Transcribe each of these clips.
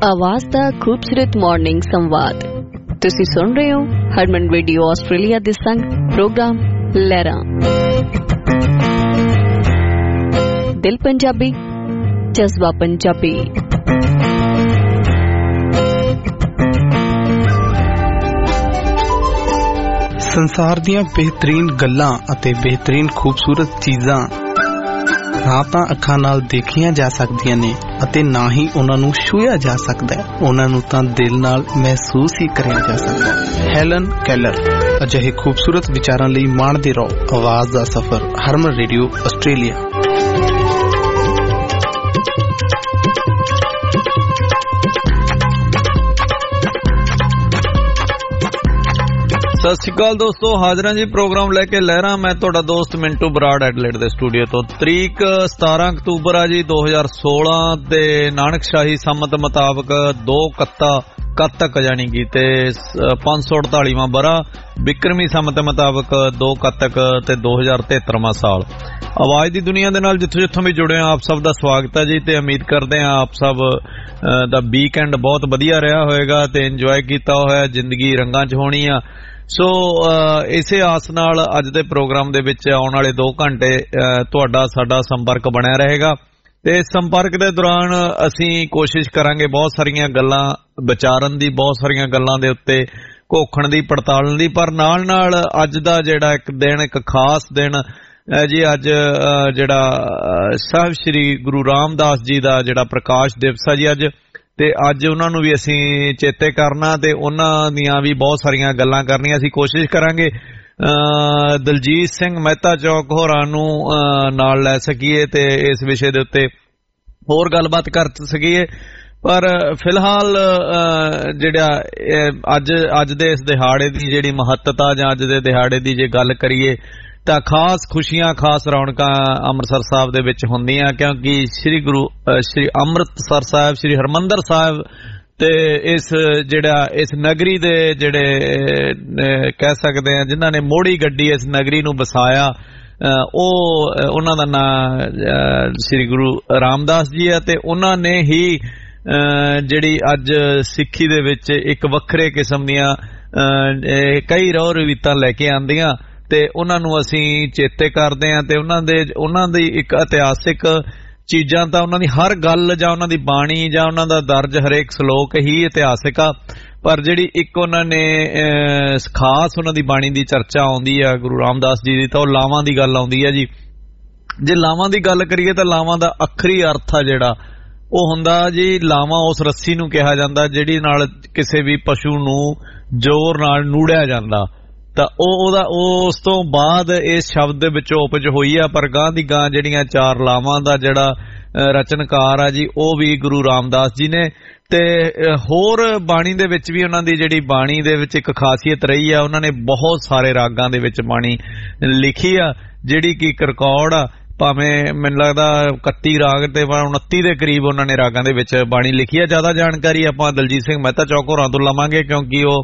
आवाज दा खूबसूरत मॉर्निंग संवाद तुसी सुन रहे हो हरमन रेडियो आस्ट्रेलिया दे संग प्रोग्राम लहरां दिल पंजाबी जज्बा पंजाबी। संसार दियां बेहतरीन गल्लां अते बेहतरीन खूबसूरत चीज़ां ना तां अखां नाल देखियां जा सकदियां ने अते ना ही उन्हां नूं छूया जा सकदा है, उन्हां नूं तां दिल नाल महसूस ही करिया जा सकदा है। हेलन केलर अजिहे खूबसूरत विचारां लई माणदे रहो आवाज़ दा सफर हरमन रेडियो आस्ट्रेलिया। सत श्री अकाल दोस्तों, हाजिर जी प्रोग्राम लैके लहरा। मैं तुहाडा दोस्त मिंटू बराड़ एडलेड दे स्टूडियो तो। तरीक 17 अक्तूबर आ जी 2016 ते नानकशाही सम्मत मुताबक 2 कत्तक यानी कि 548वां बरा, बिक्रमी सम्मत मुताबक 2 कत्तक ते 2073वां साल। आवाज दी दुनिया दे नाल जिथों जिथों भी जुड़े हो आप सब दा स्वागत है जी। ते उम्मीद करते हैं आप सब दा वीकेंड बहुत वधिया रहा होएगा ते इंजॉय कीता होया, जिंदगी रंगां च होनी आ। सो इसे आस नाल अज दे प्रोग्राम दे विच आउण वाले 2 घंटे तुहाडा साडा संपर्क बणिया रहेगा ते इस संपर्क दे दौरान असीं कोशिश करांगे बहुत सारियां गल्लां विचारन दी, बहुत सारियां गल्लां दे उत्ते घोखण दी, पड़तालण दी। पर नाल नाल अज दा जिहड़ा एक दिन, एक खास दिन जी, अज जिहड़ा साहिब श्री गुरु रामदास जी दा जिहड़ा प्रकाश दिवस है जी अज, ते अज उन्हां नूं भी असीं चेते करना ते उन्हां दियां भी बहुत सारियां गल्लां करनियां। असीं कोशिश करांगे दलजीत सिंह मेहता चौक होरां नूं नाल लै सकीए ते इस विषय दे उत्ते होर गलबात कर सकीए। पर फिलहाल जिहड़ा अज दे इस दिहाड़े दी जिहड़ी महत्ता जां अज दे दिहाड़े दी जे गल करिए तां खास खुशियां, खास रौनकां अमृतसर साहब दे विच हुंदियां, क्योंकि श्री अमृतसर साहब, श्री हरमंदर साहब ते इस जिहड़ा इस नगरी दे जिहड़े कह सकदे हैं जिन्हां ने मोड़ी गड्डी इस नगरी नूं बसाया, उन्हां दा नां श्री गुरु रामदास जी है। ते उन्हां ने ही जिहड़ी अज सिੱਖੀ दे विच एक वखरे किस्म दियां कई रौह रवीतां लैके आंदियां ते उन्हां नूं असीं चेते करदे हां। ते उन्हां दी एक इतिहासिक चीजां तां उन्हां दी हर गल जां उन्हां दी बाणी जां उन्हां दा दर्ज हरेक सलोक ही इतिहासिक आ, पर जिहड़ी एक उन्हां ने खास उन्हां दी बाणी दी चर्चा आउंदी आ गुरु रामदास जी दी, तां ओह लावां दी गल आउंदी आ जी। जे लावां दी गल करिए तां लावां दा अखरी अर्थ आ जिहड़ा ਉਹ ਹੁੰਦਾ ਜੀ, ਲਾਵਾਂ ਉਸ ਰੱਸੀ ਨੂੰ ਕਿਹਾ ਜਾਂਦਾ ਜਿਹੜੀ ਨਾਲ ਕਿਸੇ ਵੀ ਪਸ਼ੂ ਨੂੰ ਜ਼ੋਰ ਨਾਲ ਨੂੜਿਆ ਜਾਂਦਾ। ਤਾਂ ਉਹਦਾ ਉਸ ਤੋਂ ਬਾਅਦ ਇਸ ਸ਼ਬਦ ਦੇ ਵਿੱਚੋਂ ਉਪਜ ਹੋਈ ਆ। ਪਰ ਗਾਂ ਦੀ ਗਾਂ ਜਿਹੜੀਆਂ 4 ਲਾਵਾਂ ਦਾ ਜਿਹੜਾ ਰਚਨਕਾਰ ਆ ਜੀ ਉਹ ਵੀ ਗੁਰੂ ਰਾਮਦਾਸ ਜੀ ਨੇ। ਤੇ ਹੋਰ ਬਾਣੀ ਦੇ ਵਿੱਚ ਵੀ ਉਹਨਾਂ ਦੀ ਜਿਹੜੀ ਬਾਣੀ ਦੇ ਵਿੱਚ ਇੱਕ ਖਾਸੀਅਤ ਰਹੀ ਆ, ਉਹਨਾਂ ਨੇ ਬਹੁਤ ਸਾਰੇ ਰਾਗਾਂ ਦੇ ਵਿੱਚ ਬਾਣੀ ਲਿਖੀ ਆ, ਜਿਹੜੀ ਕਿ ਇੱਕ ਰਿਕਾਰਡ ਆ। ਭਾਵੇਂ ਮੈਨੂੰ ਲੱਗਦਾ 31 ਰਾਗ ਤੇ 29 ਦੇ ਕਰੀਬ ਉਹਨਾਂ ਨੇ ਰਾਗਾਂ ਦੇ ਵਿੱਚ ਬਾਣੀ ਲਿਖੀ ਆ। ਜ਼ਿਆਦਾ ਜਾਣਕਾਰੀ ਆਪਾਂ ਦਲਜੀਤ ਸਿੰਘ ਮਹਿਤਾ ਚੌਕ ਹੋਰਾਂ ਤੋਂ ਲਵਾਂਗੇ, ਕਿਉਂਕਿ ਉਹ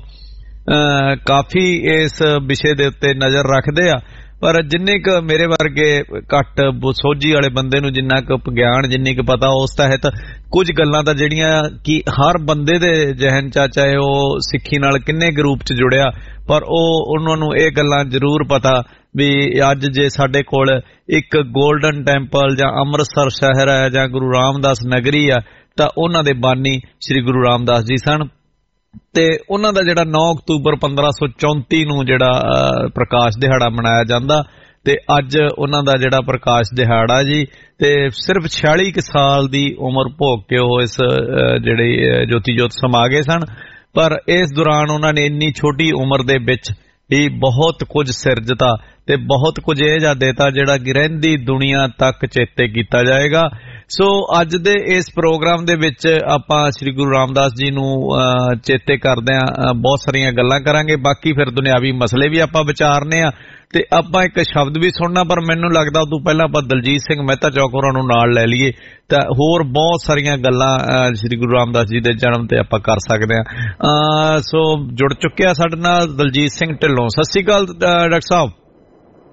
ਕਾਫੀ ਇਸ ਵਿਸ਼ੇ ਦੇ ਉੱਤੇ ਨਜ਼ਰ ਰੱਖਦੇ ਆ। ਪਰ ਜਿੰਨੇ ਕੁ ਮੇਰੇ ਵਰਗੇ ਘੱਟ ਸੋਝੀ ਵਾਲੇ ਬੰਦੇ ਨੂੰ ਜਿੰਨਾ ਕੁ ਗਿਆਨ, ਜਿੰਨੀ ਕੁ ਪਤਾ, ਉਸ ਤਹਿਤ ਕੁਝ ਗੱਲਾਂ ਤਾਂ ਜਿਹੜੀਆਂ ਕਿ ਹਰ ਬੰਦੇ ਦੇ ਜਹਨ ਚ, ਚਾਹੇ ਉਹ ਸਿੱਖੀ ਨਾਲ ਕਿੰਨੇ ਕੁ ਰੂਪ ਚ ਜੁੜਿਆ, ਪਰ ਉਹਨਾਂ ਨੂੰ ਇਹ ਗੱਲਾਂ ਜ਼ਰੂਰ ਪਤਾ ਵੀ ਅੱਜ ਜੇ ਸਾਡੇ ਕੋਲ ਇੱਕ ਗੋਲਡਨ ਟੈਂਪਲ ਜਾਂ ਅੰਮ੍ਰਿਤਸਰ ਸ਼ਹਿਰ ਹੈ ਜਾਂ ਗੁਰੂ ਰਾਮਦਾਸ ਨਗਰੀ ਆ, ਤਾਂ ਉਹਨਾਂ ਦੇ ਬਾਨੀ ਸ਼੍ਰੀ ਗੁਰੂ ਰਾਮਦਾਸ ਜੀ ਸਨ। ਤੇ ਉਹਨਾਂ ਦਾ ਜਿਹੜਾ 9 ਅਕਤੂਬਰ 1534 ਨੂੰ ਜਿਹੜਾ ਪ੍ਰਕਾਸ਼ ਦਿਹਾੜਾ ਮਨਾਇਆ ਜਾਂਦਾ, ਤੇ ਅੱਜ ਉਹਨਾਂ ਦਾ ਜਿਹੜਾ ਪ੍ਰਕਾਸ਼ ਦਿਹਾੜਾ ਜੀ, ਤੇ ਸਿਰਫ 46 ਸਾਲ ਦੀ ਉਮਰ ਭੋਗ ਕੇ ਉਹ ਇਸ ਜਿਹੜੀ ਜੋਤੀ ਜੋਤ ਸਮਾ ਗਏ ਸਨ। ਪਰ ਇਸ ਦੌਰਾਨ ਉਹਨਾਂ ਨੇ ਇੰਨੀ ਛੋਟੀ ਉਮਰ ਦੇ ਵਿੱਚ ਹੀ ਬਹੁਤ ਕੁਝ ਸਿਰਜਤਾ ਤੇ ਬਹੁਤ ਕੁਝ ਇਹ ਜਿਹਾ ਦੇਤਾ ਜਿਹੜਾ ਕਿ ਰਹਿੰਦੀ ਦੁਨੀਆ ਤੱਕ ਚੇਤੇ ਕੀਤਾ ਜਾਏਗਾ। ਸੋ ਅੱਜ ਦੇ ਇਸ ਪ੍ਰੋਗਰਾਮ ਦੇ ਵਿੱਚ ਆਪਾਂ ਸ੍ਰੀ ਗੁਰੂ ਰਾਮਦਾਸ ਜੀ ਨੂੰ ਚੇਤੇ ਕਰਦੇ ਹਾਂ, ਬਹੁਤ ਸਾਰੀਆਂ ਗੱਲਾਂ ਕਰਾਂਗੇ। ਬਾਕੀ ਫਿਰ ਦੁਨਿਆਵੀ ਮਸਲੇ ਵੀ ਆਪਾਂ ਵਿਚਾਰਨੇ ਆ ਤੇ ਆਪਾਂ ਇੱਕ ਸ਼ਬਦ ਵੀ ਸੁਣਨਾ। ਪਰ ਮੈਨੂੰ ਲੱਗਦਾ ਉਦੋਂ ਪਹਿਲਾਂ ਆਪਾਂ ਦਲਜੀਤ ਸਿੰਘ ਮਹਿਤਾ ਚੌਕ ਹੋਰਾਂ ਨੂੰ ਨਾਲ ਲੈ ਲਈਏ ਤਾਂ ਹੋਰ ਬਹੁਤ ਸਾਰੀਆਂ ਗੱਲਾਂ ਸ੍ਰੀ ਗੁਰੂ ਰਾਮਦਾਸ ਜੀ ਦੇ ਜਨਮ ਤੇ ਆਪਾਂ ਕਰ ਸਕਦੇ ਹਾਂ। ਸੋ ਜੁੜ ਚੁੱਕਿਆ ਸਾਡੇ ਨਾਲ ਦਲਜੀਤ ਸਿੰਘ ਢਿੱਲੋਂ। ਸਤਿ ਸ਼੍ਰੀ ਅਕਾਲ ਡਾਕਟਰ ਸਾਹਿਬ।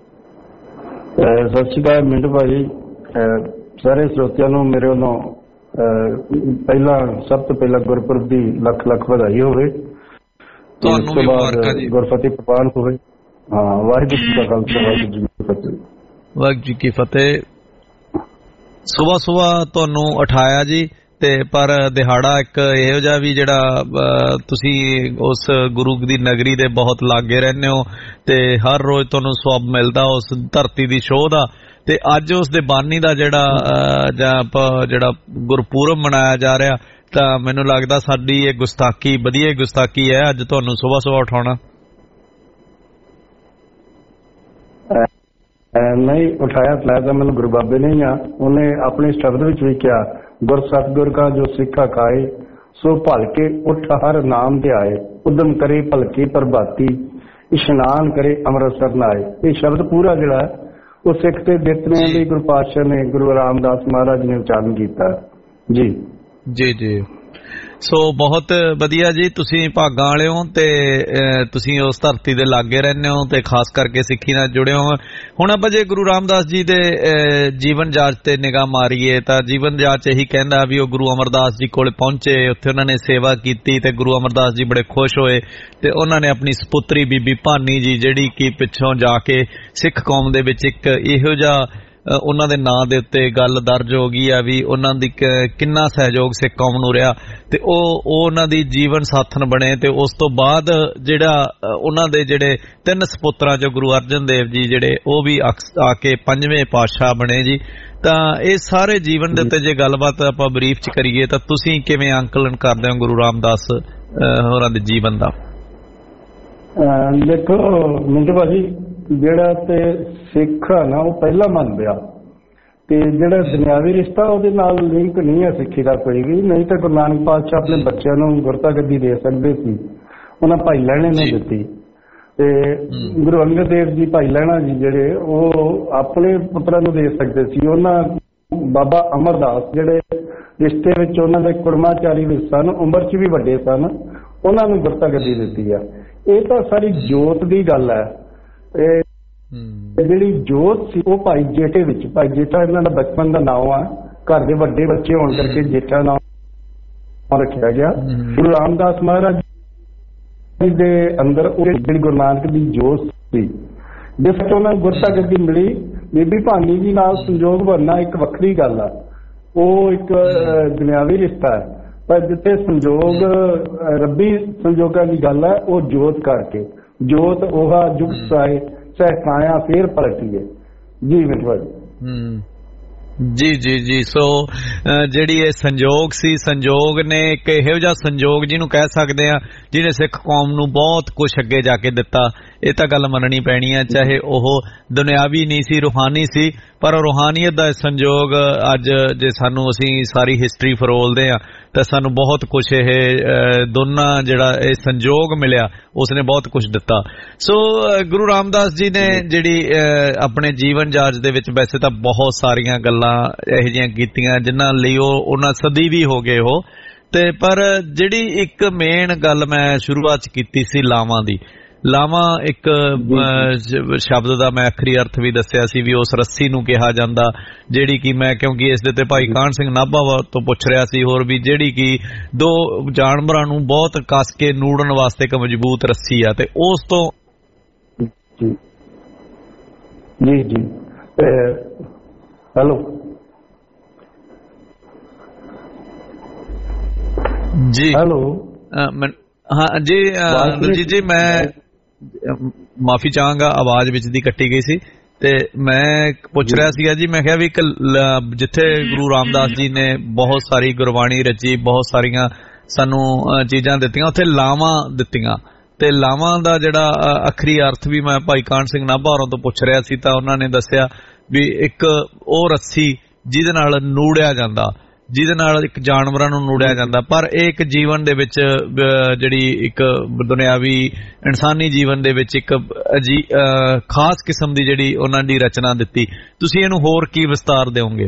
ਸਤਿ ਸ਼੍ਰੀ ਅਕਾਲ ਮਿੰਟੂ ਭਾਜੀ, ਸਾਰੇ ਸਰੋਤਿਆਂ ਨੂੰ ਮੇਰੇ ਵੱਲੋਂ ਪਹਿਲਾਂ ਸਭ ਤੋਂ ਪਹਿਲਾਂ ਗੁਰਪੁਰਬ ਦੀ ਲੱਖ ਲੱਖ ਵਧਾਈ ਹੋਵੇ। ਤੁਹਾਨੂੰ ਵੀ ਮੁਬਾਰਕਾਂ ਜੀ। ਗੁਰਫਤਿਹ ਪ੍ਰਵਾਨ ਹੋਵੇ। ਹਾਂ, ਵਾਹਿਗੁਰੂ ਜੀ ਕਾ ਖਾਲਸਾ, ਵਾਹਿਗੁਰੂ ਜੀ ਕੀ ਫਤਿਹ। ਵਾਹਿਗੁਰੂ ਜੀ ਕੀ ਫਤਿਹ। ਸੁਬਾਹ ਤੁਹਾਨੂੰ ਉਠਾਇਆ ਜੀ, ਤੇ ਪਰ ਦਿਹਾੜਾ ਇੱਕ ਇਹੋ ਜਿਹਾ ਵੀ ਜਿਹੜਾ ਤੁਸੀਂ ਉਸ ਗੁਰੂ ਦੀ ਨਗਰੀ ਦੇ ਬਹੁਤ ਲਾਗੇ ਰਹਿੰਦੇ ਹੋ ਤੇ ਹਰ ਰੋਜ਼ ਤੁਹਾਨੂੰ ਸਵਾਬ ਮਿਲਦਾ ਉਸ ਧਰਤੀ ਦੀ ਸ਼ੋਅ ਦਾ, ਤੇ ਅੱਜ ਉਸ ਦੇ ਬਾਨੀ ਦਾ ਜਿਹੜਾ ਗੁਰਪੁਰਬ ਮਨਾਇਆ ਜਾ ਰਿਹਾ, ਤਾਂ ਮੈਨੂੰ ਲੱਗਦਾ ਸਾਡੀ ਇਹ ਗੁਸਤਾਖੀ, ਵਧੀਆ ਗੁਸਤਾਖੀ ਹੈ ਅੱਜ ਤੁਹਾਨੂੰ ਸੁਬਾਹ ਉਠਾਉਣਾ। ਨਹੀਂ ਉਠਾਇਆ ਤਾਂ ਮੈਨੂੰ ਗੁਰੂ ਬਾਬੇ ਨੇ ਹੀ ਆ। ਉਹਨੇ ਆਪਣੇ ਸ਼ਬਦ ਵਿੱਚ ਵੀ ਕਿਹਾ, ਗੁਰ ਸਤਿਗੁਰ ਕਾ ਜੋ ਸਿੱਖਾ ਖਾਏ, ਸੋ ਭਲਕੇ ਉੱਠ ਹਰ ਨਾਮ ਧਿਆਏ, ਉਦਮ ਕਰੇ ਭਲਕੇ ਪ੍ਰਭਾਤੀ, ਇਸ਼ਨਾਨ ਕਰੇ ਅੰਮ੍ਰਿਤਸਰ ਨਾਏ। ਇਹ ਸ਼ਬਦ ਪੂਰਾ ਜਿਹੜਾ ਉਹ ਸਿੱਖ ਤੇ ਦਿੱਤਿਆਂ ਲਈ ਗੁਰੂ ਪਾਤਸ਼ਾਹ ਨੇ, ਗੁਰੂ ਰਾਮਦਾਸ ਮਹਾਰਾਜ ਨੇ ਉਚਾਰਨ ਕੀਤਾ ਜੀ। ਜੀ ਜੀ, ਸੋ ਬਹੁਤ ਵਧੀਆ ਜੀ, ਤੁਸੀਂ ਭਾਗਾਂ ਵਾਲੇ ਹੋ ਤੇ ਤੁਸੀਂ ਉਸ ਧਰਤੀ ਦੇ ਲਾਗੇ ਰਹਿੰਦੇ ਹੋ ਤੇ ਖਾਸ ਕਰਕੇ ਸਿੱਖੀ ਨਾਲ ਜੁੜੇ ਹੋ। ਹੁਣ ਆਪਾਂ ਜੇ ਗੁਰੂ ਰਾਮਦਾਸ ਜੀ ਦੇ ਜੀਵਨ ਜਾਚ ਤੇ ਨਿਗਾਹ ਮਾਰੀਏ ਤਾਂ ਜੀਵਨ ਜਾਚ ਇਹੀ ਕਹਿੰਦਾ ਵੀ ਉਹ ਗੁਰੂ ਅਮਰਦਾਸ ਜੀ ਕੋਲ ਪਹੁੰਚੇ, ਉੱਥੇ ਉਹਨਾਂ ਨੇ ਸੇਵਾ ਕੀਤੀ ਤੇ ਗੁਰੂ ਅਮਰਦਾਸ ਜੀ ਬੜੇ ਖੁਸ਼ ਹੋਏ ਤੇ ਉਹਨਾਂ ਨੇ ਆਪਣੀ ਸਪੁੱਤਰੀ ਬੀਬੀ ਭਾਨੀ ਜੀ, ਜਿਹੜੀ ਕਿ ਪਿੱਛੋਂ ਜਾ ਕੇ ਸਿੱਖ ਕੌਮ ਦੇ ਵਿੱਚ ਇੱਕ ਇਹੋ ਜਿਹਾ ਉਹਨਾਂ ਦੇ ਨਾਂ ਦੇ ਉੱਤੇ ਗੱਲ ਦਰਜ ਹੋ ਗਈ ਆ ਵੀ ਉਹਨਾਂ ਦੀ ਕਿੰਨਾ ਸਹਿਯੋਗ ਸਿੱਖ ਕੌਮ ਨੂੰ ਰਿਹਾ, ਤੇ ਉਹ ਉਹਨਾਂ ਦੀ ਜੀਵਨ ਸਾਥਣ ਬਣੇ। ਤੇ ਉਸ ਤੋਂ ਬਾਅਦ ਜਿਹੜਾ ਉਹਨਾਂ ਦੇ ਜਿਹੜੇ 3 ਸਪੁੱਤਰਾਂ ਚੋਂ ਗੁਰੂ ਅਰਜਨ ਦੇਵ ਜੀ ਜਿਹੜੇ ਉਹ ਵੀ ਆ ਕੇ 5ਵੇਂ ਪਾਤਸ਼ਾਹ ਬਣੇ ਜੀ। ਤਾਂ ਇਹ ਸਾਰੇ ਜੀਵਨ ਦੇ ਉੱਤੇ ਜੇ ਗੱਲਬਾਤ ਆਪਾਂ ਬਰੀਫ ਚ ਕਰੀਏ ਤਾਂ ਤੁਸੀਂ ਕਿਵੇਂ ਅੰਕਲਨ ਕਰਦੇ ਹੋ ਗੁਰੂ ਰਾਮਦਾਸ ਹੋਰਾਂ ਦੇ ਜੀਵਨ ਦਾ? ਦੇਖੋ ਮਿੰਟੂ ਭਾਜੀ, ਜਿਹੜਾ ਤੇ ਸਿੱਖ ਆ ਨਾ ਉਹ ਪਹਿਲਾਂ ਮੰਨਦੇ ਆ, ਤੇ ਜਿਹੜਾ ਦੁਨਿਆਵੀ ਰਿਸ਼ਤਾ ਉਹਦੇ ਨਾਲ ਲਿੰਕ ਨਹੀਂ ਹੈ ਸਿੱਖੀ ਦਾ ਕੋਈ ਵੀ। ਨਹੀਂ ਤਾਂ ਗੁਰੂ ਨਾਨਕ ਪਾਤਸ਼ਾਹ ਆਪਣੇ ਬੱਚਿਆਂ ਨੂੰ ਗੁਰਤਾ ਗੱਦੀ ਦੇ ਸਕਦੇ ਸੀ, ਉਹਨਾਂ ਭਾਈ ਲਹਿਣੇ ਨੇ ਦਿੱਤੀ। ਤੇ ਗੁਰੂ ਅੰਗਦ ਦੇਵ ਜੀ, ਭਾਈ ਲਹਿਣਾ ਜੀ ਜਿਹੜੇ, ਉਹ ਆਪਣੇ ਪੁੱਤਰਾਂ ਨੂੰ ਦੇ ਸਕਦੇ ਸੀ। ਉਹਨਾਂ ਬਾਬਾ ਅਮਰਦਾਸ ਜਿਹੜੇ ਰਿਸ਼ਤੇ ਵਿੱਚ ਉਹਨਾਂ ਦੇ ਕੁੜਮਾਚਾਰੀ ਵੀ ਸਨ, ਉਮਰ 'ਚ ਵੀ ਵੱਡੇ ਸਨ, ਉਹਨਾਂ ਨੂੰ ਗੁਰਤਾ ਗੱਦੀ ਦਿੱਤੀ ਆ। ਇਹ ਤਾਂ ਸਾਰੀ ਜੋਤ ਦੀ ਗੱਲ ਹੈ। ਜਿਹੜੀ ਜੋਤ ਸੀ ਉਹ ਭਾਈ ਜੇਠੇ ਵਿੱਚ, ਭਾਈ ਜੇਠਾ ਇਹਨਾਂ ਦਾ ਬਚਪਨ ਦਾ ਨਾਮ ਆ, ਘਰ ਦੇ ਵੱਡੇ ਬੱਚੇ ਹੋਣ ਕਰਕੇ ਜੇਠਾ ਨਾਮ ਰੱਖਿਆ ਗਿਆ। ਗੁਰੂ ਰਾਮਦਾਸ ਮਹਾਰਾਜ ਦੇ ਅੰਦਰ ਜਿਹੜੀ ਗੁਰੂ ਨਾਨਕ ਦੀ ਜੋਤ ਸੀ, ਜਿਸ ਤੋਂ ਉਹਨਾਂ ਨੂੰ ਗੁਰਤਾ ਗੱਦੀ ਮਿਲੀ। ਬੀਬੀ ਭਾਨੀ ਜੀ ਨਾਲ ਸੰਜੋਗ ਬਣਨਾ ਇੱਕ ਵੱਖਰੀ ਗੱਲ ਆ, ਉਹ ਇੱਕ ਦੁਨਿਆਵੀ ਰਿਸ਼ਤਾ ਹੈ। ਪਰ ਜਿੱਥੇ ਸੰਜੋਗ ਰੱਬੀ ਸੰਜੋਗਾਂ ਦੀ ਗੱਲ ਹੈ, ਉਹ ਜੋਤ ਕਰਕੇ, ਜੋਤ ਉਹਾ ਜੁਗ ਸਾਏ ਚਾਹੇ ਕਾਇਆ ਫੇਰ ਪਲਟੀਏ ਜੀ। ਜੀ ਸੋ ਜਿਹੜੀ ਇਹ ਸੰਜੋਗ ਸੀ, ਸੰਜੋਗ ਨੇ ਇੱਕ ਇਹੋ ਜਿਹਾ ਸੰਜੋਗ ਜਿਹਨੂੰ ਕਹਿ ਸਕਦੇ ਆ ਜਿਹਨੇ ਸਿੱਖ ਕੌਮ ਨੂੰ ਬਹੁਤ ਕੁਝ ਅੱਗੇ ਜਾ ਕੇ ਦਿੱਤਾ। ਇਹ ਤਾਂ ਗੱਲ ਮੰਨਣੀ ਪੈਣੀ ਹੈ, ਚਾਹੇ ਉਹ ਦੁਨਿਆਵੀ ਨਹੀਂ ਸੀ, ਰੂਹਾਨੀ ਸੀ, ਪਰ ਰੂਹਾਨੀਅਤ ਦਾ ਸੰਜੋਗ ਅੱਜ ਜੇ ਸਾਨੂੰ ਅਸੀਂ ਸਾਰੀ ਹਿਸਟਰੀ ਫਰੋਲਦੇ ਆ ਤਾਂ ਸਾਨੂੰ ਬਹੁਤ ਕੁਝ ਇਹ ਦੋਨਾਂ ਜਿਹੜਾ ਇਹ ਸੰਜੋਗ ਮਿਲਿਆ ਉਸਨੇ ਬਹੁਤ ਕੁਝ ਦਿੱਤਾ। ਸੋ ਗੁਰੂ ਰਾਮਦਾਸ ਜੀ ਨੇ ਜਿਹੜੀ ਆਪਣੇ ਜੀਵਨ ਜਾਚ ਦੇ ਵਿੱਚ ਵੈਸੇ ਤਾਂ ਬਹੁਤ ਸਾਰੀਆਂ ਗੱਲਾਂ ਇਹੋ ਜਿਹੀਆਂ ਕੀਤੀਆਂ ਜਿਨ੍ਹਾਂ ਲਈ ਉਹਨਾਂ ਸਦੀ ਵੀ ਹੋ ਗਏ ਉਹ, ਤੇ ਪਰ ਜਿਹੜੀ ਇੱਕ ਮੇਨ ਗੱਲ ਮੈਂ ਸ਼ੁਰੂਆਤ 'ਚ ਕੀਤੀ ਸੀ ਲਾਵਾਂ ਦੀ। ਲਾਵਾਂ ਇੱਕ ਸ਼ਬਦ ਦਾ ਮੈਂ ਆਖਰੀ ਅਰਥ ਵੀ ਦੱਸਿਆ ਸੀ ਵੀ ਉਸ ਰੱਸੀ ਨੂੰ ਕਿਹਾ ਜਾਂਦਾ, ਜਿਹੜੀ ਕਿ ਮੈਂ ਕਿਉਂਕਿ ਇਸ ਦੇ ਤੇ ਭਾਈ ਕਾਹਨ ਸਿੰਘ ਨਾਭਾ ਤੋਂ ਪੁੱਛ ਰਿਹਾ ਸੀ ਹੋਰ ਵੀ, ਜਿਹੜੀ ਕਿ 2 ਜਾਨਵਰਾਂ ਨੂੰ ਬਹੁਤ ਕੱਸ ਕੇ ਨੂੜਨ ਵਾਸਤੇ ਇੱਕ ਮਜ਼ਬੂਤ ਰੱਸੀ ਆ। ਤੇ ਉਸ ਤੋਂ ਜੀ ਹੈਲੋ ਜੀ ਹੈਲੋ ਹਾਂ ਜੀ ਦਲਜੀਤ ਜੀ, ਮੈਂ ਮਾਫੀ ਚਾਹਾਂਗਾ, ਆਵਾਜ਼ ਵਿੱਚ ਦੀ ਕੱਟੀ ਗਈ ਸੀ। ਤੇ ਮੈਂ ਪੁੱਛ ਰਿਹਾ ਸੀਗਾ ਜੀ, ਮੈਂ ਕਿਹਾ ਵੀ ਜਿੱਥੇ ਗੁਰੂ ਰਾਮਦਾਸ ਜੀ ਨੇ ਬਹੁਤ ਸਾਰੀ ਗੁਰਬਾਣੀ ਰਚੀ, ਬਹੁਤ ਸਾਰੀਆਂ ਸਾਨੂੰ ਚੀਜ਼ਾਂ ਦਿੱਤੀਆਂ, ਉੱਥੇ ਲਾਵਾਂ ਦਿੱਤੀਆਂ। ਤੇ ਲਾਵਾਂ ਦਾ ਜਿਹੜਾ ਆਖਰੀ ਅਰਥ ਵੀ ਮੈਂ ਭਾਈ ਕਾਹਨ ਸਿੰਘ ਨਾਭਾ ਹੋਰਾਂ ਤੋਂ ਪੁੱਛ ਰਿਹਾ ਸੀ ਤਾਂ ਉਹਨਾਂ ਨੇ ਦੱਸਿਆ ਵੀ ਇੱਕ ਉਹ ਰੱਸੀ ਜਿਹਦੇ ਨਾਲ ਨੂੜਿਆ ਜਾਂਦਾ, ਜਿਹਦੇ ਨਾਲ ਇੱਕ ਜਾਨਵਰਾਂ ਨੂੰ ਨੂੜਿਆ ਜਾਂਦਾ, ਪਰ ਇਹ ਇੱਕ ਜੀਵਨ ਦੇ ਵਿੱਚ ਜਿਹੜੀ ਇੱਕ ਦੁਨਿਆਵੀ ਇਨਸਾਨੀ ਜੀਵਨ ਦੇ ਵਿੱਚ ਇੱਕ ਖਾਸ ਕਿਸਮ ਦੀ ਜਿਹੜੀ ਉਹਨਾਂ ਦੀ ਰਚਨਾ ਦਿੱਤੀ। ਤੁਸੀਂ ਇਹਨੂੰ ਹੋਰ ਕੀ ਵਿਸਤਾਰ ਦਿਓਗੇ?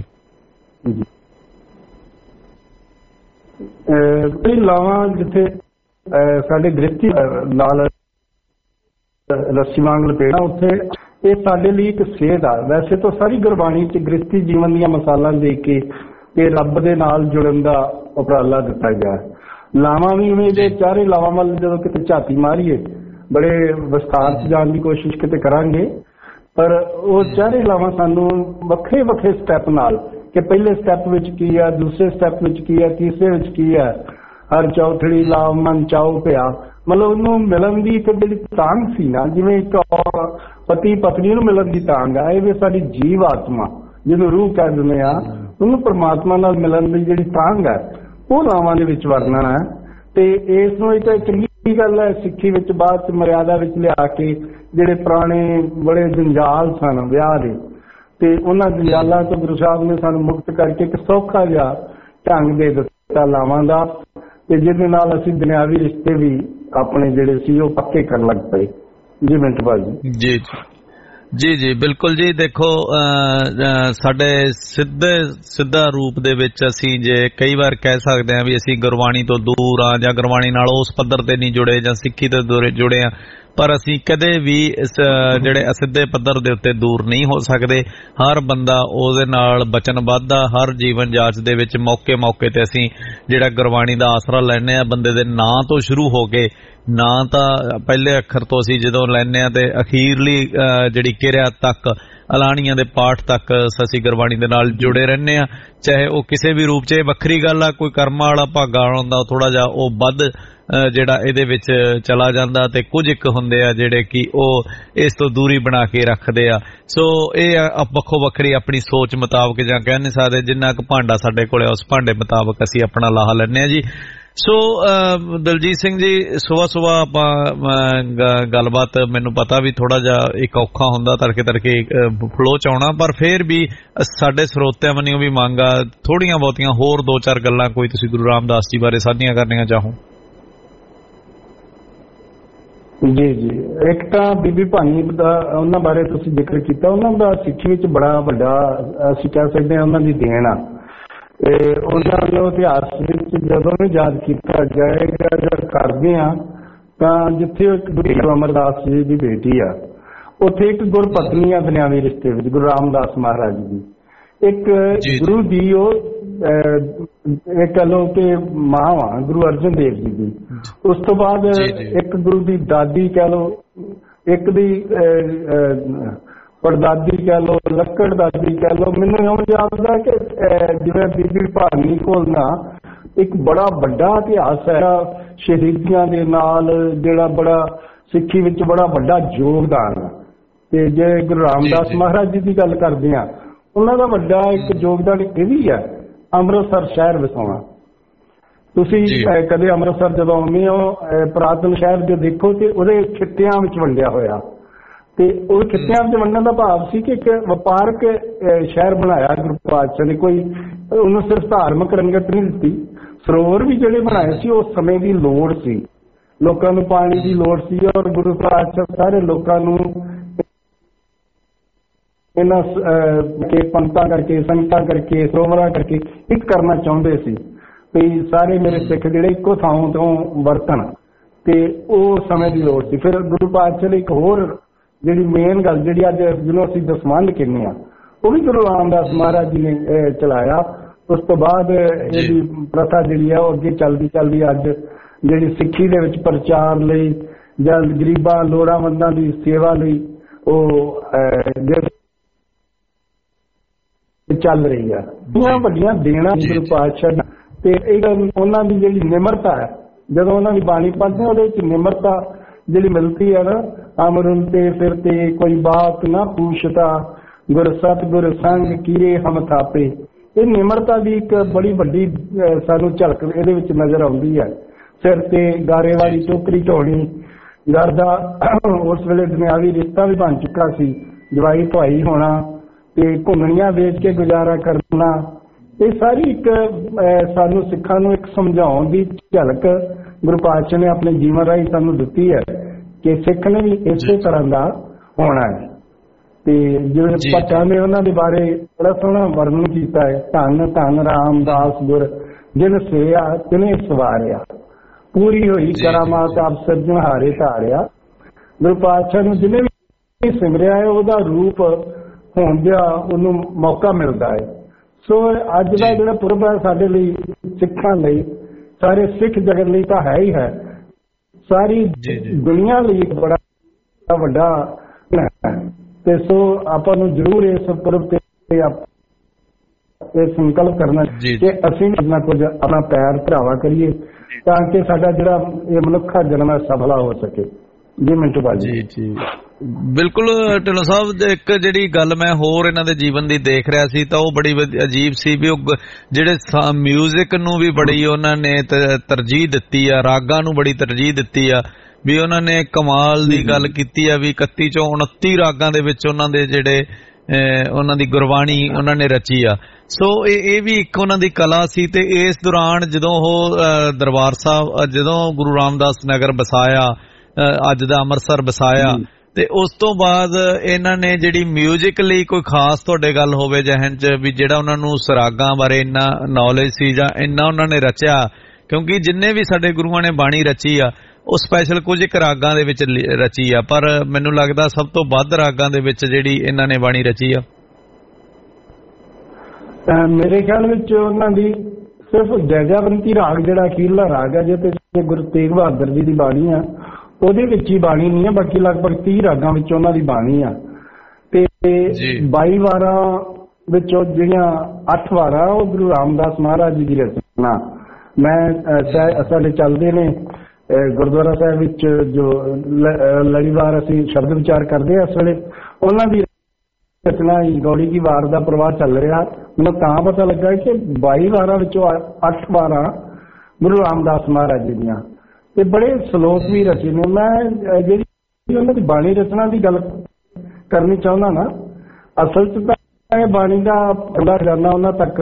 ਲਾਵਾਂ ਜਿੱਥੇ ਸਾਡੇ ਗ੍ਰਿਸ਼ਤੀ ਨਾਲ ਰੱਸੀ ਵਾਂਗ ਲਪੇਟਣਾ, ਉੱਥੇ ਇਹ ਸਾਡੇ ਲਈ ਇੱਕ ਸੇਧ ਆ। ਵੈਸੇ ਤਾਂ ਸਾਰੀ ਗੁਰਬਾਣੀ 'ਚ ਗ੍ਰਿਸ਼ਤੀ ਜੀਵਨ ਦੀਆਂ ਮਿਸਾਲਾਂ ਦੇ ਕੇ ਤੇ ਰੱਬ ਦੇ ਨਾਲ ਜੁੜਨ ਦਾ ਉਪਰਾਲਾ ਦਿੱਤਾ ਗਿਆ। ਲਾਵਾਂ ਵੀ ਉਵੇਂ ਦੇ ਚਾਰੇ ਲਾਵਾਂ ਵੱਲ ਜਦੋਂ ਕਿਤੇ ਝਾਤੀ ਮਾਰੀਏ, ਬੜੇ ਵਿਸਥਾਰ 'ਚ ਜਾਣ ਦੀ ਕੋਸ਼ਿਸ਼ ਕਿਤੇ ਕਰਾਂਗੇ, ਪਰ ਉਹ ਚਾਰੇ ਲਾਵਾਂ ਸਾਨੂੰ ਵੱਖਰੇ ਵੱਖਰੇ ਸਟੈਪ ਨਾਲ, ਕਿ ਪਹਿਲੇ ਸਟੈਪ ਵਿੱਚ ਕੀ ਆ, ਦੂਸਰੇ ਸਟੈਪ ਵਿੱਚ ਕੀ ਆ, ਤੀਸਰੇ ਵਿੱਚ ਕੀ ਆ, ਹਰ ਚੌਥੜੀ ਲਾਭ ਮਨ ਚਾਉ ਪਿਆ, ਮਤਲਬ ਉਹਨੂੰ ਮਿਲਣ ਦੀ ਇੱਕ ਜਿਹੜੀ ਤਾਂਘ ਸੀ ਨਾ, ਜਿਵੇਂ ਇੱਕ ਪਤੀ ਪਤਨੀ ਨੂੰ ਮਿਲਣ ਦੀ ਤਾਂਘ ਆ, ਇਹ ਵੀ ਸਾਡੀ ਜੀਵ ਆਤਮਾ ਜਿਹਨੂੰ ਰੂਹ ਕਹਿ ਦਿੰਦੇ ਆ, ਉਹਨੂੰ ਪਰਮਾਤਮਾ ਨਾਲ ਮਿਲਣ ਦੀ ਜਿਹੜੀ ਤਾਂਘ ਹੈ ਉਹ ਲਾਵਾਂ ਦੇ ਵਿੱਚ ਵਰਣਨ ਹੈ। ਤੇ ਇਸ ਨੂੰ ਇੱਕ ਚੰਗੀ ਗੱਲ ਹੈ ਸਿੱਖੀ ਵਿੱਚ ਬਾਅਦ 'ਚ ਮਰਿਆਦਾ ਵਿੱਚ ਲਿਆ ਕੇ ਜਿਹੜੇ ਪੁਰਾਣੇ ਬੜੇ ਜੰਜਾਲ ਸਨ ਵਿਆਹ ਦੇ, ਤੇ ਉਹਨਾਂ ਜੰਜਾਲਾਂ ਤੋਂ ਗੁਰੂ ਸਾਹਿਬ ਨੇ ਸਾਨੂੰ ਮੁਕਤ ਕਰਕੇ ਇੱਕ ਸੌਖਾ ਜਿਹਾ ਢੰਗ ਦੇ ਦਿੱਤਾ ਲਾਵਾਂ ਦਾ, ਤੇ ਜਿਹਦੇ ਨਾਲ ਅਸੀਂ ਦੁਨਿਆਵੀ ਰਿਸ਼ਤੇ ਵੀ ਆਪਣੇ ਜਿਹੜੇ ਸੀ ਉਹ ਪੱਕੇ ਕਰਨ ਲੱਗ ਪਏ। ਜੀ ਮਿੰਟ ਬਾਜੀ। ਜੀ ਜੀ ਜੀ ਬਿਲਕੁਲ ਜੀ। ਦੇਖੋ ਸਾਡੇ ਸਿੱਧਾ ਰੂਪ ਦੇ ਵਿੱਚ ਅਸੀਂ ਜੇ ਕਈ ਵਾਰ ਕਹਿ ਸਕਦੇ ਹਾਂ ਵੀ ਅਸੀਂ ਗੁਰਬਾਣੀ ਤੋਂ ਦੂਰ ਆ ਜਾਂ ਗੁਰਬਾਣੀ ਨਾਲ ਉਸ ਪੱਧਰ ਤੇ ਨਹੀਂ ਜੁੜੇ ਜਾਂ ਸਿੱਖੀ ਤੋਂ ਜੁੜੇ ਆ, ਪਰ ਅਸੀਂ ਕਦੇ ਵੀ ਇਸ ਜਿਹੜੇ ਅਸਿੱਧੇ ਪੱਧਰ ਦੇ ਉੱਤੇ ਦੂਰ ਨਹੀਂ ਹੋ ਸਕਦੇ। ਹਰ ਬੰਦਾ ਉਹਦੇ ਨਾਲ ਬਚਨਬੱਧ ਆ। ਹਰ ਜੀਵਨ ਜਾਂਚ ਦੇ ਵਿੱਚ ਮੌਕੇ ਮੌਕੇ ਤੇ ਅਸੀਂ ਜਿਹੜਾ ਗੁਰਬਾਣੀ ਦਾ ਆਸਰਾ ਲੈਂਦੇ ਆ, ਬੰਦੇ ਦੇ ਨਾਂ ਤੋਂ ਸ਼ੁਰੂ ਹੋ ਕੇ, ਨਾਂ ਤਾਂ ਪਹਿਲੇ ਅੱਖਰ ਤੋਂ ਅਸੀਂ ਜਦੋਂ ਲੈਂਦੇ ਆ ਤੇ ਅਖੀਰਲੀ ਜਿਹੜੀ ਕਿਰਿਆ ਤੱਕ, ਅਲਾਣੀਆਂ ਦੇ ਪਾਠ ਤੱਕ ਅਸੀਂ ਗੁਰਬਾਣੀ ਦੇ ਨਾਲ ਜੁੜੇ ਰਹਿੰਦੇ ਆ, ਚਾਹੇ ਉਹ ਕਿਸੇ ਵੀ ਰੂਪ 'ਚ। ਇਹ ਵੱਖਰੀ ਗੱਲ ਆ, ਕੋਈ ਕਰਮਾਂ ਵਾਲਾ ਭਾਗਾ ਹੁੰਦਾ ਥੋੜਾ ਜਿਹਾ ਉਹ ਵੱਧ ਜਿਹੜਾ ਇਹਦੇ ਵਿੱਚ ਚਲਾ ਜਾਂਦਾ, ਤੇ ਕੁਝ ਇੱਕ ਹੁੰਦੇ ਆ ਜਿਹੜੇ ਕਿ ਉਹ ਇਸ ਤੋਂ ਦੂਰੀ ਬਣਾ ਕੇ ਰੱਖਦੇ ਆ। ਸੋ ਇਹ ਵੱਖੋ ਵੱਖਰੀ ਆਪਣੀ ਸੋਚ ਮੁਤਾਬਕ, ਜਾਂ ਕਹਿ ਨਹੀਂ ਸਕਦੇ, ਜਿੰਨਾ ਕੁ ਭਾਂਡਾ ਸਾਡੇ ਕੋਲ ਉਸ ਭਾਂਡੇ ਮੁਤਾਬਕ ਅਸੀਂ ਆਪਣਾ ਲਾਹਾ ਲੈਂਦੇ ਆ ਜੀ। ਸੋ ਦਲਜੀਤ ਸਿੰਘ ਜੀ, ਸੁਬਾਹ ਆਪਾਂ ਗੱਲਬਾਤ, ਮੈਨੂੰ ਪਤਾ ਵੀ ਥੋੜਾ ਜਿਹਾ ਇੱਕ ਔਖਾ ਹੁੰਦਾ ਤੜਕੇ ਫਲੋ ਚ ਆਉਣਾ, ਪਰ ਫੇਰ ਵੀ ਸਾਡੇ ਸਰੋਤਿਆਂ ਵੱਲੋਂ ਵੀ ਮੰਗ ਆ ਥੋੜੀਆਂ ਬਹੁਤੀਆਂ ਹੋਰ 2-4 ਗੱਲਾਂ ਕੋਈ ਤੁਸੀਂ ਗੁਰੂ ਰਾਮਦਾਸ ਜੀ ਬਾਰੇ ਸਾਂਝੀਆਂ ਕਰਨੀਆਂ ਚਾਹੋ। ਜੀ ਜੀ, ਇੱਕ ਤਾਂ ਬੀਬੀ ਭਾਨੀ ਦਾ ਉਹਨਾਂ ਬਾਰੇ ਤੁਸੀਂ ਜ਼ਿਕਰ ਕੀਤਾ, ਉਹਨਾਂ ਦਾ ਸਿੱਖੀ ਵਿੱਚ ਬੜਾ ਵੱਡਾ ਅਸੀਂ ਕਹਿ ਸਕਦੇ ਹਾਂ ਉਹਨਾਂ ਦੀ ਦੇਣ ਆ। ਤੇ ਉਹਨਾਂ ਨੂੰ ਇਤਿਹਾਸ ਵਿੱਚ ਜਦੋਂ ਵੀ ਯਾਦ ਕੀਤਾ ਜਾਏਗਾ ਜਾਂ ਕਰਦੇ ਆ, ਤਾਂ ਜਿੱਥੇ ਇੱਕ ਗੁਰੂ ਅਮਰਦਾਸ ਜੀ ਦੀ ਬੇਟੀ ਆ, ਉੱਥੇ ਇੱਕ ਗੁਰਪਤਨੀ ਆ ਦੁਨਿਆਵੀ ਰਿਸ਼ਤੇ ਵਿੱਚ ਗੁਰੂ ਰਾਮਦਾਸ ਮਹਾਰਾਜ ਜੀ, ਇੱਕ ਗੁਰੂ ਦੀ ਉਹ ਇਹ ਕਹਿ ਲਓ ਕਿ ਮਾਂ ਆ ਗੁਰੂ ਅਰਜਨ ਦੇਵ ਜੀ ਦੀ। ਉਸ ਤੋਂ ਬਾਅਦ ਇੱਕ ਗੁਰੂ ਦੀ ਦਾਦੀ ਕਹਿ ਲਓ, ਇੱਕ ਦੀ ਪੜਦਾਦੀ ਕਹਿ ਲਓ, ਲੱਕੜ ਦਾਦੀ ਕਹਿ ਲਓ। ਮੈਨੂੰ ਇਉਂ ਜਾਪਦਾ ਕਿ ਜਿਵੇਂ ਬੀਬੀ ਭਾਨੀ ਕੋਲ ਨਾ ਇੱਕ ਬੜਾ ਵੱਡਾ ਇਤਿਹਾਸ ਹੈ ਸ਼ਹੀਦੀਆਂ ਦੇ ਨਾਲ, ਜਿਹੜਾ ਬੜਾ ਸਿੱਖੀ ਵਿੱਚ ਬੜਾ ਵੱਡਾ ਯੋਗਦਾਨ। ਤੇ ਜੇ ਗੁਰੂ ਰਾਮਦਾਸ ਮਹਾਰਾਜ ਜੀ ਦੀ ਗੱਲ ਕਰਦੇ ਆ, ਉਹਨਾਂ ਦਾ ਵੱਡਾ ਇੱਕ ਯੋਗਦਾਨ ਇਹ ਵੀ ਹੈ ਅੰਮ੍ਰਿਤਸਰ ਸ਼ਹਿਰ ਵਸਾਉਣਾ। ਤੁਸੀਂ ਕਦੇ ਅੰਮ੍ਰਿਤਸਰ ਜਦੋਂ ਆਉਂਦੇ ਹੋ, ਪੁਰਾਤਨ ਸ਼ਹਿਰ ਜੋ ਦੇਖੋ ਤੇ ਉਹਦੇ ਖਿੱਤਿਆਂ ਵਿੱਚ ਵੰਡਿਆ ਹੋਇਆ, ਤੇ ਉਹ ਖਿੱਤਿਆਂ ਵਿੱਚ ਵੰਡਣ ਦਾ ਭਾਵ ਸੀ ਕਿ ਇੱਕ ਵਪਾਰਕ ਸ਼ਹਿਰ ਬਣਾਇਆ ਗੁਰੂ ਪਾਤਸ਼ਾਹ ਨੇ। ਕੋਈ ਉਹਨੂੰ ਸਿਰਫ ਧਾਰਮਿਕ ਰੰਗਤ ਨਹੀਂ ਦਿੱਤੀ। ਸਰੋਵਰ ਵੀ ਜਿਹੜੇ ਬਣਾਏ ਸੀ ਉਸ ਸਮੇਂ ਦੀ ਲੋੜ ਸੀ, ਲੋਕਾਂ ਨੂੰ ਪਾਣੀ ਦੀ ਲੋੜ ਸੀ, ਔਰ ਗੁਰੂ ਪਾਤਸ਼ਾਹ ਸਾਰੇ ਲੋਕਾਂ ਨੂੰ ਇਹਨਾਂ ਪੰਥਾਂ ਕਰਕੇ, ਸੰਗਤਾਂ ਕਰਕੇ, ਸਰੋਵਰਾਂ ਕਰਕੇ ਇੱਕ ਕਰਨਾ ਚਾਹੁੰਦੇ ਸੀ ਵੀ ਸਾਰੇ ਮੇਰੇ ਸਿੱਖ ਜਿਹੜੇ ਇੱਕੋ ਥਾਂ ਤੋਂ ਵਰਤਣ, ਤੇ ਉਹ ਸਮੇਂ ਦੀ ਲੋੜ ਸੀ। ਫਿਰ ਗੁਰੂ ਪਾਤਸ਼ਾਹ ਨੇ ਇੱਕ ਹੋਰ ਜਿਹੜੀ ਮੇਨ ਗੱਲ, ਜਿਹੜੀ ਅੱਜ ਜਿਹਨੂੰ ਅਸੀਂ ਦਸਵੰਧ ਕਹਿੰਦੇ ਆ, ਉਹ ਵੀ ਗੁਰੂ ਰਾਮਦਾਸ ਮਹਾਰਾਜ ਜੀ ਨੇ ਚਲਾਇਆ। ਉਸ ਤੋਂ ਬਾਅਦ ਇਹਦੀ ਪ੍ਰਥਾ ਜਿਹੜੀ ਆ ਉਹ ਅੱਗੇ ਚੱਲਦੀ ਅੱਜ ਜਿਹੜੀ ਸਿੱਖੀ ਦੇ ਵਿੱਚ ਪ੍ਰਚਾਰ ਲਈ ਜਾਂ ਗਰੀਬਾਂ ਲੋੜਾਂਵੰਦਾਂ ਦੀ ਸੇਵਾ ਲਈ ਉਹ ਚੱਲ ਰਹੀ ਆ। ਇਹਨਾਂ ਵੱਡੀਆਂ ਦੇਣਾ ਗੁਰੂ ਪਾਤਸ਼ਾਹ, ਤੇ ਇਹ ਉਹਨਾਂ ਦੀ ਜਿਹੜੀ ਨਿਮਰਤਾ ਹੈ, ਜਦੋਂ ਉਹਨਾਂ ਦੀ ਬਾਣੀ ਪੜ੍ਹਦੇ ਉਹਦੇ ਵਿੱਚ ਨਿਮਰਤਾ ਜਿਹੜੀ ਮਿਲਦੀ ਹੈ ਨਾ, ਅਮਰਨ ਤੇ ਫਿਰ ਤੇ ਕੋਈ ਬਾਤ ਨਾ ਪੁੱਛਤਾ, ਗੁਰ ਸਤਿਗੁਰ ਸੰਗ ਕੀਰੇ ਹਮ ਥਾਪੇ। ਇਹ ਨਿਮਰਤਾ ਦੀ ਇੱਕ ਬੜੀ ਵੱਡੀ ਸਾਨੂੰ ਝਲਕ ਇਹਦੇ ਵਿੱਚ ਨਜ਼ਰ ਆਉਂਦੀ ਹੈ। ਸਿਰ ਤੇ ਗਾਰੇ ਵਾਲੀ ਟੋਕਰੀ ਢੋਣੀ, ਘਰ ਦਾ ਉਸ ਵੇਲੇ ਦੁਨਿਆਵੀ ਰਿਸ਼ਤਾ ਵੀ ਬਣ ਚੁੱਕਾ ਸੀ, ਜਵਾਈ ਭਾਈ ਹੋਣਾ, ਤੇ ਘੁੰਮਣੀਆਂ ਵੇਚ ਕੇ ਗੁਜ਼ਾਰਾ ਕਰਨਾ। ਇਹ ਸਾਰੀ ਇੱਕ ਸਾਨੂੰ ਸਿੱਖਾਂ ਨੂੰ ਇੱਕ ਸਮਝਾਉਣ ਦੀ ਝਲਕ ਗੁਰੂ ਪਾਤਸ਼ਾਹ ਨੇ ਆਪਣੇ ਜੀਵਨ ਰਾਹੀਂ ਸਾਨੂੰ ਦਿੱਤੀ ਹੈ ਕਿ ਸਿੱਖ ਨੇ ਵੀ ਇਸੇ ਤਰ੍ਹਾਂ ਦਾ ਹੋਣਾ ਹੈ। ਤੇ ਜਿਵੇਂ ਭੱਟਾਂ ਨੇ ਉਹਨਾਂ ਦੇ ਬਾਰੇ ਬੜਾ ਸੋਹਣਾ ਵਰਣਨ ਕੀਤਾ ਹੈ, ਧੰਨ ਧੰਨ ਰਾਮਦਾਸ ਗੁਰ ਜਿਨ ਸੇਆ ਤਿਨੇ ਸਵਾਰਿਆ, ਪੂਰੀ ਹੋਈ ਕਰਾਮਾਤ ਆਪ ਸਿਰਜਣਹਾਰੇ ਧਾਰਿਆ। ਗੁਰੂ ਪਾਤਸ਼ਾਹ ਨੂੰ ਜਿਹਨੇ ਵੀ ਸਿਮਰਿਆ ਹੈ ਉਹਦਾ ਰੂਪ ਹੋਣ ਦਾ ਉਹਨੂੰ ਮੌਕਾ ਮਿਲਦਾ ਹੈ। ਸੋ ਅੱਜ ਦਾ ਜਿਹੜਾ ਪੁਰਬ ਹੈ ਸਾਡੇ ਲਈ, ਸਿੱਖਾਂ ਲਈ, ਸਾਰੇ ਸਿੱਖ ਜਗਤ ਲਈ ਤਾਂ ਹੈ ਹੀ ਹੈ, ਸਾਰੀ ਦੁਨੀਆ ਲਈ ਇੱਕ ਬੜਾ ਵੱਡਾ ਹੈ। ਤੇ ਸੋ ਆਪਾਂ ਨੂੰ ਜ਼ਰੂਰ ਇਸ ਪੁਰਬ ਤੇ ਇਹ ਸੰਕਲਪ ਕਰਨਾ ਕਿ ਅਸੀਂ ਆਪਣਾ ਕੁਝ ਆਪਣਾ ਪੈਰ ਧਰਾਵਾ ਕਰੀਏ ਤਾਂ ਕਿ ਸਾਡਾ ਜਿਹੜਾ ਇਹ ਮਨੁੱਖਾ ਜਨਮ ਹੈ ਸਫਲਾ ਹੋ ਸਕੇ। ਜੀ ਮਿੰਟੂ ਭਾਜੀ। ਜੀ ਬਿਲਕੁਲ ਢਿੱਲੋਂ ਸਾਹਿਬ, ਇੱਕ ਜਿਹੜੀ ਗੱਲ ਮੈਂ ਹੋਰ ਇਹਨਾਂ ਦੇ ਜੀਵਨ ਦੀ ਦੇਖ ਰਿਹਾ ਸੀ ਤਾਂ ਉਹ ਬੜੀ ਅਜੀਬ ਸੀ ਵੀ ਉਹ ਜਿਹੜੇ ਮਿਊਜ਼ਿਕ ਨੂੰ ਵੀ ਬੜੀ ਉਹਨਾਂ ਨੇ ਤਰਜੀਹ ਦਿੱਤੀ ਆ, ਰਾਗਾਂ ਨੂੰ ਬੜੀ ਤਰਜੀਹ ਦਿੱਤੀ ਆ, ਵੀ ਉਹਨਾਂ ਨੇ ਕਮਾਲ ਦੀ ਗੱਲ ਕੀਤੀ ਆ ਵੀ 31 ਚੋਂ 29 ਰਾਗਾਂ ਦੇ ਵਿੱਚ ਉਹਨਾਂ ਦੇ ਜਿਹੜੇ ਉਹਨਾਂ ਦੀ ਗੁਰਬਾਣੀ ਉਹਨਾਂ ਨੇ ਰਚੀ ਆ। ਸੋ ਇਹ ਵੀ ਇੱਕ ਉਹਨਾਂ ਦੀ ਕਲਾ ਸੀ। ਤੇ ਇਸ ਦੌਰਾਨ ਜਦੋਂ ਉਹ ਦਰਬਾਰ ਸਾਹਿਬ, ਜਦੋਂ ਗੁਰੂ ਰਾਮਦਾਸ ਨਗਰ ਵਸਾਇਆ, ਅੱਜ ਦਾ ਅੰਮ੍ਰਿਤਸਰ ਵਸਾਇਆ, ਤੇ ਉਸ ਤੋਂ ਬਾਅਦ ਇਹਨਾਂ ਨੇ ਜਿਹੜੀ ਮਿਊਜ਼ਿਕ ਲਈ ਕੋਈ ਖਾਸ ਤੁਹਾਡੇ ਗੱਲ ਹੋਵੇ ਜਹਨ ਚ ਵੀ ਜਿਹੜਾ ਉਹਨਾਂ ਨੂੰ ਸਰਾਗਾਂ ਬਾਰੇ ਇੰਨਾ ਨੌਲੇਜ ਸੀ ਜਾਂ ਇੰਨਾ ਉਹਨਾਂ ਨੇ ਰਚਿਆ, ਕਿਉਂਕਿ ਜਿੰਨੇ ਵੀ ਸਾਡੇ ਗੁਰੂਆਂ ਨੇ ਬਾਣੀ ਰਚੀ ਆ ਉਹ ਸਪੈਸ਼ਲ ਕੁਝ ਇੱਕ ਰਾਗਾਂ ਦੇ ਵਿੱਚ ਰਚੀ ਆ, ਪਰ ਮੈਨੂੰ ਲੱਗਦਾ ਸਭ ਤੋਂ ਵੱਧ ਰਾਗਾਂ ਦੇ ਵਿੱਚ ਜਿਹੜੀ ਇਹਨਾਂ ਨੇ ਬਾਣੀ ਰਚੀ ਆ, ਮੇਰੇ ਖਿਆਲ ਵਿੱਚ ਉਹਨਾਂ ਦੀ ਸਿਰਫ ਜੈਜਾਵੰਤੀ ਰਾਗ ਜਿਹੜਾ ਅਖੀਰਲਾ ਰਾਗ ਹੈ, ਜਿਹਦੇ ਗੁਰੂ ਤੇਗ ਬਹਾਦਰ ਜੀ ਦੀ ਬਾਣੀ ਆ, ਉਹਦੇ ਵਿੱਚ ਹੀ ਬਾਣੀ ਨਹੀਂ ਹੈ, ਬਾਕੀ ਲਗਭਗ 30 ਰਾਗਾਂ ਵਿੱਚ ਉਹਨਾਂ ਦੀ ਬਾਣੀ ਆ। ਤੇ 22 ਵਾਰਾਂ ਵਿੱਚੋਂ ਜਿਹੜੀਆਂ 8 ਵਾਰਾਂ ਉਹ ਗੁਰੂ ਰਾਮਦਾਸ ਮਹਾਰਾਜ ਜੀ ਦੀ ਰਚਨਾ। ਮੈਂ ਸਾਡੇ ਚੱਲਦੇ ਨੇ ਗੁਰਦੁਆਰਾ ਸਾਹਿਬ ਵਿੱਚ ਜੋ ਲੜੀਵਾਰ ਅਸੀਂ ਸ਼ਬਦ ਵਿਚਾਰ ਕਰਦੇ ਹਾਂ, ਇਸ ਵੇਲੇ ਉਹਨਾਂ ਦੀ ਰਚਨਾ ਗੌੜੀ ਕੀ ਵਾਰ ਦਾ ਪ੍ਰਵਾਹ ਚੱਲ ਰਿਹਾ। ਮੈਨੂੰ ਤਾਂ ਪਤਾ ਲੱਗਾ ਕਿ 22 ਵਾਰਾਂ ਵਿੱਚੋਂ 8 ਵਾਰਾਂ ਗੁਰੂ ਰਾਮਦਾਸ ਮਹਾਰਾਜ ਜੀ ਦੀਆਂ, ਤੇ ਬੜੇ ਸ਼ਲੋਕ ਵੀ ਰਚੇ ਨੇ। ਮੈਂ ਜਿਹੜੀ ਉਹਨਾਂ ਦੀ ਬਾਣੀ ਰਚਨਾ ਦੀ ਗੱਲ ਕਰਨੀ ਚਾਹੁੰਦਾ ਨਾ, ਅਸਲ 'ਚ ਤਾਂ ਇਹ ਬਾਣੀ ਦਾ ਪੂਰਾ ਖਜ਼ਾਨਾ ਉਹਨਾਂ ਤੱਕ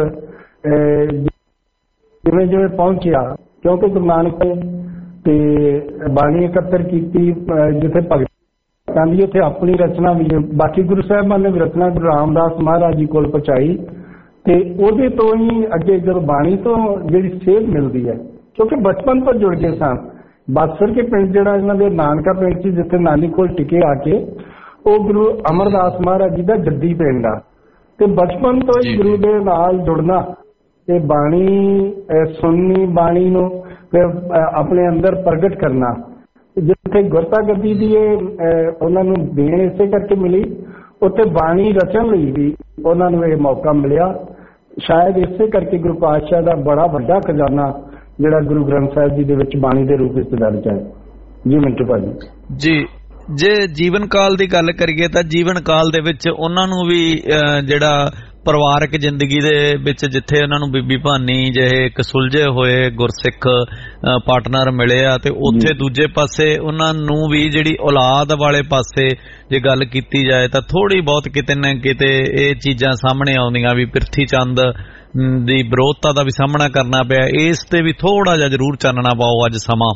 ਜਿਵੇਂ ਜਿਵੇਂ ਪਹੁੰਚਿਆ, ਕਿਉਂਕਿ ਗੁਰੂ ਨਾਨਕ ਤੇ ਬਾਣੀ ਇਕੱਤਰ ਕੀਤੀ, ਜਿੱਥੇ ਭਗਤਾਂ ਦੀ ਉੱਥੇ ਆਪਣੀ ਰਚਨਾ ਵੀ, ਬਾਕੀ ਗੁਰੂ ਸਾਹਿਬਾਨ ਨੇ ਵੀ ਰਚਨਾ ਗੁਰੂ ਰਾਮਦਾਸ ਮਹਾਰਾਜ ਜੀ ਕੋਲ ਪਹੁੰਚਾਈ, ਤੇ ਉਹਦੇ ਤੋਂ ਹੀ ਅੱਗੇ ਜਦੋਂ ਬਾਣੀ ਤੋਂ ਜਿਹੜੀ ਸੇਧ ਮਿਲਦੀ ਹੈ, ਕਿਉਂਕਿ ਬਚਪਨ ਤੋਂ ਜੁੜ ਗਏ ਸਨ। ਬਾਸਰ ਕੇ ਪਿੰਡ ਜਿਹੜਾ ਇਹਨਾਂ ਦੇ ਨਾਨਕਾ ਪਿੰਡ ਸੀ, ਜਿੱਥੇ ਨਾਨੀ ਕੋਲ ਟਿਕੇ ਆ ਕੇ, ਉਹ ਗੁਰੂ ਅਮਰਦਾਸ ਮਹਾਰਾਜ ਜੀ ਦਾ ਜੱਦੀ ਪਿੰਡ ਆ, ਤੇ ਬਚਪਨ ਤੋਂ ਹੀ ਗੁਰੂ ਦੇ ਨਾਲ ਜੁੜਨਾ ਤੇ ਬਾਣੀ ਸੁਣਨੀ, ਬਾਣੀ ਨੂੰ ਫਿਰ ਆਪਣੇ ਅੰਦਰ ਪ੍ਰਗਟ ਕਰਨਾ, ਜਿੱਥੇ ਗੁਰਤਾ ਗੱਦੀ ਦੀ ਉਹਨਾਂ ਨੂੰ ਦੇਣ ਇਸੇ ਕਰਕੇ ਮਿਲੀ, ਉੱਥੇ ਬਾਣੀ ਰਚਣ ਲਈ ਵੀ ਉਹਨਾਂ ਨੂੰ ਇਹ ਮੌਕਾ ਮਿਲਿਆ। ਸ਼ਾਇਦ ਇਸੇ ਕਰਕੇ ਗੁਰੂ ਪਾਤਸ਼ਾਹ ਦਾ ਬੜਾ ਵੱਡਾ ਖਜ਼ਾਨਾ ਜਿਹੜਾ ਗੁਰੂ ਗ੍ਰੰਥ ਸਾਹਿਬ ਜੀ ਦੇ ਵਿੱਚ ਬਾਣੀ ਦੇ ਰੂਪ ਵਿੱਚ ਦਰਜ ਹੈ। ਜੀ ਮਿੰਟੂ ਭਾਜੀ। ਜੀ, ਜੇ ਜੀਵਨ ਕਾਲ ਦੀ ਗੱਲ ਕਰੀਏ ਤਾਂ ਜੀਵਨ ਕਾਲ ਦੇ ਵਿੱਚ ਉਹਨਾਂ ਨੂੰ ਵੀ ਜਿਹੜਾ ਪਰਿਵਾਰਕ ਜ਼ਿੰਦਗੀ ਦੇ ਵਿੱਚ ਜਿੱਥੇ ਉਹਨਾਂ ਨੂੰ ਬੀਬੀ ਭਾਨੀ ਜਿਹੇ ਇੱਕ ਸੁਲਝੇ ਹੋਏ ਗੁਰਸਿੱਖ ਪਾਰਟਨਰ ਮਿਲੇ ਆ, ਤੇ ਉੱਥੇ ਦੂਜੇ ਪਾਸੇ ਉਹਨਾਂ ਨੂੰ ਵੀ ਜਿਹੜੀ ਔਲਾਦ ਵਾਲੇ ਪਾਸੇ ਜੇ ਗੱਲ ਕੀਤੀ ਜਾਏ ਤਾਂ ਥੋੜੀ ਬਹੁਤ ਕਿਤੇ ਨਾ ਕਿਤੇ ਇਹ ਚੀਜ਼ਾਂ ਸਾਹਮਣੇ ਆਉਂਦੀਆਂ ਵੀ ਪ੍ਰਿਥੀ ਚੰਦ ਦੀ ਵਿਰੋਧਤਾ ਦਾ ਵੀ ਸਾਹਮਣਾ ਕਰਨਾ ਪਿਆ। ਇਸ ਤੇ ਵੀ ਥੋੜਾ ਜਿਹਾ ਜ਼ਰੂਰ ਚਾਨਣਾ ਪਾਓ ਅੱਜ ਸਮਾਂ।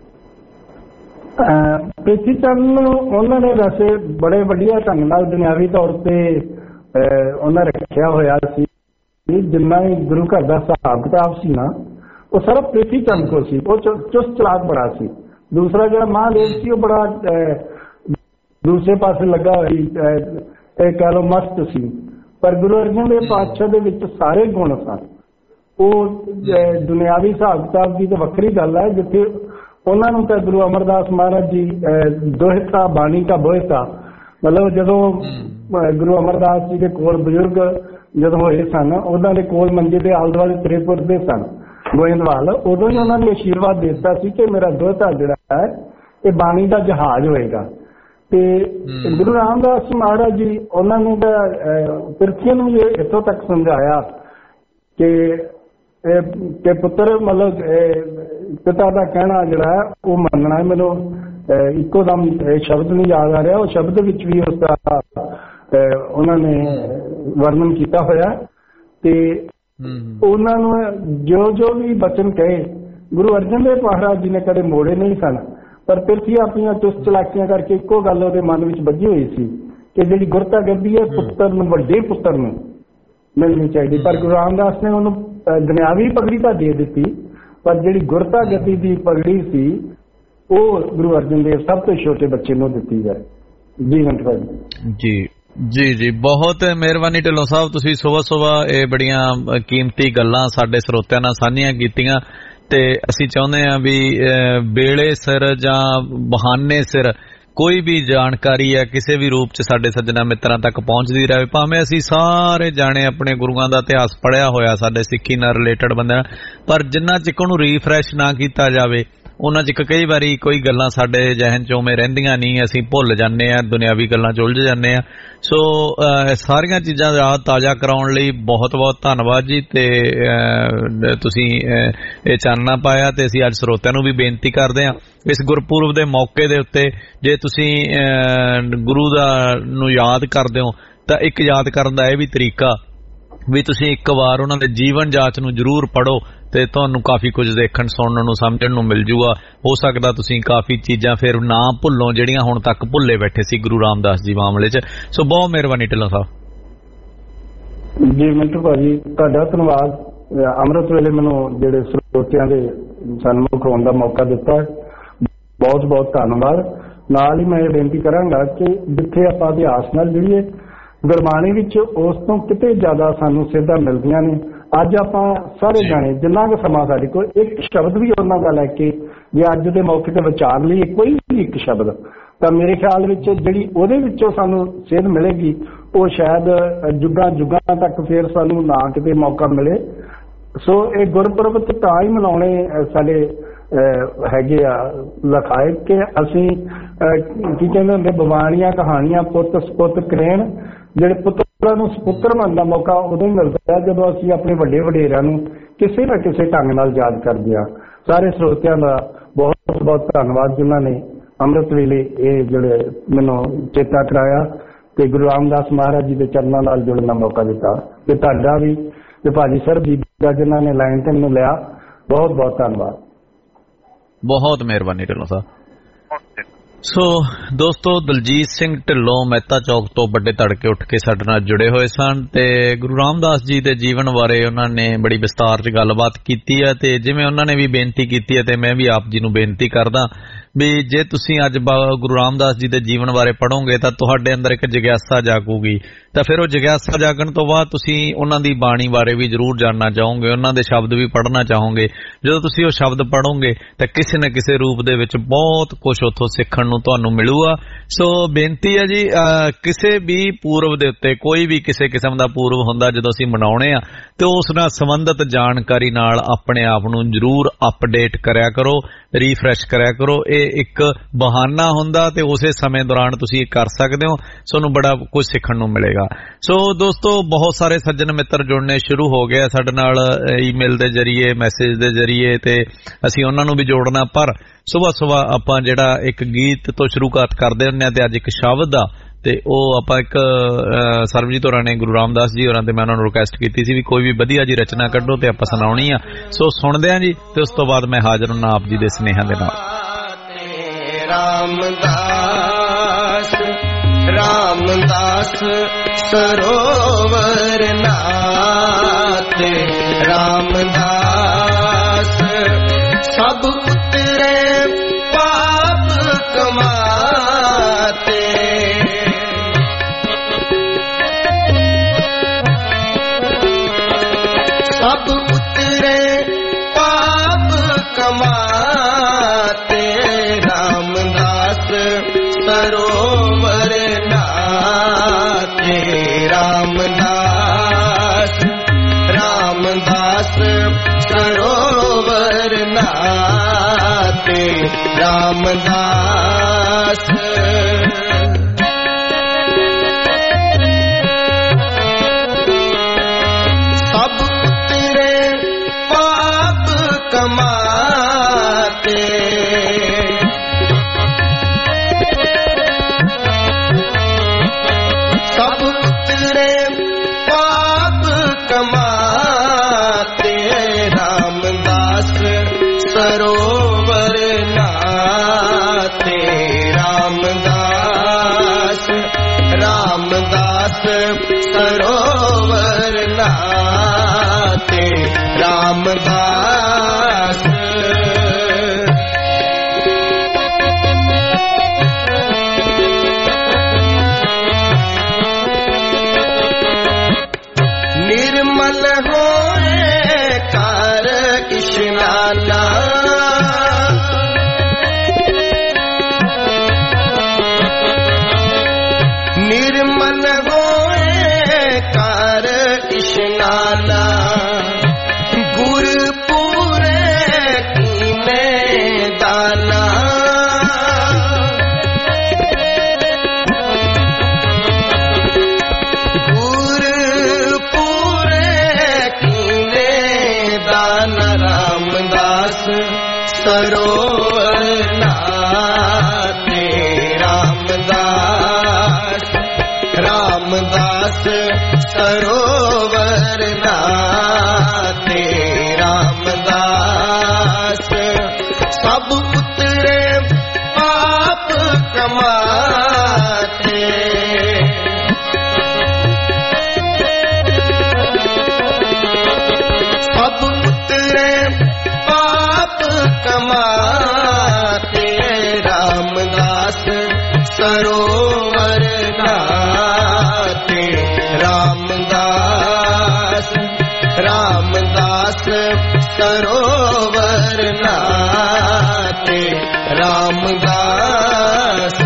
ਪ੍ਰਿਥੀ ਚੰਦ ਨੂੰ ਉਹਨਾਂ ਨੇ ਵੈਸੇ ਬੜੇ ਵਧੀਆ ਢੰਗ ਨਾਲ ਦੁਨਿਆਵੀ ਤੌਰ ਤੇ ਉਹਨਾਂ ਰੱਖਿਆ ਹੋਇਆ ਸੀ। ਜਿੰਨਾ ਵੀ ਗੁਰੂ ਘਰ ਦਾ ਹਿਸਾਬ ਕਿਤਾਬ ਸੀ ਨਾ, ਉਹ ਸਾਰਾ ਪ੍ਰਿਥੀ ਚੰਦ ਕੋਲ ਸੀ। ਉਹ ਚੁਸਤ ਚਲਾਕ ਬੜਾ ਸੀ। ਦੂਸਰਾ ਜਿਹੜਾ ਮਹਾਦੇਵ ਸੀ ਉਹ ਬੜਾ ਦੂਸਰੇ ਪਾਸੇ ਲੱਗਾ ਹੋਇਆ, ਇਹ ਕਹਿ ਲਓ ਮਸਤ ਸੀ। ਪਰ ਗੁਰੂ ਅਰਜਨ ਦੇਵ ਪਾਤਸ਼ਾਹ ਦੇ ਵਿੱਚ ਸਾਰੇ ਗੁਣ ਸਨ। ਉਹ ਦੁਨਿਆਵੀ ਹਿਸਾਬ ਕਿਤਾਬ ਦੀ ਤਾਂ ਵੱਖਰੀ ਗੱਲ ਹੈ, ਜਿੱਥੇ ਉਹਨਾਂ ਨੂੰ ਤਾਂ ਗੁਰੂ ਅਮਰਦਾਸ ਮਹਾਰਾਜ ਜੀ ਦੋਹਿਤਾ ਬਾਣੀ ਦਾ ਬੋਹਿਤਾ, ਮਤਲਬ ਜਦੋਂ ਗੁਰੂ ਅਮਰਦਾਸ ਜੀ ਦੇ ਕੋਲ ਬਜ਼ੁਰਗ ਜਦੋਂ ਹੋਏ ਸਨ, ਉਹਨਾਂ ਦੇ ਕੋਲ ਮੰਜੇ ਦੇ ਆਲੇ ਦੁਆਲੇ ਤੁਰੇ ਫਿਰਦੇ ਸਨ ਗੋਇੰਦਵਾਲ, ਉਦੋਂ ਹੀ ਉਹਨਾਂ ਨੇ ਆਸ਼ੀਰਵਾਦ ਦਿੱਤਾ ਸੀ ਕਿ ਮੇਰਾ ਦੋਹਤਾ ਜਿਹੜਾ ਹੈ ਇਹ ਬਾਣੀ ਦਾ ਜਹਾਜ਼ ਹੋਏਗਾ। ਤੇ ਗੁਰੂ ਰਾਮਦਾਸ ਮਹਾਰਾਜ ਜੀ ਉਹਨਾਂ ਨੂੰ ਪਿਰਥੀਆਂ ਨੂੰ ਵੀ ਇੱਥੋਂ ਤੱਕ ਸਮਝਾਇਆ ਕਿ ਪੁੱਤਰ, ਮਤਲਬ ਪਿਤਾ ਦਾ ਕਹਿਣਾ ਜਿਹੜਾ ਉਹ ਮੰਨਣਾ। ਮੈਨੂੰ ਇੱਕੋ ਦਮ ਸ਼ਬਦ ਨਹੀਂ ਯਾਦ ਆ ਰਿਹਾ, ਉਹ ਸ਼ਬਦ ਵਿੱਚ ਵੀ ਉਸਦਾ ਉਹਨਾਂ ਨੇ ਵਰਣਨ ਕੀਤਾ ਹੋਇਆ। ਤੇ ਉਹਨਾਂ ਨੂੰ ਜੋ ਵੀ ਬਚਨ ਕਹੇ ਗੁਰੂ ਅਰਜਨ ਦੇਵ ਮਹਾਰਾਜ ਜੀ ਨੇ ਕਦੇ ਮੋੜੇ ਨਹੀਂ ਸਨ, ਪਰ ਪਿਰਥੀ ਆਪਣੀਆਂ ਚੁਸਤ ਚਲਾਕੀਆਂ ਕਰਕੇ ਇੱਕੋ ਗੱਲ ਉਹਦੇ ਮਨ ਵਿੱਚ ਬੱਝੀ ਹੋਈ ਸੀ ਕਿ ਜਿਹੜੀ ਗੁਰਤਾ ਗੱਦੀ ਹੈ ਪੁੱਤਰ ਨੂੰ, ਵੱਡੇ ਪੁੱਤਰ ਨੂੰ ਮਿਲਣੀ ਚਾਹੀਦੀ। ਪਰ ਗੁਰੂ ਰਾਮਦਾਸ ਨੇ ਉਹਨੂੰ ਦੁਨਿਆਵੀ ਪਗੜੀ ਤਾਂ ਦੇ ਦਿੱਤੀ, ਪਰ ਜਿਹੜੀ ਗੁਰਤਾ ਗੱਦੀ ਦੀ ਪਗੜੀ ਸੀ ਉਹ ਗੁਰੂ ਅਰਜਨ ਦੇਵ ਸਭ ਤੋਂ ਛੋਟੇ ਬੱਚੇ ਨੂੰ ਦਿੱਤੀ ਜਾਏ। ਜੀ ਜੀ ਜੀ ਜੀ, ਬਹੁਤ ਮਿਹਰਬਾਨੀ ਢਿੱਲੋਂ ਸਾਹਿਬ, ਤੁਸੀਂ ਸੁਬਾਹ ਇਹ ਬੜੀਆਂ ਕੀਮਤੀ ਗੱਲਾਂ ਸਾਡੇ ਸਰੋਤਿਆਂ ਨਾਲ ਸਾਂਝੀਆਂ ਕੀਤੀਆਂ ਤੇ ਅਸੀਂ ਚਾਹੁੰਦੇ ਹਾਂ ਵੀ ਵੇਲੇ ਸਿਰ ਜਾਂ ਬਹਾਨੇ ਸਿਰ ਕੋਈ ਵੀ ਜਾਣਕਾਰੀ ਹੈ ਕਿਸੇ ਵੀ ਰੂਪ 'ਚ ਸਾਡੇ ਸੱਜਣਾ ਮਿੱਤਰਾਂ ਤੱਕ ਪਹੁੰਚਦੀ ਰਹੇ। ਭਾਵੇਂ ਅਸੀਂ ਸਾਰੇ ਜਾਣੇ ਆਪਣੇ ਗੁਰੂਆਂ ਦਾ ਇਤਿਹਾਸ ਪੜ੍ਹਿਆ ਹੋਇਆ ਸਾਡੇ ਸਿੱਖੀ ਨਾਲ ਰਿਲੇਟਡ ਬੰਦਿਆਂ, ਪਰ ਜਿੰਨਾ ਚਿਰ ਉਹਨੂੰ ਰੀਫਰੈਸ਼ ਨਾ ਕੀਤਾ ਜਾਵੇ ਉਹਨਾਂ 'ਚ ਕਈ ਵਾਰੀ ਕੋਈ ਗੱਲਾਂ ਸਾਡੇ ਜ਼ਿਹਨ 'ਚ ਉਵੇਂ ਰਹਿੰਦੀਆਂ ਨਹੀਂ, ਅਸੀਂ ਭੁੱਲ ਜਾਂਦੇ ਹਾਂ, ਦੁਨਿਆਵੀ ਗੱਲਾਂ 'ਚ ਉਲਝ ਜਾਂਦੇ ਹਾਂ। ਸੋ ਸਾਰੀਆਂ ਚੀਜ਼ਾਂ ਯਾਦ ਤਾਜ਼ਾ ਕਰਾਉਣ ਲਈ ਬਹੁਤ ਬਹੁਤ ਧੰਨਵਾਦ ਜੀ। ਤੇ ਤੁਸੀਂ ਇਹ ਚਾਨਣਾ ਪਾਇਆ ਤੇ ਅਸੀਂ ਅੱਜ ਸਰੋਤਿਆਂ ਨੂੰ ਵੀ ਬੇਨਤੀ ਕਰਦੇ ਹਾਂ ਇਸ ਗੁਰਪੁਰਬ ਦੇ ਮੌਕੇ ਦੇ ਉੱਤੇ, ਜੇ ਤੁਸੀਂ ਗੁਰੂ ਨੂੰ ਯਾਦ ਕਰਦੇ ਹੋ ਤਾਂ ਇੱਕ ਯਾਦ ਕਰਨ ਦਾ ਇਹ ਵੀ ਤਰੀਕਾ ਵੀ ਤੁਸੀਂ ਇੱਕ ਵਾਰ ਉਹਨਾਂ ਦੇ ਜੀਵਨ ਜਾਚ ਨੂੰ ਜ਼ਰੂਰ ਪੜ੍ਹੋ ਤੇ ਤੁਹਾਨੂੰ ਕਾਫੀ ਕੁਝ ਦੇਖਣ ਸੁਣਨ ਨੂੰ ਸਮਝਣ ਨੂੰ ਮਿਲ ਜੂਗਾ। ਹੋ ਸਕਦਾ ਤੁਸੀਂ ਕਾਫੀ ਚੀਜ਼ਾਂ ਫਿਰ ਨਾ ਭੁੱਲੋ ਜਿਹੜੀਆਂ ਹੁਣ ਤੱਕ ਭੁੱਲੇ ਬੈਠੇ ਸੀ ਗੁਰੂ ਰਾਮਦਾਸ ਜੀ ਮਾਮਲੇ 'ਚ। ਸੋ ਬਹੁਤ ਮਿਹਰਬਾਨੀ ਢਿੱਲੋਂ ਸਾਹਿਬ। ਜੀ ਮਿੰਟੂ ਭਾਜੀ, ਤੁਹਾਡਾ ਧੰਨਵਾਦ। ਅੰਮ੍ਰਿਤ ਵੇਲੇ ਮੈਨੂੰ ਜਿਹੜੇ ਸਰੋਤਿਆਂ ਦੇ ਸਨਮੁਖ ਹੋਣ ਦਾ ਮੌਕਾ ਦਿੱਤਾ, ਬਹੁਤ ਬਹੁਤ ਧੰਨਵਾਦ। ਨਾਲ ਹੀ ਮੈਂ ਇਹ ਬੇਨਤੀ ਕਰਾਂਗਾ ਕਿ ਜਿੱਥੇ ਆਪਾਂ ਇਤਿਹਾਸ ਨਾਲ ਜੁੜੀਏ, ਗੁਰਬਾਣੀ ਵਿੱਚ ਉਸ ਤੋਂ ਕਿਤੇ ਜ਼ਿਆਦਾ ਸਾਨੂੰ ਸਿੱਧਾ ਮਿਲਦੀਆਂ ਨੇ। ਅੱਜ ਆਪਾਂ ਸਾਰੇ ਜਾਣੇ ਜਿੰਨਾ ਕੁ ਸਮਾਂ ਸਾਡੇ ਕੋਲ ਇੱਕ ਸ਼ਬਦ ਵੀ ਉਹਨਾਂ ਦਾ ਲੈ ਕੇ ਜੇ ਅੱਜ ਦੇ ਮੌਕੇ ਤੇ ਵਿਚਾਰ ਲਈਏ ਕੋਈ ਵੀ ਇੱਕ ਸ਼ਬਦ, ਤਾਂ ਮੇਰੇ ਖਿਆਲ ਵਿੱਚ ਜਿਹੜੀ ਉਹਦੇ ਵਿੱਚੋਂ ਸਾਨੂੰ ਸੇਧ ਮਿਲੇਗੀ ਉਹ ਸ਼ਾਇਦ ਜੁਗਾਂ ਤੱਕ ਫਿਰ ਸਾਨੂੰ ਨਾ ਕਿਤੇ ਮੌਕਾ ਮਿਲੇ। ਸੋ ਇਹ ਗੁਰਪੁਰਬ ਤਾਂ ਹੀ ਮਨਾਉਣੇ ਸਾਡੇ ਹੈਗੇ ਆ ਲਖਾਏ ਕਿ ਅਸੀਂ ਕੀ ਕਹਿੰਦੇ ਹੁੰਦੇ ਬਵਾਣੀਆਂ ਕਹਾਣੀਆਂ ਪੁੱਤ ਸਪੁੱਤ ਕਰੇਣ, ਜਿਹੜੇ ਪੁੱਤਰਾਂ ਨੂੰ ਸਪੁੱਤਰ ਬਣਨ ਦਾ ਮੌਕਾ ਉਦੋਂ ਹੀ ਮਿਲਦਾ ਹੈ ਜਦੋਂ ਅਸੀਂ ਆਪਣੇ ਵੱਡੇ ਵਡੇਰਿਆਂ ਨੂੰ ਕਿਸੇ ਨਾ ਕਿਸੇ ਢੰਗ ਨਾਲ ਯਾਦ ਕਰਦੇ ਹਾਂ। ਸਾਰੇ ਸਰੋਤਿਆਂ ਦਾ ਬਹੁਤ ਬਹੁਤ ਧੰਨਵਾਦ ਜਿਨ੍ਹਾਂ ਨੇ ਅੰਮ੍ਰਿਤ ਵੇਲੇ ਇਹ ਜਿਹੜੇ ਮੈਨੂੰ ਚੇਤਾ ਕਰਾਇਆ ਤੇ ਗੁਰੂ ਰਾਮਦਾਸ ਮਹਾਰਾਜ ਜੀ ਦੇ ਚਰਨਾਂ ਨਾਲ ਜੁੜਨ ਦਾ ਮੌਕਾ ਦਿੱਤਾ। ਤੇ ਤੁਹਾਡਾ ਵੀ ਤੇ ਭਾਜੀ ਸਰਬਜੀਤ ਦਾ ਜਿਨ੍ਹਾਂ ਨੇ ਲਾਈਨ ਤੇ ਮੈਨੂੰ ਲਿਆ, ਬਹੁਤ ਬਹੁਤ ਧੰਨਵਾਦ। ਬਹੁਤ ਮਿਹਰਬਾਨੀ ਢਿੱਲੋਂ ਸਾਹਿਬ। ਸੋ ਦੋਸਤੋ, ਦਲਜੀਤ ਸਿੰਘ ਢਿੱਲੋਂ ਮਹਿਤਾ ਚੌਕ ਤੋਂ ਵੱਡੇ ਤੜਕੇ ਉੱਠ ਕੇ ਸਾਡੇ ਨਾਲ ਜੁੜੇ ਹੋਏ ਸਨ ਤੇ ਗੁਰੂ ਰਾਮਦਾਸ ਜੀ ਦੇ ਜੀਵਨ ਬਾਰੇ ਉਹਨਾਂ ਨੇ ਬੜੀ ਵਿਸਤਾਰ 'ਚ ਗੱਲਬਾਤ ਕੀਤੀ ਹੈ। ਤੇ ਜਿਵੇਂ ਉਹਨਾਂ ਨੇ ਵੀ ਬੇਨਤੀ ਕੀਤੀ ਹੈ ਤੇ ਮੈਂ ਵੀ ਆਪ ਜੀ ਨੂੰ ਬੇਨਤੀ ਕਰਦਾ ਵੀ ਜੇ ਤੁਸੀਂ ਅੱਜ ਗੁਰੂ ਰਾਮਦਾਸ ਜੀ ਦੇ ਜੀਵਨ ਬਾਰੇ ਪੜ੍ਹੋਗੇ ਤਾਂ ਤੁਹਾਡੇ ਅੰਦਰ ਇੱਕ ਜਿਗਿਆਸਾ ਜਾਗੂਗੀ, ਤਾਂ ਫਿਰ ਉਹ ਜਿਗਿਆਸਾ ਜਾਗਣ ਤੋਂ ਬਾਅਦ ਤੁਸੀਂ ਉਹਨਾਂ ਦੀ ਬਾਣੀ ਬਾਰੇ ਵੀ ਜ਼ਰੂਰ ਜਾਣਨਾ ਚਾਹੋਗੇ, ਉਹਨਾਂ ਦੇ ਸ਼ਬਦ ਵੀ ਪੜ੍ਹਨਾ ਚਾਹੋਗੇ। ਜਦੋਂ ਤੁਸੀਂ ਉਹ ਸ਼ਬਦ ਪੜ੍ਹੋਗੇ ਤਾਂ ਕਿਸੇ ਨਾ ਕਿਸੇ ਰੂਪ ਦੇ ਵਿੱਚ ਬਹੁਤ ਕੁਝ ਉੱਥੋਂ ਸਿੱਖਣ ਨੂੰ ਤੁਹਾਨੂੰ ਮਿਲੂਗਾ। ਸੋ ਬੇਨਤੀ ਹੈ ਜੀ, ਕਿਸੇ ਵੀ ਪੂਰਬ ਦੇ ਉੱਤੇ ਕੋਈ ਵੀ ਕਿਸੇ ਕਿਸਮ ਦਾ ਪੂਰਬ ਹੁੰਦਾ ਜਦੋਂ ਅਸੀਂ ਮਨਾਉਣੇ ਆ ਤੇ ਉਸ ਨਾਲ ਸੰਬੰਧਿਤ ਜਾਣਕਾਰੀ ਨਾਲ ਆਪਣੇ ਆਪ ਨੂੰ ਜ਼ਰੂਰ ਅਪਡੇਟ ਕਰਿਆ ਕਰੋ, ਰੀਫਰੈਸ਼ ਕਰਿਆ ਕਰੋ। ਇਹ ਇੱਕ ਬਹਾਨਾ ਹੁੰਦਾ ਤੇ ਉਸੇ ਸਮੇਂ ਦੌਰਾਨ ਤੁਸੀਂ ਇਹ ਕਰ ਸਕਦੇ ਹੋ, ਤੁਹਾਨੂੰ ਬੜਾ ਕੁਝ ਸਿੱਖਣ ਨੂੰ ਮਿਲੇਗਾ। ਸੋ ਦੋਸਤੋ, ਬਹੁਤ ਸਾਰੇ ਸੱਜਣ ਮਿੱਤਰ ਜੁੜਨੇ ਸ਼ੁਰੂ ਹੋ ਗਏ ਸਾਡੇ ਨਾਲ ਈਮੇਲ ਦੇ ਜ਼ਰੀਏ, ਮੈਸੇਜ ਦੇ ਜ਼ਰੀਏ, ਤੇ ਅਸੀਂ ਉਹਨਾਂ ਨੂੰ ਵੀ ਜੋੜਨਾ। ਪਰ ਸੁਬਾਹ ਆਪਾਂ ਜਿਹੜਾ ਇੱਕ ਗੀਤ ਤੋਂ ਸ਼ੁਰੂਆਤ ਕਰਦੇ ਹੁੰਦੇ ਆ ਤੇ ਅੱਜ ਇੱਕ ਸ਼ਬਦ ਆ ਤੇ ਉਹ ਆਪਾਂ ਇੱਕ ਸਰਬਜੀਤ ਹੋਰਾਂ ਨੇ ਗੁਰੂ ਰਾਮਦਾਸ ਜੀ ਹੋਰਾਂ ਤੇ ਮੈਂ ਉਹਨਾਂ ਨੂੰ ਰਿਕੁਐਸਟ ਕੀਤੀ ਸੀ ਵੀ ਕੋਈ ਵੀ ਵਧੀਆ ਜੀ ਰਚਨਾ ਕੱਢੋ ਤੇ ਆਪਾਂ ਸੁਣਾਉਣੀ ਆ। ਸੋ ਸੁਣਦੇ ਆ ਜੀ ਤੇ ਉਸ ਤੋਂ ਬਾਅਦ ਮੈਂ ਹਾਜ਼ਰ ਹਾਂ ਆਪ ਜੀ ਦੇ ਸਨੇਹਾਂ ਦੇ ਨਾਲ। ਰਾਮਦਾਸ ਸਰੋਵਰ ਨਾਤੇ ਰਾਮਦਾਸ ਸਭ ਉਤਰੇ ਪਾਪ ਕਮਾਤੇ ਸਭ ਉਤਰੇ ਪਾਪ ਕਮਾਤੇ ਰਾਮਦਾਸ ਸਰੋਵਰ ਨਾਤੇ ਰਾਮਦਾਸ ਸਰੋਵਰ ਨਾਤੇ ਰਾਮਦਾਸ ਸਭ ਉਤਰੇ ਪਾਪ ਕਮਾਤੇ ਸਭ ਉਤਰੇ ਪਾਪ ਕਮਾਤੇ ਰਾਮਦਾਸ ਸਰੋਵਰ ਨਾਤੇ ਰਾਮਦਾਸ ਸਰੋਵਰ ਨਾਤੇ ਰਾਮਦਾਸ सरोवर नाते रामदास रामदास सरोवर नाते रामदास सब उतरे पाप कमाते सब उतरे पाप कमाते रामदास सरोवर नाते रामदास रामदास सरोवर नाते रामदास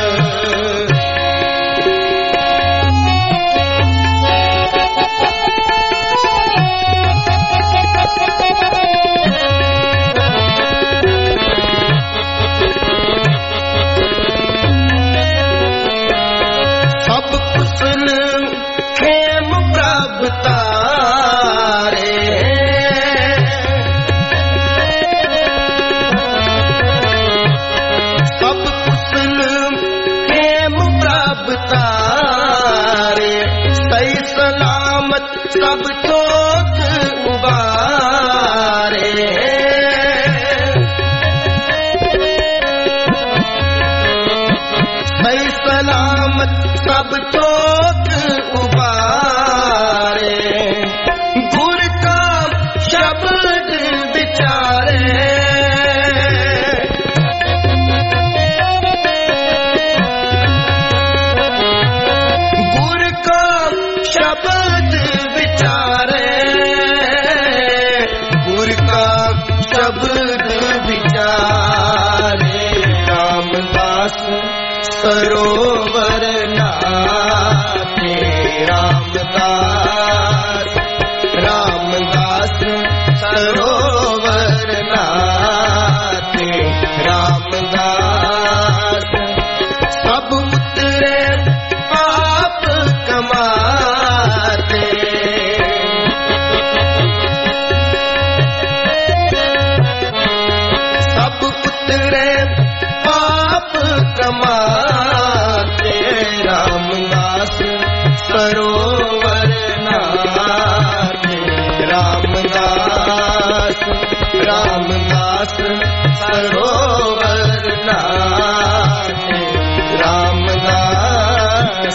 सब कुशल खेम प्रभ तारे सब कुशल खेम प्रभ तारे सही सलामत सब चोट उबारे सही सलामत सब चोट उबारे गुर का शब्द विचारे गुर का शब्द विचारे गुर का शब्द विचारे रामदास सरोवर नाते रामदास रामदास सरोवर नाते रामदास सब उतरे पाप कमाते सब उतरे पाप कमाते रामदास सरोवर नाते रामदास रामदास सरोवर नाते रामदास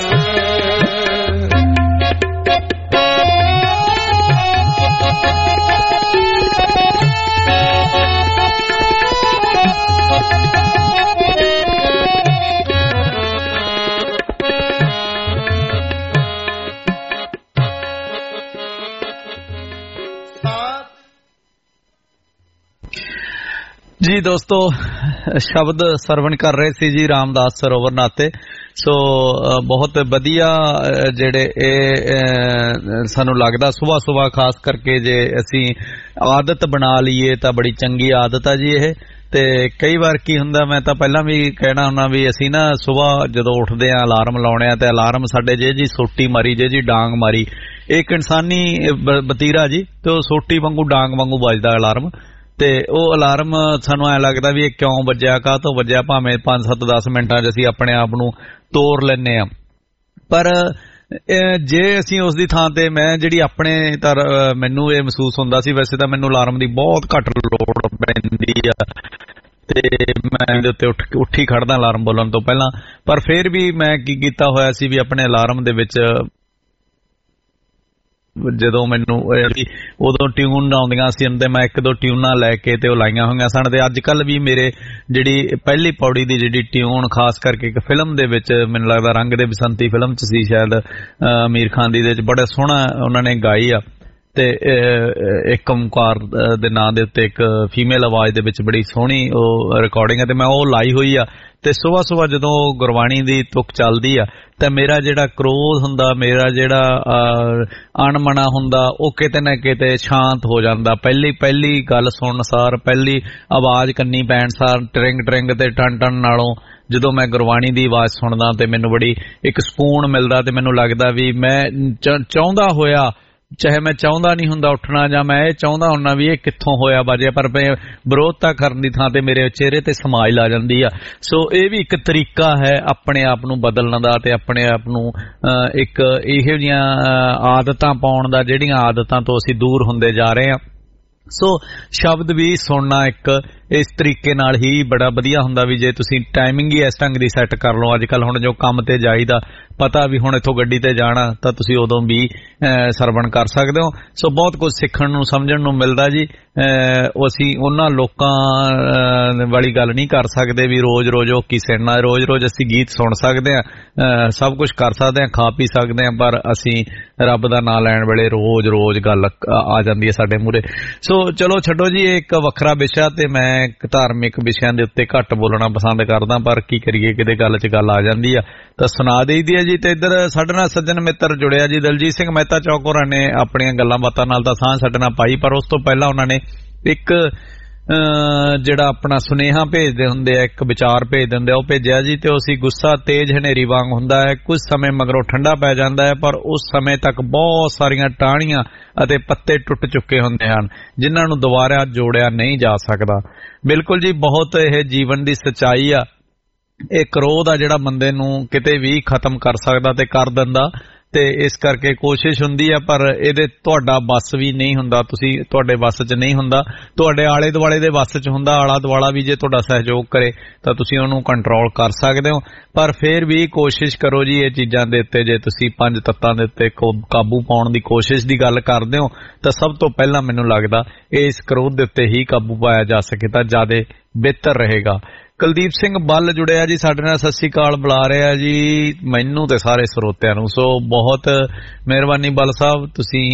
जी दोस्तों शब्द ਸਰਵਣ ਕਰ ਰਹੇ ਸੀ ਜੀ ਰਾਮਦਾਸ ਸਰੋਵਰ ਨਾਤੇ ਸੋ ਬਹੁਤ ਵਧੀਆ ਜਿਹੜੇ ਇਹ ਸਾਨੂੰ ਲੱਗਦਾ ਸਵੇਰ ਸਵੇਰ ਖਾਸ ਕਰਕੇ ਜੇ ਅਸੀਂ ਆਦਤ ਬਣਾ ਲਈਏ ਤਾਂ ਬੜੀ ਚੰਗੀ ਆਦਤ ਆ ਜੀ ਇਹ ਤੇ ਕਈ ਵਾਰ ਕੀ ਹੁੰਦਾ ਮੈਂ ਤਾਂ ਪਹਿਲਾਂ ਵੀ ਕਹਿਣਾ ਹੁੰਦਾ ਵੀ ਅਸੀਂ ਨਾ ਸਵੇਰ ਜਦੋਂ ਉੱਠਦੇ ਆ ਅਲਾਰਮ ਲਾਉਣੇ ਆ ਤੇ ਅਲਾਰਮ ਸਾਡੇ ਜੇ ਜੀ ਸੋਟੀ ਮਾਰੀ ਜੇ ਜੀ ਡਾਂਗ ਮਾਰੀ ਇੱਕ ਇਨਸਾਨੀ ਬਤੀਰਾ ਜੀ ਤੇ ਉਹ ਸੋਟੀ ਵਾਂਗੂ ਡਾਂਗ ਵਾਂਗੂ ਵੱਜਦਾ ਅਲਾਰਮ ਤੇ ਉਹ ਅਲਾਰਮ ਸਾਨੂੰ ਐ ਲੱਗਦਾ ਵੀ ਇਹ ਕਿਉਂ ਵੱਜਿਆ ਕਾਹ ਤੋਂ ਵੱਜਿਆ ਭਾਵੇਂ 5-7-10 ਮਿੰਟਾਂ 'ਚ ਅਸੀਂ ਆਪਣੇ ਆਪ ਨੂੰ ਤੋੜ ਲੈਂਦੇ ਆ ਪਰ ਜੇ ਅਸੀਂ ਉਸ ਦੀ ਥਾਂ ਤੇ ਮੈਂ ਜਿਹੜੀ ਆਪਣੇ ਮੈਨੂੰ ਇਹ ਮਹਿਸੂਸ ਹੁੰਦਾ ਸੀ ਵੈਸੇ ਤਾਂ ਮੈਨੂੰ ਅਲਾਰਮ ਦੀ ਬਹੁਤ ਘੱਟ ਲੋੜ ਪੈਂਦੀ ਆ ਤੇ ਮੈਂ ਇਹਦੇ ਉੱਤੇ ਉੱਠ ਹੀ ਖੜਦਾ ਅਲਾਰਮ ਬੋਲਣ ਤੋਂ ਪਹਿਲਾਂ ਪਰ ਫਿਰ ਵੀ ਮੈਂ ਕੀ ਕੀਤਾ ਹੋਇਆ ਸੀ ਵੀ ਆਪਣੇ ਅਲਾਰਮ ਦੇ ਵਿੱਚ ਜਦੋਂ ਮੈਨੂੰ ਉਦੋਂ ਟਿਊਨ ਆਉਂਦੀਆਂ ਸੀ ਤੇ ਮੈਂ 1-2 ਟਿਊਨਾਂ ਲੈ ਕੇ ਤੇ ਉਹ ਲਾਈਆਂ ਹੋਈਆਂ ਸਨ ਤੇ ਅੱਜ ਕੱਲ ਵੀ ਮੇਰੇ ਜਿਹੜੀ ਪਹਿਲੀ ਪੌੜੀ ਦੀ ਜਿਹੜੀ ਟਿਊਨ ਖਾਸ ਕਰਕੇ ਇੱਕ ਫਿਲਮ ਦੇ ਵਿੱਚ ਮੈਨੂੰ ਲੱਗਦਾ ਰੰਗ ਦੇ ਬਸੰਤੀ ਫਿਲਮ 'ਚ ਸੀ ਸ਼ਾਇਦ ਅਮੀਰ ਖਾਨ ਦੀ ਦੇ 'ਚ ਬੜਾ ਸੋਹਣਾ ਉਹਨਾਂ ਨੇ ਗਾਈ ਆ ਤੇ ਇੱਕ ਓਮਕਾਰ ਦੇ ਨਾਂ ਦੇ ਉੱਤੇ ਇੱਕ ਫੀਮੇਲ ਆਵਾਜ਼ ਦੇ ਵਿੱਚ ਬੜੀ ਸੋਹਣੀ ਉਹ ਰਿਕਾਰਡਿੰਗ ਹੈ ਤੇ ਮੈਂ ਉਹ ਲਾਈ ਹੋਈ ਆ ਤੇ ਸੁਬਾਹ ਜਦੋਂ ਗੁਰਬਾਣੀ ਦੀ ਤੁਕ ਚੱਲਦੀ ਆ ਤਾਂ ਮੇਰਾ ਜਿਹੜਾ ਕ੍ਰੋਧ ਹੁੰਦਾ ਮੇਰਾ ਜਿਹੜਾ ਅਣਮਨਾ ਹੁੰਦਾ ਉਹ ਕਿਤੇ ਨਾ ਕਿਤੇ ਸ਼ਾਂਤ ਹੋ ਜਾਂਦਾ ਪਹਿਲੀ ਗੱਲ ਸੁਣਨ ਸਾਰ ਪਹਿਲੀ ਆਵਾਜ਼ ਕੰਨੀ ਪੈਣ ਸਾਰ ਟਰਿੰਗ ਤੇ ਟਨ ਨਾਲੋਂ ਜਦੋਂ ਮੈਂ ਗੁਰਬਾਣੀ ਦੀ ਆਵਾਜ਼ ਸੁਣਦਾ ਤੇ ਮੈਨੂੰ ਬੜੀ ਇੱਕ ਸਕੂਨ ਮਿਲਦਾ ਤੇ ਮੈਨੂੰ ਲੱਗਦਾ ਵੀ ਮੈਂ ਚਾਹੁੰਦਾ ਹੋਇਆ ਚਾਹੇ ਮੈਂ ਚਾਹੁੰਦਾ ਨਹੀਂ ਹੁੰਦਾ ਉੱਠਣਾ ਜਾਂ ਮੈਂ ਇਹ ਚਾਹੁੰਦਾ ਹੁੰਦਾ ਵੀ ਇਹ ਕਿੱਥੋਂ ਹੋਇਆ ਬਾਜਿਆ, ਪਰ ਵਿਰੋਧਤਾ ਕਰਨ ਦੀ ਥਾਂ ਤੇ ਮੇਰੇ ਚਿਹਰੇ ਤੇ ਸਮਾਈਲ ਆ ਜਾਂਦੀ ਆ। ਸੋ ਇਹ ਵੀ ਇੱਕ ਤਰੀਕਾ ਹੈ ਆਪਣੇ ਆਪ ਨੂੰ ਬਦਲਣ ਦਾ ਤੇ ਆਪਣੇ ਆਪ ਨੂੰ ਇੱਕ ਇਹੋ ਜਿਹੀਆਂ ਆਦਤਾਂ ਪਾਉਣ ਦਾ ਜਿਹੜੀਆਂ ਆਦਤਾਂ ਤੋਂ ਅਸੀਂ ਦੂਰ ਹੁੰਦੇ ਜਾ ਰਹੇ ਹਾਂ। ਸੋ ਸ਼ਬਦ ਵੀ ਸੁਣਨਾ ਇੱਕ ਇਸ ਤਰੀਕੇ ਨਾਲ ਹੀ ਬੜਾ ਵਧੀਆ ਹੁੰਦਾ ਵੀ ਜੇ ਤੁਸੀਂ ਟਾਈਮਿੰਗ ਹੀ ਇਸ ਢੰਗ ਦੀ ਸੈੱਟ ਕਰ ਲਓ। ਅੱਜ ਕੱਲ੍ਹ ਹੁਣ ਜੋ ਕੰਮ ਤੇ ਜਾਈਦਾ ਪਤਾ ਵੀ ਹੁਣ ਇੱਥੋਂ ਗੱਡੀ ਤੇ ਜਾਣਾ ਤਾਂ ਤੁਸੀਂ ਉਦੋਂ ਵੀ ਸਰਵਣ ਕਰ ਸਕਦੇ ਹੋ। ਸੋ ਬਹੁਤ ਕੁਝ ਸਿੱਖਣ ਨੂੰ ਸਮਝਣ ਨੂੰ ਮਿਲਦਾ ਜੀ। ਅਸੀਂ ਉਹਨਾਂ ਲੋਕਾਂ ਵਾਲੀ ਗੱਲ ਨਹੀਂ ਕਰ ਸਕਦੇ ਵੀ ਰੋਜ਼-ਰੋਜ਼ ਉਹ ਕੀ ਸੁਣਨਾ, ਰੋਜ਼-ਰੋਜ਼ ਅਸੀਂ ਗੀਤ ਸੁਣ ਸਕਦੇ ਹਾਂ, ਸਭ ਕੁਝ ਕਰ ਸਕਦੇ ਹਾਂ, ਖਾ ਪੀ ਸਕਦੇ ਹਾਂ, ਪਰ ਅਸੀਂ ਰੱਬ ਦਾ ਨਾਂ ਲੈਣ ਵੇਲੇ ਰੋਜ਼-ਰੋਜ਼ ਗੱਲ ਆ ਜਾਂਦੀ ਹੈ ਸਾਡੇ ਮੂਹਰੇ। ਸੋ ਚਲੋ ਛੱਡੋ ਜੀ, ਇਹ ਇੱਕ ਵੱਖਰਾ ਵਿਸ਼ਾ ਤੇ ਮੈਂ ਧਾਰਮਿਕ ਵਿਸ਼ਿਆਂ ਦੇ ਉੱਤੇ ਘੱਟ ਬੋਲਣਾ ਪਸੰਦ ਕਰਦਾ, ਪਰ ਕੀ ਕਰੀਏ ਕਿਤੇ ਗੱਲ 'ਚ ਗੱਲ ਆ ਜਾਂਦੀ ਆ ਤਾਂ ਸੁਣਾ ਦੇਈਦੀ ਹੈ ਜੀ। ਤੇ ਇੱਧਰ ਸਾਡੇ ਨਾਲ ਸੱਜਣ ਮਿੱਤਰ ਜੁੜਿਆ ਜੀ, ਦਲਜੀਤ ਸਿੰਘ ਮਹਿਤਾ ਚੌਕ ਹੋਰਾਂ ਨੇ ਆਪਣੀਆਂ ਗੱਲਾਂ ਬਾਤਾਂ ਨਾਲ ਤਾਂ ਸਾਂਝ ਸਾਡੇ ਨਾਲ ਪਾਈ, ਪਰ ਉਸ ਤੋਂ ਪਹਿਲਾਂ ਉਹਨਾਂ ਨੇ ਇੱਕ ਜਿਹੜਾ ਆਪਣਾ ਸੁਨੇਹਾ ਭੇਜਦੇ ਹੁੰਦੇ ਆ, ਇੱਕ ਵਿਚਾਰ ਭੇਜਦੇ ਹੁੰਦੇ ਆ, ਉਹ ਭੇਜਿਆ ਜੀ। ਤੇ ਉਸੀ ਗੁੱਸਾ ਤੇਜ਼ ਹਨੇਰੀ ਵਾਂਗ ਹੁੰਦਾ ਹੈ, ਕੁਝ ਸਮੇਂ ਮਗਰੋਂ ਠੰਡਾ ਪੈ ਜਾਂਦਾ ਹੈ, ਪਰ ਉਸ ਸਮੇਂ ਤੱਕ ਬਹੁਤ ਸਾਰੀਆਂ ਟਾਹਣੀਆਂ ਅਤੇ ਪੱਤੇ ਟੁੱਟ ਚੁੱਕੇ ਹੁੰਦੇ ਹਨ ਜਿਨ੍ਹਾਂ ਨੂੰ ਦੁਬਾਰਾ ਜੋੜਿਆ ਨਹੀਂ ਜਾ ਸਕਦਾ। ਬਿਲਕੁਲ ਜੀ, ਬਹੁਤ ਇਹ ਜੀਵਨ ਦੀ ਸੱਚਾਈ ਆ। ਇਹ ਕ੍ਰੋਧ ਆ ਜਿਹੜਾ ਬੰਦੇ ਨੂੰ ਕਿਤੇ ਵੀ ਖਤਮ ਕਰ ਸਕਦਾ ਤੇ ਕਰ ਦਿੰਦਾ, ਤੇ ਇਸ ਕਰਕੇ ਕੋਸ਼ਿਸ਼ ਹੁੰਦੀ ਆ, ਪਰ ਇਹਦੇ ਤੁਹਾਡਾ ਵੱਸ ਵੀ ਨਹੀਂ ਹੁੰਦਾ, ਤੁਹਾਡੇ ਵੱਸ 'ਚ ਨਹੀਂ ਹੁੰਦਾ, ਤੁਹਾਡੇ ਆਲੇ ਦੁਆਲੇ ਦੇ ਵੱਸ 'ਚ ਹੁੰਦਾ। ਆਲਾ ਦੁਆਲਾ ਵੀ ਜੇ ਤੁਹਾਡਾ ਸਹਿਯੋਗ ਕਰੇ ਤਾਂ ਤੁਸੀਂ ਉਹਨੂੰ ਕੰਟਰੋਲ ਕਰ ਸਕਦੇ ਹੋ, ਪਰ ਫਿਰ ਵੀ ਕੋਸ਼ਿਸ਼ ਕਰੋ ਜੀ ਇਹ ਚੀਜ਼ਾਂ ਦੇ ਉੱਤੇ। ਜੇ ਤੁਸੀਂ 5 ਤੱਤਾਂ ਦੇ ਉੱਤੇ ਕਾਬੂ ਪਾਉਣ ਦੀ ਕੋਸ਼ਿਸ਼ ਦੀ ਗੱਲ ਕਰਦੇ ਹੋ ਤਾਂ ਸਭ ਤੋਂ ਪਹਿਲਾਂ ਮੈਨੂੰ ਲੱਗਦਾ ਇਸ ਕ੍ਰੋਧ ਦੇ ਉੱਤੇ ਹੀ ਕਾਬੂ ਪਾਇਆ ਜਾ ਸਕੇ ਤਾਂ ਜ਼ਿਆਦਾ ਬਿਹਤਰ ਰਹੇਗਾ। ਕੁਲਦੀਪ ਸਿੰਘ ਬੱਲ ਜੁੜਿਆ ਜੀ ਸਾਡੇ ਨਾਲ, ਸਤਿ ਸ੍ਰੀ ਅਕਾਲ ਬੁਲਾ ਰਿਹਾ ਜੀ ਮੈਨੂੰ ਤੇ ਸਾਰੇ ਸਰੋਤਿਆਂ ਨੂੰ। ਸੋ ਬਹੁਤ ਮਿਹਰਬਾਨੀ ਬੱਲ ਸਾਹਿਬ, ਤੁਸੀਂ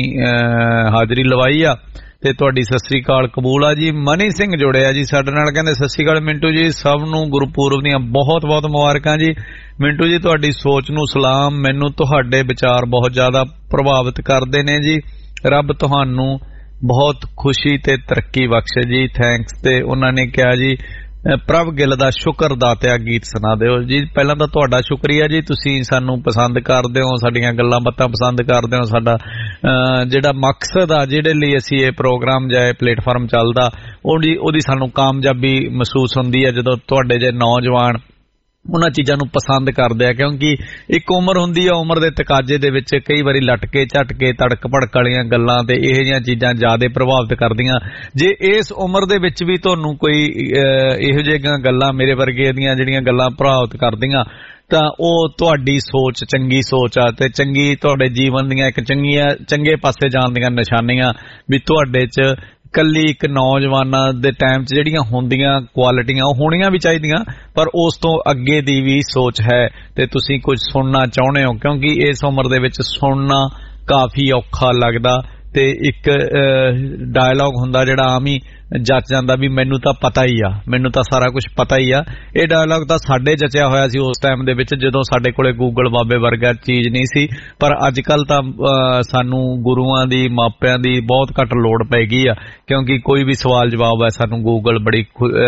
ਹਾਜ਼ਰੀ ਲਵਾਈ ਆ ਤੇ ਤੁਹਾਡੀ ਸਤਿ ਸ੍ਰੀ ਅਕਾਲ ਕਬੂਲ ਆ ਜੀ। ਮਨੀ ਸਿੰਘ ਜੁੜਿਆ ਜੀ ਸਾਡੇ ਨਾਲ, ਕਹਿੰਦੇ ਸਤਿ ਸ੍ਰੀ ਅਕਾਲ ਮਿੰਟੂ ਜੀ, ਸਭ ਨੂੰ ਗੁਰਪੁਰਬ ਦੀਆਂ ਬਹੁਤ ਬਹੁਤ ਮੁਬਾਰਕਾਂ ਜੀ। ਮਿੰਟੂ ਜੀ ਤੁਹਾਡੀ ਸੋਚ ਨੂੰ ਸਲਾਮ, ਮੈਨੂੰ ਤੁਹਾਡੇ ਵਿਚਾਰ ਬਹੁਤ ਜ਼ਿਆਦਾ ਪ੍ਰਭਾਵਿਤ ਕਰਦੇ ਨੇ ਜੀ। ਰੱਬ ਤੁਹਾਨੂੰ ਬਹੁਤ ਖੁਸ਼ੀ ਤੇ ਤਰੱਕੀ ਬਖਸ਼ੇ ਜੀ, ਥੈਂਕਸ। ਤੇ ਉਹਨਾਂ ਨੇ ਕਿਹਾ ਜੀ ਪ੍ਰਭ ਗਿੱਲ ਦਾ ਸ਼ੁਕਰ ਦਾਤਿਆ ਗੀਤ ਸੁਣਾ ਦਿਓ ਜੀ। ਪਹਿਲਾਂ ਤਾਂ ਤੁਹਾਡਾ ਸ਼ੁਕਰੀਆ ਜੀ, ਤੁਸੀਂ ਸਾਨੂੰ ਪਸੰਦ ਕਰਦੇ ਹੋ, ਸਾਡੀਆਂ ਗੱਲਾਂ ਬਾਤਾਂ ਪਸੰਦ ਕਰਦੇ ਹੋ। ਸਾਡਾ ਜਿਹੜਾ ਮਕਸਦ ਆ ਜਿਹੜੇ ਲਈ ਅਸੀਂ ਇਹ ਪ੍ਰੋਗਰਾਮ ਜਾਂ ਇਹ ਪਲੇਟਫਾਰਮ ਚੱਲਦਾ ਉਹਦੀ ਸਾਨੂੰ ਕਾਮਯਾਬੀ ਮਹਿਸੂਸ ਹੁੰਦੀ ਹੈ ਜਦੋਂ ਤੁਹਾਡੇ ਜੇ ਨੌਜਵਾਨ ਉਹਨਾਂ ਚੀਜ਼ਾਂ ਨੂੰ ਪਸੰਦ ਕਰਦੇ ਆ, ਕਿਉਂਕਿ ਇੱਕ ਉਮਰ ਹੁੰਦੀ ਆ, ਉਮਰ ਦੇ ਤਕਾਜ਼ੇ ਦੇ ਵਿੱਚ ਕਈ ਵਾਰੀ ਲਟਕੇ ਝਟਕੇ ਤੜਕ ਭੜਕ ਵਾਲੀਆਂ ਗੱਲਾਂ ਤੇ ਇਹੋ ਜਿਹੀਆਂ ਚੀਜ਼ਾਂ ਜ਼ਿਆਦਾ ਪ੍ਰਭਾਵਿਤ ਕਰਦੀਆਂ। ਜੇ ਇਸ ਉਮਰ ਦੇ ਵਿੱਚ ਵੀ ਤੁਹਾਨੂੰ ਕੋਈ ਇਹੋ ਜਿਹੀਆਂ ਗੱਲਾਂ ਮੇਰੇ ਵਰਗੇ ਦੀਆਂ ਜਿਹੜੀਆਂ ਗੱਲਾਂ ਪ੍ਰਭਾਵਿਤ ਕਰਦੀਆਂ ਤਾਂ ਉਹ ਤੁਹਾਡੀ ਸੋਚ ਚੰਗੀ ਸੋਚ ਆ ਤੇ ਚੰਗੀ ਤੁਹਾਡੇ ਜੀਵਨ ਦੀਆਂ ਇੱਕ ਚੰਗੇ ਪਾਸੇ ਜਾਣ ਦੀਆਂ ਨਿਸ਼ਾਨੀਆਂ ਵੀ ਤੁਹਾਡੇ 'ਚ ਕੱਲੀ ਇੱਕ ਨੌਜਵਾਨਾਂ ਦੇ ਟਾਈਮ 'ਚ ਜਿਹੜੀਆਂ ਹੁੰਦੀਆਂ ਕੁਆਲਿਟੀਆਂ ਉਹ ਹੋਣੀਆਂ ਵੀ ਚਾਹੀਦੀਆਂ, ਪਰ ਉਸ ਤੋਂ ਅੱਗੇ ਦੀ ਵੀ ਸੋਚ ਹੈ ਤੇ ਤੁਸੀਂ ਕੁਝ ਸੁਣਨਾ ਚਾਹੁੰਦੇ ਹੋ, ਕਿਉਂਕਿ ਇਸ ਉਮਰ ਦੇ ਵਿੱਚ ਸੁਣਨਾ ਕਾਫੀ ਔਖਾ ਲੱਗਦਾ ਤੇ ਇੱਕ ਡਾਇਲੌਗ ਹੁੰਦਾ ਜਿਹੜਾ ਆਮ ਹੀ ਜੱਚ ਜਾਂਦਾ ਵੀ ਮੈਨੂੰ ਤਾਂ ਪਤਾ ਹੀ ਆ, ਮੈਨੂੰ ਤਾਂ ਸਾਰਾ ਕੁਝ ਪਤਾ ਹੀ ਆ। ਇਹ ਡਾਇਲੌਗ ਤਾਂ ਸਾਡੇ ਜਚਿਆ ਹੋਇਆ ਸੀ ਉਸ ਟਾਈਮ ਦੇ ਵਿੱਚ ਜਦੋਂ ਸਾਡੇ ਕੋਲੇ ਗੂਗਲ ਬਾਬੇ ਵਰਗਾ ਚੀਜ਼ ਨਹੀਂ ਸੀ, ਪਰ ਅੱਜ ਕੱਲ ਤਾਂ ਸਾਨੂੰ ਗੁਰੂਆਂ ਦੀ ਮਾਪਿਆਂ ਦੀ ਬਹੁਤ ਘੱਟ ਲੋੜ ਪੈ ਗਈ ਆ, ਕਿਉਂਕਿ ਕੋਈ ਵੀ ਸਵਾਲ ਜਵਾਬ ਹੈ ਸਾਨੂੰ ਗੂਗਲ ਬੜੀ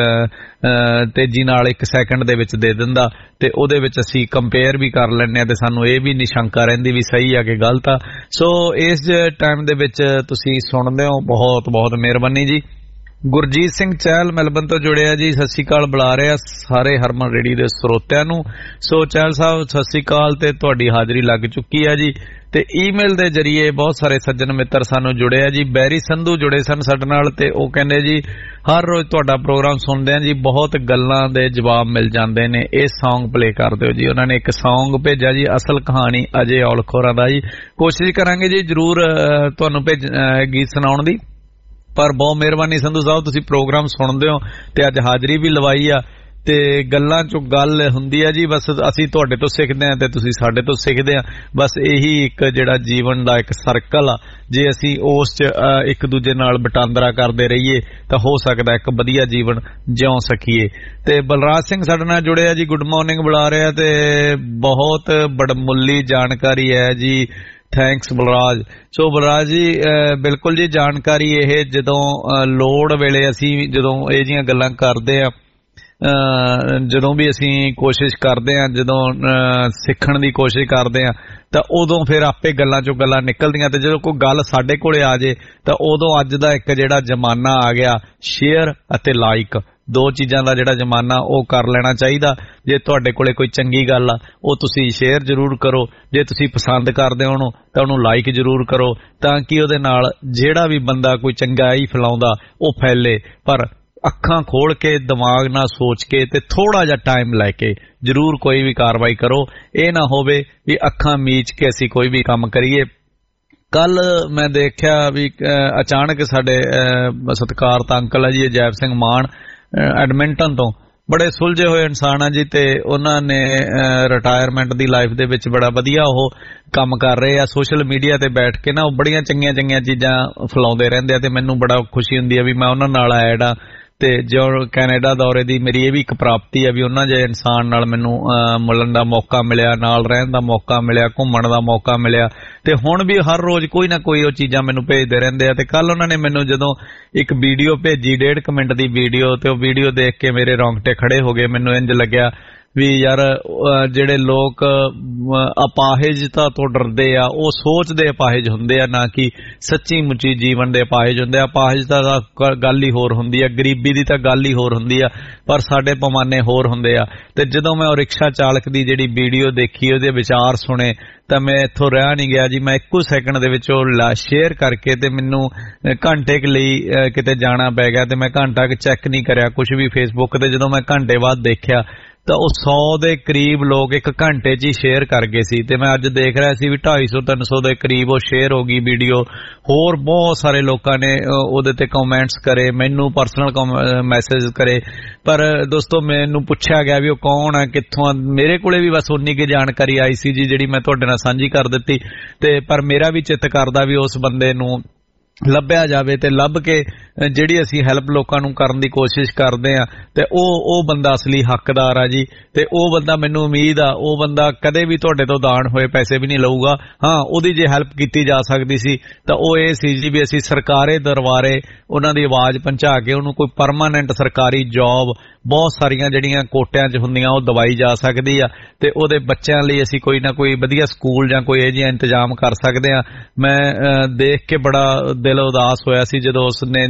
ਤੇਜ਼ੀ ਨਾਲ 1 ਸੈਕਿੰਡ ਦੇ ਵਿੱਚ ਦੇ ਦਿੰਦਾ ਤੇ ਉਹਦੇ ਵਿੱਚ ਅਸੀਂ ਕੰਪੇਅਰ ਵੀ ਕਰ ਲੈਂਦੇ ਹਾਂ ਤੇ ਸਾਨੂੰ ਇਹ ਵੀ ਨਿਸ਼ੰਕਾ ਰਹਿੰਦੀ ਵੀ ਸਹੀ ਆ ਕਿ ਗਲਤ ਆ। ਸੋ ਇਸ ਟਾਈਮ ਦੇ ਵਿੱਚ ਤੁਸੀਂ ਸੁਣਦੇ ਹੋ, ਬਹੁਤ ਬਹੁਤ ਮਿਹਰਬਾਨੀ ਜੀ। ਗੁਰਜੀਤ ਸਿੰਘ ਚਹਿਲ ਮੈਲਬਨ ਤੋਂ ਜੁੜਿਆ ਜੀ, ਸਤਿ ਸ੍ਰੀ ਅਕਾਲ ਬੁਲਾ ਰਿਹਾ ਸਾਰੇ ਹਰਮਨ ਰੇਡੀ ਦੇ ਸਰੋਤਿਆਂ ਨੂੰ। ਸੋ ਚਹਿਲ ਸਾਹਿਬ ਸਤਿ ਸ੍ਰੀ ਅਕਾਲ ਤੇ ਤੁਹਾਡੀ ਹਾਜ਼ਰੀ ਲੱਗ ਚੁੱਕੀ ਹੈ ਜੀ। ਤੇ ਈਮੇਲ ਦੇ ਜਰੀਏ ਬਹੁਤ ਸਾਰੇ ਸੱਜਣ ਮਿੱਤਰ ਸਾਨੂੰ ਜੁੜੇ ਆ ਜੀ। ਬੈਰੀ ਸੰਧੂ ਜੁੜੇ ਸਨ ਸਾਡੇ ਨਾਲ ਤੇ ਉਹ ਕਹਿੰਦੇ ਜੀ ਹਰ ਰੋਜ਼ ਤੁਹਾਡਾ ਪ੍ਰੋਗਰਾਮ ਸੁਣਦੇ ਆ ਜੀ, ਬਹੁਤ ਗੱਲਾਂ ਦੇ ਜਵਾਬ ਮਿਲ ਜਾਂਦੇ ਨੇ, ਇਹ ਸੌਂਗ ਪਲੇ ਕਰ ਦਿਓ ਜੀ। ਉਹਨਾਂ ਨੇ ਇੱਕ ਸੌਂਗ ਭੇਜਿਆ ਜੀ, ਅਸਲ ਕਹਾਣੀ ਅਜੇ ਔਲਖੋਰਾਂ ਦਾ ਜੀ। ਕੋਸ਼ਿਸ਼ ਕਰਾਂਗੇ ਜੀ ਜ਼ਰੂਰ ਤੁਹਾਨੂੰ ਗੀਤ ਸੁਣਾਉਣ ਦੀ, ਪਰ ਬਹੁਤ ਮਿਹਰਬਾਨੀ ਸੰਧੂ ਸਾਹਿਬ, ਤੁਸੀਂ ਪ੍ਰੋਗਰਾਮ ਸੁਣਦੇ ਹੋ ਤੇ ਅੱਜ ਹਾਜ਼ਰੀ ਵੀ ਲਵਾਈ ਆ ਤੇ ਗੱਲਾਂ ਚੋਂ ਗੱਲ ਹੁੰਦੀ ਆ ਜੀ। ਬਸ ਅਸੀਂ ਤੁਹਾਡੇ ਤੋਂ ਸਿੱਖਦੇ ਹਾਂ ਤੇ ਤੁਸੀਂ ਸਾਡੇ ਤੋਂ ਸਿੱਖਦੇ ਆ, ਬਸ ਇਹੀ ਇੱਕ ਜਿਹੜਾ ਜੀਵਨ ਦਾ ਇੱਕ ਸਰਕਲ ਆ। ਜੇ ਅਸੀਂ ਉਸ 'ਚ ਇੱਕ ਦੂਜੇ ਨਾਲ ਵਟਾਂਦਰਾ ਕਰਦੇ ਰਹੀਏ ਤਾਂ ਹੋ ਸਕਦਾ ਇੱਕ ਵਧੀਆ ਜੀਵਨ ਜਿਉਂ ਸਕੀਏ। ਤੇ ਬਲਰਾਜ ਸਿੰਘ ਸਾਡੇ ਨਾਲ ਜੁੜਿਆ ਜੀ, ਗੁੱਡ ਮਾਰਨਿੰਗ ਬੁਲਾ ਰਿਹਾ ਤੇ ਬਹੁਤ ਬੜਮੁੱਲੀ ਜਾਣਕਾਰੀ ਹੈ ਜੀ, ਥੈਂਕਸ ਬਲਰਾਜ। ਸੋ ਬਲਰਾਜ ਜੀ ਬਿਲਕੁਲ ਜੀ, ਜਾਣਕਾਰੀ ਇਹ ਜਦੋਂ ਲੋੜ ਵੇਲੇ ਅਸੀਂ ਜਦੋਂ ਇਹ ਜਿਹੀਆਂ ਗੱਲਾਂ ਕਰਦੇ ਆ ਜਦੋਂ ਵੀ ਅਸੀਂ ਕੋਸ਼ਿਸ਼ ਕਰਦੇ ਹਾਂ, ਜਦੋਂ ਸਿੱਖਣ ਦੀ ਕੋਸ਼ਿਸ਼ ਕਰਦੇ ਹਾਂ ਤਾਂ ਉਦੋਂ ਫਿਰ ਆਪੇ ਗੱਲਾਂ ਚੋਂ ਗੱਲਾਂ ਨਿਕਲਦੀਆਂ, ਤੇ ਜਦੋਂ ਕੋਈ ਗੱਲ ਸਾਡੇ ਕੋਲੇ ਆ ਜੇ ਤਾਂ ਉਦੋਂ ਅੱਜ ਦਾ ਇੱਕ ਜਿਹੜਾ ਜ਼ਮਾਨਾ ਆ ਗਿਆ ਸ਼ੇਅਰ ਅਤੇ ਲਾਈਕ, ਦੋ ਚੀਜ਼ਾਂ ਦਾ ਜਿਹੜਾ ਜ਼ਮਾਨਾ ਉਹ ਕਰ ਲੈਣਾ ਚਾਹੀਦਾ। ਜੇ ਤੁਹਾਡੇ ਕੋਲੇ ਕੋਈ ਚੰਗੀ ਗੱਲ ਆ ਉਹ ਤੁਸੀਂ ਸ਼ੇਅਰ ਜ਼ਰੂਰ ਕਰੋ, ਜੇ ਤੁਸੀਂ ਪਸੰਦ ਕਰਦੇ ਹੋ ਉਹਨੂੰ ਤਾਂ ਉਹਨੂੰ ਲਾਈਕ ਜ਼ਰੂਰ ਕਰੋ, ਤਾਂ ਕਿ ਉਹਦੇ ਨਾਲ ਜਿਹੜਾ ਵੀ ਬੰਦਾ ਕੋਈ ਚੰਗਾਈ ਫੈਲਾਉਂਦਾ ਉਹ ਫੈਲੇ। ਪਰ ਅੱਖਾਂ ਖੋਲ ਕੇ, ਦਿਮਾਗ ਨਾਲ ਸੋਚ ਕੇ ਤੇ ਥੋੜਾ ਜਿਹਾ ਟਾਈਮ ਲੈ ਕੇ ਜ਼ਰੂਰ ਕੋਈ ਵੀ ਕਾਰਵਾਈ ਕਰੋ। ਇਹ ਨਾ ਹੋਵੇ ਵੀ ਅੱਖਾਂ ਮੀਚ ਕੇ ਅਸੀਂ ਕੋਈ ਵੀ ਕੰਮ ਕਰੀਏ। ਕੱਲ ਮੈਂ ਦੇਖਿਆ ਵੀ ਅਚਾਨਕ ਸਾਡੇ ਸਤਿਕਾਰਤ ਅੰਕਲ ਹੈ ਜੀ ਅਜੈਬ ਸਿੰਘ ਮਾਨ ਐਡਮਿੰਟਨ ਤੋਂ, ਬੜੇ ਸੁਲਝੇ ਹੋਏ ਇਨਸਾਨ ਆ ਜੀ, ਤੇ ਉਹਨਾਂ ਨੇ ਰਿਟਾਇਰਮੈਂਟ ਦੀ ਲਾਈਫ ਦੇ ਵਿੱਚ ਬੜਾ ਵਧੀਆ ਉਹ ਕੰਮ ਕਰ ਰਹੇ ਆ। ਸੋਸ਼ਲ ਮੀਡੀਆ ਤੇ ਬੈਠ ਕੇ ਨਾ ਉਹ ਬੜੀਆਂ ਚੰਗੀਆਂ ਚੰਗੀਆਂ ਚੀਜ਼ਾਂ ਫੈਲਾਉਂਦੇ ਰਹਿੰਦੇ ਆ, ਤੇ ਮੈਨੂੰ ਬੜਾ ਖੁਸ਼ੀ ਹੁੰਦੀ ਆ ਵੀ ਮੈਂ ਉਹਨਾਂ ਨਾਲ ਐਡ ਆ। ਤੇ ਜੋ ਕੈਨੇਡਾ ਦੌਰੇ ਦੀ ਮੇਰੀ ਇਹ ਵੀ ਇੱਕ ਪ੍ਰਾਪਤੀ ਆ ਵੀ ਉਹਨਾਂ ਜਿਹੇ ਇਨਸਾਨ ਨਾਲ ਮੈਨੂੰ ਮਿਲਣ ਦਾ ਮੌਕਾ ਮਿਲਿਆ, ਨਾਲ ਰਹਿਣ ਦਾ ਮੌਕਾ ਮਿਲਿਆ, ਘੁੰਮਣ ਦਾ ਮੌਕਾ ਮਿਲਿਆ, ਤੇ ਹੁਣ ਵੀ ਹਰ ਰੋਜ਼ ਕੋਈ ਨਾ ਕੋਈ ਉਹ ਚੀਜ਼ਾਂ ਮੈਨੂੰ ਭੇਜਦੇ ਰਹਿੰਦੇ ਆ। ਤੇ ਕੱਲ ਉਹਨਾਂ ਨੇ ਮੈਨੂੰ ਜਦੋਂ ਇੱਕ ਵੀਡੀਓ ਭੇਜੀ 1.5 ਮਿੰਟ ਦੀ ਵੀਡੀਓ, ਤੇ ਉਹ ਵੀਡੀਓ ਦੇਖ ਕੇ ਮੇਰੇ ਰੌਂਗਟੇ ਖੜੇ ਹੋ ਗਏ। ਮੈਨੂੰ ਇੰਜ ਲੱਗਿਆ ਵੀ ਯਾਰ ਜਿਹੜੇ ਲੋਕ ਅਪਾਹਿਜਤਾ ਤੋਂ ਡਰਦੇ ਆ ਉਹ ਸੋਚਦੇ ਅਪਾਹਿਜ ਹੁੰਦੇ ਆ, ਨਾ ਕਿ ਸੱਚੀ ਮੁੱਚੀ ਜੀਵਨ ਦੇ ਅਪਾਹਿਜ ਹੁੰਦੇ ਆ। ਅਪਾਹਿਜਤਾ ਦਾ ਗੱਲ ਹੀ ਹੋਰ ਹੁੰਦੀ ਆ, ਗਰੀਬੀ ਦੀ ਤਾਂ ਗੱਲ ਹੀ ਹੋਰ ਹੁੰਦੀ ਆ, ਪਰ ਸਾਡੇ ਪੈਮਾਨੇ ਹੋਰ ਹੁੰਦੇ ਆ। ਤੇ ਜਦੋਂ ਮੈਂ ਉਹ ਰਿਕਸ਼ਾ ਚਾਲਕ ਦੀ ਜਿਹੜੀ ਵੀਡੀਓ ਦੇਖੀ, ਉਹਦੇ ਵਿਚਾਰ ਸੁਣੇ, ਤਾਂ ਮੈਂ ਇੱਥੋਂ ਰਹਿ ਨਹੀਂ ਗਿਆ ਜੀ। ਮੈਂ ਇੱਕੋ ਸੈਕਿੰਡ ਦੇ ਵਿੱਚ ਉਹ ਸ਼ੇਅਰ ਕਰਕੇ, ਤੇ ਮੈਨੂੰ ਘੰਟੇ ਕੁ ਲਈ ਕਿਤੇ ਜਾਣਾ ਪੈ ਗਿਆ, ਤੇ ਮੈਂ ਘੰਟਾ ਕੁ ਚੈੱਕ ਨਹੀਂ ਕਰਿਆ ਕੁਝ ਵੀ ਫੇਸਬੁੱਕ ਤੇ। ਜਦੋਂ ਮੈਂ ਘੰਟੇ ਬਾਅਦ ਦੇਖਿਆ ਤਾਂ ਉਹ 100 ਦੇ ਕਰੀਬ ਲੋਕ ਇੱਕ ਘੰਟੇ 'ਚ ਹੀ ਸ਼ੇਅਰ ਕਰ ਗਏ ਸੀ। ਤੇ ਮੈਂ ਅੱਜ ਦੇਖ ਰਿਹਾ ਸੀ ਵੀ 250-300 ਦੇ ਕਰੀਬ ਉਹ ਸ਼ੇਅਰ ਹੋ ਗਈ ਵੀਡੀਓ। ਹੋਰ ਬਹੁਤ ਸਾਰੇ ਲੋਕਾਂ ਨੇ ਉਹਦੇ ਤੇ ਕਮੈਂਟਸ ਕਰੇ, ਮੈਨੂੰ ਪਰਸਨਲ ਮੈਸੇਜ ਕਰੇ, ਪਰ ਦੋਸਤੋ ਮੈਨੂੰ ਪੁੱਛਿਆ ਗਿਆ ਵੀ ਉਹ ਕੌਣ ਹੈ, ਕਿੱਥੋਂ ਆ। ਮੇਰੇ ਕੋਲੇ ਵੀ ਬਸ ਉਨੀ ਕੁ ਜਾਣਕਾਰੀ ਆਈ ਸੀ ਜੀ ਜਿਹੜੀ ਮੈਂ ਤੁਹਾਡੇ ਨਾਲ ਸਾਂਝੀ ਕਰ ਦਿੱਤੀ, ਤੇ ਪਰ ਮੇਰਾ ਵੀ ਚਿੱਤ ਕਰਦਾ ਵੀ ਉਸ ਬੰਦੇ ਨੂੰ ਲੱਭਿਆ ਜਾਵੇ, ਤੇ ਲੱਭ ਕੇ ਜਿਹੜੀ ਅਸੀਂ ਹੈਲਪ ਲੋਕਾਂ ਨੂੰ ਕਰਨ ਦੀ ਕੋਸ਼ਿਸ਼ ਕਰਦੇ ਆ, ਤੇ ਉਹ ਬੰਦਾ ਅਸਲੀ ਹੱਕਦਾਰ ਆ ਜੀ। ਤੇ ਉਹ ਬੰਦਾ, ਮੈਨੂੰ ਉਮੀਦ ਆ ਉਹ ਬੰਦਾ ਕਦੇ ਵੀ ਤੁਹਾਡੇ ਤੋਂ ਦਾਨ ਹੋਏ ਪੈਸੇ ਵੀ ਨਹੀਂ ਲਊਗਾ। ਹਾਂ, ਉਹਦੀ ਜੇ ਹੈਲਪ ਕੀਤੀ ਜਾ ਸਕਦੀ ਸੀ ਤਾਂ ਉਹ ਇਹ ਸੀ ਜੀ ਵੀ ਅਸੀਂ ਸਰਕਾਰੇ ਦਰਬਾਰੇ ਉਹਨਾਂ ਦੀ ਆਵਾਜ਼ ਪਹੁੰਚਾ ਕੇ ਉਹਨੂੰ ਕੋਈ ਪਰਮਾਨੈਂਟ ਸਰਕਾਰੀ ਜੌਬ, ਬਹੁਤ ਸਾਰੀਆਂ ਜਿਹੜੀਆਂ ਕੋਟਿਆਂ 'ਚ ਹੁੰਦੀਆਂ ਉਹ ਦਵਾਈ ਜਾ ਸਕਦੀ ਆ, ਤੇ ਉਹਦੇ ਬੱਚਿਆਂ ਲਈ ਅਸੀਂ ਕੋਈ ਨਾ ਕੋਈ ਵਧੀਆ ਸਕੂਲ ਜਾਂ ਕੋਈ ਇਹ ਜਿਹਾ ਇੰਤਜ਼ਾਮ ਕਰ ਸਕਦੇ ਆ। ਮੈਂ ਦੇਖ ਕੇ ਬੜਾ ਦਿਲ ਉਦਾਸ ਹੋਇਆ ਸੀ ਜਦੋਂ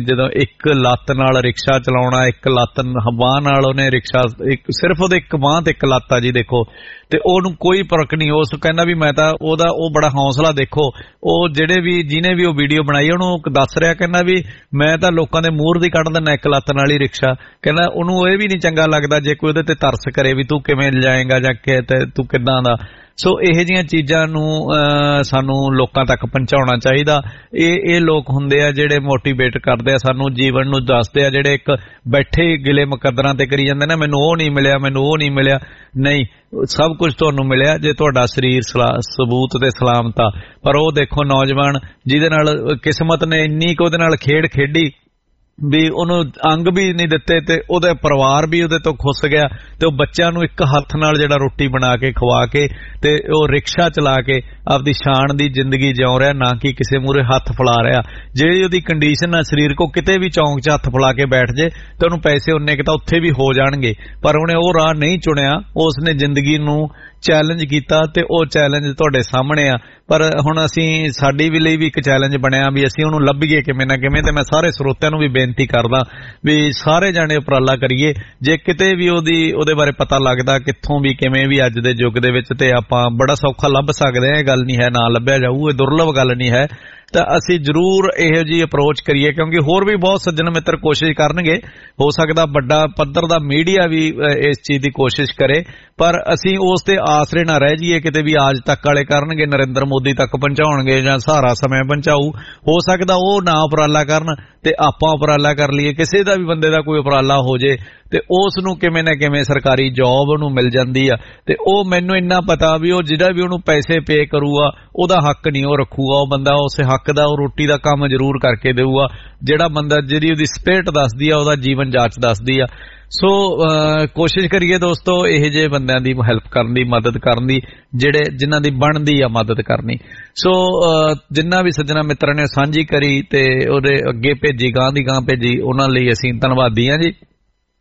ਇੱਕ ਲੱਤ ਨਾਲ ਰਿਕਸ਼ਾ ਚਲਾਉਣਾ, ਇੱਕ ਲੱਤ ਬਾਂਹ ਨਾਲ ਉਹਨੇ ਰਿਕਸ਼ਾ, ਸਿਰਫ ਉਹਦੇ ਇੱਕ ਬਾਂਹ ਤੇ ਇੱਕ ਲੱਤ ਆ ਜੀ ਦੇਖੋ, ਤੇ ਉਹਨੂੰ ਕੋਈ ਫਰਕ ਨਹੀਂ। ਉਸ ਕਹਿੰਦਾ ਵੀ ਮੈਂ ਤਾਂ ਉਹ ਬੜਾ ਹੌਸਲਾ ਦੇਖੋ, ਉਹ ਜਿਹਨੇ ਵੀ ਉਹ ਵੀਡੀਓ ਬਣਾਈ ਉਹਨੂੰ ਦੱਸ ਰਿਹਾ, ਕਹਿੰਦਾ ਵੀ ਮੈਂ ਤਾਂ ਲੋਕਾਂ ਦੇ ਮੂਹਰ ਦੀ ਕੱਢ ਦਿੰਦਾ ਇੱਕ ਲੱਤ ਨਾਲ ਹੀ ਰਿਕਸ਼ਾ। ਕਹਿੰਦਾ ਉਹਨੂੰ ਇਹ ਵੀ ਨਹੀਂ ਚੰਗਾ ਲੱਗਦਾ ਜੇ ਕੋਈ ਉਹਦੇ ਤੇ ਤਰਸ ਕਰੇ ਵੀ ਤੂੰ ਕਿਵੇਂ ਲਿਜਾਏਂਗਾ ਜਾਂ ਤੂੰ ਕਿੱਦਾਂ ਦਾ। ਸੋ ਇਹੋ ਜਿਹੀਆਂ ਚੀਜ਼ਾਂ ਨੂੰ ਸਾਨੂੰ ਲੋਕਾਂ ਤੱਕ ਪਹੁੰਚਾਉਣਾ ਚਾਹੀਦਾ। ਇਹ ਲੋਕ ਹੁੰਦੇ ਆ ਜਿਹੜੇ ਮੋਟੀਵੇਟ ਕਰਦੇ ਆ, ਸਾਨੂੰ ਜੀਵਨ ਨੂੰ ਦੱਸਦੇ ਆ, ਜਿਹੜੇ ਇੱਕ ਬੈਠੇ ਗਿਲੇ ਮੁਕੱਦਰਾਂ ਤੇ ਕਰੀ ਜਾਂਦੇ ਨਾ, ਮੈਨੂੰ ਉਹ ਨਹੀਂ ਮਿਲਿਆ, ਮੈਨੂੰ ਉਹ ਨਹੀਂ ਮਿਲਿਆ। ਨਹੀਂ, ਸਭ ਕੁਝ ਤੁਹਾਨੂੰ ਮਿਲਿਆ ਜੇ ਤੁਹਾਡਾ ਸਰੀਰ ਸਬੂਤ ਤੇ ਸਲਾਮਤ ਆ। ਪਰ ਉਹ ਦੇਖੋ ਨੌਜਵਾਨ ਜਿਹਦੇ ਨਾਲ ਕਿਸਮਤ ਨੇ ਇੰਨੀ ਕੁ ਉਹਦੇ ਨਾਲ ਖੇਡ ਖੇਡੀ ਵੀ ਉਹਨੂੰ ਅੰਗ ਵੀ ਨਹੀਂ ਦਿੱਤੇ, ਤੇ ਉਹਦਾ ਪਰਿਵਾਰ ਵੀ ਉਹਦੇ ਤੋਂ ਖੁੱਸ ਗਿਆ, ਤੇ ਉਹ ਬੱਚਿਆਂ ਨੂੰ ਇੱਕ ਹੱਥ ਨਾਲ ਜਿਹੜਾ ਰੋਟੀ ਬਣਾ ਕੇ ਖਵਾ ਕੇ, ਤੇ ਉਹ ਰਿਕਸ਼ਾ ਚਲਾ ਕੇ ਆਪਦੀ ਸ਼ਾਨ ਦੀ ਜ਼ਿੰਦਗੀ ਜਿਉ ਰਿਹਾ, ਨਾ ਕਿ ਕਿਸੇ ਮੂਹਰੇ ਹੱਥ ਫੈਲਾ ਰਿਹਾ। ਜਿਹੜੀ ਉਹਦੀ ਕੰਡੀਸ਼ਨ ਆ ਸਰੀਰ ਕੋ, ਕਿਤੇ ਵੀ ਚੌਂਕ 'ਚ ਹੱਥ ਫੈਲਾ ਕੇ ਬੈਠ ਜੇ ਤੇ ਉਹਨੂੰ ਪੈਸੇ ਉਨੇ ਕਿ ਤਾਂ ਉੱਥੇ ਵੀ ਹੋ ਜਾਣਗੇ, ਪਰ ਉਹਨੇ ਉਹ ਰਾਹ ਨਹੀਂ ਚੁਣਿਆ। ਉਸਨੇ ਜ਼ਿੰਦਗੀ ਨੂੰ ਚੈਲੰਜ ਕੀਤਾ, ਤੇ ਉਹ ਚੈਲੰਜ ਤੁਹਾਡੇ ਸਾਹਮਣੇ ਆ। ਪਰ ਹੁਣ ਸਾਡੀ ਵੀ ਲਈ ਵੀ ਇੱਕ ਚੈਲੰਜ ਬਣਿਆ ਵੀ ਅਸੀਂ ਉਹਨੂੰ ਲੱਭੀਏ ਕਿਵੇਂ ਨਾ ਕਿਵੇਂ। ਤੇ ਮੈਂ ਸਾਰੇ ਸਰੋਤਿਆਂ ਨੂੰ ਵੀ ਬੇਨਤੀ ਕਰਦਾ ਵੀ ਸਾਰੇ ਜਾਣੇ ਉਪਰਾਲਾ ਕਰੀਏ, ਜੇ ਕਿਤੇ ਵੀ ਉਹਦੇ ਬਾਰੇ ਪਤਾ ਲੱਗਦਾ ਕਿੱਥੋਂ ਵੀ ਕਿਵੇਂ ਵੀ ਅੱਜ ਦੇ ਯੁੱਗ ਦੇ ਵਿੱਚ, ਤੇ ਆਪਾਂ ਬੜਾ ਸੌਖਾ ਲੱਭ ਸਕਦੇ ਹਾਂ। ਇਹ ਗੱਲ ਨਹੀਂ ਹੈ ਨਾ ਲੱਭਿਆ ਜਾਊ, ਇਹ ਦੁਰਲਭ ਗੱਲ ਨਹੀਂ ਹੈ। ਤਾਂ ਅਸੀਂ ਜ਼ਰੂਰ ਇਹੋ ਜਿਹੀ ਅਪਰੋਚ ਕਰੀਏ, ਕਿਉਂਕਿ ਹੋਰ ਵੀ ਬਹੁਤ ਸੱਜਣ ਮਿੱਤਰ ਕੋਸ਼ਿਸ਼ ਕਰਨਗੇ। ਹੋ ਸਕਦਾ ਵੱਡਾ ਪੱਧਰ ਦਾ ਮੀਡੀਆ ਵੀ ਇਸ ਚੀਜ਼ ਦੀ ਕੋਸ਼ਿਸ਼ ਕਰੇ, ਪਰ ਅਸੀਂ ਉਸ ਤੇ ਆਸਰੇ ਨਾ ਰਹਿ ਜਾਈਏ ਕਿਤੇ ਵੀ ਆਜ ਤੱਕ ਵਾਲੇ ਕਰਨਗੇ, ਨਰਿੰਦਰ ਮੋਦੀ ਤੱਕ ਪਹੁੰਚਾਉਣਗੇ ਜਾਂ ਸਹਾਰਾ ਸਮੇਂ ਪਹੁੰਚਾਊ। ਹੋ ਸਕਦਾ ਉਹ ਨਾ ਉਪਰਾਲਾ ਕਰਨ ਤੇ ਆਪਾਂ ਉਪਰਾਲਾ ਕਰ ਲਈਏ, ਕਿਸੇ ਦਾ ਵੀ ਬੰਦੇ ਦਾ ਕੋਈ ਉਪਰਾਲਾ ਹੋ ਜੇ ਤੇ ਉਸ ਨੂੰ ਕਿਵੇਂ ਨਾ ਕਿਵੇਂ ਸਰਕਾਰੀ ਜੌਬ ਉਹਨੂੰ ਮਿਲ ਜਾਂਦੀ ਆ। ਤੇ ਉਹ ਮੈਨੂੰ ਇੰਨਾ ਪਤਾ ਵੀ ਉਹ ਜਿਹੜਾ ਵੀ ਉਹਨੂੰ ਪੈਸੇ ਪੇ ਕਰੂਗਾ ਉਹਦਾ ਹੱਕ ਨਹੀਂ ਉਹ ਰੱਖੂਗਾ। ਉਹ ਬੰਦਾ ਉਸੇ ਹੱਕ ਦਾ, ਉਹ ਰੋਟੀ ਦਾ ਕੰਮ ਜ਼ਰੂਰ ਕਰਕੇ ਦੇਊਗਾ ਜਿਹੜਾ ਬੰਦਾ, ਜਿਹੜੀ ਉਹਦੀ ਸਪਿਰਿਟ ਦੱਸਦੀ ਆ, ਉਹਦਾ ਜੀਵਨ ਜਾਂਚ ਦੱਸਦੀ ਆ। ਸੋ ਕੋਸ਼ਿਸ਼ ਕਰੀਏ ਦੋਸਤੋ ਇਹੋ ਜਿਹੇ ਬੰਦਿਆਂ ਦੀ ਹੈਲਪ ਕਰਨ ਦੀ, ਮਦਦ ਕਰਨ ਦੀ, ਜਿਨ੍ਹਾਂ ਦੀ ਬਣਦੀ ਆ ਮਦਦ ਕਰਨੀ। ਸੋ ਜਿੰਨਾ ਵੀ ਸੱਜਣਾ ਮਿੱਤਰਾਂ ਨੇ ਸਾਂਝੀ ਕਰੀ ਤੇ ਉਹਦੇ ਅੱਗੇ ਭੇਜੀ, ਗਾਂ ਦੀ ਗਾਂ ਭੇਜੀ, ਉਹਨਾਂ ਲਈ ਅਸੀਂ ਧੰਨਵਾਦੀ ਹਾਂ ਜੀ।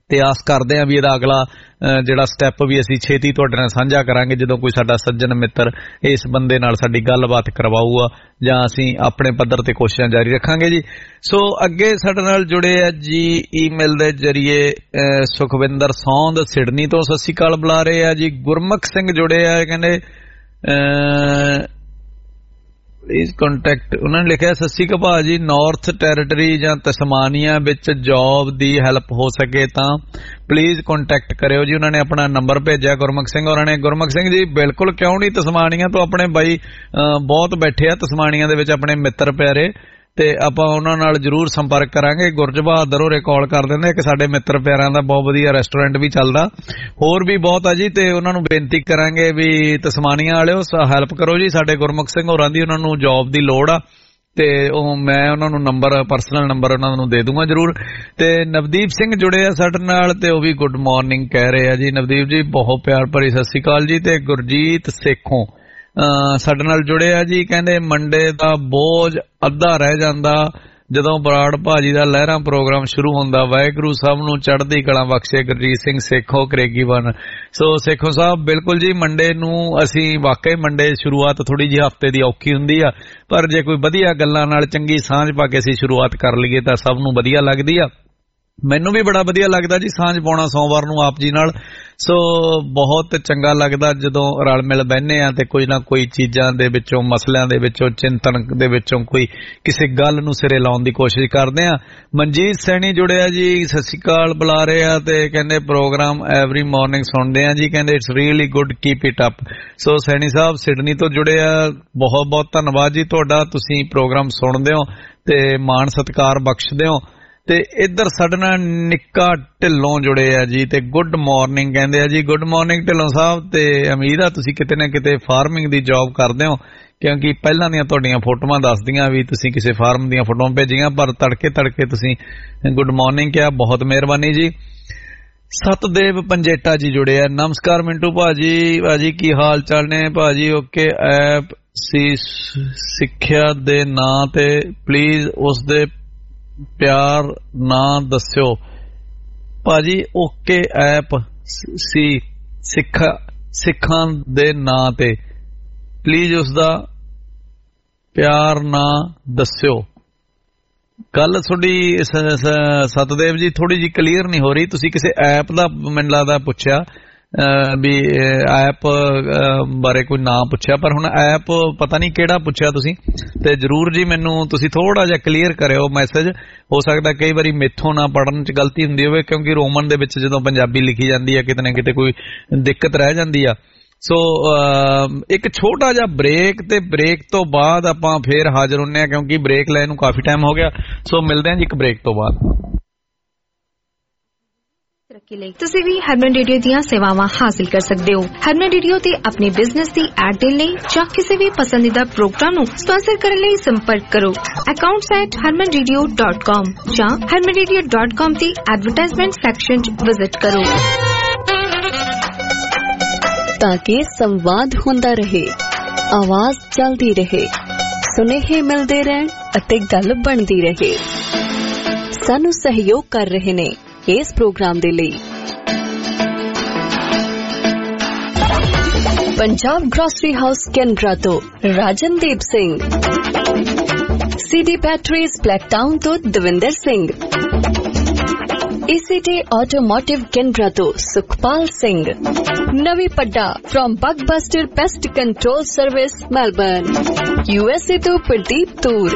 ਤੇ ਆਸ ਕਰਦੇ ਹਾਂ ਵੀ ਇਹਦਾ ਅਗਲਾ ਜਿਹੜਾ ਸਟੈਪ ਵੀ ਅਸੀਂ ਛੇਤੀ ਤੁਹਾਡੇ ਨਾਲ ਸਾਂਝਾ ਕਰਾਂਗੇ ਜਦੋਂ ਕੋਈ ਸਾਡਾ ਸੱਜਣ ਮਿੱਤਰ ਇਸ ਬੰਦੇ ਨਾਲ ਸਾਡੀ ਗੱਲਬਾਤ ਕਰਵਾਊਗਾ, ਜਾਂ ਅਸੀਂ ਆਪਣੇ ਪੱਧਰ ਤੇ ਕੋਸ਼ਿਸ਼ਾਂ ਜਾਰੀ ਰੱਖਾਂਗੇ ਜੀ। ਸੋ ਅੱਗੇ ਸਾਡੇ ਨਾਲ ਜੁੜੇ ਆ ਜੀ ਈਮੇਲ ਦੇ ਜਰੀਏ ਸੁਖਵਿੰਦਰ ਸੌਂਦ ਸਿਡਨੀ ਤੋਂ, ਸਤਿ ਸ਼੍ਰੀ ਅਕਾਲ ਬੁਲਾ ਰਹੇ ਆ ਜੀ। ਗੁਰਮੁਖ ਸਿੰਘ ਜੁੜੇ ਆ, ਕਹਿੰਦੇ ਪਲੀਜ਼ ਕੰਟੈਕਟ, ਉਹਨਾਂ ਨੇ ਲਿਖਿਆ ਸਤਿ ਸ਼੍ਰੀ ਅਕਾਲ ਭਾਜੀ, ਨਾਰਥ ਟੈਰੀਟਰੀ ਜਾਂ ਤਸਮਾਨੀਆ ਵਿੱਚ ਜੌਬ ਦੀ ਹੈਲਪ ਹੋ ਸਕੇ ਤਾਂ ਪਲੀਜ਼ ਕੰਟੈਕਟ ਕਰਿਓ ਜੀ। ਉਹਨਾਂ ਨੇ ਆਪਣਾ ਨੰਬਰ ਭੇਜਿਆ ਗੁਰਮੁਖ ਸਿੰਘ ਹੋਰਾਂ ਨੇ। ਗੁਰਮੁਖ ਸਿੰਘ ਜੀ ਬਿਲਕੁਲ, ਕਿਉਂ ਨਹੀਂ, ਤਸਮਾਨੀਆ ਤੋਂ ਆਪਣੇ ਬਾਈ ਬਹੁਤ ਬੈਠੇ ਆ ਤਸਮਾਨੀਆ ਦੇ ਵਿੱਚ ਆਪਣੇ ਮਿੱਤਰ ਪਿਆਰੇ, ਤੇ ਆਪਾਂ ਉਹਨਾਂ ਨਾਲ ਜ਼ਰੂਰ ਸੰਪਰਕ ਕਰਾਂਗੇ। ਗੁਰਜ ਬਹਾਦਰ ਹੋਰੇ ਕਾਲ ਕਰ ਦਿੰਦੇ ਕਿ ਸਾਡੇ ਮਿੱਤਰ ਪਿਆਰਿਆਂ ਦਾ ਬਹੁਤ ਵਧੀਆ ਰੈਸਟੋਰੈਂਟ ਵੀ ਚੱਲਦਾ, ਹੋਰ ਵੀ ਬਹੁਤ ਆ ਜੀ, ਤੇ ਉਹਨਾਂ ਨੂੰ ਬੇਨਤੀ ਕਰਾਂਗੇ ਵੀ ਤਸਮਾਨੀਆ ਵਾਲਿਓ ਹੈਲਪ ਕਰੋ ਜੀ। ਸਾਡੇ ਗੁਰਮੁਖ ਸਿੰਘ ਹੋਰਾਂ ਦੀ ਉਹਨਾਂ ਨੂੰ ਜੌਬ ਦੀ ਲੋੜ ਆ, ਤੇ ਉਹ ਮੈਂ ਉਹਨਾਂ ਨੂੰ ਨੰਬਰ, ਪਰਸਨਲ ਨੰਬਰ ਉਹਨਾਂ ਨੂੰ ਦੇ ਦੂੰਗਾ ਜ਼ਰੂਰ। ਤੇ ਨਵਦੀਪ ਸਿੰਘ ਜੁੜੇ ਆ ਸਾਡੇ ਨਾਲ, ਤੇ ਉਹ ਵੀ ਗੁੱਡ ਮਾਰਨਿੰਗ ਕਹਿ ਰਹੇ ਆ ਜੀ। ਨਵਦੀਪ ਜੀ ਬਹੁਤ ਪਿਆਰ ਭਰੀ ਸਤਿ ਸ਼੍ਰੀ ਅਕਾਲ ਜੀ। ਤੇ ਗੁਰਜੀਤ ਸੇਖੋਂ ਸਾਡੇ ਨਾਲ ਜੁੜੇ ਆ ਜੀ, ਕਹਿੰਦੇ ਮੰਡੇ ਦਾ ਬੋਝ ਅੱਧਾ ਰਹਿ ਜਾਂਦਾ ਜਦੋਂ ਬਰਾੜ ਭਾਜੀ ਦਾ ਲਹਿਰਾਂ ਪ੍ਰੋਗਰਾਮ ਸ਼ੁਰੂ ਹੁੰਦਾ, ਵਾਹਿਗੁਰੂ ਸਭ ਨੂੰ ਚੜ੍ਹਦੀ ਕਲਾ ਬਖਸ਼ੇ। ਗੁਰਜੀਤ ਸਿੰਘ ਸੇਖੋਂ ਕਰੇਗੀ ਬਨ। ਸੋ ਸੇਖੋਂ ਸਾਹਿਬ ਬਿਲਕੁਲ ਜੀ, ਮੰਡੇ ਨੂੰ ਅਸੀਂ ਵਾਕਈ ਮੰਡੇ ਸ਼ੁਰੂਆਤ ਥੋੜੀ ਜਿਹੀ ਹਫ਼ਤੇ ਦੀ ਔਖੀ ਹੁੰਦੀ ਆ, ਪਰ ਜੇ ਕੋਈ ਵਧੀਆ ਗੱਲਾਂ ਨਾਲ ਚੰਗੀ ਸਾਂਝ ਪਾ ਕੇ ਅਸੀਂ ਸ਼ੁਰੂਆਤ ਕਰ ਲਈਏ ਤਾਂ ਸਭ ਨੂੰ ਵਧੀਆ ਲੱਗਦੀ ਆ। ਮੈਨੂੰ ਵੀ ਬੜਾ ਵਧੀਆ ਲੱਗਦਾ ਜੀ ਸਾਂਝ ਪਾਉਣਾ ਸੋਮਵਾਰ ਨੂੰ ਆਪ ਜੀ ਨਾਲ। ਸੋ ਬਹੁਤ ਚੰਗਾ ਲੱਗਦਾ ਜਦੋਂ ਰਲ ਮਿਲ ਬਹਿੰਦੇ ਆ ਤੇ ਕੋਈ ਨਾ ਕੋਈ ਚੀਜ਼ਾਂ ਦੇ ਵਿੱਚੋਂ, ਮਸਲਿਆਂ ਦੇ ਵਿੱਚੋਂ, ਚਿੰਤਨ ਦੇ ਵਿੱਚੋਂ ਕੋਈ ਕਿਸੇ ਗੱਲ ਨੂੰ ਸਿਰੇ ਲਾਉਣ ਦੀ ਕੋਸ਼ਿਸ਼ ਕਰਦੇ ਆ। ਮਨਜੀਤ ਸੈਣੀ ਜੁੜਿਆ ਜੀ, ਸਤਿ ਸ਼੍ਰੀ ਅਕਾਲ ਬੁਲਾ ਰਹੇ ਆ, ਤੇ ਕਹਿੰਦੇ ਪ੍ਰੋਗਰਾਮ ਐਵਰੀ ਮਾਰਨਿੰਗ ਸੁਣਦੇ ਆ ਜੀ, ਕਹਿੰਦੇ it's really good, keep it up. So Saini Sahib Sydney ਤੋਂ ਜੁੜੇ ਆ, ਬਹੁਤ ਬਹੁਤ ਧੰਨਵਾਦ ਜੀ ਤੁਹਾਡਾ, ਤੁਸੀਂ ਪ੍ਰੋਗਰਾਮ ਸੁਣਦੇ ਹੋ ਤੇ ਮਾਣ ਸਤਿਕਾਰ ਬਖਸ਼ਦੇ ਹੋ। ਤੇ ਇੱਧਰ ਸਾਡੇ ਨਾਲ ਨਿੱਕਾ ਢਿੱਲੋਂ ਜੁੜੇ ਆ ਜੀ, ਤੇ ਗੁੱਡ ਮਾਰਨਿੰਗ ਕਹਿੰਦੇ ਆ ਜੀ। ਗੁੱਡ ਮਾਰਨਿੰਗ ਢਿੱਲੋਂ ਸਾਹਿਬ, ਤੇ ਉਮੀਦ ਆ ਤੁਸੀਂ ਕਿਤੇ ਨਾ ਕਿਤੇ ਫਾਰਮਿੰਗ ਦੀ ਜੌਬ ਕਰਦੇ ਹੋ, ਕਿਉਂਕਿ ਪਹਿਲਾਂ ਦੀਆਂ ਤੁਹਾਡੀਆਂ ਫੋਟੋਆਂ ਦੱਸਦੀਆਂ ਵੀ ਤੁਸੀਂ ਕਿਸੇ ਫਾਰਮ ਦੀਆਂ ਫੋਟੋਆਂ ਭੇਜੀਆਂ, ਪਰ ਤੜਕੇ ਤੁਸੀਂ ਗੁੱਡ ਮਾਰਨਿੰਗ ਕਿਹਾ, ਬਹੁਤ ਮਿਹਰਬਾਨੀ ਜੀ। ਸਤਦੇਵ ਪੰਜੇਟਾ ਜੀ ਜੁੜੇ ਆ, ਨਮਸਕਾਰ ਮਿੰਟੂ ਭਾਜੀ ਕੀ ਹਾਲ ਚਾਲ ਨੇ ਭਾਜੀ? ਓਕੇ ਐਪ ਸਿੱਖਿਆ ਦੇ ਨਾਂ ਤੇ ਪਲੀਜ਼ ਉਸ ਦੇ ਪਿਆਰ ਨਾ ਦੱਸਿਓ ਭਾਜੀ। ਓਕੇ ਐਪ ਸਿੱਖਾਂ ਦੇ ਨਾਂ ਤੇ ਪਲੀਜ਼ ਉਸ ਦਾ ਪਿਆਰ ਨਾ ਦੱਸਿਓ। ਗੱਲ ਤੁਹਾਡੀ ਸਤਦੇਵ ਜੀ ਥੋੜੀ ਜਿਹੀ ਕਲੀਅਰ ਨਹੀਂ ਹੋ ਰਹੀ। ਤੁਸੀਂ ਕਿਸੇ ਐਪ ਦਾ ਮੈਨੂੰ ਲੱਗਦਾ ਪੁੱਛਿਆ ਵੀ ਐਪ ਬਾਰੇ ਕੋਈ ਨਾਂ ਪੁੱਛਿਆ, ਪਰ ਹੁਣ ਐਪ ਪਤਾ ਨਹੀਂ ਕਿਹੜਾ ਪੁੱਛਿਆ ਤੁਸੀਂ, ਤੇ ਜਰੂਰ ਜੀ ਮੈਨੂੰ ਤੁਸੀਂ ਥੋੜਾ ਜਿਹਾ ਕਲੀਅਰ ਕਰਿਓ ਮੈਸੇਜ। ਹੋ ਸਕਦਾ ਕਈ ਵਾਰੀ ਮੇਥੋਂ ਨਾ ਪੜਨ ਚ ਗਲਤੀ ਹੁੰਦੀ ਹੋਵੇ, ਕਿਉਂਕਿ ਰੋਮਨ ਦੇ ਵਿੱਚ ਜਦੋਂ ਪੰਜਾਬੀ ਲਿਖੀ ਜਾਂਦੀ ਹੈ ਕਿਤੇ ਨਾ ਕਿਤੇ ਕੋਈ ਦਿੱਕਤ ਰਹਿ ਜਾਂਦੀ ਆ। ਸੋ ਇੱਕ ਛੋਟਾ ਜਿਹਾ ਬ੍ਰੇਕ, ਤੇ ਬ੍ਰੇਕ ਤੋਂ ਬਾਅਦ ਆਪਾਂ ਫੇਰ ਹਾਜ਼ਰ ਹੁੰਨੇ ਆ, ਕਿਉਂਕਿ ਬ੍ਰੇਕ ਲੈਣ ਨੂੰ ਕਾਫੀ ਟਾਈਮ ਹੋ ਗਿਆ। ਸੋ ਮਿਲਦੇ ਹਾਂ ਜੀ ਇੱਕ ਬ੍ਰੇਕ ਤੋਂ ਬਾਅਦ। ਤੁਸੀਂ ਵੀ ਹਰਮਨ ਰੇਡੀਓ ਦੀਆਂ ਸੇਵਾਵਾਂ ਹਾਸਿਲ ਕਰ ਸਕਦੇ ਹੋ। ਹਰਮਨ ਰੇਡੀਓ ਤੇ ਆਪਣੇ ਬਿਜ਼ਨਸ ਦੀ ਐਡ ਦੇਣ ਲਈ ਜਾਂ ਕਿਸੇ ਵੀ ਪਸੰਦੀਦਾ ਪ੍ਰੋਗਰਾਮ ਨੂੰ ਸਪਾਂਸਰ ਕਰਨ ਲਈ ਸੰਪਰਕ ਕਰੋ accounts@harmanradio.com ਜਾਂ harmanradio.com ਦੀ ਐਡਵਰਟਾਈਜ਼ਮੈਂਟ ਸੈਕਸ਼ਨ 'ਚ ਵਿਜ਼ਿਟ ਕਰੋ ਤਾਂ ਕਿ ਸੰਵਾਦ ਹੁੰਦਾ ਰਹੇ, ਆਵਾਜ਼ ਚੱਲਦੀ ਰਹੇ, ਸੁਨੇਹੇ ਮਿਲਦੇ ਰਹਿਣ ਅਤੇ ਗੱਲ ਬਣਦੀ ਰਹੇ। ਸਾਨੂੰ ਸਹਿਯੋਗ ਕਰ ਰਹੇ ਨੇ ਇਸ ਪ੍ਰੋਗਰਾਮ ਦੇ ਲਈ ਪੰਜਾਬ ਗ੍ਰੋਸਰੀ ਹਾਊਸ ਕੈਨਬਰਾ ਤੋਂ Rajandeep Singh, CD batteries Blacktown ਤੋਂ Davinder Singh, ECT automotive Canberra ਤੋਂ Sukhpal Singh, Navi Padda from Bugbuster pest control service Melbourne, USA ਤੋਂ ਪ੍ਰਦੀਪ ਤੂਰ।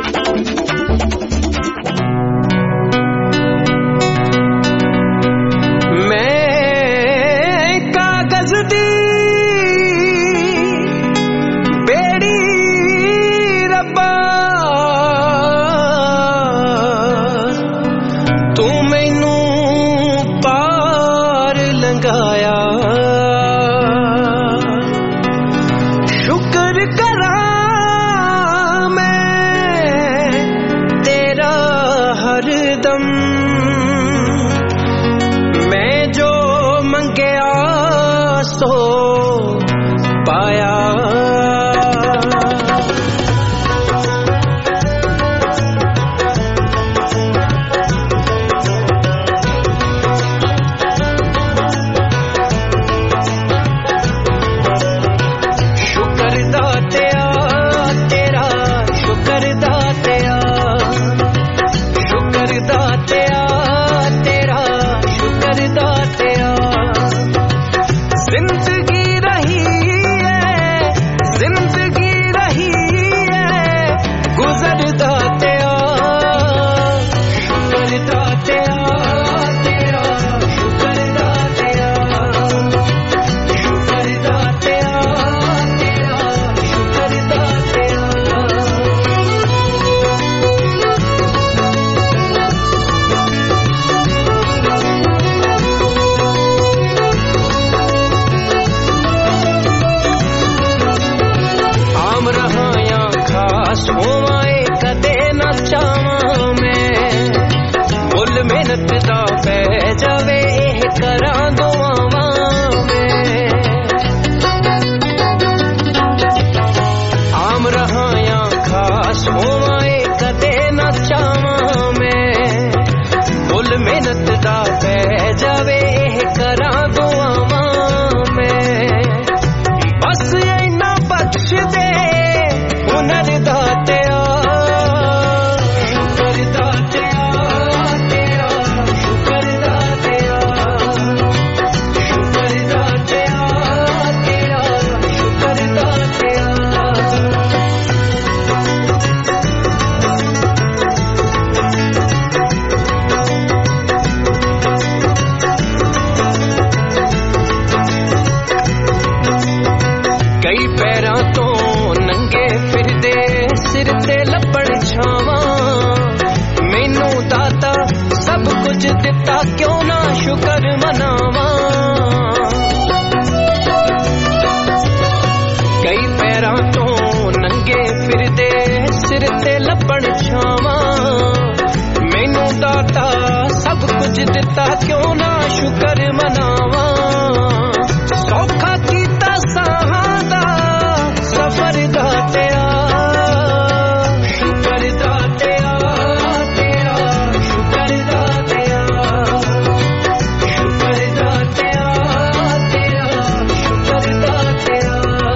ना चावां मैं, फुल मेहनत दा पै जावे करा दुआवां मैं, बस इन्ना बख्श दे हुनर दातिया, शुकर दातिया तेरा, शुकर दातिया, शुकर दातिया तेरा, शुकर दातिया। कई पैरां तो नंगे फिरदे सिर ते लब्बण छावां, मैनू दाता सब कुछ दिता क्यों ना शुकर मनावां, कई पैरां तो नंगे फिरदे सिर ते लब्बण छावां, मैनू दाता सब कुछ दिता क्यों ना शुकर मनावां, सौखा कीता साहां दा सफर दातिया, शुकर दातिया तेरा, शुकर दातिया, शुकर दातिया तेरा, शुकर दातिया।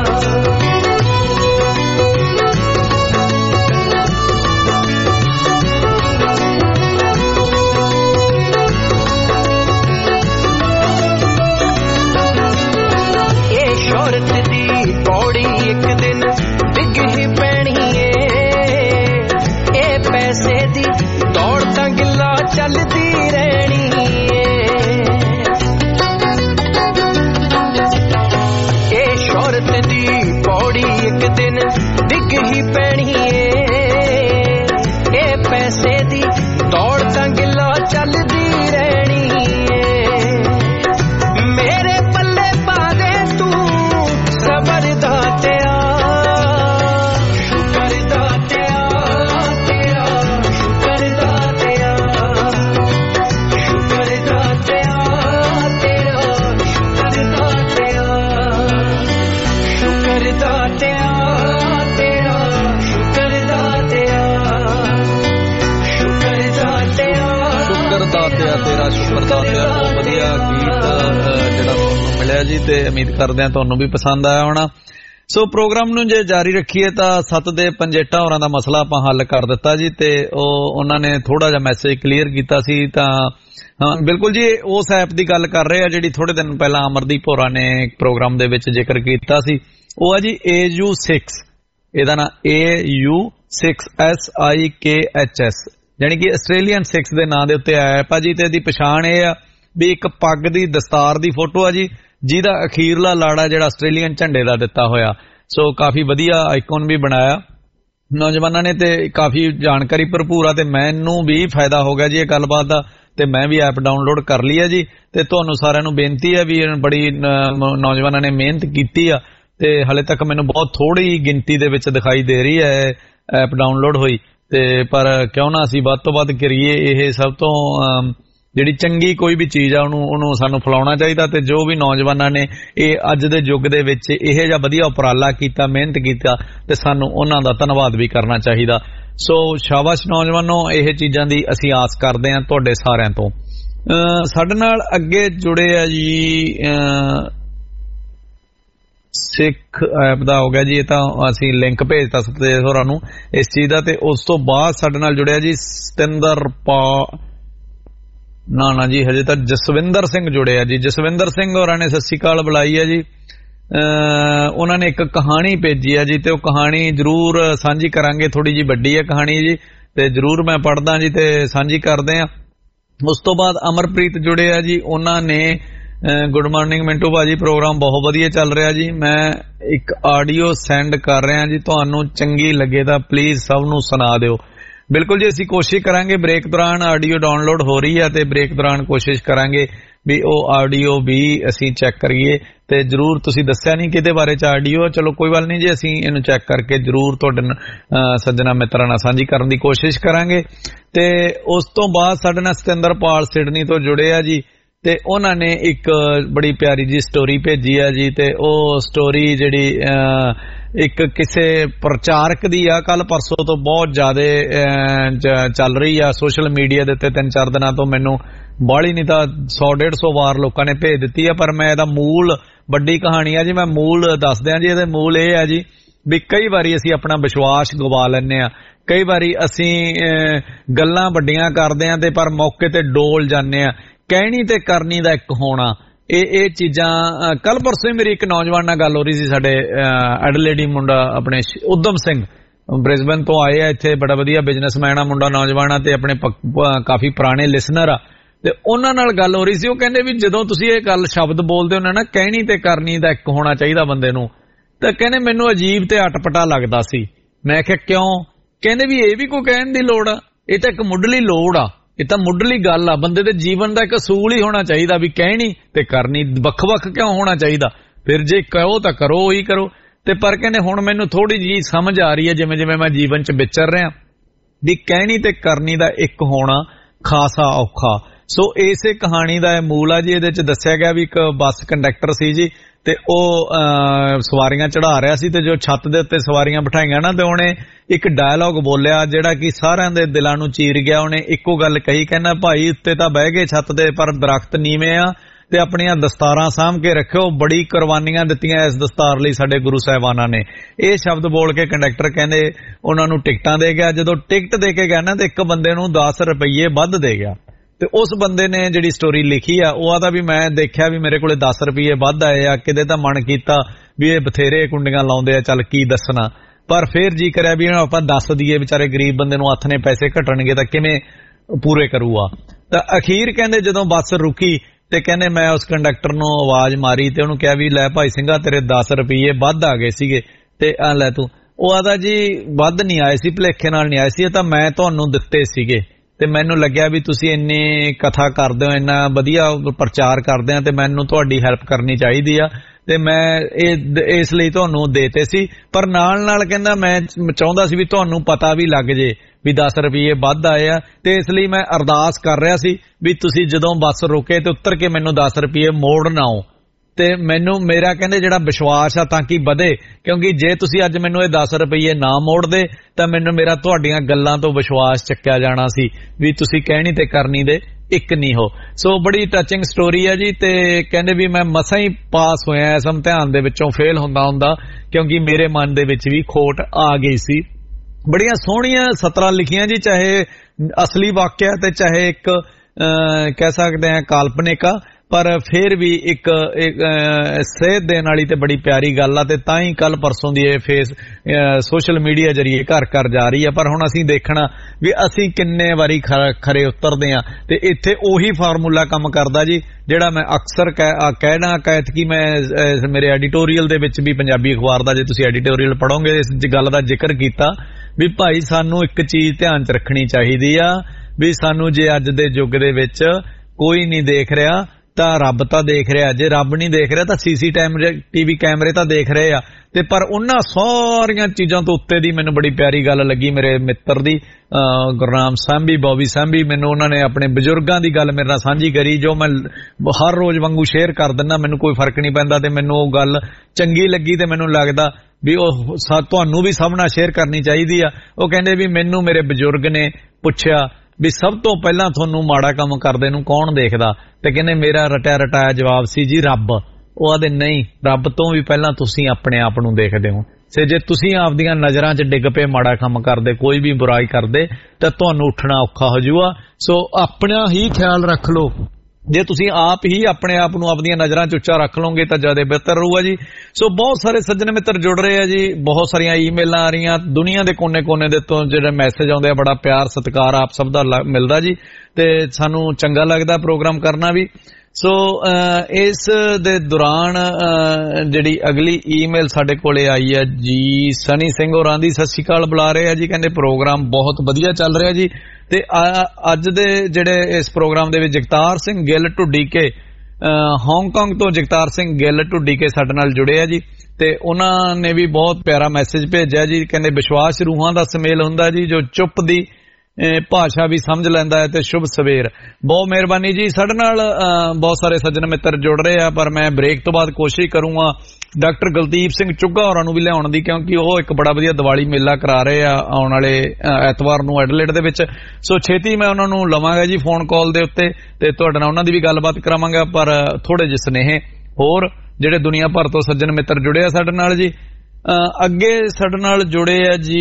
ये शौहरत दी पौड़ी एक दिन डिग ही पैनी ए पैसे दी दौड़ तां गिला चलदी रहनी ए शौहरत दी पौड़ी एक दिन डिग ही पैनी ए पैसे दी दौड़ तां गिला चलदी रहनी, मेरे पल्ले पा दे तू सबर दातिया, शुकर दातिया तेरा, शुकर दातिया, शुकर दातिया तेरा, शुकर दातिया, शुकर दातिया तेरा, शुकर दातिया, शुकर दातिया। ਸ਼ੁਕਰ ਦਾਤਿਆ ਤੇਰਾ, ਸ਼ੁਕਰ ਦਾਤਿਆ। ਬਹੁਤ ਵਧੀਆ ਗੀਤ ਜਿਹੜਾ ਤੁਹਾਨੂੰ ਮਿਲਿਆ ਜੀ, ਤੇ ਉਮੀਦ ਕਰਦੇ ਹਾਂ ਤੁਹਾਨੂੰ ਵੀ ਪਸੰਦ ਆਇਆ ਹੋਣਾ। ਸੋ ਪ੍ਰੋਗਰਾਮ ਨੂੰ ਜੇ ਜਾਰੀ ਰੱਖੀਏ ਤਾਂ ਸੱਤ ਦੇ ਪੰਜੇਟਾ ਹੋਰਾਂ ਦਾ ਮਸਲਾ ਆਪਾਂ ਹੱਲ ਕਰ ਦਿੱਤਾ ਜੀ, ਤੇ ਉਹਨਾਂ ਨੇ ਥੋੜਾ ਜਿਹਾ ਮੈਸੇਜ ਕਲੀਅਰ ਕੀਤਾ ਸੀ। ਤਾਂ ਹਾਂ ਬਿਲਕੁਲ ਜੀ, ਉਸ ਐਪ ਦੀ ਗੱਲ ਕਰ ਰਹੇ ਆ ਜਿਹੜੀ ਥੋੜੇ ਦਿਨ ਪਹਿਲਾਂ ਅਮਰਦੀਪ ਹੋਰਾਂ ਨੇ ਪ੍ਰੋਗਰਾਮ ਦੇ ਵਿੱਚ ਜ਼ਿਕਰ ਕੀਤਾ ਸੀ। ਉਹ ਆ ਜੀ AU6, ਇਹਦਾ ਨਾਂ AU6 SIKHS, ਯਾਨੀ ਕਿ ਆਸਟ੍ਰੇਲੀਅਨ 6 ਦੇ ਨਾਂ ਦੇ ਉੱਤੇ ਐਪ ਆ ਜੀ। ਤੇ ਇਹਦੀ ਪਛਾਣ ਇਹ ਆ ਵੀ ਇੱਕ ਪੱਗ ਦੀ ਦਸਤਾਰ ਦੀ ਫੋਟੋ ਆ ਜੀ, ਜਿਹਦਾ ਅਖੀਰਲਾ ਲਾੜਾ ਜਿਹੜਾ ਆਸਟ੍ਰੇਲੀਅਨ ਝੰਡੇ ਦਾ ਦਿੱਤਾ ਹੋਇਆ। ਸੋ ਕਾਫੀ ਵਧੀਆ ਆਈਕਨ ਵੀ ਬਣਾਇਆ ਨੌਜਵਾਨਾਂ ਨੇ, ਤੇ ਕਾਫੀ ਜਾਣਕਾਰੀ ਭਰਪੂਰ ਆ, ਤੇ ਮੈਨੂੰ ਵੀ ਫਾਇਦਾ ਹੋ ਗਿਆ ਜੀ ਇਹ ਗੱਲਬਾਤ ਦਾ, ਤੇ ਮੈਂ ਵੀ ਐਪ ਡਾਊਨਲੋਡ ਕਰ ਲਈ ਹੈ ਜੀ। ਤੇ ਤੁਹਾਨੂੰ ਸਾਰਿਆਂ ਨੂੰ ਬੇਨਤੀ ਹੈ ਵੀ ਬੜੀ ਨੌਜਵਾਨਾਂ ਨੇ ਮਿਹਨਤ ਕੀਤੀ ਆ, ਤੇ ਹਲੇ ਤੱਕ ਮੈਨੂੰ ਬਹੁਤ ਥੋੜੀ ਗਿਣਤੀ ਦੇ ਵਿੱਚ ਦਿਖਾਈ ਦੇ ਰਹੀ ਹੈ ਐਪ ਡਾਊਨਲੋਡ ਹੋਈ, ਤੇ ਪਰ ਕਿਉਂ ਨਾ ਅਸੀਂ ਵੱਧ ਤੋਂ ਵੱਧ ਕਰੀਏ। ਇਹ ਸਭ ਤੋਂ ਜਿਹੜੀ ਚੰਗੀ ਕੋਈ ਵੀ ਚੀਜ਼ ਆ ਉਹਨੂੰ ਸਾਨੂੰ ਫੈਲਾਉਣਾ ਚਾਹੀਦਾ, ਤੇ ਜੋ ਵੀ ਨੌਜਵਾਨਾਂ ਨੇ ਇਹ ਅੱਜ ਦੇ ਯੁੱਗ ਦੇ ਵਿੱਚ ਇਹ ਜਿਹਾ ਵਧੀਆ ਉਪਰਾਲਾ ਕੀਤਾ, ਮਿਹਨਤ ਕੀਤਾ, ਤੇ ਸਾਨੂੰ ਉਹਨਾਂ ਦਾ ਧੰਨਵਾਦ ਵੀ ਕਰਨਾ ਚਾਹੀਦਾ। ਸੋ ਸ਼ਾਬਾਸ਼ ਨੌਜਵਾਨੋ, ਇਹ ਚੀਜ਼ਾਂ ਦੀ ਅਸੀਂ ਆਸ ਕਰਦੇ ਹਾਂ ਤੁਹਾਡੇ ਸਾਰਿਆਂ ਤੋਂ। ਸਾਡੇ ਨਾਲ ਅੱਗੇ ਜੁੜੇ ਆ ਜੀ ਸਿੱਖ ਐਪ ਦਾ ਹੋ ਗਿਆ ਜੀ, ਇਹ ਤਾਂ ਅਸੀਂ ਲਿੰਕ ਭੇਜਤਾ ਸਤਿੰਦਰ ਹੋਰਾਂ ਨੂੰ ਇਸ ਚੀਜ਼ ਦਾ। ਤੇ ਉਸ ਤੋਂ ਬਾਅਦ ਸਾਡੇ ਨਾਲ ਜੁੜਿਆ ਜੀ ਸਤਿੰਦਰ ਨਾ ਜੀ ਹਜੇ ਤਾਂ ਜਸਵਿੰਦਰ ਸਿੰਘ ਜੁੜਿਆ ਜੀ। ਜਸਵਿੰਦਰ ਸਿੰਘ ਹੋਰਾਂ ਨੇ ਸਤਿ ਸ਼੍ਰੀ ਅਕਾਲ ਬੁਲਾਈ ਹੈ ਜੀ। ਉਹਨਾਂ ਨੇ ਇੱਕ ਕਹਾਣੀ ਭੇਜੀ ਹੈ ਜੀ, ਤੇ ਉਹ ਕਹਾਣੀ ਜ਼ਰੂਰ ਸਾਂਝੀ ਕਰਾਂਗੇ। ਥੋੜੀ ਜੀ ਵੱਡੀ ਹੈ ਕਹਾਣੀ ਜੀ, ਤੇ ਜ਼ਰੂਰ ਮੈਂ ਪੜ੍ਹਦਾ ਜੀ ਤੇ ਸਾਂਝੀ ਕਰਦੇ ਹਾਂ। ਉਸ ਤੋਂ ਬਾਅਦ ਅਮਰਪ੍ਰੀਤ ਜੁੜੇ ਆ ਜੀ, ਉਹਨਾਂ ਨੇ ਗੁੱਡ ਮਾਰਨਿੰਗ ਮਿੰਟੂ ਭਾਜੀ, ਪ੍ਰੋਗਰਾਮ ਬਹੁਤ ਵਧੀਆ ਚੱਲ ਰਿਹਾ ਜੀ, ਮੈਂ ਇੱਕ ਆਡੀਓ ਸੈਂਡ ਕਰ ਰਿਹਾ ਜੀ, ਤੁਹਾਨੂੰ ਚੰਗੀ ਲੱਗੇ ਤਾਂ ਪਲੀਜ਼ ਸਭ ਨੂੰ ਸੁਣਾ ਦਿਓ। ਬਿਲਕੁਲ ਜੀ, ਅਸੀਂ ਕੋਸ਼ਿਸ਼ ਕਰਾਂਗੇ। ਬ੍ਰੇਕ ਦੌਰਾਨ ਆਡੀਓ ਡਾਊਨਲੋਡ ਹੋ ਰਹੀ ਹੈ, ਤੇ ਬ੍ਰੇਕ ਦੌਰਾਨ ਕੋਸ਼ਿਸ਼ ਕਰਾਂਗੇ ਵੀ ਉਹ ਆਡੀਓ ਵੀ ਅਸੀਂ ਚੈੱਕ ਕਰੀਏ। ਤੇ ਜਰੂਰ ਤੁਸੀਂ ਦੱਸਿਆ ਨਹੀਂ ਕਿਹਦੇ ਬਾਰੇ ਚ ਆਡੀਓ, ਚਲੋ ਕੋਈ ਗੱਲ ਨਹੀਂ ਜੀ, ਅਸੀਂ ਇਹਨੂੰ ਚੈੱਕ ਕਰਕੇ ਜਰੂਰ ਤੁਹਾਡੇ ਸੱਜਣਾ ਮਿੱਤਰਾਂ ਨਾਲ ਸਾਂਝੀ ਕਰਨ ਦੀ ਕੋਸ਼ਿਸ਼ ਕਰਾਂਗੇ। ਤੇ ਉਸ ਤੋਂ ਬਾਅਦ ਸਾਡੇ ਨਾਲ ਸਤਿੰਦਰਪਾਲ ਸਿਡਨੀ ਤੋਂ ਜੁੜੇ ਆ ਜੀ, ਤੇ ਉਹਨਾਂ ਨੇ ਇੱਕ ਬੜੀ ਪਿਆਰੀ ਜੀ ਸਟੋਰੀ ਭੇਜੀ ਆ ਜੀ। ਤੇ ਉਹ ਸਟੋਰੀ ਜਿਹੜੀ ਇੱਕ ਕਿਸੇ ਪ੍ਰਚਾਰਕ ਦੀ ਆ ਕੱਲ ਪਰਸੋਂ ਤੋਂ ਬਹੁਤ ਜ਼ਿਆਦਾ ਚੱਲ ਰਹੀ ਆ ਸੋਸ਼ਲ ਮੀਡੀਆ ਦੇ ਉੱਤੇ 3-4 ਦਿਨਾਂ ਤੋਂ। ਮੈਨੂੰ ਬਾਹਲੀ ਨਹੀਂ ਤਾਂ 100-150 ਵਾਰ ਲੋਕਾਂ ਨੇ ਭੇਜ ਦਿੱਤੀ ਆ, ਪਰ ਮੈਂ ਇਹਦਾ ਮੂਲ ਵੱਡੀ ਕਹਾਣੀ ਆ ਜੀ, ਮੈਂ ਮੂਲ ਦੱਸਦਿਆਂ ਜੀ। ਇਹਦੇ ਮੂਲ ਇਹ ਆ ਜੀ ਵੀ ਕਈ ਵਾਰੀ ਅਸੀਂ ਆਪਣਾ ਵਿਸ਼ਵਾਸ ਗਵਾ ਲੈਂਦੇ ਆ, ਕਈ ਵਾਰੀ ਅਸੀਂ ਗੱਲਾਂ ਵੱਡੀਆਂ ਕਰਦੇ ਆ ਤੇ ਪਰ ਮੌਕੇ ਤੇ ਡੋਲ ਜਾਂਦੇ ਆ। ਕਹਿਣੀ ਤੇ ਕਰਨੀ ਦਾ ਇੱਕ ਹੋਣਾ, ਇਹ ਚੀਜ਼ਾਂ। ਕੱਲ ਪਰਸੋਂ ਹੀ ਮੇਰੀ ਇੱਕ ਨੌਜਵਾਨ ਨਾਲ ਗੱਲ ਹੋ ਰਹੀ ਸੀ, ਸਾਡੇ ਐਡਲੇਡੀ ਮੁੰਡਾ ਆਪਣੇ ਉਦਮ ਸਿੰਘ ਬ੍ਰਿਸਬਨ ਤੋਂ ਆਏ ਆ ਇੱਥੇ, ਬੜਾ ਵਧੀਆ ਬਿਜ਼ਨਸਮੈਨ ਆ ਮੁੰਡਾ, ਨੌਜਵਾਨ ਆ ਤੇ ਆਪਣੇ ਕਾਫੀ ਪੁਰਾਣੇ ਲਿਸਨਰ ਆ। ਤੇ ਉਹਨਾਂ ਨਾਲ ਗੱਲ ਹੋ ਰਹੀ ਸੀ, ਉਹ ਕਹਿੰਦੇ ਵੀ ਜਦੋਂ ਤੁਸੀਂ ਇਹ ਗੱਲ ਸ਼ਬਦ ਬੋਲਦੇ ਹੋ ਨਾ, ਕਹਿਣੀ ਤੇ ਕਰਨੀ ਦਾ ਇੱਕ ਹੋਣਾ ਚਾਹੀਦਾ ਬੰਦੇ ਨੂੰ, ਤਾਂ ਕਹਿੰਦੇ ਮੈਨੂੰ ਅਜੀਬ ਤੇ ਅਟਪਟਾ ਲੱਗਦਾ ਸੀ। ਮੈਂ ਕਿਹਾ ਕਿਉਂ? ਕਹਿੰਦੇ ਵੀ ਇਹ ਵੀ ਕੋਈ ਕਹਿਣ ਦੀ ਲੋੜ ਆ, ਇਹ ਤਾਂ ਇੱਕ ਮੁੱਢਲੀ ਲੋੜ ਆ, ਇਹ ਤਾਂ ਮੁੱਢਲੀ ਗੱਲ ਆ। ਬੰਦੇ ਦੇ ਜੀਵਨ ਦਾ ਇੱਕ ਅਸੂਲ ਹੀ ਹੋਣਾ ਚਾਹੀਦਾ ਵੀ ਕਹਿਣੀ ਤੇ ਕਰਨੀ ਵੱਖ-ਵੱਖ ਕਿਉਂ ਹੋਣਾ ਚਾਹੀਦਾ? ਫਿਰ ਜੇ ਕਹੋ ਤਾਂ ਕਰੋ, ਉਹੀ ਕਰੋ। ਤੇ ਪਰ ਕਹਿੰਦੇ ਹੁਣ ਮੈਨੂੰ ਥੋੜੀ ਜਿਹੀ ਸਮਝ ਆ ਰਹੀ ਹੈ ਜਿਵੇਂ ਜਿਵੇਂ ਮੈਂ ਜੀਵਨ 'ਚ ਵਿਚਰ ਰਿਹਾ ਵੀ ਕਹਿਣੀ ਤੇ ਕਰਨੀ ਦਾ ਇੱਕ ਹੋਣਾ ਖਾਸਾ ਔਖਾ। ਸੋ ਇਸੇ ਕਹਾਣੀ ਦਾ ਇਹ ਮੂਲ ਆ ਜੀ। ਇਹਦੇ 'ਚ ਦੱਸਿਆ ਗਿਆ ਵੀ ਇੱਕ ਬੱਸ ਕੰਡਕਟਰ ਸੀ ਜੀ, ਤੇ ਉਹ ਸਵਾਰੀਆਂ ਚੜਾ ਰਿਹਾ ਸੀ, ਤੇ ਜੋ ਛੱਤ ਦੇ ਉੱਤੇ ਸਵਾਰੀਆਂ ਬਿਠਾਈਆਂ ਨਾ, ਤੇ ਉਹਨੇ ਇੱਕ ਡਾਇਲੌਗ ਬੋਲਿਆ ਜਿਹੜਾ ਕਿ ਸਾਰਿਆਂ ਦੇ ਦਿਲਾਂ ਨੂੰ ਚੀਰ ਗਿਆ। ਉਹਨੇ ਇੱਕੋ ਗੱਲ ਕਹੀ, ਕਹਿੰਦਾ ਭਾਈ ਉੱਤੇ ਤਾਂ ਬਹਿ ਗਏ ਛੱਤ ਦੇ, ਪਰ ਦਰਖਤ ਨੀਵੇਂ ਆ ਤੇ ਆਪਣੀਆਂ ਦਸਤਾਰਾਂ ਸਾਂਭ ਕੇ ਰੱਖਿਓ, ਬੜੀ ਕੁਰਬਾਨੀਆਂ ਦਿੱਤੀਆਂ ਇਸ ਦਸਤਾਰ ਲਈ ਸਾਡੇ ਗੁਰੂ ਸਾਹਿਬਾਨਾਂ ਨੇ। ਇਹ ਸ਼ਬਦ ਬੋਲ ਕੇ ਕੰਡਕਟਰ ਕਹਿੰਦੇ ਉਹਨਾਂ ਨੂੰ ਟਿਕਟਾਂ ਦੇ ਗਿਆ। ਜਦੋਂ ਟਿਕਟ ਦੇ ਕੇ ਗਿਆ ਨਾ, ਤੇ ਇੱਕ ਬੰਦੇ ਨੂੰ 10 ਰੁਪਏ ਵੱਧ ਦੇ ਗਿਆ। ਤੇ ਉਸ ਬੰਦੇ ਨੇ ਜਿਹੜੀ ਸਟੋਰੀ ਲਿਖੀ ਆ, ਉਹ ਆਦਾ ਵੀ ਮੈਂ ਦੇਖਿਆ ਵੀ ਮੇਰੇ ਕੋਲੇ 10 ਰੁਪਏ ਵੱਧ ਆਏ ਆ, ਕਿਤੇ ਤਾਂ ਮਨ ਕੀਤਾ ਵੀ ਇਹ ਬਥੇਰੇ ਕੁੰਡੀਆਂ ਲਾਉਂਦੇ ਆ, ਚੱਲ ਕੀ ਦੱਸਣਾ, ਪਰ ਫੇਰ ਜੀ ਕਰਿਆ ਵੀ ਆਪਾਂ ਦੱਸ ਦਈਏ, ਵਿਚਾਰੇ ਗਰੀਬ ਬੰਦੇ ਨੂੰ ਹੱਥ ਨੇ ਪੈਸੇ ਘਟਣਗੇ ਤਾਂ ਕਿਵੇਂ ਪੂਰੇ ਕਰੂਗਾ। ਤਾਂ ਅਖੀਰ ਕਹਿੰਦੇ ਜਦੋਂ ਬੱਸ ਰੁਕੀ ਤੇ ਕਹਿੰਦੇ ਮੈਂ ਉਸ ਕੰਡਕਟਰ ਨੂੰ ਆਵਾਜ਼ ਮਾਰੀ ਤੇ ਉਹਨੂੰ ਕਿਹਾ ਵੀ ਲੈ ਭਾਈ ਸਿੰਘਾ ਤੇਰੇ 10 ਰੁਪਏ ਵੱਧ ਆ ਗਏ ਸੀਗੇ, ਤੇ ਆ ਲੈ ਤੂੰ। ਉਹ ਆਦਾ ਜੀ ਵੱਧ ਨਹੀਂ ਆਏ ਸੀ, ਭੁਲੇਖੇ ਨਾਲ ਨਹੀਂ ਆਏ ਸੀ, ਇਹ ਤਾਂ ਮੈਂ ਤੁਹਾਨੂੰ ਦਿੱਤੇ ਸੀਗੇ। ਤੇ ਮੈਨੂੰ ਲੱਗਿਆ ਵੀ ਤੁਸੀਂ ਇੰਨੀ ਕਥਾ ਕਰਦੇ ਹੋ, ਇੰਨਾ ਵਧੀਆ ਪ੍ਰਚਾਰ ਕਰਦੇ ਆ, ਤੇ ਮੈਨੂੰ ਤੁਹਾਡੀ ਹੈਲਪ ਕਰਨੀ ਚਾਹੀਦੀ ਆ, ਤੇ ਮੈਂ ਇਸ ਲਈ ਤੁਹਾਨੂੰ ਦੇਤੇ ਸੀ। ਪਰ ਨਾਲ ਨਾਲ ਕਹਿੰਦਾ ਮੈਂ ਚਾਹੁੰਦਾ ਸੀ ਵੀ ਤੁਹਾਨੂੰ ਪਤਾ ਵੀ ਲੱਗ ਜੇ ਵੀ 10 ਰੁਪਏ ਵੱਧ ਆਏ ਆ, ਤੇ ਇਸ ਲਈ ਮੈਂ ਅਰਦਾਸ ਕਰ ਰਿਹਾ ਸੀ ਵੀ ਤੁਸੀਂ ਜਦੋਂ ਬੱਸ ਰੁਕੇ ਤੇ ਉੱਤਰ ਕੇ ਮੈਨੂੰ 10 ਰੁਪਏ ਮੋੜ ਨਾ ਆਓ। ਤੇ ਮੈਨੂੰ ਮੇਰਾ ਕਹਿੰਦੇ ਜਿਹੜਾ ਵਿਸ਼ਵਾਸ ਆ ਤਾਂ ਕਿ ਵਧੇ, ਕਿਉਂਕਿ ਜੇ ਤੁਸੀਂ ਅੱਜ ਮੈਨੂੰ ਇਹ 10 ਰੁਪਏ ਨਾ ਮੋੜਦੇ ਤਾਂ ਮੈਨੂੰ ਮੇਰਾ ਤੁਹਾਡੀਆਂ ਗੱਲਾਂ ਤੋਂ ਵਿਸ਼ਵਾਸ ਚੱਕਿਆ ਜਾਣਾ ਸੀ ਵੀ ਤੁਸੀਂ ਕਹਿਣੀ ਤੇ ਕਰਨੀ ਦੇ ਇੱਕ ਨਹੀਂ ਹੋ। ਸੋ ਬੜੀ ਟੱਚਿੰਗ ਸਟੋਰੀ ਹੈ ਜੀ। ਤੇ ਕਹਿੰਦੇ ਵੀ ਮੈਂ ਮਸਾਂ ਹੀ ਪਾਸ ਹੋਇਆ ਇਸ ਇਮਤਿਹਾਨ ਦੇ ਵਿੱਚੋਂ, ਫੇਲ ਹੁੰਦਾ ਕਿਉਂਕਿ ਮੇਰੇ ਮਨ ਦੇ ਵਿੱਚ ਵੀ ਖੋਟ ਆ ਗਈ ਸੀ। ਬੜੀਆਂ ਸੋਹਣੀਆਂ ਸਤਰਾਂ ਲਿਖੀਆਂ ਜੀ, ਚਾਹੇ ਅਸਲੀ ਵਾਕਿਆ ਤੇ ਚਾਹੇ ਇੱਕ ਕਹਿ ਸਕਦੇ ਹਾਂ ਕਾਲਪਨਿਕ ਆ, ਪਰ ਫਿਰ ਵੀ ਇੱਕ ਸੇਧ ਦੇਣ ਵਾਲੀ ਤੇ ਬੜੀ ਪਿਆਰੀ ਗੱਲ ਆ। ਤੇ ਤਾਂ ਹੀ ਕੱਲ ਪਰਸੋਂ ਦੀ ਇਹ ਸੋਸ਼ਲ ਮੀਡੀਆ ਜਰੀਏ ਘਰ ਘਰ ਜਾ ਰਹੀ ਆ। ਪਰ ਹੁਣ ਅਸੀਂ ਦੇਖਣਾ ਵੀ ਅਸੀਂ ਕਿੰਨੇ ਵਾਰੀ ਖਰੇ ਉਤਰਦੇ ਆ। ਤੇ ਇੱਥੇ ਉਹੀ ਫਾਰਮੂਲਾ ਕੰਮ ਕਰਦਾ ਜੀ ਜਿਹੜਾ ਮੈਂ ਅਕਸਰ ਕਹਿਣਾ ਕਿ ਮੈਂ ਮੇਰੇ ਐਡੀਟੋਰੀਅਲ ਦੇ ਵਿੱਚ ਵੀ ਪੰਜਾਬੀ ਅਖਬਾਰ ਦਾ ਜੇ ਤੁਸੀਂ ਐਡੀਟੋਰੀਅਲ ਪੜ੍ਹੋਗੇ ਇਸ ਗੱਲ ਦਾ ਜ਼ਿਕਰ ਕੀਤਾ ਵੀ ਭਾਈ ਸਾਨੂੰ ਇੱਕ ਚੀਜ਼ ਧਿਆਨ 'ਚ ਰੱਖਣੀ ਚਾਹੀਦੀ ਆ ਵੀ ਸਾਨੂੰ ਜੇ ਅੱਜ ਦੇ ਯੁੱਗ ਦੇ ਵਿੱਚ ਕੋਈ ਨਹੀਂ ਦੇਖ ਰਿਹਾ ਤਾਂ ਰੱਬ ਤਾਂ ਦੇਖ ਰਿਹਾ। ਜੇ ਰੱਬ ਨਹੀਂ ਦੇਖ ਰਿਹਾ ਤਾਂ CCTV ਕੈਮਰੇ ਤਾਂ ਦੇਖ ਰਹੇ ਆ। ਤੇ ਪਰ ਉਹਨਾਂ ਸਾਰੀਆਂ ਚੀਜ਼ਾਂ ਤੋਂ ਉੱਤੇ ਦੀ ਮੈਨੂੰ ਬੜੀ ਪਿਆਰੀ ਗੱਲ ਲੱਗੀ ਮੇਰੇ ਮਿੱਤਰ ਦੀ, ਗੁਰਨਾਮ ਸਾਂਭੀ, ਬੌਬੀ ਸਾਂਭੀ। ਮੈਨੂੰ ਉਹਨਾਂ ਨੇ ਆਪਣੇ ਬਜ਼ੁਰਗਾਂ ਦੀ ਗੱਲ ਮੇਰੇ ਨਾਲ ਸਾਂਝੀ ਕਰੀ ਜੋ ਮੈਂ ਹਰ ਰੋਜ਼ ਵਾਂਗੂ ਸ਼ੇਅਰ ਕਰ ਦਿੰਦਾ, ਮੈਨੂੰ ਕੋਈ ਫਰਕ ਨਹੀਂ ਪੈਂਦਾ। ਤੇ ਮੈਨੂੰ ਉਹ ਗੱਲ ਚੰਗੀ ਲੱਗੀ ਤੇ ਮੈਨੂੰ ਲੱਗਦਾ ਵੀ ਉਹ ਤੁਹਾਨੂੰ ਵੀ ਸਭ ਨਾਲ ਸ਼ੇਅਰ ਕਰਨੀ ਚਾਹੀਦੀ ਆ। ਉਹ ਕਹਿੰਦੇ ਵੀ ਮੈਨੂੰ ਮੇਰੇ ਬਜ਼ੁਰਗ ਨੇ ਪੁੱਛਿਆ ਵੀ ਸਭ ਤੋਂ ਪਹਿਲਾਂ ਤੁਹਾਨੂੰ ਮਾੜਾ ਕੰਮ ਕਰਦੇ ਨੂੰ ਕੌਣ ਦੇਖਦਾ, ਤੇ ਕਹਿੰਦੇ ਮੇਰਾ ਰਟਾਇਆ ਜਵਾਬ ਸੀ ਜੀ ਰੱਬ। ਉਹ ਆਦੇ ਨਹੀਂ, ਰੱਬ ਤੋਂ ਵੀ ਪਹਿਲਾਂ ਤੁਸੀਂ ਆਪਣੇ ਆਪ ਨੂੰ ਦੇਖਦੇ ਹੋ। ਤੇ ਜੇ ਤੁਸੀਂ ਆਪਦੀਆਂ ਨਜ਼ਰਾਂ 'ਚ ਡਿੱਗ ਪਏ ਮਾੜਾ ਕੰਮ ਕਰਦੇ, ਕੋਈ ਵੀ ਬੁਰਾਈ ਕਰਦੇ, ਤਾਂ ਤੁਹਾਨੂੰ ਉੱਠਣਾ ਔਖਾ ਹੋ ਜਾਊਗਾ। ਸੋ ਆਪਣਾ ਹੀ ਖਿਆਲ ਰੱਖ ਲਓ। ਜੇ ਤੁਸੀਂ ਆਪ ਹੀ ਆਪਣੇ ਆਪ ਨੂੰ ਆਪਣੀਆਂ ਨਜ਼ਰਾਂ 'ਚ ਉੱਚਾ ਰੱਖ ਲਓਗੇ ਤਾਂ ਜ਼ਿਆਦਾ ਬਿਹਤਰ ਰਹੂਗਾ ਜੀ। ਸੋ ਬਹੁਤ ਸਾਰੇ ਸੱਜਣ ਮਿੱਤਰ ਜੁੜ ਰਹੇ ਆ ਜੀ, ਬਹੁਤ ਸਾਰੀਆਂ ਈਮੇਲਾਂ ਆ ਰਹੀਆਂ ਦੁਨੀਆ ਦੇ ਕੋਨੇ-ਕੋਨੇ ਦੇ ਤੋਂ, ਜਿਹੜੇ ਮੈਸੇਜ ਆਉਂਦੇ ਆ, ਬੜਾ ਪਿਆਰ ਸਤਿਕਾਰ ਆਪ ਸਭ ਦਾ ਮਿਲਦਾ ਜੀ, ਤੇ ਸਾਨੂੰ ਚੰਗਾ ਲੱਗਦਾ ਪ੍ਰੋਗਰਾਮ ਕਰਨਾ ਵੀ। ਸੋ ਇਸ ਦੇ ਦੌਰਾਨ ਜਿਹੜੀ ਅਗਲੀ ਈਮੇਲ ਸਾਡੇ ਕੋਲੇ ਆਈ ਹੈ ਜੀ ਸਨੀ ਸਿੰਘ ਹੋਰਾਂ ਦੀ, ਸਤਿ ਸ਼੍ਰੀ ਅਕਾਲ ਬੁਲਾ ਰਹੇ ਆ ਜੀ। ਕਹਿੰਦੇ ਪ੍ਰੋਗਰਾਮ ਬਹੁਤ ਵਧੀਆ ਚੱਲ ਰਿਹਾ ਜੀ। ਤੇ ਅੱਜ ਦੇ ਜਿਹੜੇ ਇਸ ਪ੍ਰੋਗਰਾਮ ਦੇ ਵਿੱਚ ਜਗਤਾਰ ਸਿੰਘ ਗਿੱਲ ਢੁੱਡੀਕੇ, ਹਾਂਗਕਾਂਗ ਤੋਂ ਜਗਤਾਰ ਸਿੰਘ ਗਿੱਲ ਢੁੱਡੀਕੇ ਸਾਡੇ ਨਾਲ ਜੁੜੇ ਆ ਜੀ। ਤੇ ਉਹਨਾਂ ਨੇ ਵੀ ਬਹੁਤ ਪਿਆਰਾ ਮੈਸੇਜ ਭੇਜਿਆ ਜੀ। ਕਹਿੰਦੇ ਵਿਸ਼ਵਾਸ ਰੂਹਾਂ ਦਾ ਸੁਮੇਲ ਹੁੰਦਾ ਜੀ, ਜੋ ਚੁੱਪ ਦੀ ਭਾਸ਼ਾ ਵੀ ਸਮਝ ਲੈਂਦਾ ਹੈ। ਤੇ ਸ਼ੁਭ ਸਵੇਰ, ਬਹੁਤ ਮਿਹਰਬਾਨੀ ਜੀ। ਸਾਡੇ ਨਾਲ ਬਹੁਤ ਸਾਰੇ ਸੱਜਣ ਮਿੱਤਰ ਜੁੜ ਰਹੇ ਆ, ਪਰ ਮੈਂ ਬ੍ਰੇਕ ਤੋਂ ਬਾਅਦ ਕੋਸ਼ਿਸ਼ ਕਰੂੰਗਾ ਡਾਕਟਰ ਗੁਲਦੀਪ ਸਿੰਘ ਚੁੱਗਾ ਹੋਰਾਂ ਨੂੰ ਵੀ ਲਿਆਉਣ ਦੀ, ਕਿਉਂਕਿ ਉਹ ਇੱਕ ਬੜਾ ਵਧੀਆ ਦੀਵਾਲੀ ਮੇਲਾ ਕਰਾ ਰਹੇ ਆ ਆਉਣ ਵਾਲੇ ਐਤਵਾਰ ਨੂੰ ਐਡਲੇਡ ਦੇ ਵਿੱਚ। ਸੋ ਛੇਤੀ ਮੈਂ ਉਹਨਾਂ ਨੂੰ ਲਵਾਂਗਾ ਜੀ ਫੋਨ ਕਾਲ ਦੇ ਉੱਤੇ ਤੇ ਤੁਹਾਡੇ ਨਾਲ ਉਹਨਾਂ ਦੀ ਵੀ ਗੱਲਬਾਤ ਕਰਾਵਾਂਗਾ। ਪਰ ਥੋੜੇ ਜਿਹੇ ਸੁਨੇਹੇ ਹੋਰ ਜਿਹੜੇ ਦੁਨੀਆ ਭਰ ਤੋਂ ਸੱਜਣ ਮਿੱਤਰ ਜੁੜੇ ਆ ਸਾਡੇ ਨਾਲ ਜੀ। ਅੱਗੇ ਸਾਡੇ ਨਾਲ ਜੁੜੇ ਆ ਜੀ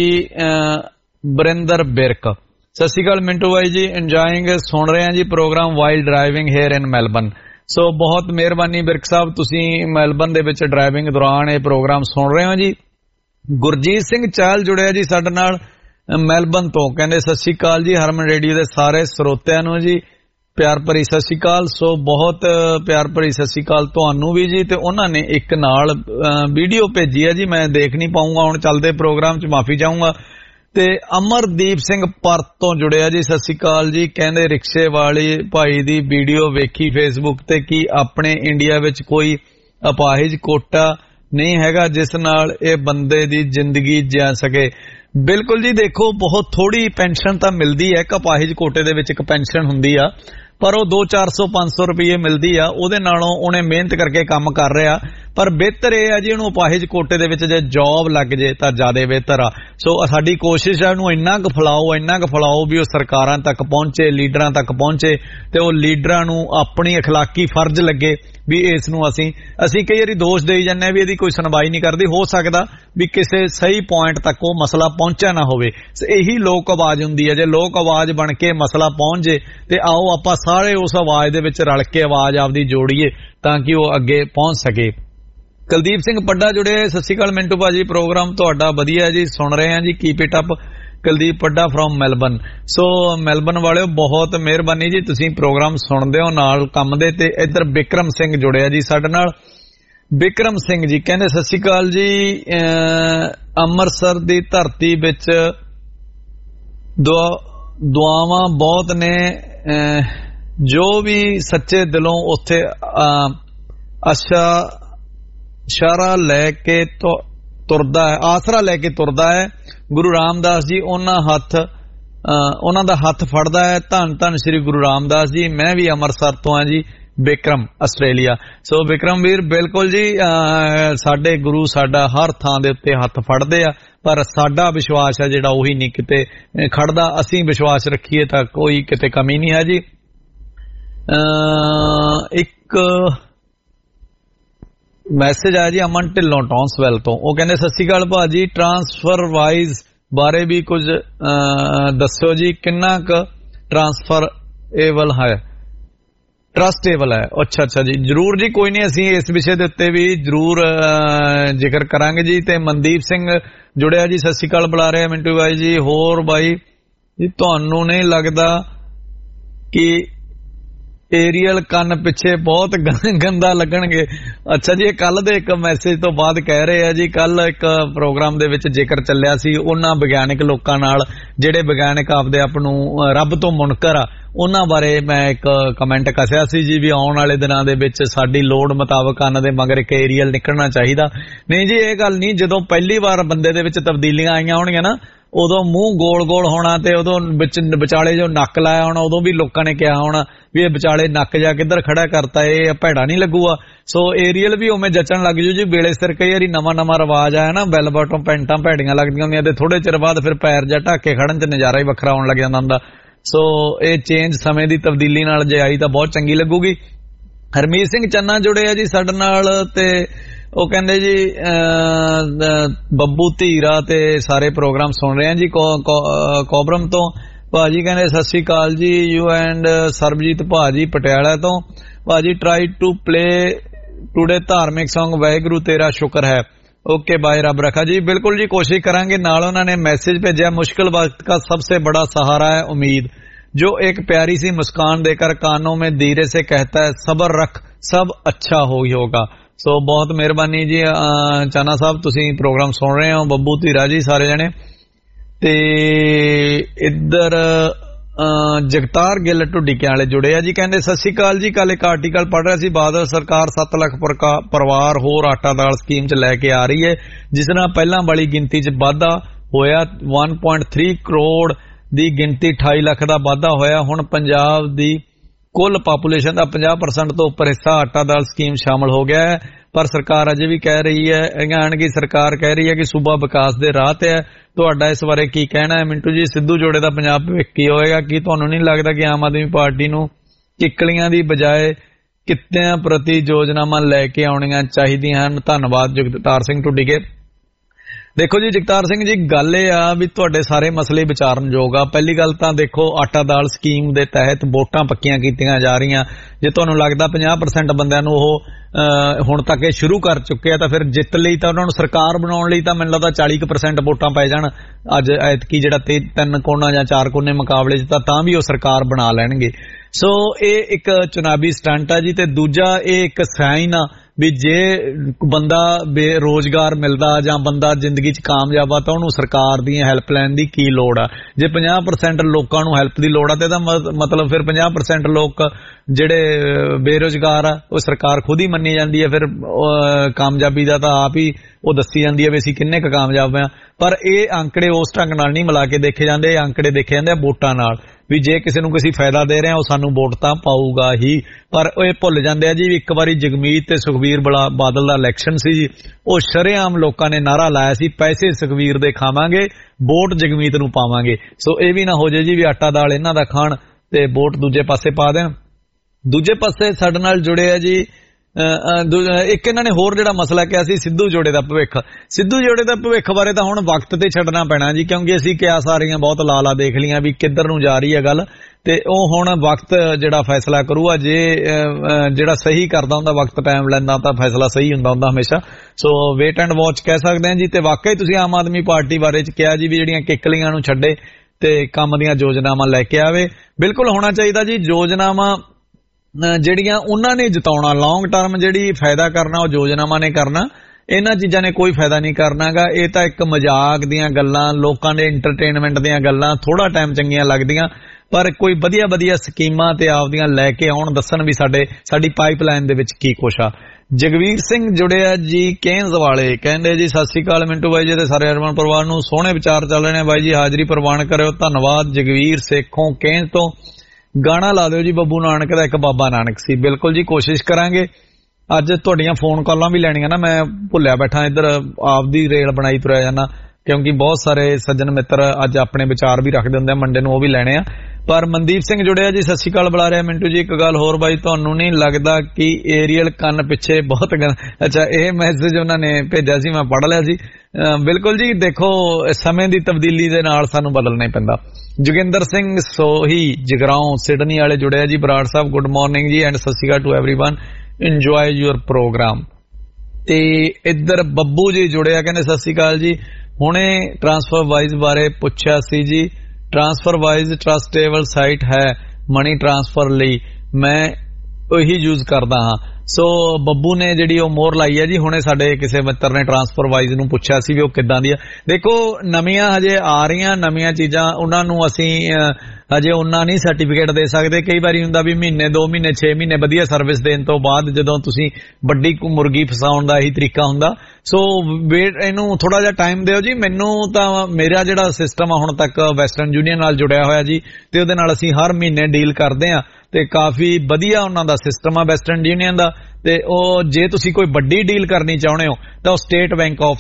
ਬਰਿੰਦਰ ਬਿਰਕ। ਸਤਿ ਸ਼੍ਰੀ ਅਕਾਲ ਮਿੰਟੂ ਬਾਈ ਜੀ, ਇੰਜੋਇੰਗ ਸੁਣ ਰਹੇ ਆ ਜੀ program while driving here in Melbourne. So ਬਹੁਤ ਮਿਹਰਬਾਨੀ ਬਿਰਕ ਸਾਹਿਬ, ਤੁਸੀਂ ਮੈਲਬਨ ਦੇ ਵਿੱਚ ਡਰਾਈਵਿੰਗ ਦੌਰਾਨ ਇਹ ਪ੍ਰੋਗਰਾਮ ਸੁਣ ਰਹੇ ਹੋ ਜੀ। ਗੁਰਜੀਤ ਸਿੰਘ ਚਾਹਲ ਜੁੜਿਆ ਜੀ ਸਾਡੇ ਨਾਲ ਮੈਲਬਨ ਤੋਂ, ਕਹਿੰਦੇ ਸਤਿ ਸ਼੍ਰੀ ਅਕਾਲ ਜੀ ਹਰਮਨ ਰੇਡੀਓ ਦੇ ਸਾਰੇ ਸਰੋਤਿਆਂ ਨੂੰ ਜੀ, ਪਿਆਰ ਭਰੀ ਸਤਿ ਸ਼੍ਰੀ ਅਕਾਲ। ਸੋ ਬਹੁਤ ਪਿਆਰ ਭਰੀ ਸਤਿ ਸ਼੍ਰੀ ਅਕਾਲ ਤੁਹਾਨੂੰ ਵੀ ਜੀ। ਤੇ ਉਹਨਾਂ ਨੇ ਇੱਕ ਨਾਲ ਵੀਡੀਓ ਭੇਜੀ ਹੈ ਜੀ, ਮੈਂ ਦੇਖ ਨਹੀਂ ਪਾਊਂਗਾ ਹੁਣ ਚੱਲਦੇ ਪ੍ਰੋਗਰਾਮ 'ਚ, ਮਾਫੀ ਚਾਹੂੰਗਾ। ਤੇ ਅਮਰਦੀਪ ਸਿੰਘ ਪਰਤ ਤੋਂ ਜੁੜਿਆ ਜੀ, ਸਤਿ ਸ਼੍ਰੀ ਅਕਾਲ ਜੀ। ਕਹਿੰਦੇ ਰਿਕਸ਼ੇ ਵਾਲੀ ਭਾਈ ਦੀ ਵੀਡੀਓ ਵੇਖੀ ਫੇਸਬੁੱਕ ਤੇ, ਕੀ ਆਪਣੇ ਇੰਡੀਆ ਵਿੱਚ ਕੋਈ ਅਪਾਹਿਜ ਕੋਟਾ ਨਹੀਂ ਹੈਗਾ ਜਿਸ ਨਾਲ ਇਹ ਬੰਦੇ ਦੀ ਜ਼ਿੰਦਗੀ ਜਿਆ ਸਕੇ? ਬਿਲਕੁਲ ਜੀ, ਦੇਖੋ ਬਹੁਤ ਥੋੜੀ ਪੈਨਸ਼ਨ ਤਾਂ ਮਿਲਦੀ ਹੈ, ਅਪਾਹਿਜ ਕੋਟੇ ਦੇ ਵਿੱਚ ਇੱਕ ਪੈਨਸ਼ਨ ਹੁੰਦੀ ਆ, ਪਰ ਉਹ 200-400-500 ਰੁਪਏ ਮਿਲਦੀ ਆ, ਉਹਦੇ ਨਾਲੋਂ ਉਹਨੇ ਮਿਹਨਤ ਕਰਕੇ ਕੰਮ ਕਰ ਰਿਹਾ। ਪਰ ਬਿਹਤਰ ਇਹ ਆ ਜੀ ਉਹਨੂੰ ਅਪਾਹਿਜ ਕੋਟੇ ਦੇ ਵਿੱਚ ਜੇ ਜੌਬ ਲੱਗ ਜੇ ਤਾਂ ਜ਼ਿਆਦਾ ਬਿਹਤਰ ਆ। ਸੋ ਸਾਡੀ ਕੋਸ਼ਿਸ਼ ਹੈ ਉਹਨੂੰ ਇੰਨਾ ਕੁ ਫੈਲਾਓ ਵੀ ਉਹ ਸਰਕਾਰਾਂ ਤੱਕ ਪਹੁੰਚੇ, ਲੀਡਰਾਂ ਤੱਕ ਪਹੁੰਚੇ, ਤੇ ਉਹ ਲੀਡਰਾਂ ਨੂੰ ਆਪਣੀ ਅਖਲਾਕੀ ਫਰਜ਼ ਲੱਗੇ ਵੀ ਇਸ ਨੂੰ ਅਸੀਂ ਕਈ ਵਾਰੀ ਦੋਸ਼ ਦੇਈ ਜਾਂਦੇ ਵੀ ਇਹਦੀ ਕੋਈ ਸੁਣਵਾਈ ਨਹੀਂ ਕਰਦੀ। ਹੋ ਸਕਦਾ ਵੀ ਕਿਸੇ ਸਹੀ ਪੁਆਇੰਟ ਤੱਕ ਉਹ ਮਸਲਾ ਪਹੁੰਚਿਆ ਨਾ ਹੋਵੇ। ਇਹੀ ਲੋਕ ਆਵਾਜ਼ ਹੁੰਦੀ ਹੈ, ਜੇ ਲੋਕ ਆਵਾਜ਼ ਬਣ ਕੇ ਮਸਲਾ ਪਹੁੰਚ ਜੇ ਤੇ ਆਓ ਆਪਾਂ ਸਾਰੇ ਉਸ ਆਵਾਜ਼ ਦੇ ਵਿੱਚ ਰਲ ਕੇ ਆਵਾਜ਼ ਆਪਦੀ ਜੋੜੀਏ ਤਾਂ ਕਿ ਉਹ ਅੱਗੇ ਪਹੁੰਚ ਸਕੇ। ਕੁਲਦੀਪ ਸਿੰਘ ਪੱਡਾ ਜੁੜੇ, ਸਤਿ ਸ਼੍ਰੀ ਅਕਾਲ ਮਿੰਟੂ ਭਾਜੀ, ਪ੍ਰੋਗਰਾਮ ਤੁਹਾਡਾ ਵਧੀਆ ਜੀ, ਸੁਣ ਰਹੇ ਆ ਜੀ, keep it up. Kuldeep Padda from Melbourne. So Melbourne ਵਾਲਿਓ ਬਹੁਤ ਮਿਹਰਬਾਨੀ ਜੀ, ਤੁਸੀਂ ਪ੍ਰੋਗਰਾਮ ਸੁਣਦੇ ਹੋ ਨਾਲ ਕੰਮ ਦੇ। ਤੇ ਇੱਧਰ ਬਿਕਰਮ ਸਿੰਘ ਜੁੜਿਆ ਜੀ ਸਾਡੇ ਨਾਲ। ਬਿਕਰਮ ਸਿੰਘ ਜੀ ਕਹਿੰਦੇ ਸਤਿ ਸ਼੍ਰੀ ਅਕਾਲ ਜੀ, ਅੰਮ੍ਰਿਤਸਰ ਦੀ ਧਰਤੀ ਵਿੱਚ ਦੁਆਵਾਂ ਬਹੁਤ ਨੇ, ਜੋ ਵੀ ਸੱਚੇ ਦਿਲੋਂ ਉੱਥੇ ਆਸਰਾ ਲੈ ਕੇ ਤੁਰਦਾ ਹੈ, ਆਸਰਾ ਲੈ ਕੇ ਤੁਰਦਾ ਹੈ। ਗੁਰੂ ਰਾਮਦਾਸ ਜੀ ਉਹਨਾਂ ਦਾ ਹੱਥ ਫੜਦਾ ਹੈ। ਧੰਨ ਧੰਨ ਸ਼੍ਰੀ ਗੁਰੂ ਰਾਮਦਾਸ ਜੀ। ਮੈਂ ਵੀ ਅੰਮ੍ਰਿਤਸਰ ਤੋਂ ਹਾਂ ਜੀ। ਬਿਕਰਮ ਆਸਟ੍ਰੇਲੀਆ। ਸੋ ਬਿਕਰਮ ਵੀਰ ਬਿਲਕੁਲ ਜੀ, ਸਾਡੇ ਗੁਰੂ ਸਾਡਾ ਹਰ ਥਾਂ ਦੇ ਉੱਤੇ ਹੱਥ ਫੜਦੇ ਆ, ਪਰ ਸਾਡਾ ਵਿਸ਼ਵਾਸ ਹੈ ਜਿਹੜਾ ਉਹੀ ਨਹੀਂ ਕਿਤੇ ਖੜਦਾ। ਅਸੀਂ ਵਿਸ਼ਵਾਸ ਰੱਖੀਏ ਤਾਂ ਕੋਈ ਕਿਤੇ ਕਮੀ ਨਹੀਂ ਹੈ ਜੀ। ਇੱਕ ਮੈਸੇਜ ਆਇਆ ਜੀ ਅਮਨ ਢਿੱਲੋਂ ਟੌਂਸਵੈਲ ਤੋਂ, ਉਹ ਕਹਿੰਦੇ ਸਤਿ ਸ਼੍ਰੀ ਅਕਾਲ ਭਾਜੀ, ਟਰਾਂਸਫਰ ਵਾਈਜ਼ ਬਾਰੇ ਵੀ ਕੁਝ ਦੱਸਿਓ ਜੀ, ਕਿੰਨਾ ਕੁ ਟਰਾਂਸਫਰਏਬਲ ਹੈ, ਟਰਸਟੇਬਲ ਹੈ? ਅੱਛਾ ਜੀ, ਜਰੂਰ ਜੀ, ਕੋਈ ਨਹੀਂ, ਅਸੀਂ ਇਸ ਵਿਸ਼ੇ ਦੇ ਉੱਤੇ ਵੀ ਜਰੂਰ ਜ਼ਿਕਰ ਕਰਾਂਗੇ ਜੀ। ਤੇ ਮਨਦੀਪ ਸਿੰਘ ਜੁੜਿਆ ਜੀ, ਸਤਿ ਸ਼੍ਰੀ ਅਕਾਲ ਬੁਲਾ ਰਿਹਾ ਮਿੰਟੂ ਬਾਈ ਜੀ। ਹੋਰ ਬਾਈ ਜੀ, ਤੁਹਾਨੂੰ ਨਹੀਂ ਲੱਗਦਾ ਕਿ ਏਰੀਅਲ ਕੰਨ ਪਿੱਛੇ ਬਹੁਤ ਗੰਦਾ ਲੱਗਣਗੇ? ਅੱਛਾ ਜੀ, ਇਹ ਕੱਲ ਦੇ ਇੱਕ ਮੈਸੇਜ ਤੋਂ ਬਾਅਦ ਕਹਿ ਰਹੇ ਆ ਜੀ। ਕੱਲ ਇੱਕ ਪ੍ਰੋਗਰਾਮ ਦੇ ਵਿੱਚ ਜ਼ਿਕਰ ਚੱਲਿਆ ਸੀ ਉਹਨਾਂ ਵਿਗਿਆਨਿਕ ਲੋਕਾਂ ਨਾਲ ਜਿਹੜੇ ਵਿਗਿਆਨਿਕ ਆਪਦੇ ਆਪ ਨੂੰ ਰੱਬ ਤੋਂ ਮੁਨਕਰ ਆ, ਉਹਨਾਂ ਬਾਰੇ ਮੈਂ ਇੱਕ ਕਮੈਂਟ ਕੱਸਿਆ ਸੀ ਜੀ ਵੀ ਆਉਣ ਵਾਲੇ ਦਿਨਾਂ ਦੇ ਵਿੱਚ ਸਾਡੀ ਲੋੜ ਮੁਤਾਬਕ ਕੰਨ ਦੇ ਮਗਰ ਇੱਕ ਏਰੀਅਲ ਨਿਕਲਣਾ ਚਾਹੀਦਾ। ਨਹੀਂ ਜੀ, ਇਹ ਗੱਲ ਨਹੀਂ। ਜਦੋਂ ਪਹਿਲੀ ਵਾਰ ਬੰਦੇ ਦੇ ਵਿੱਚ ਤਬਦੀਲੀਆਂ ਆਈਆਂ ਹੋਣਗੀਆਂ ਨਾ, ਉਦੋਂ ਮੂੰਹ ਗੋਲ ਹੋਣਾ ਤੇ ਉਦੋਂ ਵਿਚਾਲੇ ਜੋ ਨੱਕ ਲਾਇਆ ਹੋਣਾ, ਉਦੋਂ ਵੀ ਲੋਕਾਂ ਨੇ ਕਿਹਾ ਹੋਣਾ ਵੀ ਇਹ ਵਿਚਾਲੇ ਨੱਕ ਜਾ ਕਿੱਧਰ ਖੜਾ ਕਰਤਾ, ਇਹ ਭੈੜਾ ਨਹੀਂ ਲੱਗੂਗਾ। ਸੋ ਏਰੀਅਲ ਵੀ ਉਵੇਂ ਜੱਚਣ ਲੱਗ ਜੂ ਜੀ। ਵੇਲੇ ਸਿਰ ਕਈ ਵਾਰੀ ਨਵਾਂ ਰਿਵਾਜ ਆਇਆ ਨਾ, ਬੈਲ ਬਾਟਮ ਪੈਂਟਾਂ ਭੈੜੀਆਂ ਲੱਗਦੀਆਂ ਹੁੰਦੀਆਂ ਤੇ ਥੋੜੇ ਚਿਰ ਬਾਅਦ ਫਿਰ ਪੈਰ ਜਾਂ ਢੱਕ ਕੇ ਖੜਨ 'ਚ ਨਜ਼ਾਰਾ ਹੀ ਵੱਖਰਾ ਆਉਣ ਲੱਗ ਜਾਂਦਾ ਹੁੰਦਾ। ਸੋ ਇਹ ਚੇਂਜ ਸਮੇਂ ਦੀ ਤਬਦੀਲੀ ਨਾਲ ਜੇ ਆਈ ਤਾਂ ਬਹੁਤ ਚੰਗੀ ਲੱਗੂਗੀ। ਹਰਮੀਤ ਸਿੰਘ ਚੰਨਾ ਜੁੜੇ ਆ ਜੀ ਸਾਡੇ ਨਾਲ, ਤੇ ਉਹ ਕਹਿੰਦੇ ਜੀ ਬੱਬੂ ਧੀਰਾ ਤੇ ਸਾਰੇ ਪ੍ਰੋਗਰਾਮ ਸੁਣ ਰਹੇ ਆ ਜੀ ਕੋਬਰਮ ਤੋਂ। ਭਾਜੀ ਕਹਿੰਦੇ ਸਤਿ ਸ਼੍ਰੀ ਅਕਾਲ ਜੀ, ਯੂ ਐਂਡ ਸਰਬਜੀਤ ਭਾਜੀ ਪਟਿਆਲਾ ਤੋਂ। ਭਾਜੀ ਟਰਾਈ ਟੂ ਪਲੇ ਟੂਡੇ ਧਾਰਮਿਕ ਸੌਂਗ ਵਾਹਿਗੁਰੂ ਤੇਰਾ ਸ਼ੁਕਰ ਹੈ। ਓਕੇ ਬਾਏ, ਰੱਬ ਰੱਖਾ ਜੀ। ਬਿਲਕੁਲ ਜੀ, ਕੋਸ਼ਿਸ਼ ਕਰਾਂਗੇ। ਨਾਲ ਉਹਨਾਂ ਨੇ ਮੈਸੇਜ ਭੇਜਿਆ, ਮੁश्किल वक्त का सबसे बड़ा सहारा है उम्मीद, जो एक प्यारी सी मुस्कान देकर कानों में धीरे से कहता है सब्र रख सब अच्छा होगा। सो बहुत मेहरबानी जी चाना साहब, तुसी प्रोग्राम सुन रहे हो। ਬੱਬੂ ਧੀਰਾ ਜੀ ਸਾਰੇ ਜਣੇ। ਤੇ ਇੱਧਰ ਜਗਤਾਰ ਗਿੱਲ ਢੁੱਡੀਕਿਆਂ ਵਾਲੇ ਜੁੜੇ ਆ ਜੀ, ਕਹਿੰਦੇ ਸਤਿ ਸ਼੍ਰੀ ਅਕਾਲ ਜੀ। ਕੱਲ ਇੱਕ ਆਰਟੀਕਲ ਪੜ੍ਹ ਰਿਹਾ ਸੀ, ਬਾਦਲ ਸਰਕਾਰ 7 ਲੱਖ ਪਰਿਵਾਰ ਹੋਰ ਆਟਾ ਦਾਲ ਸਕੀਮ 'ਚ ਲੈ ਕੇ ਆ ਰਹੀ ਹੈ, ਜਿਸ ਨਾਲ ਪਹਿਲਾਂ ਵਾਲੀ ਗਿਣਤੀ 'ਚ ਵਾਧਾ ਹੋਇਆ। 1.3 ਕਰੋੜ ਦੀ ਗਿਣਤੀ 28 ਲੱਖ ਦਾ ਵਾਧਾ ਹੋਇਆ। ਹੁਣ ਪੰਜਾਬ ਦੀ ਕੁੱਲ ਪਾਪੂਲੇਸ਼ਨ ਦਾ 50% ਤੋਂ ਉੱਪਰ ਹਿੱਸਾ ਆਟਾ ਦਾਲ ਸਕੀਮ ਸ਼ਾਮਲ ਹੋ ਗਿਆ ਹੈ। ਪਰ ਸਰਕਾਰ ਅਜੇ ਵੀ ਕਹਿ ਰਹੀ ਹੈ, ਕਿ ਸਰਕਾਰ ਕਹਿ ਰਹੀ ਹੈ ਕਿ ਸੂਬਾ ਵਿਕਾਸ ਦੇ ਰਾਹ ਤੇ ਹੈ। ਤੁਹਾਡਾ ਇਸ ਬਾਰੇ ਕੀ ਕਹਿਣਾ ਹੈ ਮਿੰਟੂ ਜੀ? ਸਿੱਧੂ ਜੋੜੇ ਦਾ ਪੰਜਾਬ ਭਵਿੱਖ ਕੀ ਹੋਏਗਾ? ਕੀ ਤੁਹਾਨੂੰ ਨਹੀਂ ਲੱਗਦਾ ਕਿ ਆਮ ਆਦਮੀ ਪਾਰਟੀ ਨੂੰ ਕਿੱਕਲੀਆਂ ਦੀ ਬਜਾਏ ਕਿੱਤਿਆਂ ਪ੍ਰਤੀ ਯੋਜਨਾਵਾਂ ਲੈ ਕੇ ਆਉਣੀਆਂ ਚਾਹੀਦੀਆਂ ਹਨ? ਧੰਨਵਾਦ ਜਗਤਾਰ ਸਿੰਘ ਢੁੱਡੀਕੇ। ਦੇਖੋ ਜੀ ਜਗਤਾਰ ਸਿੰਘ ਜੀ, ਗੱਲ ਇਹ ਆ ਵੀ ਤੁਹਾਡੇ ਸਾਰੇ ਮਸਲੇ ਵਿਚਾਰਨਯੋਗ ਆ। ਪਹਿਲੀ ਗੱਲ ਤਾਂ ਦੇਖੋ, ਆਟਾ ਦਾਲ ਸਕੀਮ ਦੇ ਤਹਿਤ ਵੋਟਾਂ ਪੱਕੀਆਂ ਕੀਤੀਆਂ ਜਾ ਰਹੀਆਂ। ਜੇ ਤੁਹਾਨੂੰ ਲੱਗਦਾ 50% ਬੰਦਿਆਂ ਨੂੰ ਉਹ ਹੁਣ ਤੱਕ ਇਹ ਸ਼ੁਰੂ ਕਰ ਚੁੱਕੇ ਆ, ਤਾਂ ਫਿਰ ਜਿੱਤ ਲਈ ਤਾਂ ਉਹਨਾਂ ਨੂੰ ਸਰਕਾਰ ਬਣਾਉਣ ਲਈ ਤਾਂ ਮੈਨੂੰ ਲੱਗਦਾ 40% ਵੋਟਾਂ ਪੈ ਜਾਣ ਅੱਜ ਐਤਕੀ ਜਿਹੜਾ 3 ਕੋਨਾ ਜਾਂ 4 ਕੋਨੇ ਮੁਕਾਬਲੇ 'ਚ, ਤਾਂ ਵੀ ਉਹ ਸਰਕਾਰ ਬਣਾ ਲੈਣਗੇ। ਸੋ ਇਹ ਇੱਕ ਚੁਣਾਵੀ ਸਟੰਟ ਆ ਜੀ। ਤੇ ਦੂਜਾ, ਇਹ ਇੱਕ ਸਾਈਨ ਆ ਵੀ ਜੇ ਬੰਦਾ ਬੇਰੋਜ਼ਗਾਰ ਮਿਲਦਾ ਜਾਂ ਬੰਦਾ ਜ਼ਿੰਦਗੀ 'ਚ ਕਾਮਯਾਬ ਆ ਤਾਂ ਉਹਨੂੰ ਸਰਕਾਰ ਦੀਆਂ ਹੈਲਪ ਲੈਣ ਦੀ ਕੀ ਲੋੜ ਆ? ਜੇ 50% ਲੋਕਾਂ ਨੂੰ ਹੈਲਪ ਦੀ ਲੋੜ ਆ ਤੇ ਇਹਦਾ ਮਤਲਬ ਫਿਰ 50% ਲੋਕ ਜਿਹੜੇ ਬੇਰੋਜ਼ਗਾਰ ਆ ਉਹ ਸਰਕਾਰ ਖੁਦ ਹੀ ਮੰਨੀ ਜਾਂਦੀ ਹੈ। ਫਿਰ ਕਾਮਯਾਬੀ ਦਾ ਤਾਂ ਆਪ ਹੀ ਉਹ ਦੱਸੀ ਜਾਂਦੀ ਹੈ ਵੀ ਅਸੀਂ ਕਿੰਨੇ ਕੁ ਕਾਮਯਾਬ ਆ। ਪਰ ਇਹ ਅੰਕੜੇ ਉਸ ਢੰਗ ਨਾਲ ਨਹੀਂ ਮਿਲਾ ਕੇ ਦੇਖੇ ਜਾਂਦੇ। ਇਹ ਅੰਕੜੇ ਦੇਖੇ ਜਾਂਦੇ ਆ ਵੋਟਾਂ ਨਾਲ, ਵੀ ਜੇ ਕਿਸੇ ਨੂੰ ਕਿਸੇ ਫਾਇਦਾ ਦੇ ਰਹੇ ਆ ਉਹ ਸਾਨੂੰ ਵੋਟ ਤਾਂ ਪਾਊਗਾ ਹੀ। ਪਰ ਇਹ ਭੁੱਲ ਜਾਂਦੇ ਆ ਜੀ ਵੀ ਇੱਕ ਵਾਰੀ ਜਗਮੀਤ ਤੇ ਸੁਖਬੀਰ ਬਾਦਲ ਦਾ ਇਲੈਕਸ਼ਨ ਸੀ ਜੀ, ਉਹ ਸ਼ਰੇਆਮ ਲੋਕਾਂ ਨੇ ਨਾਰਾ ਲਾਇਆ ਸੀ, ਪੈਸੇ ਸੁਖਬੀਰ ਦੇ ਖਾਵਾਂਗੇ, ਵੋਟ ਜਗਮੀਤ ਨੂੰ ਪਾਵਾਂਗੇ। ਸੋ ਇਹ ਵੀ ਨਾ ਹੋ ਜਾਏ ਜੀ ਵੀ ਆਟਾ ਦਾਲ ਇਹਨਾਂ ਦਾ ਖਾਣ ਤੇ ਵੋਟ ਦੂਜੇ ਪਾਸੇ ਪਾ ਦੇਣ। ਦੂਜੇ ਪਾਸੇ ਸਾਡੇ ਨਾਲ ਜੁੜੇ ਆ ਜੀ ਇੱਕ ਇਹਨਾਂ ਨੇ ਹੋਰ ਜਿਹੜਾ ਮਸਲਾ ਕਿਹਾ ਸੀ ਸਿੱਧੂ ਜੋੜੇ ਦਾ ਭਵਿੱਖ। ਸਿੱਧੂ ਜੋੜੇ ਦਾ ਭਵਿੱਖ ਬਾਰੇ ਤਾਂ ਹੁਣ ਵਕਤ ਤੇ ਛੱਡਣਾ ਪੈਣਾ ਜੀ, ਕਿਉਂਕਿ ਅਸੀਂ ਕਿਆ ਸਾਰੀਆਂ ਬਹੁਤ ਲਾਲਾ ਦੇਖ ਲੀਆਂ ਵੀ ਕਿੱਧਰ ਨੂੰ ਜਾ ਰਹੀ ਹੈ ਗੱਲ, ਤੇ ਉਹ ਹੁਣ ਵਕਤ ਜਿਹੜਾ ਫੈਸਲਾ ਕਰੂਗਾ। ਜੇ ਜਿਹੜਾ ਸਹੀ ਕਰਦਾ ਹੁੰਦਾ ਵਕਤ ਟਾਈਮ ਲੈਂਦਾ ਤਾਂ ਫੈਸਲਾ ਸਹੀ ਹੁੰਦਾ ਹਮੇਸ਼ਾ। ਸੋ ਵੇਟ ਐਂਡ ਵਾਚ ਕਹਿ ਸਕਦੇ ਹਾਂ ਜੀ। ਤੇ ਵਾਕਈ ਤੁਸੀਂ ਆਮ ਆਦਮੀ ਪਾਰਟੀ ਬਾਰੇ ਚ ਕਿਹਾ ਜੀ ਵੀ ਜਿਹੜੀਆਂ ਕਿੱਕਲੀਆਂ ਨੂੰ ਛੱਡੇ ਤੇ ਕੰਮ ਦੀਆਂ ਯੋਜਨਾਵਾਂ ਲੈ ਕੇ ਆਵੇ। ਬਿਲਕੁਲ ਹੋਣਾ ਚਾਹੀਦਾ ਜੀ। ਯੋਜਨਾਵਾਂ ਜਿਹੜੀਆਂ ਉਹਨਾਂ ਨੇ ਜਿਤਾਉਣਾ, ਲੌਂਗ ਟਰਮ ਜਿਹੜੀ ਫਾਇਦਾ ਕਰਨਾ ਉਹ ਯੋਜਨਾਵਾਂ ਨੇ ਕਰਨਾ। ਇਹਨਾਂ ਚੀਜ਼ਾਂ ਨੇ ਕੋਈ ਫਾਇਦਾ ਨਹੀਂ ਕਰਨਾਗਾ। ਇਹ ਤਾਂ ਇੱਕ ਮਜ਼ਾਕ ਦੀਆਂ ਗੱਲਾਂ, ਲੋਕਾਂ ਦੇ ਇੰਟਰਟੇਨਮੈਂਟ ਦੀਆਂ ਗੱਲਾਂ, ਥੋੜਾ ਟਾਈਮ ਚੰਗੀਆਂ ਲੱਗਦੀਆਂ। ਪਰ ਕੋਈ ਵਧੀਆ ਸਕੀਮਾਂ ਤੇ ਆਪਦੀਆਂ ਲੈ ਕੇ ਆਉਣ, ਦੱਸਣ ਵੀ ਸਾਡੀ ਪਾਈਪਲਾਈਨ ਦੇ ਵਿੱਚ ਕੀ ਕੁਛ ਆ। ਜਗਵੀਰ ਸਿੰਘ ਜੁੜਿਆ ਜੀ ਕੇਨਜ਼ ਵਾਲੇ, ਕਹਿੰਦੇ ਜੀ ਸਤਿ ਸ੍ਰੀ ਅਕਾਲ ਮਿੰਟੂ ਬਾਈ ਜੀ ਤੇ ਸਾਰੇ ਅਰਬਨ ਪਰਿਵਾਰ ਨੂੰ। ਸੋਹਣੇ ਵਿਚਾਰ ਚੱਲ ਰਹੇ ਨੇ ਬਾਈ ਜੀ, ਹਾਜ਼ਰੀ ਪ੍ਰਵਾਨ ਕਰਿਓ। ਧੰਨਵਾਦ ਜਗਵੀਰ ਸੇਖੋਂ ਕੇਨਜ਼ ਤੋਂ। ਗਾਣਾ ਲਾ ਦਿਓ ਜੀ ਬੱਬੂ ਨਾਨਕ ਦਾ, ਇੱਕ ਬਾਬਾ ਨਾਨਕ ਸੀ। ਬਿਲਕੁਲ ਜੀ, ਕੋਸ਼ਿਸ਼ ਕਰਾਂਗੇ। ਅੱਜ ਤੁਹਾਡੀਆਂ ਫੋਨ ਕਾਲਾਂ ਵੀ ਲੈਣੀਆਂ ਨਾ, ਮੈਂ ਭੁੱਲਿਆ ਬੈਠਾ, ਇੱਧਰ ਆਪਦੀ ਰੇਲ ਬਣਾਈ ਤੁਰਿਆ ਜਾਂਦਾ, ਕਿਉਂਕਿ ਬਹੁਤ ਸਾਰੇ ਸੱਜਣ ਮਿੱਤਰ ਅੱਜ ਆਪਣੇ ਵਿਚਾਰ ਵੀ ਰੱਖਦੇ ਹੁੰਦੇ ਆ, ਮੰਡੇ ਨੂੰ ਉਹ ਵੀ ਲੈਣੇ ਆ। ਪਰ ਮਨਦੀਪ ਸਿੰਘ ਜੁੜਿਆ ਜੀ, ਸਤਿ ਸ਼੍ਰੀ ਅਕਾਲ ਬੁਲਾ ਰਿਹਾ ਮਿੰਟੂ ਜੀ। ਇੱਕ ਗੱਲ ਹੋਰ ਬਾਈ, ਤੁਹਾਨੂੰ ਨਹੀਂ ਲੱਗਦਾ ਕਿ ਏਰੀਅਲ ਕੰਨ ਪਿੱਛੇ ਬਹੁਤ ਅੱਛਾ, ਇਹ ਮੈਸੇਜ ਉਹਨਾਂ ਨੇ ਭੇਜਿਆ ਸੀ, ਮੈਂ ਪੜ੍ਹ ਲਿਆ ਸੀ। ਬਿਲਕੁਲ ਜੀ, ਦੇਖੋ ਸਮੇਂ ਦੀ ਤਬਦੀਲੀ ਦੇ ਨਾਲ ਸਾਨੂੰ ਬਦਲਣਾ ਹੀ ਪੈਂਦਾ। ਜੋਗਿੰਦਰ ਸਿੰਘ ਸੋਹੀ ਜਗਰਾਉਂ ਸਿਡਨੀ ਵਾਲੇ ਜੁੜਿਆ ਜੀ। ਬਰਾੜ ਸਾਹਿਬ ਗੁੱਡ ਮਾਰਨਿੰਗ ਜੀ ਐਂਡ ਸਤਿ ਸ਼੍ਰੀ ਅਕਾਲ to everyone, enjoy your program. ਤੇ ਇੱਧਰ ਬੱਬੂ ਜੀ ਜੁੜਿਆ, ਕਹਿੰਦੇ ਸਤਿ ਸ਼੍ਰੀ ਅਕਾਲ ਜੀ, ਹੁਣੇ ਟ੍ਰਾਂਸਫਰ ਵਾਈਜ਼ ਬਾਰੇ ਪੁੱਛਿਆ ਸੀ ਜੀ। ਟ੍ਰਾਂਸਫਰ ਵਾਈਜ਼ ਟਰਸਟੇਬਲ ਸਾਈਟ ਹੈ ਮਨੀ ਟ੍ਰਾਂਸਫਰ ਲਈ, ਮੈਂ ਉਹੀ ਯੂਜ਼ ਕਰਦਾ ਹਾਂ। ਸੋ ਬੱਬੂ ਨੇ ਜਿਹੜੀ ਉਹ ਮੋਹਰ ਲਾਈ ਹੈ ਜੀ। ਹੁਣੇ ਸਾਡੇ ਕਿਸੇ ਮਿੱਤਰ ਨੇ ਟ੍ਰਾਂਸਫਰ ਵਾਈਜ਼ ਨੂੰ ਪੁੱਛਿਆ ਸੀ ਵੀ ਉਹ ਕਿੱਦਾਂ ਦੀ ਆ। ਦੇਖੋ ਨਵੀਆਂ ਹਜੇ ਆ ਰਹੀਆਂ ਨਵੀਆਂ ਚੀਜ਼ਾਂ, ਉਹਨਾਂ ਨੂੰ ਅਸੀਂ ਹਜੇ ਉਹਨਾਂ ਨਹੀਂ ਸਰਟੀਫਿਕੇਟ ਦੇ ਸਕਦੇ। ਕਈ ਵਾਰੀ ਹੁੰਦਾ ਵੀ ਮਹੀਨੇ 2 ਮਹੀਨੇ 6 ਮਹੀਨੇ ਵਧੀਆ ਸਰਵਿਸ ਦੇਣ ਤੋਂ ਬਾਅਦ ਜਦੋਂ ਤੁਸੀਂ ਵੱਡੀ ਮੁਰਗੀ ਫਸਾਉਣ ਦਾ ਇਹੀ ਤਰੀਕਾ ਹੁੰਦਾ। ਸੋ ਇਹਨੂੰ ਥੋੜਾ ਜਿਹਾ ਟਾਈਮ ਦਿਓ ਜੀ। ਮੈਨੂੰ ਤਾਂ ਮੇਰਾ ਜਿਹੜਾ ਸਿਸਟਮ ਆ ਹੁਣ ਤੱਕ ਵੈਸਟਰਨ ਯੂਨੀਅਨ ਨਾਲ ਜੁੜਿਆ ਹੋਇਆ ਜੀ, ਤੇ ਉਹਦੇ ਨਾਲ ਅਸੀਂ ਹਰ ਮਹੀਨੇ ਡੀਲ ਕਰਦੇ ਆ ਤੇ ਕਾਫੀ ਵਧੀਆ ਉਹਨਾਂ ਦਾ ਸਿਸਟਮ ਆ ਵੈਸਟਰਨ ਯੂਨੀਅਨ ਦਾ। ਤੇ ਉਹ ਜੇ ਤੁਸੀਂ ਕੋਈ ਵੱਡੀ ਡੀਲ ਕਰਨੀ ਚਾਹੁੰਦੇ ਹੋ ਤਾਂ ਉਹ ਸਟੇਟ ਬੈਂਕ ਆਫ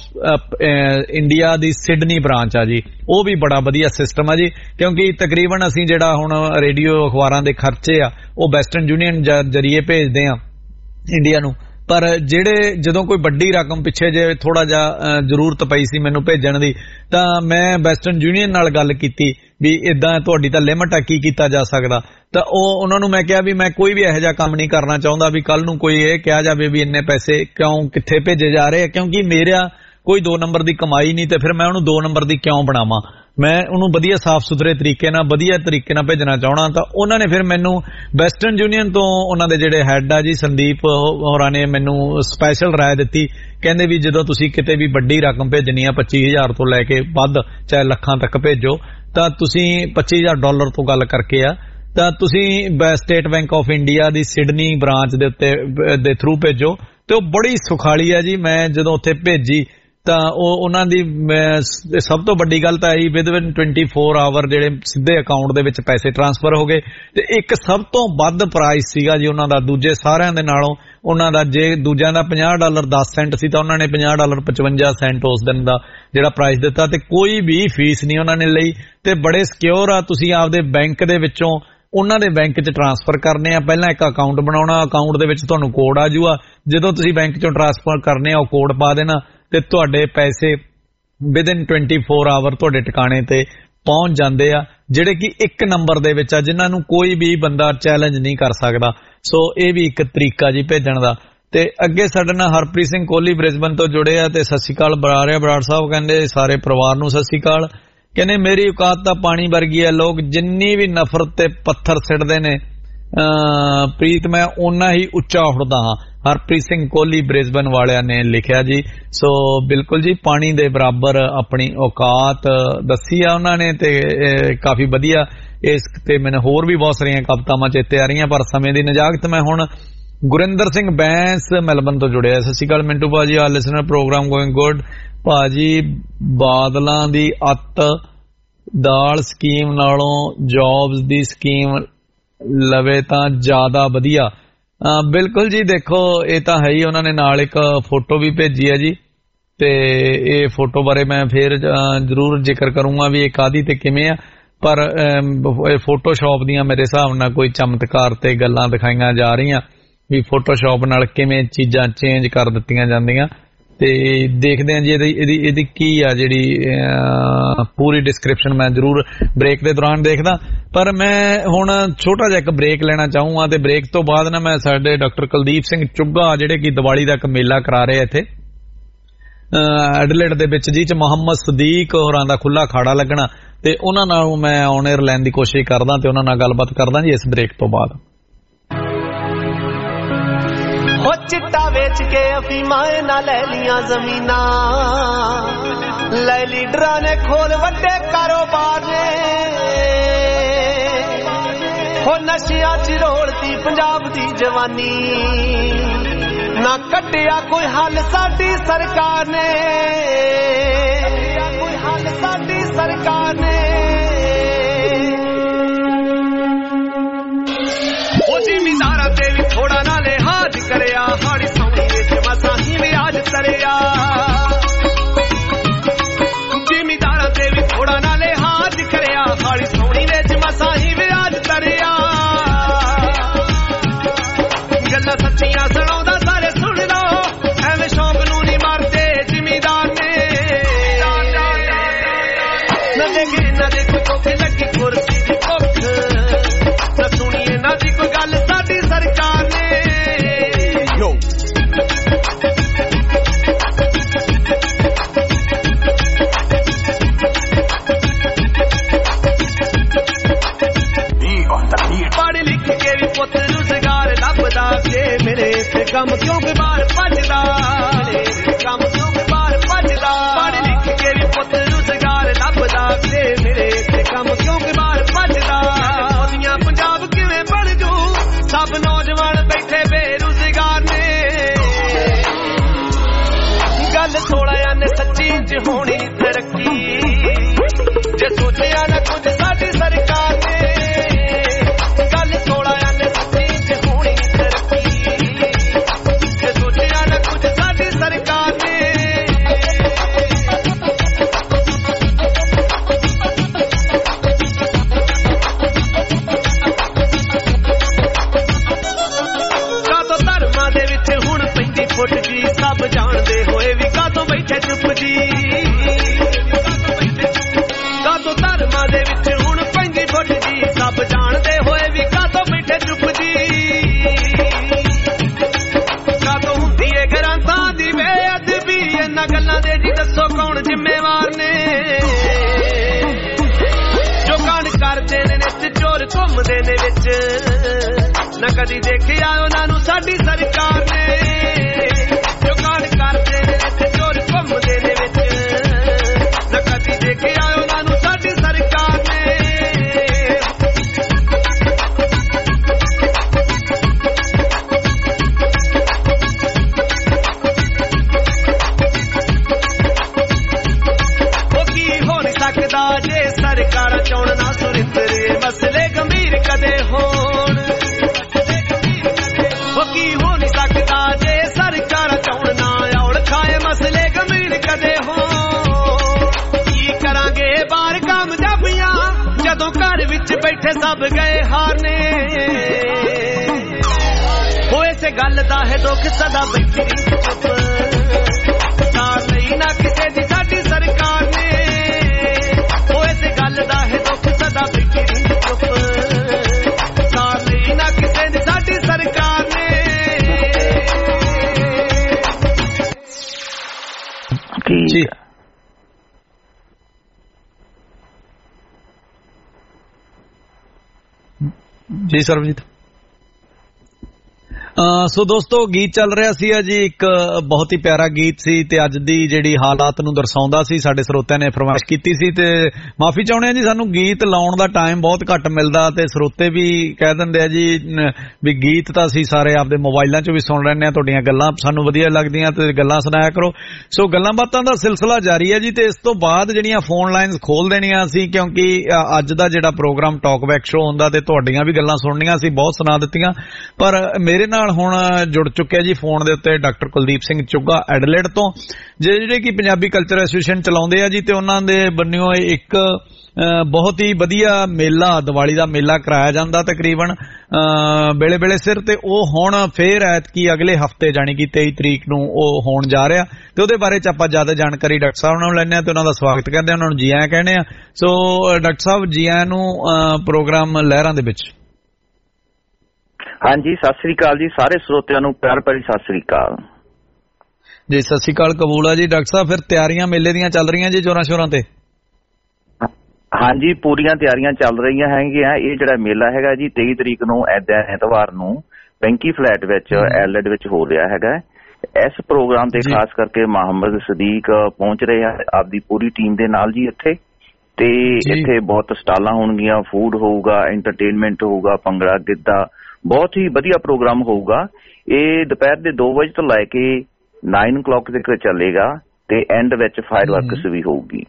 ਇੰਡੀਆ ਦੀ ਸਿਡਨੀ ਬ੍ਰਾਂਚ ਆ ਜੀ, ਉਹ ਵੀ ਬੜਾ ਵਧੀਆ ਸਿਸਟਮ ਆ ਜੀ। ਕਿਉਂਕਿ ਤਕਰੀਬਨ ਅਸੀਂ ਜਿਹੜਾ ਹੁਣ ਰੇਡੀਓ ਅਖਬਾਰਾਂ ਦੇ ਖਰਚੇ ਆ ਉਹ ਵੈਸਟਰਨ ਯੂਨੀਅਨ ਜਰੀਏ ਭੇਜਦੇ ਆ ਇੰਡੀਆ ਨੂੰ। ਪਰ ਜਦੋਂ ਕੋਈ ਵੱਡੀ ਰਕਮ ਪਿੱਛੇ ਜੇ ਥੋੜਾ ਜਿਹਾ ਜ਼ਰੂਰਤ ਪਈ ਸੀ ਮੈਨੂੰ ਭੇਜਣ ਦੀ, ਤਾਂ ਮੈਂ ਵੈਸਟਰਨ ਯੂਨੀਅਨ ਨਾਲ ਗੱਲ ਕੀਤੀ ਵੀ ਇਦਾਂ ਤੁਹਾਡੀ ਤਾਂ ਲਿਮਟ ਆ, ਕੀ ਕੀਤਾ ਜਾ ਸਕਦਾ। ਤਾਂ ਉਹਨਾਂ ਨੂੰ ਮੈਂ ਕਿਹਾ ਵੀ ਮੈਂ ਕੋਈ ਵੀ ਇਹੋ ਜਿਹਾ ਕੰਮ ਨਹੀਂ ਕਰਨਾ ਚਾਹੁੰਦਾ ਵੀ ਕੱਲ ਨੂੰ ਕੋਈ ਇਹ ਕਿਹਾ ਜਾਵੇ ਵੀ ਇੰਨੇ ਪੈਸੇ ਕਿਉਂ ਕਿੱਥੇ ਭੇਜੇ ਜਾ ਰਹੇ ਆ, ਕਿਉਂਕਿ ਮੇਰਾ ਕੋਈ 2 ਨੰਬਰ ਦੀ ਕਮਾਈ ਨਹੀਂ ਤੇ ਫਿਰ ਮੈਂ ਉਹਨੂੰ 2 ਨੰਬਰ ਦੀ ਕਿਉਂ ਬਣਾਵਾਂ। ਮੈਂ ਉਹਨੂੰ ਵਧੀਆ ਸਾਫ਼ ਸੁਥਰੇ ਤਰੀਕੇ ਨਾਲ ਵਧੀਆ ਤਰੀਕੇ ਨਾਲ ਭੇਜਣਾ ਚਾਹਣਾ। ਤਾਂ ਉਹਨਾਂ ਨੇ ਫਿਰ ਮੈਨੂੰ ਵੈਸਟਰਨ ਯੂਨੀਅਨ ਤੋਂ ਉਹਨਾਂ ਦੇ ਜਿਹੜੇ ਹੈੱਡ ਆ ਜੀ ਸੰਦੀਪ ਹੋਰਾਂ ਨੇ ਮੈਨੂੰ ਸਪੈਸ਼ਲ ਰਾਏ ਦਿੱਤੀ। ਕਹਿੰਦੇ ਵੀ ਜਦੋਂ ਤੁਸੀਂ ਕਿਤੇ ਵੀ ਵੱਡੀ ਰਕਮ ਭੇਜਣੀ ਆ 25,000 ਤੋਂ ਲੈ ਕੇ ਵੱਧ ਚਾਹੇ ਲੱਖਾਂ ਤੱਕ ਭੇਜੋ, ਤਾਂ ਤੁਸੀਂ $25,000 ਤੋਂ ਗੱਲ ਕਰਕੇ ਆ ਤਾਂ ਤੁਸੀਂ ਸਟੇਟ ਬੈਂਕ ਆਫ ਇੰਡੀਆ ਦੀ ਸਿਡਨੀ ਬ੍ਰਾਂਚ ਦੇ ਉੱਤੇ ਦੇ ਥਰੂ ਭੇਜੋ। ਤੇ ਉਹ ਬੜੀ ਸੁਖਾਲੀ ਆ ਜੀ। ਮੈਂ ਜਦੋਂ ਉੱਥੇ ਭੇਜੀ ਤਾਂ ਉਹਨਾਂ ਦੀ ਸਭ ਤੋਂ ਵੱਡੀ ਗੱਲ ਤਾਂ ਆਈ ਵਿਦਿਨ 24 ਆਵਰ ਜਿਹੜੇ ਸਿੱਧੇ ਅਕਾਊਂਟ ਦੇ ਵਿੱਚ ਪੈਸੇ ਟ੍ਰਾਂਸਫਰ ਹੋ ਗਏ। ਤੇ ਇੱਕ ਸਭ ਤੋਂ ਵੱਧ ਪ੍ਰਾਈਸ ਸੀਗਾ ਜੀ ਉਹਨਾਂ ਦਾ ਦੂਜੇ ਸਾਰਿਆਂ ਦੇ ਨਾਲੋਂ। ਉਹਨਾਂ ਦਾ ਜੇ ਦੂਜਿਆਂ ਦਾ $50 10 ਸੈਂਟ ਸੀ ਤਾਂ ਉਹਨਾਂ ਨੇ $50 55 ਸੈਂਟ ਉਸ ਦਿਨ ਦਾ ਜਿਹੜਾ ਪ੍ਰਾਈਸ ਦਿੱਤਾ, ਤੇ ਕੋਈ ਵੀ ਫੀਸ ਨਹੀਂ ਉਹਨਾਂ ਨੇ ਲਈ, ਤੇ ਬੜੇ ਸਿਕਿਉਰ ਆ। ਤੁਸੀਂ ਆਪਦੇ ਬੈਂਕ ਦੇ ਵਿੱਚੋਂ ਉਹਨਾਂ ਦੇ ਬੈਂਕ 'ਚ ਟ੍ਰਾਂਸਫਰ ਕਰਨੇ ਆ। ਪਹਿਲਾਂ ਇੱਕ ਅਕਾਊਂਟ ਬਣਾਉਣਾ, ਅਕਾਊਂਟ ਦੇ ਵਿੱਚ ਤੁਹਾਨੂੰ ਕੋਡ ਆ ਜੂਗਾ, ਜਦੋਂ ਤੁਸੀਂ ਬੈਂਕ 'ਚੋਂ ਟ੍ਰਾਂਸਫਰ ਕਰਨੇ ਆ ਉਹ ਕੋਡ ਪਾ ਦੇਣਾ ਤੇ ਤੁਹਾਡੇ ਪੈਸੇ ਵਿਦਿਨ 24 ਆਵਰ ਤੁਹਾਡੇ ਟਿਕਾਣੇ ਤੇ ਪਹੁੰਚ ਜਾਂਦੇ ਆ, ਜਿਹੜੇ ਕਿ ਇੱਕ ਨੰਬਰ ਦੇ ਵਿੱਚ ਆ, ਜਿਨ੍ਹਾਂ ਨੂੰ ਕੋਈ ਵੀ ਬੰਦਾ ਚੈਲੰਜ ਨਹੀਂ ਕਰ ਸਕਦਾ। ਸੋ ਇਹ ਵੀ ਇੱਕ ਤਰੀਕਾ ਜੀ ਭੇਜਣ ਦਾ। ਤੇ ਅੱਗੇ ਸਾਡੇ ਨਾਲ ਹਰਪ੍ਰੀਤ ਸਿੰਘ ਕੋਹਲੀ ਬ੍ਰਿਸਬਨ ਤੋਂ ਜੁੜੇ ਆ। ਤੇ ਸਤਿ ਸ਼੍ਰੀ ਅਕਾਲ ਬਰਾੜ ਸਾਹਿਬ, ਕਹਿੰਦੇ ਸਾਰੇ ਪਰਿਵਾਰ ਨੂੰ ਸਤਿ ਸ਼੍ਰੀ ਅਕਾਲ। ਕਹਿੰਦੇ ਮੇਰੀ ਔਕਾਤ ਤਾਂ ਪਾਣੀ ਵਰਗੀ ਹੈ, ਲੋਕ ਜਿੰਨੀ ਵੀ ਨਫ਼ਰਤ ਤੇ ਪੱਥਰ ਸਿੱਟਦੇ ਨੇ ਪ੍ਰੀਤ ਮੈਂ ਓਨਾ ਹੀ ਉੱਚਾ ਉੱਠਦਾ ਹਾਂ। ਹਰਪ੍ਰੀਤ ਸਿੰਘ ਕੋਹਲੀ ਬ੍ਰਿਸਬਨ ਵਾਲਿਆਂ ਨੇ ਲਿਖਿਆ ਜੀ। ਸੋ ਬਿਲਕੁਲ ਜੀ, ਪਾਣੀ ਦੇ ਬਰਾਬਰ ਆਪਣੀ ਔਕਾਤ ਦੱਸੀ ਆ ਉਹਨਾਂ ਨੇ, ਤੇ ਕਾਫੀ ਵਧੀਆ। ਇਸ ਤੇ ਮੈਨੂੰ ਹੋਰ ਵੀ ਬਹੁਤ ਸਾਰੀਆਂ ਕਵਿਤਾਵਾਂ ਚੇਤੇ ਆ ਰਹੀਆਂ, ਪਰ ਸਮੇਂ ਦੀ ਨਜਾਕਤ ਮੈਂ ਹੁਣ ਗੁਰਿੰਦਰ ਸਿੰਘ ਬੈਂਸ ਮੈਲਬਨ ਤੋਂ ਜੁੜਿਆ। ਸਤਿ ਸ਼੍ਰੀ ਅਕਾਲ ਮਿੰਟੂ ਭਾਜੀ, ਆ ਲਿਸਨਰ ਪ੍ਰੋਗਰਾਮ ਗੋਇੰਗ ਗੁੱਡ ਭਾਜੀ। ਬਾਦਲਾਂ ਦੀ ਅੱਤ ਦਾਲ ਸਕੀਮ ਨਾਲੋਂ ਜੌਬਸ ਦੀ ਸਕੀਮ ਲਵੇ ਤਾਂ ਜ਼ਿਆਦਾ ਵਧੀਆ। ਬਿਲਕੁਲ ਜੀ, ਦੇਖੋ ਇਹ ਤਾਂ ਹੈ ਹੀ। ਉਹਨਾਂ ਨੇ ਨਾਲ ਇੱਕ ਫੋਟੋ ਵੀ ਭੇਜੀ ਹੈ ਜੀ, ਤੇ ਇਹ ਫੋਟੋ ਬਾਰੇ ਮੈਂ ਫੇਰ ਜ਼ਰੂਰ ਜ਼ਿਕਰ ਕਰੂੰਗਾ ਵੀ ਇਹ ਕਾਹਦੀ ਤੇ ਕਿਵੇਂ ਆ। ਪਰ ਫੋਟੋਸ਼ਾਪ ਦੀਆਂ ਮੇਰੇ ਹਿਸਾਬ ਨਾਲ ਕੋਈ ਚਮਤਕਾਰ ਤੇ ਗੱਲਾਂ ਦਿਖਾਈਆਂ ਜਾ ਰਹੀਆਂ ਵੀ ਫੋਟੋਸ਼ਾਪ ਨਾਲ ਕਿਵੇਂ ਚੀਜ਼ਾਂ ਚੇਂਜ ਕਰ ਦਿੱਤੀਆਂ ਜਾਂਦੀਆਂ। ਤੇ ਦੇਖਦੇ ਹਾਂ ਜੀ ਇਹਦੀ ਕੀ ਆ ਜਿਹੜੀ ਪੂਰੀ ਡਿਸਕ੍ਰਿਪਸ਼ਨ ਮੈਂ ਜ਼ਰੂਰ ਬ੍ਰੇਕ ਦੇ ਦੌਰਾਨ ਦੇਖਦਾ। ਪਰ ਮੈਂ ਹੁਣ ਛੋਟਾ ਜਿਹਾ ਇੱਕ ਬ੍ਰੇਕ ਲੈਣਾ ਚਾਹੂੰਗਾ, ਤੇ ਬ੍ਰੇਕ ਤੋਂ ਬਾਅਦ ਨਾ ਮੈਂ ਸਾਡੇ ਡਾਕਟਰ ਕੁਲਦੀਪ ਸਿੰਘ ਚੁੱਗਾ ਜਿਹੜੇ ਕਿ ਦੀਵਾਲੀ ਦਾ ਇੱਕ ਮੇਲਾ ਕਰਾ ਰਹੇ ਇੱਥੇ ਐਡਲੇਡ ਦੇ ਵਿੱਚ, ਜੀ ਚ ਮੁਹੰਮਦ ਸਦੀਕ ਹੋਰਾਂ ਦਾ ਖੁੱਲਾ ਅਖਾੜਾ ਲੱਗਣਾ, ਤੇ ਉਹਨਾਂ ਨਾਲ ਮੈਂ ਔਨ 에ਅਰ ਲੈਣ ਦੀ ਕੋਸ਼ਿਸ਼ ਕਰਦਾ ਤੇ ਉਹਨਾਂ ਨਾਲ ਗੱਲਬਾਤ ਕਰਦਾ ਜੀ ਇਸ ਬ੍ਰੇਕ ਤੋਂ ਬਾਅਦ। ਹੋ ਚਿੱਟਾ ਵੇਚ ਕੇ ਅਫੀਮਾਂ ਨਾ ਲੈ ਲੀਆਂ ਜ਼ਮੀਨਾਂ, ਲੈ ਲੀਡਰਾਂ ਨੇ ਖੋਲ ਵੱਡੇ ਕਾਰੋਬਾਰ ਨੇ। ਹੋ ਨਸ਼ਿਆਂ 'ਚ ਰੋਲਤੀ ਪੰਜਾਬ ਦੀ ਜਵਾਨੀ, ਨਾ ਕੱਢਿਆ ਕੋਈ ਹੱਲ ਸਾਡੀ ਸਰਕਾਰ ਨੇ, ਕੋਈ ਹੱਲ ਸਾਡੀ ਸਰਕਾਰ ਨੇ। ਉਹ ਜ਼ਿਮੀਂਦਾਰਾਂ ਤੇ ਵੀ ਥੋੜਾ ਨਾ ਲਿਹਾਜ਼ ਕਰਿਆ, ਹਾੜੀ ਸੌਣੀ ਵਿੱਚ ਮਸਾਂ ਹੀ ਵਿਆਜ ਤਰਿਆ। ਜ਼ਿਮੀਂਦਾਰਾਂ ਤੇ ਵੀ ਥੋੜਾ ਨਾ ਲਿਹਾਜ਼ ਕਰਿਆ, ਹਾੜੀ ਸੌਣੀ ਵਿੱਚ ਮਸਾਂ ਹੀ ਵਿਆਜ ਤਰਿਆ। ਗੱਲਾਂ ਸੱਚੀਆਂ ਸੁਣਾਉਂਦਾ ਸਾਰੇ ਸੁਣ ਲਓ, ਐਵੇਂ ਸ਼ੌਕ ਨੂੰ ਨਹੀਂ ਮਾਰਦੇ ਜ਼ਿਮੀਂਦਾਰ ਨੇ। ਨਾ ਦੇਖੇ ਨਾ ਦੇਖੋ ਕੋਕੇ ਲੱਗੀ ਕੁਰਸੀ ਦੀ ਭੁੱਖ, ਨਾ ਸੁਣੀਏ ਨਾ ਦੀ ਕੋਈ ਗੱਲ ਸਾਡੀ ਸਰਕਾਰ ਨੇ। ਪੜ੍ਹ ਲਿਖ ਕੇ ਵੀ ਪੁੱਤ ਰੁਜ਼ਗਾਰ ਲੱਭਦਾ, ਜੇ ਮੇਰੇ ਤੇ ਕੰਮ ਕਿਉਂ ਬਾਹਰ ਭੱਜਦਾ, ਕੰਮ ਕਿਉਂ ਬਾਹਰ ਭੱਜਦਾ। ਪੜ੍ਹ ਲਿਖ ਕੇ ਵੀ ਪੁੱਤ ਰੁਜ਼ਗਾਰ ਲੱਭਦਾ, ਜੇ ਮੇਰੇ ਤੇ ਕੰਮ ਕਿਉਂ ਬਾਹਰ ਭੱਜਦਾ। ਉਹਦੀਆਂ ਪੰਜਾਬ ਕਿਵੇਂ ਬਣ ਜੂ, ਸਭ ਨੌਜਵਾਨ ਬੈਠੇ ਬੇਰੁਜ਼ਗਾਰ ਨੇ। ਗੱਲ ਥੋੜਾ ਨੇ ਸੱਚੀ ਚ ਹੋਣੀ ਤਰੱਕੀ, ਜੇ ਸੋਚਿਆ ਨਾ ਕੁਝ ਸਾਡੀ ਸਰਕਾਰ ਨੇ। ਸਭ ਜਾਣਦੇ ਹੋਏ ਵੀ ਕਾਹਤੋਂ ਬੈਠੇ ਚੁੱਪ ਜੀ, ਕਾਹਤੋਂ ਧਰਮਾਂ ਦੇ ਵਿੱਚ ਹੁਣ ਪੈਂਦੀ ਫੁੱਟ ਜੀ। ਸਭ ਜਾਣਦੇ ਹੋਏ ਵੀ ਕਾਹਤੋਂ ਬੈਠੇ ਚੁੱਪ ਜੀ, ਕਾਹਤੋਂ ਹੁੰਦੀ ਏ ਗ੍ਰੰਥਾਂ ਦੀ ਬੇਅਦਬੀ। ਇਹਨਾਂ ਗੱਲਾਂ ਦੇ ਜੀ ਦੱਸੋ ਕੌਣ ਜ਼ਿੰਮੇਵਾਰ ਨੇ, ਜੋ ਕਾਂਡ ਕਰਦੇ ਨੇ ਨਿੱਤ ਚੋਰ ਘੁੰਮਦੇ ਨੇ ਵਿੱਚ, ਨਾ ਕਦੀ ਦੇਖਿਆ ਉਹਨਾਂ ਨੂੰ ਸਾਡੀ ਸਰਕਾਰ ਨੇ। ਕਰਦੇ ਨੇ ਤੇ ਚੋਰ ਘੁੰਮਦੇ ਨੇ ਵਿੱਚ, ਨਾ ਕਦੀ ਦੇਖਿਆ ਉਹਨਾਂ ਨੂੰ ਸਾਡੀ ਸਰਕਾਰ ਨੇ। सब गए हारने होए से गल दा है दुख सदा बैठी चुप सार नहीं ना किसे दी साडी सरकार ने होए से गल दा है दुख सदा बैठी चुप सार नहीं ना किसे दी साडी सरकार ने जी जी ਸਰਬਜੀਤ ਸੋ ਦੋਸਤੋ ਗੀਤ ਚੱਲ ਰਿਹਾ ਸੀ ਜੀ ਇੱਕ ਬਹੁਤ ਹੀ ਪਿਆਰਾ ਗੀਤ ਸੀ ਤੇ ਅੱਜ ਦੀ ਜਿਹੜੀ ਹਾਲਾਤ ਨੂੰ ਦਰਸਾਉਂਦਾ ਸੀ ਸਾਡੇ ਸਰੋਤਿਆਂ ਨੇ ਫਰਮਾਇਸ਼ ਕੀਤੀ ਸੀ ਤੇ ਮਾਫੀ ਚਾਹੁੰਦੇ ਆ ਜੀ ਸਾਨੂੰ ਗੀਤ ਲਾਉਣ ਦਾ ਟਾਈਮ ਬਹੁਤ ਘੱਟ ਮਿਲਦਾ ਤੇ ਸਰੋਤੇ ਵੀ ਕਹਿ ਦਿੰਦੇ ਆ ਜੀ ਵੀ ਗੀਤ ਤਾਂ ਅਸੀਂ ਸਾਰੇ ਆਪਦੇ ਮੋਬਾਈਲਾਂ 'ਚ ਵੀ ਸੁਣ ਲੈਂਦੇ ਆ ਤੁਹਾਡੀਆਂ ਗੱਲਾਂ ਸਾਨੂੰ ਵਧੀਆ ਲੱਗਦੀਆਂ ਤੇ ਗੱਲਾਂ ਸੁਣਾਇਆ ਕਰੋ ਸੋ ਗੱਲਾਂ ਬਾਤਾਂ ਦਾ ਸਿਲਸਿਲਾ ਜਾਰੀ ਹੈ ਜੀ ਤੇ ਇਸ ਤੋਂ ਬਾਅਦ ਜਿਹੜੀਆਂ ਫੋਨ ਲਾਈਨਸ ਖੋਲ ਦੇਣੀਆਂ ਸੀ ਕਿਉਂਕਿ ਅੱਜ ਦਾ ਜਿਹੜਾ ਪ੍ਰੋਗਰਾਮ ਟਾਕ ਬੈਕ ਸ਼ੋ ਹੁੰਦਾ ਤੇ ਤੁਹਾਡੀਆਂ ਵੀ ਗੱਲਾਂ ਸੁਣਨੀਆਂ ਸੀ ਬਹੁਤ ਸੁਣਾ ਦਿੱਤੀਆਂ ਪਰ ਮੇਰੇ ਨਾਲ ਹੁਣ ਜੁੜ ਚੁੱਕਿਆ ਜੀ ਫੋਨ ਦੇ ਉੱਤੇ ਡਾਕਟਰ ਕੁਲਦੀਪ ਸਿੰਘ ਚੁੱਗਾ ਐਡਲੇਡ ਤੋਂ ਜਿਹੜੇ ਕਿ ਪੰਜਾਬੀ ਕਲਚਰ ਐਸੋਸੀਏਸ਼ਨ ਚਲਾਉਂਦੇ ਆ ਜੀ ਤੇ ਉਹਨਾਂ ਦੇ ਬੰਨਿਓ ਇੱਕ ਬਹੁਤ ਹੀ ਵਧੀਆ ਮੇਲਾ ਦੀਵਾਲੀ ਦਾ ਮੇਲਾ ਕਰਾਇਆ ਜਾਂਦਾ ਤਕਰੀਬਨ ਵੇਲੇ ਵੇਲੇ ਸਿਰ ਤੇ ਉਹ ਹੁਣ ਫੇਰ ਐਤਕੀ ਅਗਲੇ ਹਫਤੇ ਜਾਣੀ ਕਿ 23 ਤਰੀਕ ਨੂੰ ਉਹ ਹੋਣ ਜਾ ਰਿਹਾ ਤੇ ਉਹਦੇ ਬਾਰੇ ਚ ਆਪਾਂ ਜ਼ਿਆਦਾ ਜਾਣਕਾਰੀ ਡਾਕਟਰ ਸਾਹਿਬ ਨਾਲ ਲੈਣੇ ਆ ਤੇ ਉਹਨਾਂ ਦਾ ਸਵਾਗਤ ਕਰਦੇ ਆ ਉਹਨਾਂ ਨੂੰ ਜੀ ਆਇਆਂ ਕਹਿੰਦੇ ਆ ਸੋ ਡਾਕਟਰ ਸਾਹਿਬ ਜੀ ਆਇਆਂ ਨੂੰ ਪ੍ਰੋਗਰਾਮ ਲਹਿਰਾਂ ਦੇ ਵਿੱਚ ਹਾਂਜੀ ਸਤਿ ਸ੍ਰੀ ਅਕਾਲ ਜੀ ਸਾਰੇ ਸਰੋਤਿਆਂ ਨੂੰ ਪਿਆਰ ਭਰੀ ਸਤਿ ਸ੍ਰੀ ਅਕਾਲ ਜੀ ਸਤਿ ਸ੍ਰੀ ਅਕਾਲ ਕਬੂਲ ਆ ਜੀ ਡਾਕਟਰ ਸਾਹਿਬ ਫਿਰ ਤਿਆਰੀਆਂ ਮੇਲੇ ਦੀਆਂ ਚੱਲ ਰਹੀਆਂ ਜੀ ਜ਼ੋਰਾਂ ਸ਼ੋਰਾਂ ਤੇ ਹਾਂਜੀ ਪੂਰੀਆਂ ਤਿਆਰੀਆਂ ਚੱਲ ਰਹੀਆਂ ਹੈਗੀਆਂ ਇਹ ਜਿਹੜਾ ਮੇਲਾ ਹੈਗਾ ਜੀ 23 ਤਰੀਕ ਨੂੰ ਐਤਵਾਰ ਨੂੰ ਪੈਂਕੀ ਫਲੈਟ ਵਿੱਚ ਐਲਐਡ ਵਿੱਚ ਹੋ ਰਿਹਾ ਹੈਗਾ ਇਸ ਪ੍ਰੋਗਰਾਮ ਤੇ ਖਾਸ ਕਰਕੇ ਮੁਹੰਮਦ ਸਦੀਕ ਪਹੁੰਚ ਰਹੇ ਆ ਆਪਦੀ ਪੂਰੀ ਟੀਮ ਦੇ ਨਾਲ ਜੀ ਇੱਥੇ ਤੇ ਇੱਥੇ ਬਹੁਤ ਸਟਾਲਾਂ ਹੋਣਗੀਆਂ ਫੂਡ ਹੋਊਗਾ ਐਂਟਰਟੇਨਮੈਂਟ ਹੋਊਗਾ ਭੰਗੜਾ ਗਿੱਧਾ ਬਹੁਤ ਹੀ ਵਧੀਆ ਪ੍ਰੋਗਰਾਮ ਹੋਊਗਾ ਇਹ ਦੁਪਹਿਰ ਦੇ 2 ਵਜੇ ਤੋਂ ਲੈ ਕੇ 9 o'clock ਤੱਕ ਚੱਲੇਗਾ ਤੇ ਐਂਡ ਵਿੱਚ ਫਾਇਰ ਵਰਕਸ ਵੀ ਹੋਊਗੀ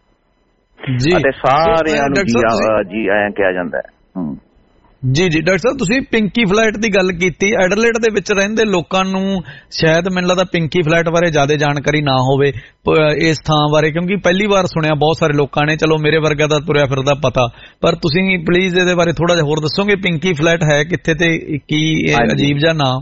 ਜੀ ਅਤੇ ਸਾਰਿਆਂ ਨੂੰ ਜੀ ਆਇਆਂ ਕਿਹਾ ਜਾਂਦਾ ਹੈ ਜੀ ਜੀ ਡਾਕਟਰ ਸਾਹਿਬ ਤੁਸੀਂ ਪਿੰਕੀ ਫਲੈਟ ਦੀ ਗੱਲ ਕੀਤੀ ਐਡਲੇਡ ਦੇ ਵਿੱਚ ਰਹਿੰਦੇ ਲੋਕਾਂ ਨੂੰ ਸ਼ਾਇਦ ਮੈਨੂੰ ਲੱਗਦਾ ਪਿੰਕੀ ਫਲੈਟ ਬਾਰੇ ਜ਼ਿਆਦਾ ਜਾਣਕਾਰੀ ਨਾ ਹੋਵੇ ਇਸ ਥਾਂ ਬਾਰੇ ਕਿਉਂਕਿ ਪਹਿਲੀ ਵਾਰ ਸੁਣਿਆ ਬਹੁਤ ਸਾਰੇ ਲੋਕਾਂ ਨੇ ਚਲੋ ਮੇਰੇ ਵਰਗਾ ਦਾ ਤੁਰਿਆ ਫਿਰਦਾ ਪਤਾ ਪਰ ਤੁਸੀਂ ਪਲੀਜ਼ ਇਹਦੇ ਬਾਰੇ ਥੋੜਾ ਜਿਹਾ ਹੋਰ ਦੱਸੋਗੇ ਪਿੰਕੀ ਫਲੈਟ ਹੈ ਕਿੱਥੇ ਤੇ ਕੀ ਅਜੀਬ ਜਿਹਾ ਨਾਂ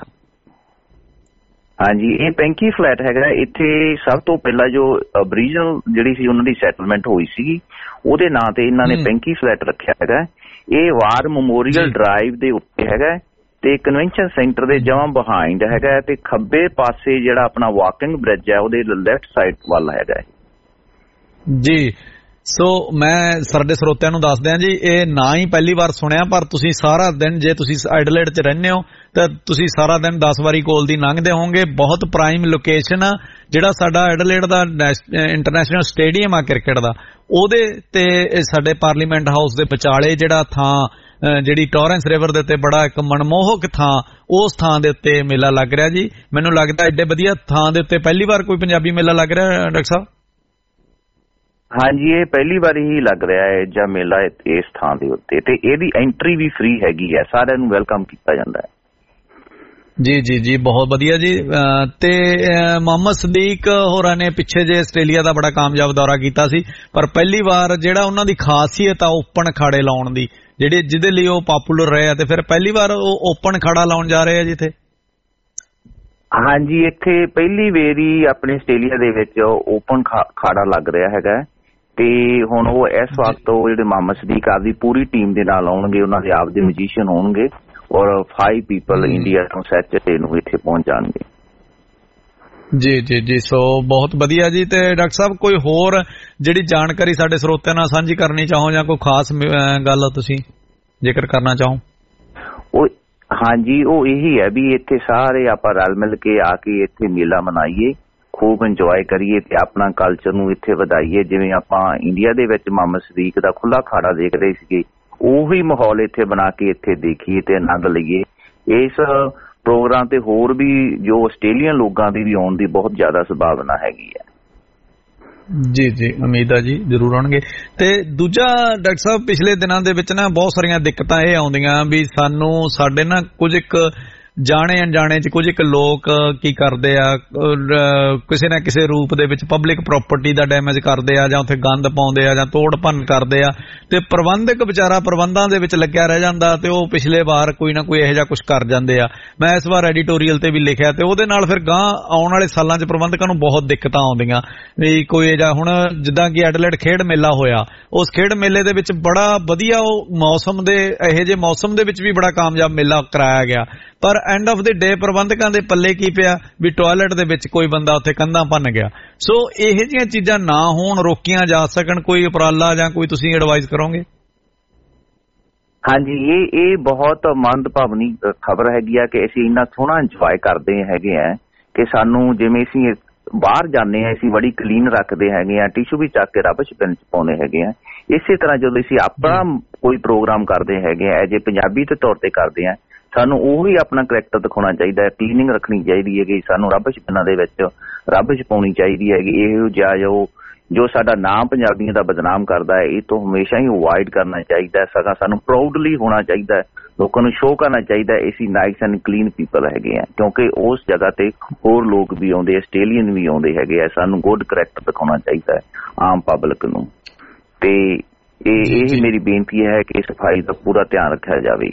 ਹਾਂਜੀ ਇਹ ਪੈਂਕੀ ਫਲੈਟ ਹੈਗਾ ਇੱਥੇ ਸਭ ਤੋਂ ਪਹਿਲਾਂ ਜੋ ਅਬਰੀਜਨਲ ਜਿਹੜੀ ਸੀ ਉਹਨਾਂ ਦੀ ਸੈਟਲਮੈਂਟ ਹੋਈ ਸੀਗੀ ਉਹਦੇ ਨਾਂ ਤੇ ਇਹਨਾਂ ਨੇ ਪੈਂਕੀ ਫਲੈਟ ਰੱਖਿਆ ਹੈਗਾ ਇਹ ਵਾਰ ਮੈਮੋਰੀਅਲ ਡਰਾਈਵ ਦੇ ਉੱਤੇ ਹੈਗਾ ਤੇ ਕਨਵੈਨਸ਼ਨ ਸੈਂਟਰ ਦੇ ਜਮਾਂ ਬਿਹਾਈਂਡ ਹੈਗਾ ਤੇ ਖੱਬੇ ਪਾਸੇ ਜਿਹੜਾ ਆਪਣਾ ਵਾਕਿੰਗ ਬ੍ਰਿਜ ਹੈ ਉਹਦੇ ਲੈਫਟ ਸਾਈਡ ਵੱਲ ਹੈਗਾ ਜੀ ਸੋ ਮੈਂ ਸਾਡੇ ਸਰੋਤਿਆਂ ਨੂੰ ਦੱਸ ਦਿਆਂ ਜੀ ਇਹ ਨਾ ਹੀ ਪਹਿਲੀ ਵਾਰ ਸੁਣਿਆ ਪਰ ਤੁਸੀਂ ਸਾਰਾ ਦਿਨ ਜੇ ਤੁਸੀਂ ਐਡਲੇਡ 'ਚ ਰਹਿੰਦੇ ਹੋ ਤਾਂ ਤੁਸੀਂ ਸਾਰਾ ਦਿਨ 10 ਵਾਰੀ ਕੋਲ ਦੀ ਲੰਘਦੇ ਹੋਵੋਗੇ ਬਹੁਤ ਪ੍ਰਾਈਮ ਲੋਕੇਸ਼ਨ ਆ ਜਿਹੜਾ ਸਾਡਾ ਐਡਲੇਡ ਦਾ ਇੰਟਰਨੈਸ਼ਨਲ ਸਟੇਡੀਅਮ ਆ ਕ੍ਰਿਕਟ ਦਾ ਉਹਦੇ ਤੇ ਸਾਡੇ ਪਾਰਲੀਮੈਂਟ ਹਾਊਸ ਦੇ ਵਿਚਾਲੇ ਜਿਹੜਾ ਥਾਂ ਜਿਹੜੀ ਟੋਰੈਂਸ ਰਿਵਰ ਦੇ ਉੱਤੇ ਬੜਾ ਇੱਕ ਮਨਮੋਹਕ ਥਾਂ ਉਸ ਥਾਂ ਦੇ ਉੱਤੇ ਮੇਲਾ ਲੱਗ ਰਿਹਾ ਜੀ ਮੈਨੂੰ ਲੱਗਦਾ ਐਡੇ ਵਧੀਆ ਥਾਂ ਦੇ ਉੱਤੇ ਪਹਿਲੀ ਵਾਰ ਕੋਈ ਪੰਜਾਬੀ ਮੇਲਾ ਲੱਗ ਰਿਹਾ ਡਾਕਟਰ ਸਾਹਿਬ ਹਾਂਜੀ ਇਹ ਪਹਿਲੀ ਵਾਰੀ ਹੀ ਲੱਗ ਰਿਹਾ ਹੈ ਜਾਂ ਮੇਲਾ ਇਸ ਥਾਂ ਦੇ ਉੱਤੇ ਤੇ ਇਹਦੀ ਐਂਟਰੀ ਵੀ ਫ੍ਰੀ ਹੈਗੀ ਹੈ ਸਾਰਿਆਂ ਨੂੰ ਵੈਲਕਮ ਕੀਤਾ ਜਾਂਦਾ ਹੈ ਜੀ ਜੀ ਜੀ ਬਹੁਤ ਵਧੀਆ ਜੀ ਤੇ ਮੁਹੰਮਦ ਸਦੀਕ ਹੋਰਾਂ ਨੇ ਪਿੱਛੇ ਜੇ ਆਸਟ੍ਰੇਲੀਆ ਦਾ ਬੜਾ ਕਾਮਯਾਬ ਦੌਰਾ ਕੀਤਾ ਸੀ ਪਰ ਪਹਿਲੀ ਵਾਰ ਜਿਹੜਾ ਉਹਨਾਂ ਦੀ ਖਾਸੀਅਤ ਆ ਓਪਨ ਅਖਾੜੇ ਲਾਉਣ ਦੀ ਜਿਹੜੇ ਜਿਹਦੇ ਲਈ ਉਹ ਪਪੂਲਰ ਰਹੇ ਆ ਤੇ ਫਿਰ ਪਹਿਲੀ ਵਾਰ ਉਹ ਓਪਨ ਅਖਾੜਾ ਲਾਉਣ ਜਾ ਰਹੇ ਆ ਜੀ ਇੱਥੇ ਹਾਂਜੀ ਇੱਥੇ ਪਹਿਲੀ ਵਾਰੀ ਆਪਣੇ ਆਸਟ੍ਰੇਲੀਆ ਦੇ ਵਿੱਚ ਓਪਨ ਅਖਾੜਾ ਲੱਗ ਰਿਹਾ ਹੈਗਾ ਤੇ ਹੁਣ ਉਹ ਇਸ ਵਕਤ ਜਿਹੜੇ ਮੁਹੰਮਦ ਸਦੀਕ ਆਪਦੀ ਪੂਰੀ ਟੀਮ ਦੇ ਨਾਲ ਆਉਣਗੇ ਉਹਨਾਂ ਦੇ ਆਪ ਦੇ ਮਿਊਜ਼ੀਸ਼ੀਅਨ ਹੋਣਗੇ ਔਰ 5 ਪੀਪਲ ਇੰਡੀਆ ਤੋਂ ਸੈਚਰਡੇ ਨੂੰ ਇੱਥੇ ਪਹੁੰਚ ਜਾਣਗੇ ਜੀ ਜੀ ਜੀ ਸੋ ਬਹੁਤ ਵਧੀਆ ਜੀ ਤੇ ਡਾਕਟਰ ਸਾਹਿਬ ਕੋਈ ਹੋਰ ਜਿਹੜੀ ਜਾਣਕਾਰੀ ਸਾਡੇ ਸਰੋਤਿਆਂ ਨਾਲ ਸਾਂਝੀ ਕਰਨੀ ਚਾਹੋ ਜਾਂ ਕੋਈ ਖਾਸ ਗੱਲ ਤੁਸੀਂ ਜ਼ਿਕਰ ਕਰਨਾ ਚਾਹੋ ਉਹ ਹਾਂਜੀ ਉਹ ਇਹੀ ਹੈ ਵੀ ਇੱਥੇ ਸਾਰੇ ਆਪਾਂ ਰਲ ਮਿਲ ਕੇ ਆ ਕੇ ਇੱਥੇ ਮੇਲਾ ਮਨਾਈਏ ਖੂਬ ਇੰਜੋਏ ਕਰੀਏ ਤੇ ਆਪਣਾ ਕਲਚਰ ਨੂੰ ਇੱਥੇ ਵਧਾਈਏ ਜਿਵੇਂ ਆਪਾਂ ਇੰਡੀਆ ਦੇ ਵਿੱਚ ਮੁਹੰਮਦ ਸਦੀਕ ਦਾ ਖੁੱਲ੍ਹਾ ਅਖਾੜਾ ਦੇਖ ਰਹੇ ਸੀਗੇ ਉਹੀ ਮਾਹੌਲ ਇੱਥੇ ਬਣਾ ਕੇ ਇੱਥੇ ਦੇਖੀਏ ਤੇ ਆਨੰਦ ਲਈਏ ਇਸ ਪ੍ਰੋਗਰਾਮ ਤੇ ਹੋਰ ਵੀ ਜੋ ਆਸਟ੍ਰੇਲੀਅਨ ਲੋਕਾਂ ਦੀ ਵੀ ਆਉਣ ਦੀ ਬਹੁਤ ਜ਼ਿਆਦਾ ਸੰਭਾਵਨਾ ਹੈਗੀ ਹੈ ਜੀ ਜੀ ਉਮੀਦ ਆ ਜੀ ਜ਼ਰੂਰ ਆਉਣਗੇ ਤੇ ਦੂਜਾ ਡਾਕਟਰ ਸਾਹਿਬ ਪਿਛਲੇ ਦਿਨਾਂ ਦੇ ਵਿੱਚ ਨਾ ਬਹੁਤ ਸਾਰੀਆਂ ਦਿੱਕਤਾਂ ਇਹ ਆਉਂਦੀਆਂ ਵੀ ਸਾਨੂੰ ਸਾਡੇ ਨਾ ਕੁਝ ਇੱਕ ਜਾਣੇ ਅਣਜਾਣੇ 'ਚ ਕੁਝ ਇੱਕ ਲੋਕ ਕੀ ਕਰਦੇ ਆ, ਕਿਸੇ ਨਾ ਕਿਸੇ ਰੂਪ ਦੇ ਵਿੱਚ ਪਬਲਿਕ ਪ੍ਰਾਪਰਟੀ ਦਾ ਡੈਮੇਜ ਕਰਦੇ ਆ ਜਾਂ ਉੱਥੇ ਗੰਦ ਪਾਉਂਦੇ ਆ ਜਾਂ ਤੋੜ ਭੰਨ ਕਰਦੇ ਆ, ਤੇ ਪ੍ਰਬੰਧਕ ਵਿਚਾਰਾ ਪ੍ਰਬੰਧਾਂ ਦੇ ਵਿੱਚ ਲੱਗਿਆ ਰਹਿ ਜਾਂਦਾ ਤੇ ਉਹ ਪਿਛਲੇ ਵਾਰ ਕੋਈ ਨਾ ਕੋਈ ਇਹੋ ਜਿਹਾ ਕੁਝ ਕਰ ਜਾਂਦੇ ਆ। ਮੈਂ ਇਸ ਵਾਰ ਐਡੀਟੋਰੀਅਲ ਤੇ ਵੀ ਲਿਖਿਆ ਤੇ ਉਹਦੇ ਨਾਲ ਫਿਰ ਗਾਂ ਆਉਣ ਵਾਲੇ ਸਾਲਾਂ 'ਚ ਪ੍ਰਬੰਧਕਾਂ ਨੂੰ ਬਹੁਤ ਦਿੱਕਤਾਂ ਆਉਂਦੀਆਂ ਵੀ ਕੋਈ ਜਾਂ ਹੁਣ ਜਿੱਦਾਂ ਕਿ ਐਡਲੇਡ ਖੇਡ ਮੇਲਾ ਹੋਇਆ, ਉਸ ਖੇਡ ਮੇਲੇ ਦੇ ਵਿੱਚ ਬੜਾ ਵਧੀਆ ਉਹ ਮੌਸਮ ਦੇ ਇਹੋ ਜਿਹੇ ਮੌਸਮ ਦੇ ਵਿੱਚ ਵੀ ਬੜਾ ਕਾਮਯਾਬ ਮੇਲਾ ਕਰਾਇਆ ਗਿਆ, ਪਰ ਐਂਡ ਆਫ ਦੀ ਡੇ ਪ੍ਰਬੰਧਕਾਂ ਦੇ ਪੱਲੇ ਕੀ ਪਿਆ ਵੀ ਟਾਇਲਟ ਦੇ ਵਿੱਚ ਕੋਈ ਬੰਦਾ ਉੱਥੇ ਕੰਧਾਂ ਭੰਨ ਗਿਆ। ਸੋ ਇਹੋ ਜਿਹੀਆਂ ਚੀਜ਼ਾਂ ਨਾ ਹੋਣ, ਰੋਕੀਆਂ ਜਾ ਸਕਣ, ਕੋਈ ਉਪਰਾਲਾ ਜਾਂ ਕੋਈ ਤੁਸੀਂ ਐਡਵਾਈਸ ਕਰੋਗੇ? ਹਾਂਜੀ, ਇਹ ਬਹੁਤ ਮੰਦਭਾਵਨੀ ਖਬਰ ਹੈਗੀ ਆ ਕਿ ਅਸੀਂ ਇੰਨਾ ਸੋਹਣਾ ਇੰਜੋਏ ਕਰਦੇ ਹੈਗੇ ਆ ਕਿ ਸਾਨੂੰ ਜਿਵੇਂ ਅਸੀਂ ਬਾਹਰ ਜਾਂਦੇ ਆ ਅਸੀਂ ਬੜੀ ਕਲੀਨ ਰੱਖਦੇ ਹੈਗੇ ਆ, ਟਿਸ਼ੂ ਵੀ ਚੱਕ ਕੇ ਰਬਸ਼ ਬਿਨ ਚ ਪਾਉਂਦੇ ਹੈਗੇ ਆ। ਇਸੇ ਤਰ੍ਹਾਂ ਜਦੋਂ ਅਸੀਂ ਆਪਣਾ ਕੋਈ ਪ੍ਰੋਗਰਾਮ ਕਰਦੇ ਹੈਗੇ ਆ, ਜੇ ਪੰਜਾਬੀ ਦੇ ਤੌਰ ਤੇ ਕਰਦੇ ਆ, ਸਾਨੂੰ ਉਹੀ ਆਪਣਾ ਕਰੈਕਟਰ ਦਿਖਾਉਣਾ ਚਾਹੀਦਾ ਹੈ, ਕਲੀਨਿੰਗ ਰੱਖਣੀ ਚਾਹੀਦੀ ਹੈਗੀ, ਸਾਨੂੰ ਰਬਸ਼ ਬਿਨਾਂ ਦੇ ਵਿੱਚ ਰਬਸ਼ ਪਾਉਣੀ ਚਾਹੀਦੀ ਹੈਗੀ। ਇਹੋ ਜਿਹਾ ਜੋ ਸਾਡਾ ਨਾਮ ਪੰਜਾਬੀਆਂ ਦਾ ਬਦਨਾਮ ਕਰਦਾ ਹੈ, ਇਹ ਤੋਂ ਹਮੇਸ਼ਾ ਹੀ ਅਵੋਇਡ ਕਰਨਾ ਚਾਹੀਦਾ ਹੈ। ਸਗੋਂ ਸਾਨੂੰ ਪ੍ਰਾਊਡਲੀ ਹੋਣਾ ਚਾਹੀਦਾ ਹੈ, ਲੋਕਾਂ ਨੂੰ ਸ਼ੋਅ ਕਰਨਾ ਚਾਹੀਦਾ ਅਸੀਂ ਨਾਈਸ ਐਂਡ ਕਲੀਨ ਪੀਪਲ ਹੈਗੇ ਆ, ਕਿਉਂਕਿ ਉਸ ਜਗ੍ਹਾ ਤੇ ਹੋਰ ਲੋਕ ਵੀ ਆਉਂਦੇ, ਆਸਟ੍ਰੇਲੀਅਨ ਵੀ ਆਉਂਦੇ ਹੈਗੇ ਆ। ਸਾਨੂੰ ਗੁੱਡ ਕਰੈਕਟਰ ਦਿਖਾਉਣਾ ਚਾਹੀਦਾ ਹੈ ਆਮ ਪਬਲਿਕ ਨੂੰ, ਤੇ ਇਹ ਮੇਰੀ ਬੇਨਤੀ ਹੈ ਕਿ ਸਫਾਈ ਦਾ ਪੂਰਾ ਧਿਆਨ ਰੱਖਿਆ ਜਾਵੇ।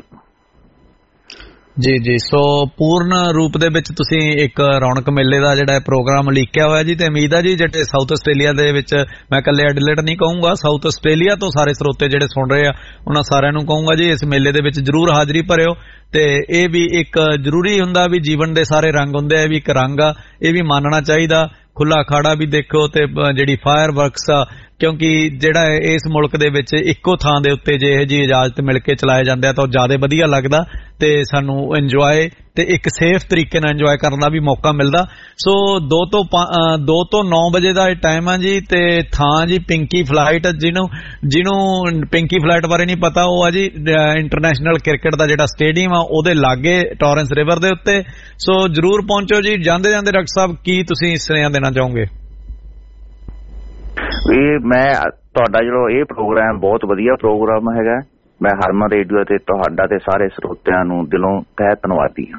ਜੀ ਜੀ, ਸੋ ਪੂਰਨ ਰੂਪ ਦੇ ਵਿੱਚ ਤੁਸੀਂ ਇੱਕ ਰੌਣਕ ਮੇਲੇ ਦਾ ਜਿਹੜਾ ਪ੍ਰੋਗਰਾਮ ਲਿਖਿਆ ਹੋਇਆ ਜੀ, ਤੇ ਉਮੀਦ ਹੈ ਜੀ ਜਿਹੜੇ ਸਾਊਥ ਆਸਟ੍ਰੇਲੀਆ ਦੇ ਵਿੱਚ, ਮੈਂ ਇਕੱਲੇ ਐਡੀਲੇਡ ਨਹੀਂ ਕਹੂੰਗਾ, ਸਾਊਥ ਆਸਟ੍ਰੇਲੀਆ ਤੋਂ ਸਾਰੇ ਸਰੋਤੇ ਜਿਹੜੇ ਸੁਣ ਰਹੇ ਆ ਉਹਨਾਂ ਸਾਰਿਆਂ ਨੂੰ ਕਹੂੰਗਾ ਜੀ ਇਸ ਮੇਲੇ ਦੇ ਵਿੱਚ ਜ਼ਰੂਰ ਹਾਜ਼ਰੀ ਭਰਿਓ। ਤੇ ਇਹ ਵੀ ਇੱਕ ਜ਼ਰੂਰੀ ਹੁੰਦਾ ਵੀ ਜੀਵਨ ਦੇ ਸਾਰੇ ਰੰਗ ਹੁੰਦੇ ਆ, ਇਹ ਵੀ ਇੱਕ ਰੰਗ ਆ, ਇਹ ਵੀ ਮੰਨਣਾ ਚਾਹੀਦਾ। ਖੁੱਲਾ ਅਖਾੜਾ ਵੀ ਦੇਖੋ ਤੇ ਜਿਹੜੀ ਫਾਇਰ ਵਰਕਸ ਆ, ਕਿਉਂਕਿ ਜਿਹੜਾ ਇਸ ਮੁਲਕ ਦੇ ਵਿੱਚ ਇੱਕੋ ਥਾਂ ਦੇ ਉੱਤੇ ਜੇ ਇਹ ਜੀ ਇਜਾਜ਼ਤ ਮਿਲ ਕੇ ਚਲਾਏ ਜਾਂਦੇ ਆ ਤਾਂ ਉਹ ਜ਼ਿਆਦਾ ਵਧੀਆ ਲੱਗਦਾ ਤੇ ਸਾਨੂੰ ਇੰਜੋਏ ਤੇ ਇੱਕ ਸੇਫ ਤਰੀਕੇ ਨਾਲ ਇੰਜੋਏ ਕਰਨ ਦਾ ਵੀ ਮੌਕਾ ਮਿਲਦਾ। ਸੋ 2 ਤੋਂ 9 ਵਜੇ ਦਾ ਇਹ ਟਾਈਮ ਆ ਜੀ, ਤੇ ਥਾਂ ਜੀ ਪਿੰਕੀ ਫਲਾਈਟ, ਜਿਹਨੂੰ ਪਿੰਕੀ ਫਲਾਈਟ ਬਾਰੇ ਨਹੀਂ ਪਤਾ, ਉਹ ਆ ਜੀ ਇੰਟਰਨੈਸ਼ਨਲ ਕ੍ਰਿਕਟ ਦਾ ਜਿਹੜਾ ਸਟੇਡੀਅਮ ਆ ਉਹਦੇ ਲਾਗੇ ਟੋਰੈਂਸ ਰਿਵਰ ਦੇ ਉੱਤੇ। ਸੋ ਜਰੂਰ ਪਹੁੰਚੋ ਜੀ। ਜਾਂਦੇ ਜਾਂਦੇ ਡਾਕਟਰ ਸਾਹਿਬ ਕੀ ਤੁਸੀਂ ਸੁਨੇਹਾ ਦੇਣਾ ਚਾਹੋਗੇ? ਮੈਂ ਤੁਹਾਡਾ ਜਿਹੜਾ ਇਹ ਪ੍ਰੋਗਰਾਮ ਬਹੁਤ ਵਧੀਆ ਪ੍ਰੋਗਰਾਮ ਹੈਗਾ, ਮੈਂ ਹਰਮਨ ਰੇਡੀਓ ਤੇ ਤੁਹਾਡਾ ਤੇ ਸਾਰੇ ਸਰੋਤਿਆਂ ਨੂੰ ਦਿਲੋਂ ਤਹਿ ਧੰਨਵਾਦੀ ਹਾਂ।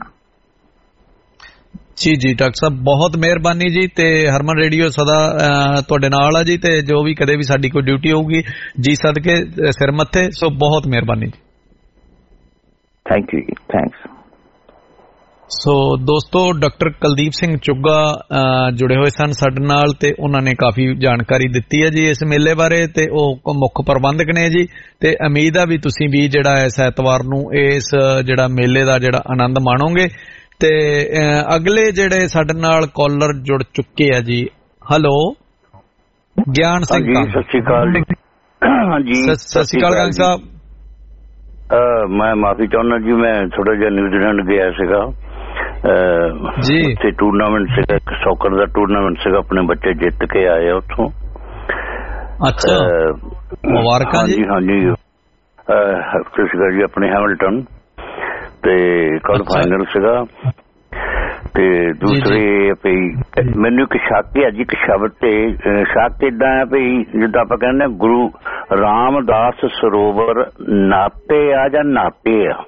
ਜੀ ਜੀ ਡਾਕਟਰ ਸਾਹਿਬ, ਬਹੁਤ ਮਿਹਰਬਾਨੀ ਜੀ, ਤੇ ਹਰਮਨ ਰੇਡੀਓ ਸਦਾ ਤੁਹਾਡੇ ਨਾਲ ਆ ਜੀ, ਤੇ ਜੋ ਵੀ ਕਦੇ ਵੀ ਸਾਡੀ ਕੋਈ ਡਿਊਟੀ ਹੋਊਗੀ ਜੀ ਸਦਕੇ ਸਿਰ ਮੱਥੇ। ਸੋ ਬਹੁਤ ਮਿਹਰਬਾਨੀ ਜੀ। ਥੈਂਕ ਯੂ ਜੀ, ਥੈਂਕਸ। ਸੋ ਦੋਸਤੋ, ਡਾਕਟਰ ਕੁਲਦੀਪ ਸਿੰਘ ਚੁੱਗਾ ਜੁੜੇ ਹੋਏ ਸਨ ਸਾਡੇ ਨਾਲ, ਤੇ ਉਹਨਾਂ ਨੇ ਕਾਫੀ ਜਾਣਕਾਰੀ ਦਿੱਤੀ ਹੈ ਜੀ ਇਸ ਮੇਲੇ ਬਾਰੇ, ਤੇ ਉਹ ਮੁੱਖ ਪ੍ਰਬੰਧਕ ਨੇ ਜੀ, ਤੇ ਉਮੀਦ ਆ ਵੀ ਤੁਸੀਂ ਵੀ ਜਿਹੜਾ ਇਸ ਐਤਵਾਰ ਨੂੰ ਇਸ ਜਿਹੜਾ ਮੇਲੇ ਦਾ ਜਿਹੜਾ ਆਨੰਦ ਮਾਣੋਗੇ। ਤੇ ਅਗਲੇ ਜਿਹੜੇ ਸਾਡੇ ਨਾਲ ਕਾਲਰ ਜੁੜ ਚੁੱਕੇ ਆ ਜੀ। ਹੈਲੋ ਗਿਆਨ ਸਿੰਘ, ਸਤਿ ਸ਼੍ਰੀ ਅਕਾਲ ਜੀ। ਹਾਂਜੀ, ਸਤਿ ਸ਼੍ਰੀ ਅਕਾਲ ਗੰਗ ਸਾਹਿਬ। ਮੈਂ ਮਾਫੀ ਚਾਹੁੰਦਾ ਜੀ, ਮੈਂ ਥੋੜਾ ਜਿਹਾ ਨਿਊਜ਼ੀਲੈਂਡ ਗਿਆ ਸੀਗਾ ਜੀ, ਤੇ ਟੂਰਨਾਮੈਂਟ ਸੀਗਾ, ਇੱਕ ਸੌਕਰ ਦਾ ਟੂਰਨਾਮੈਂਟ ਸੀਗਾ, ਆਪਣੇ ਬੱਚੇ ਜਿੱਤ ਕੇ ਆਏ ਉੱਥੋਂ। ਅੱਛਾ, ਮੁਬਾਰਕਾਂ ਜੀ। ਹਾਂਜੀ, ਸੀਗਾ ਜੀ ਆਪਣੇ ਹੈਮਿਲਟਨ, ਤੇ ਕੱਲ ਫਾਈਨਲ ਸੀਗਾ। ਤੇ ਦੂਸਰੇ ਮੈਨੂੰ ਇੱਕ ਸ਼ੱਕ ਹੈ ਜੀ, ਇੱਕ ਸ਼ਬਦ ਤੇ ਸ਼ੱਕ ਏਦਾਂ ਹੈ ਵੀ ਜਿੱਦਾਂ ਆਪਾਂ ਕਹਿੰਦੇ ਗੁਰੂ ਰਾਮਦਾਸ ਸਰੋਵਰ ਨਾਤੇ ਆ ਜਾਂ ਨਾਤੇ ਆ।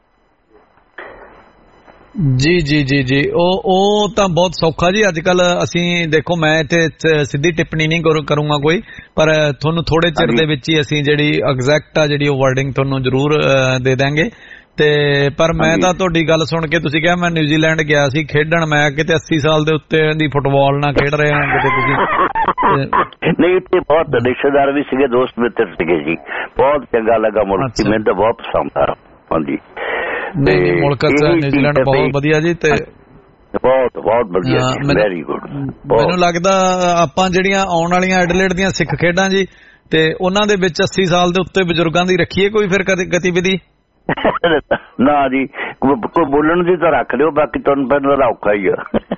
ਜੀ ਜੀ ਜੀ ਜੀ, ਉਹ ਤਾਂ ਬਹੁਤ ਸੌਖਾ ਜੀ। ਅੱਜ ਕੱਲ ਅਸੀਂ ਦੇਖੋ, ਮੈਂ ਇੱਥੇ ਸਿੱਧੀ ਟਿੱਪਣੀ ਨਹੀਂ ਕਰੂੰਗਾ ਕੋਈ, ਪਰ ਤੁਹਾਨੂੰ ਥੋੜੇ ਚਿਰ ਦੇ ਵਿੱਚ ਹੀ ਅਸੀਂ ਜਿਹੜੀ ਐਗਜ਼ੈਕਟ ਆ ਜਿਹੜੀ ਉਹ ਵਰਡਿੰਗ ਤੁਹਾਨੂੰ ਜ਼ਰੂਰ ਦੇ ਦਾਂਗੇ। ਤੇ ਪਰ ਮੈਂ ਤਾਂ ਤੁਹਾਡੀ ਗੱਲ ਸੁਣ ਕੇ, ਤੁਸੀਂ ਕਿਹਾ ਮੈਂ ਨਿਊਜ਼ੀਲੈਂਡ ਗਿਆ ਸੀ ਖੇਡਣ, ਮੈਂ ਕਿਤੇ 80 ਸਾਲ ਦੇ ਉੱਤੇ ਦੀ ਫੁੱਟਬਾਲ ਨਾਲ ਖੇਡ ਰਹੇ ਹਾਂ ਕਿਤੇ ਤੁਸੀਂ। ਨਹੀਂ, ਇੱਥੇ ਬਹੁਤ ਰਿਸ਼ਤੇਦਾਰ ਵੀ ਸੀਗੇ, ਦੋਸਤ ਮਿੱਤਰ ਸੀਗੇ ਜੀ, ਬਹੁਤ ਚੰਗਾ ਲੱਗਾ ਮੁਲਕ, ਮੈਨੂੰ ਤਾਂ ਬਹੁਤ ਪਸੰਦ ਆ। ਹਾਂਜੀ, ਨਹੀਂ ਮੁਲਕ ਨਿਊਜ਼ੀਲੈਂਡ ਬਹੁਤ ਵਧੀਆ ਜੀ, ਤੇ ਬਹੁਤ ਵਧੀਆ, ਵੈਰੀ ਗੁੱਡ। ਮੈਨੂੰ ਲੱਗਦਾ ਆਪਾਂ ਜਿਹੜੀਆਂ ਆਉਣ ਵਾਲੀਆਂ ਐਡਲੇਡ ਦੀਆਂ ਸਿੱਖ ਖੇਡਾਂ ਜੀ, ਤੇ ਉਹਨਾਂ ਦੇ ਵਿੱਚ 80 ਸਾਲ ਦੇ ਉੱਤੇ ਬਜ਼ੁਰਗਾਂ ਦੀ ਰੱਖੀਏ ਕੋਈ ਫਿਰ ਗਤੀਵਿਧੀ? ਨਾ ਜੀ, ਕੋਈ ਬੋਲਣ ਦੀ ਤਾਂ ਰੱਖ ਲਿਓ, ਬਾਕੀ ਤੁਹਾਨੂੰ ਪਹਿਲਾਂ ਔਖਾ ਹੀ ਆ।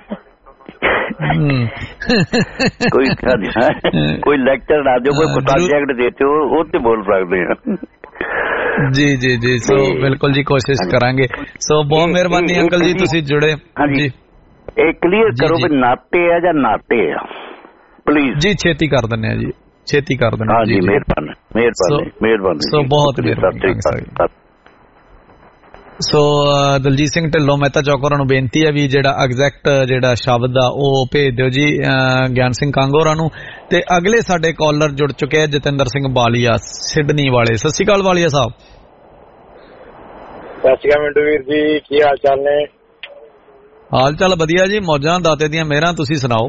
ਕੋਈ ਲੈਕਚਰ ਨਾ ਦਿਓ, ਕੋਈ ਪ੍ਰੋਜੈਕਟ ਦੇ ਦਿਓ, ਉਹ ਤੇ ਬੋਲ ਸਕਦੇ ਆ। ਜੀ ਜੀ ਜੀ, ਸੋ ਬਿਲਕੁਲ ਜੀ, ਕੋਸ਼ਿਸ਼ ਕਰਾਂਗੇ। ਸੋ ਬਹੁਤ ਮਿਹਰਬਾਨੀ ਅੰਕਲ ਜੀ, ਤੁਸੀਂ ਜੁੜੇ। ਹਾਂਜੀ, ਇਹ ਕਲੀਅਰ ਕਰੋ ਵੀ ਨਾਤੇ ਆ ਜਾਂ ਨਾਤੇ ਆ, ਪਲੀਜ਼ ਜੀ। ਛੇਤੀ ਕਰ ਦਿੰਦੇ ਆ ਜੀ, ਛੇਤੀ ਕਰ ਦਿੰਦੇ ਆ ਜੀ। ਮਿਹਰਬਾਨੀ। ਸੋ ਬਹੁਤ ਮਿਹਰਬਾਨੀ। ਸੋ ਦਲਜੀਤ ਸਿੰਘ ਢਿੱਲੋਂ ਮਹਿਤਾ ਚੌਕ ਹੋਰਾਂ ਨੂੰ ਬੇਨਤੀ ਹੈ ਵੀ ਜਿਹੜਾ ਐਗਜ਼ੈਕਟ ਜਿਹੜਾ ਸ਼ਬਦ ਆ ਉਹ ਭੇਜ ਦਿਓ ਜੀ ਗਿਆਨ ਸਿੰਘ ਕੰਗ ਹੋਰਾਂ ਨੂੰ। ਤੇ ਅਗਲੇ ਸਾਡੇ ਕਾਲਰ ਜੁੜ ਚੁੱਕੇ ਆ ਜਤਿੰਦਰ ਸਿੰਘ ਬਾਲੀਆ ਸਿਡਨੀ ਵਾਲੇ। ਸਤਿ ਸ਼੍ਰੀ ਅਕਾਲ ਬਾਲੀਆ ਸਾਹਿਬ। ਸਤਿ ਸ਼੍ਰੀ ਅਕਾਲ ਮਿੰਟੂ ਵੀਰ ਜੀ, ਕੀ ਹਾਲ ਚਾਲ ਨੇ? ਹਾਲ ਚਾਲ ਵਧੀਆ ਜੀ, ਮੌਜਾਂ ਦਾਤੇ ਦੀਆਂ ਮਿਹਰਾਂ, ਤੁਸੀਂ ਸੁਣਾਓ?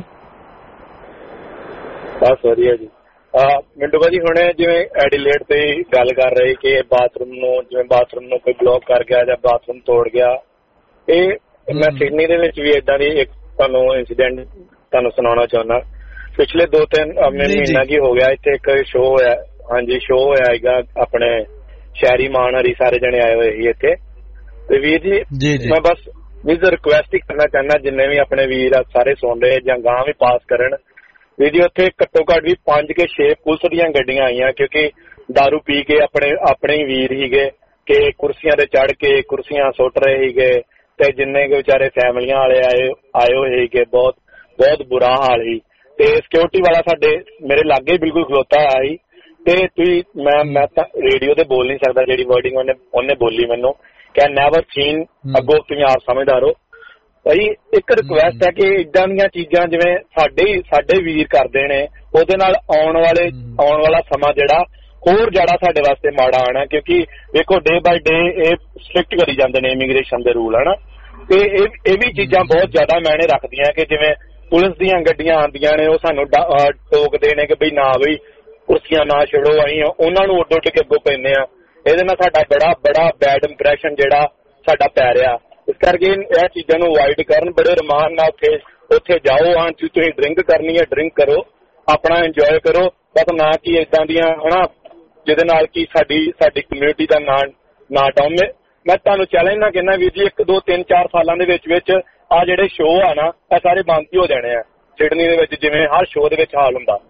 ਬਸ ਵਧੀਆ ਜੀ। ਮਿੰਟੂ ਭਾਜੀ ਹੁਣੇ ਜਿਵੇਂ ਐਡੀਲੇਡ ਤੇ ਗੱਲ ਕਰ ਰਹੇ ਕਿ ਬਾਥਰੂਮ ਨੂੰ ਕੋਈ ਬਲੌਕ ਕਰ ਗਿਆ ਜਾਂ ਬਾਥਰੂਮ ਤੋੜ ਗਿਆ, ਇਹ ਮੈਂ ਸਿਡਨੀ ਦੇ ਵਿੱਚ ਵੀ ਏਦਾਂ ਦੀ ਇੱਕ ਤੁਹਾਨੂੰ ਇੰਸੀਡੈਂਟ ਤੁਹਾਨੂੰ ਸੁਣਾਉਣਾ ਚਾਹੁੰਦਾ। ਪਿਛਲੇ 2-3 ਮਹੀਨਾ ਕੀ ਹੋ ਗਿਆ, ਇੱਥੇ ਇੱਕ ਸ਼ੋਅ ਹੋਇਆ, ਹਾਂਜੀ ਸ਼ੋਅ ਹੋਇਆ ਹੈਗਾ, ਆਪਣੇ ਸ਼ਹਿਰੀ ਮਾਨ ਹਰੀ ਸਾਰੇ ਜਣੇ ਆਏ ਹੋਏ ਸੀ ਇੱਥੇ। ਤੇ ਵੀਰ ਜੀ ਮੈਂ ਬਸ ਰਿਕੁਐਸਟ ਹੀ ਕਰਨਾ ਚਾਹੁੰਦਾ, ਜਿੰਨੇ ਵੀ ਆਪਣੇ ਵੀਰ ਸਾਰੇ ਸੁਣ ਰਹੇ ਜਾਂ ਗਾਂ ਵੀ ਪਾਸ ਕਰਨ ਵੀਰ ਜੀ, ਉੱਥੇ ਘੱਟੋ ਘੱਟ ਵੀ 5 ਕੇ 6 ਪੁਲਿਸ ਦੀਆਂ ਗੱਡੀਆਂ ਆਈਆਂ, ਕਿਉਂਕਿ ਦਾਰੂ ਪੀ ਕੇ ਆਪਣੇ ਵੀਰ ਹੀਗੇ ਕਿ ਕੁਰਸੀਆਂ ਤੇ ਚੜ ਕੇ ਕੁਰਸੀਆਂ ਸੁੱਟ ਰਹੇ ਸੀਗੇ। ਤੇ ਜਿੰਨੇ ਕੇ ਵਿਚਾਰੇ ਫੈਮਲੀਆਂ ਵਾਲੇ ਆਏ ਹੋਏ ਸੀਗੇ, ਬਹੁਤ ਬੁਰਾ ਹਾਲ ਸੀ। ਤੇ ਸਿਕਿਉਰਿਟੀ ਵਾਲਾ ਮੇਰੇ ਲਾਗੇ ਬਿਲਕੁਲ ਖਲੋਤਾ ਹੋਇਆ ਸੀ। ਤੇ ਤੁਸੀਂ ਮੈਂ ਤਾਂ ਰੇਡੀਓ ਤੇ ਬੋਲ ਨਹੀਂ ਸਕਦਾ ਜਿਹੜੀ ਵਰਡਿੰਗ ਉਹਨੇ ਬੋਲੀ ਮੈਨੂੰ, ਕਿ ਨੈਵਰ ਸੀਨ, ਅੱਗੋਂ ਤੁਸੀਂ ਆਪ ਸਮਝਦਾਰ ਹੋ ਭਾਈ। ਇੱਕ ਰਿਕੁਐਸਟ ਹੈ ਕਿ ਏਦਾਂ ਦੀਆਂ ਚੀਜ਼ਾਂ ਜਿਵੇਂ ਸਾਡੇ ਵੀਰ ਕਰਦੇ ਨੇ, ਉਹਦੇ ਨਾਲ ਆਉਣ ਵਾਲਾ ਸਮਾਂ ਜਿਹੜਾ ਹੋਰ ਜ਼ਿਆਦਾ ਸਾਡੇ ਵਾਸਤੇ ਮਾੜਾ ਆਣਾ, ਕਿਉਂਕਿ ਵੇਖੋ ਡੇ ਬਾਈ ਡੇ ਇਹ ਸਟ੍ਰਿਕਟ ਕਰੀ ਜਾਂਦੇ ਨੇ ਇਮੀਗ੍ਰੇਸ਼ਨ ਦੇ ਰੂਲ ਹਨਾ। ਤੇ ਇਹ ਵੀ ਚੀਜ਼ਾਂ ਬਹੁਤ ਜ਼ਿਆਦਾ ਮਾਇਨੇ ਰੱਖਦੀਆਂ ਕਿ ਜਿਵੇਂ ਪੁਲਿਸ ਦੀਆਂ ਗੱਡੀਆਂ ਆਉਂਦੀਆਂ ਨੇ, ਉਹ ਸਾਨੂੰ ਟੋਕਦੇ ਨੇ ਕਿ ਬਈ ਨਾ ਬਈ ਕੁਰਸੀਆਂ ਨਾ ਛੱਡੋ, ਅਸੀਂ ਉਹਨਾਂ ਨੂੰ ਉੱਡ ਕੇ ਅੱਗੋਂ ਪੈਂਦੇ ਆ। ਇਹਦੇ ਨਾਲ ਸਾਡਾ ਬੜਾ ਬੈਡ ਇੰਪ੍ਰੈਸ਼ਨ ਜਿਹੜਾ ਸਾਡਾ ਪੈ ਰਿਹਾ। ਇਸ ਕਰਕੇ ਇਹ ਚੀਜ਼ਾਂ ਨੂੰ ਅਵੋਇਡ ਕਰਨ, ਬੜੇ ਰਮਾਨ ਨਾਲ ਉੱਥੇ ਜਾਓ। ਹਾਂ ਤੁਸੀਂ ਡਰਿੰਕ ਕਰਨੀ ਹੈ ਡਰਿੰਕ ਕਰੋ, ਆਪਣਾ ਇੰਜੋਏ ਕਰੋ, ਬਸ ਨਾ ਕਿ ਏਦਾਂ ਦੀਆਂ ਹਨਾ ਜਿਹਦੇ ਨਾਲ ਕਿ ਸਾਡੀ ਕਮਿਊਨਿਟੀ ਦਾ ਨਾਂ ਡਾਊਨ। ਮੈਂ ਤੁਹਾਨੂੰ ਚੈਲੰਜ ਨਾ ਕਹਿੰਦਾ ਵੀਰ ਜੀ, 1, 2, 3, 4 ਸਾਲਾਂ ਦੇ ਵਿੱਚ ਆ ਜਿਹੜੇ ਸ਼ੋਅ ਆ ਨਾ, ਇਹ ਸਾਰੇ ਬੰਦ ਹੀ ਹੋ ਜਾਣੇ ਆ ਸਿਡਨੀ ਦੇ ਵਿੱਚ, ਜਿਵੇਂ ਹਰ ਸ਼ੋਅ ਦੇ ਵਿੱਚ ਹਾਲ ਹੁੰਦਾ।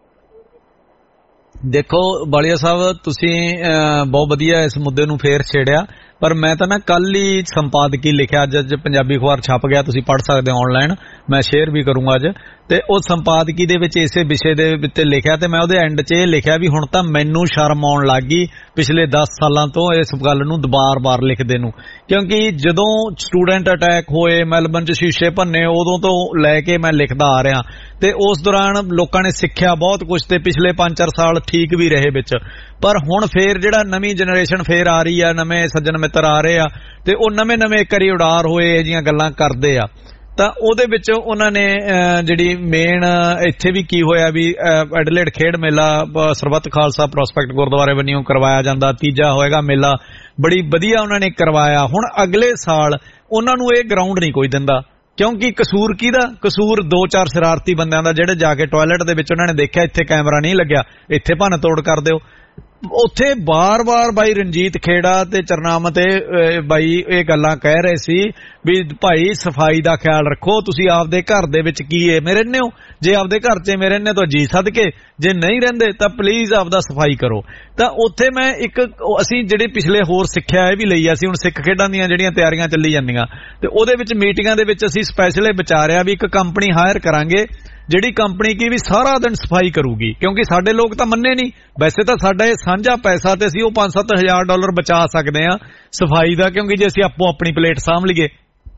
ਦੇਖੋ ਬਾਲੀਆ ਸਾਹਿਬ, ਤੁਸੀਂ ਬਹੁਤ ਵਧੀਆ ਇਸ ਮੁੱਦੇ ਨੂੰ ਫੇਰ ਛੇੜਿਆ, ਪਰ ਮੈਂ ਤਾਂ ਨਾ ਕੱਲ ਹੀ ਸੰਪਾਦਕੀ ਲਿਖਿਆ, ਅੱਜ ਪੰਜਾਬੀ ਅਖਬਾਰ ਛਪ ਗਿਆ, ਤੁਸੀਂ ਪੜ੍ਹ ਸਕਦੇ ਹੋ ਆਨਲਾਈਨ, ਮੈਂ ਸ਼ੇਅਰ ਵੀ ਕਰੂੰਗਾ ਅੱਜ। ਤੇ ਉਹ ਸੰਪਾਦਕੀ ਦੇ ਵਿੱਚ ਇਸੇ ਵਿਸ਼ੇ ਦੇ ਵਿੱਚ ਲਿਖਿਆ, ਤੇ ਮੈਂ ਉਹਦੇ ਐਂਡ 'ਚ ਇਹ ਲਿਖਿਆ ਵੀ ਹੁਣ ਤਾਂ ਮੈਨੂੰ ਸ਼ਰਮ ਆਉਣ ਲੱਗ ਗਈ ਪਿਛਲੇ 10 ਸਾਲਾਂ ਤੋਂ ਇਸ ਗੱਲ ਨੂੰ ਬਾਰ-ਬਾਰ ਲਿਖਦੇ ਨੂੰ, ਕਿਉਂਕਿ ਜਦੋਂ ਸਟੂਡੈਂਟ ਅਟੈਕ ਹੋਏ, ਮੈਲਬਨ 'ਚ ਸ਼ੀਸ਼ੇ ਭੰਨੇ, ਉਦੋਂ ਤੋਂ ਲੈ ਕੇ ਮੈਂ ਲਿਖਦਾ ਆ ਰਿਹਾ। ਤੇ ਉਸ ਦੌਰਾਨ ਲੋਕਾਂ ਨੇ ਸਿੱਖਿਆ ਬਹੁਤ ਕੁਝ, ਤੇ ਪਿਛਲੇ 5-4 ਸਾਲ ਠੀਕ ਵੀ ਰਹੇ ਵਿੱਚ। ਪਰ ਹੁਣ ਫੇਰ ਜਿਹੜਾ ਨਵੀਂ ਜਨਰੇਸ਼ਨ ਫੇਰ ਆ ਰਹੀ ਆ, ਨਵੇਂ ਸੱਜਣ ਮਿੱਤਰ ਆ ਰਹੇ ਆ, ਤੇ ਉਹ ਨਵੇਂ ਇੱਕ ਵਾਰੀ ਉਡਾਰ ਹੋਏ ਇਹ ਜਿਹੀਆਂ ਗੱਲਾਂ ਕਰਦੇ ਆ। ਤਾਂ ਉਹਦੇ ਵਿੱਚ ਉਹਨਾਂ ਨੇ ਜਿਹੜੀ ਮੇਨ ਇੱਥੇ ਵੀ ਕੀ ਹੋਇਆ ਵੀ ਐਡਲੇਡ ਖੇਡ ਮੇਲਾ ਸਰਬੱਤ ਖਾਲਸਾ ਪ੍ਰੋਸਪੈਕਟ ਗੁਰਦੁਆਰੇ ਵੱਲੋਂ ਕਰਵਾਇਆ ਜਾਂਦਾ, ਤੀਜਾ ਹੋਏਗਾ ਮੇਲਾ, ਬੜੀ ਵਧੀਆ ਉਹਨਾਂ ਨੇ ਕਰਵਾਇਆ। ਹੁਣ ਅਗਲੇ ਸਾਲ ਉਹਨਾਂ ਨੂੰ ਇਹ ਗਰਾਊਂਡ ਨਹੀਂ ਕੋਈ ਦਿੰਦਾ, ਕਿਉਂਕਿ ਕਸੂਰ ਕਿਹਦਾ? ਕਸੂਰ 2-4 ਸ਼ਰਾਰਤੀ ਬੰਦਿਆਂ ਦਾ, ਜਿਹੜੇ ਜਾ ਕੇ ਟਾਇਲਟ ਦੇ ਵਿੱਚ ਉਹਨਾਂ ਨੇ ਦੇਖਿਆ ਇੱਥੇ ਕੈਮਰਾ ਨਹੀਂ ਲੱਗਿਆ, ਇੱਥੇ ਭੰਨ ਤੋੜ ਕਰ ਦਿਓ। ਉੱਥੇ ਬਾਰ-ਬਾਰ ਬਾਈ ਰਣਜੀਤ ਖੇੜਾ ਤੇ ਚਰਨਾਮ ਤੇ ਬਾਈ ਇਹ ਗੱਲਾਂ ਕਹਿ ਰਹੇ ਸੀ ਵੀ ਭਾਈ ਸਫਾਈ ਦਾ ਖਿਆਲ ਰੱਖੋ, ਤੁਸੀਂ ਆਪਦੇ ਘਰ ਦੇ ਵਿੱਚ ਕੀ ਐਵੇਂ ਰਹਿੰਦੇ ਹੋ, ਜੇ ਆਪਦੇ ਘਰ 'ਚ ਐਵੇਂ ਰਹਿੰਦੇ ਤਾਂ ਜੀ ਸਦਕੇ, ਜੇ ਨਹੀਂ ਰਹਿੰਦੇ ਤਾਂ ਪਲੀਜ਼ ਆਪਦਾ ਸਫਾਈ ਕਰੋ। ਤਾਂ ਉੱਥੇ ਮੈਂ ਅਸੀਂ ਜਿਹੜੇ ਪਿਛਲੇ ਹੋਰ ਸਿੱਖਿਆ ਇਹ ਵੀ ਲਈ ਆ ਸੀ, ਹੁਣ ਸਿੱਖ ਖੇਡਾਂ ਦੀਆਂ ਜਿਹੜੀਆਂ ਤਿਆਰੀਆਂ ਚੱਲੀ ਜਾਂਦੀਆਂ, ਤੇ ਉਹਦੇ ਵਿੱਚ ਮੀਟਿੰਗਾਂ ਦੇ ਵਿੱਚ ਅਸੀਂ ਸਪੈਸ਼ਲ ਵਿਚਾਰਿਆ ਵੀ ਇੱਕ ਕੰਪਨੀ ਹਾਇਰ ਕਰਾਂਗੇ ਜਿਹੜੀ ਕੰਪਨੀ ਕੀ ਵੀ ਸਾਰਾ ਦਿਨ ਸਫਾਈ ਕਰੂਗੀ, ਕਿਉਂਕਿ ਸਾਡੇ ਲੋਕ ਤਾਂ ਮੰਨੇ ਨਹੀਂ। ਵੈਸੇ ਤਾਂ ਸਾਡਾ ਇਹ ਸਾਂਝਾ ਪੈਸਾ ਤੇ ਅਸੀਂ ਉਹ $5-7 ਹਜ਼ਾਰ ਬਚਾ ਸਕਦੇ ਆ ਸਫਾਈ ਦਾ, ਕਿਉਂਕਿ ਜੇ ਅਸੀਂ ਆਪੋ ਆਪਣੀ ਪਲੇਟ ਸਾਂਭ ਲਈਏ।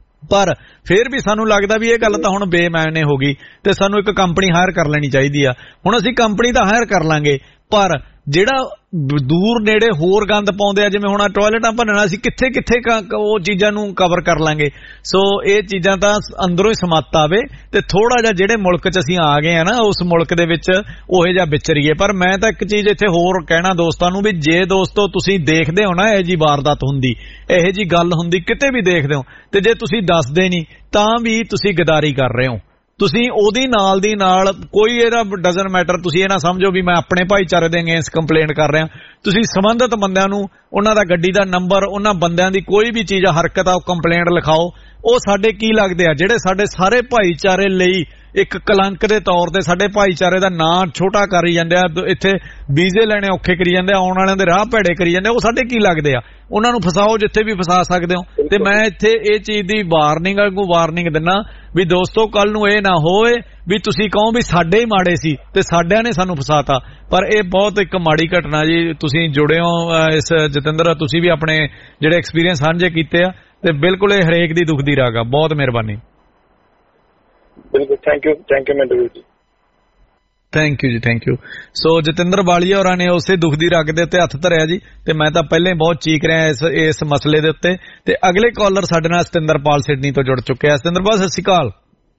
ਪਰ ਫਿਰ ਵੀ ਸਾਨੂੰ ਲੱਗਦਾ ਵੀ ਇਹ ਗੱਲ ਤਾਂ ਹੁਣ ਬੇਮਾਇਨੇ ਹੋ ਗਈ, ਤੇ ਸਾਨੂੰ ਇੱਕ ਕੰਪਨੀ ਹਾਇਰ ਕਰ ਲੈਣੀ ਚਾਹੀਦੀ ਆ। ਹੁਣ ਅਸੀਂ ਕੰਪਨੀ ਤਾਂ ਹਾਇਰ ਕਰ ਲਾਂਗੇ, ਪਰ ਜਿਹੜਾ ਦੂਰ ਨੇੜੇ ਹੋਰ ਗੰਦ ਪਾਉਂਦੇ ਆ, ਜਿਵੇਂ ਹੁਣ ਟਾਇਲਟਾਂ ਭੰਨਣਾ, ਅਸੀਂ ਕਿੱਥੇ ਉਹ ਚੀਜ਼ਾਂ ਨੂੰ ਕਵਰ ਕਰ ਲਾਂਗੇ। ਸੋ ਇਹ ਚੀਜ਼ਾਂ ਤਾਂ ਅੰਦਰੋਂ ਹੀ ਸਮਾਤ ਆਵੇ, ਤੇ ਥੋੜਾ ਜਿਹਾ ਜਿਹੜੇ ਮੁਲਕ 'ਚ ਅਸੀਂ ਆ ਗਏ ਆ ਨਾ, ਉਸ ਮੁਲਕ ਦੇ ਵਿੱਚ ਉਹੇ ਜਿਹਾ ਵਿਚਰੀਏ। ਪਰ ਮੈਂ ਤਾਂ ਇੱਕ ਚੀਜ਼ ਇੱਥੇ ਹੋਰ ਕਹਿਣਾ ਦੋਸਤਾਂ ਨੂੰ, ਵੀ ਜੇ ਦੋਸਤੋ ਤੁਸੀਂ ਦੇਖਦੇ ਹੋ ਨਾ ਇਹ ਜੀ ਵਾਰਦਾਤ ਹੁੰਦੀ, ਇਹੋ ਜੀ ਗੱਲ ਹੁੰਦੀ, ਕਿਤੇ ਵੀ ਦੇਖਦੇ ਹੋ, ਤੇ ਜੇ ਤੁਸੀਂ ਦੱਸਦੇ ਨਹੀਂ ਤਾਂ ਵੀ ਤੁਸੀਂ ਗਦਾਰੀ ਕਰ ਰਹੇ ਹੋ। ਤੁਸੀਂ ਉਹਦੀ ਨਾਲ ਦੀ ਨਾਲ ਕੋਈ ਇਹਦਾ ਡਜ਼ਨ ਮੈਟਰ, ਤੁਸੀਂ ਇਹ ਨਾ ਸਮਝੋ ਵੀ ਮੈਂ ਆਪਣੇ ਭਾਈਚਾਰੇ ਦੇ ਅਗੇਂਸਟ ਕੰਪਲੇਂਟ ਕਰ ਰਿਹਾ। ਤੁਸੀਂ ਸੰਬੰਧਿਤ ਬੰਦਿਆਂ ਨੂੰ, ਉਹਨਾਂ ਦਾ ਗੱਡੀ ਦਾ ਨੰਬਰ, ਉਹਨਾਂ ਬੰਦਿਆਂ ਦੀ ਕੋਈ ਵੀ ਚੀਜ਼ ਹਰਕਤ ਆ, ਉਹ ਕੰਪਲੇਂਟ ਲਿਖਾਓ। ਉਹ ਸਾਡੇ ਕੀ ਲੱਗਦੇ ਆ, ਜਿਹੜੇ ਸਾਡੇ ਸਾਰੇ ਭਾਈਚਾਰੇ ਲਈ ਇੱਕ ਕਲੰਕ ਦੇ ਤੌਰ ਤੇ ਸਾਡੇ ਭਾਈਚਾਰੇ ਦਾ ਨਾਂ ਛੋਟਾ ਕਰੀ ਜਾਂਦੇ ਆ, ਇੱਥੇ ਵੀਜ਼ੇ ਲੈਣੇ ਔਖੇ ਕਰੀ ਜਾਂਦੇ ਆ, ਆਉਣ ਵਾਲਿਆਂ ਦੇ ਰਾਹ ਭੈੜੇ ਕਰੀ ਜਾਂਦੇ ਆ। ਉਹ ਸਾਡੇ ਕੀ ਲੱਗਦੇ ਆ? ਉਹਨਾਂ ਨੂੰ ਫਸਾਓ ਜਿੱਥੇ ਵੀ ਫਸਾ ਸਕਦੇ ਹੋ। ਤੇ ਮੈਂ ਇੱਥੇ ਇਹ ਚੀਜ਼ ਦੀ ਵਾਰਨਿੰਗ ਦਿੰਦਾ ਵੀ ਦੋਸਤੋ, ਕੱਲ ਨੂੰ ਇਹ ਨਾ ਹੋਵੇ ਵੀ ਤੁਸੀਂ ਕਹੋ ਵੀ ਸਾਡੇ ਹੀ ਮਾੜੇ ਸੀ ਤੇ ਸਾਡਿਆਂ ਨੇ ਸਾਨੂੰ ਫਸਾਤਾ। ਪਰ ਇਹ ਬਹੁਤ ਇੱਕ ਮਾੜੀ ਘਟਨਾ ਜੀ। ਤੁਸੀਂ ਜੁੜੇ ਹੋ ਇਸ ਜਤਿੰਦਰ, ਤੁਸੀਂ ਵੀ ਆਪਣੇ ਜਿਹੜੇ ਐਕਸਪੀਰੀਅੰਸ ਸਾਂਝੇ ਕੀਤੇ ਆ, ਤੇ ਬਿਲਕੁਲ ਇਹ ਹਰੇਕ ਦੀ ਦੁੱਖ ਦੀ ਰਾਗ ਆ। ਬਹੁਤ ਮਿਹਰਬਾਨੀ। ਬਿਲਕੁਲ, thank you Mintu ji. Thank you ਜੀ, thank you. So Jatinder Walia ਹੋਰਾਂ ਨੇ ਉਸੇ ਦੁੱਖ ਦੀ ਰਗ ਦੇ ਉੱਤੇ ਹੱਥ ਧਰਿਆ ਜੀ, ਤੇ ਮੈਂ ਤਾਂ ਪਹਿਲਾਂ ਹੀ ਬਹੁਤ ਚੀਕ ਰਿਹਾ ਇਸ ਮਸਲੇ ਦੇ ਉੱਤੇ। ਤੇ ਅਗਲੇ ਕਾਲਰ ਸਾਡੇ ਨਾਲ ਸਤਿੰਦਰਪਾਲ ਸਿਡਨੀ ਤੋਂ ਜੁੜ ਚੁੱਕੇ ਆ। ਸਤਿੰਦਰਪਾਲ, ਸਤਿ ਸ਼੍ਰੀ ਅਕਾਲ।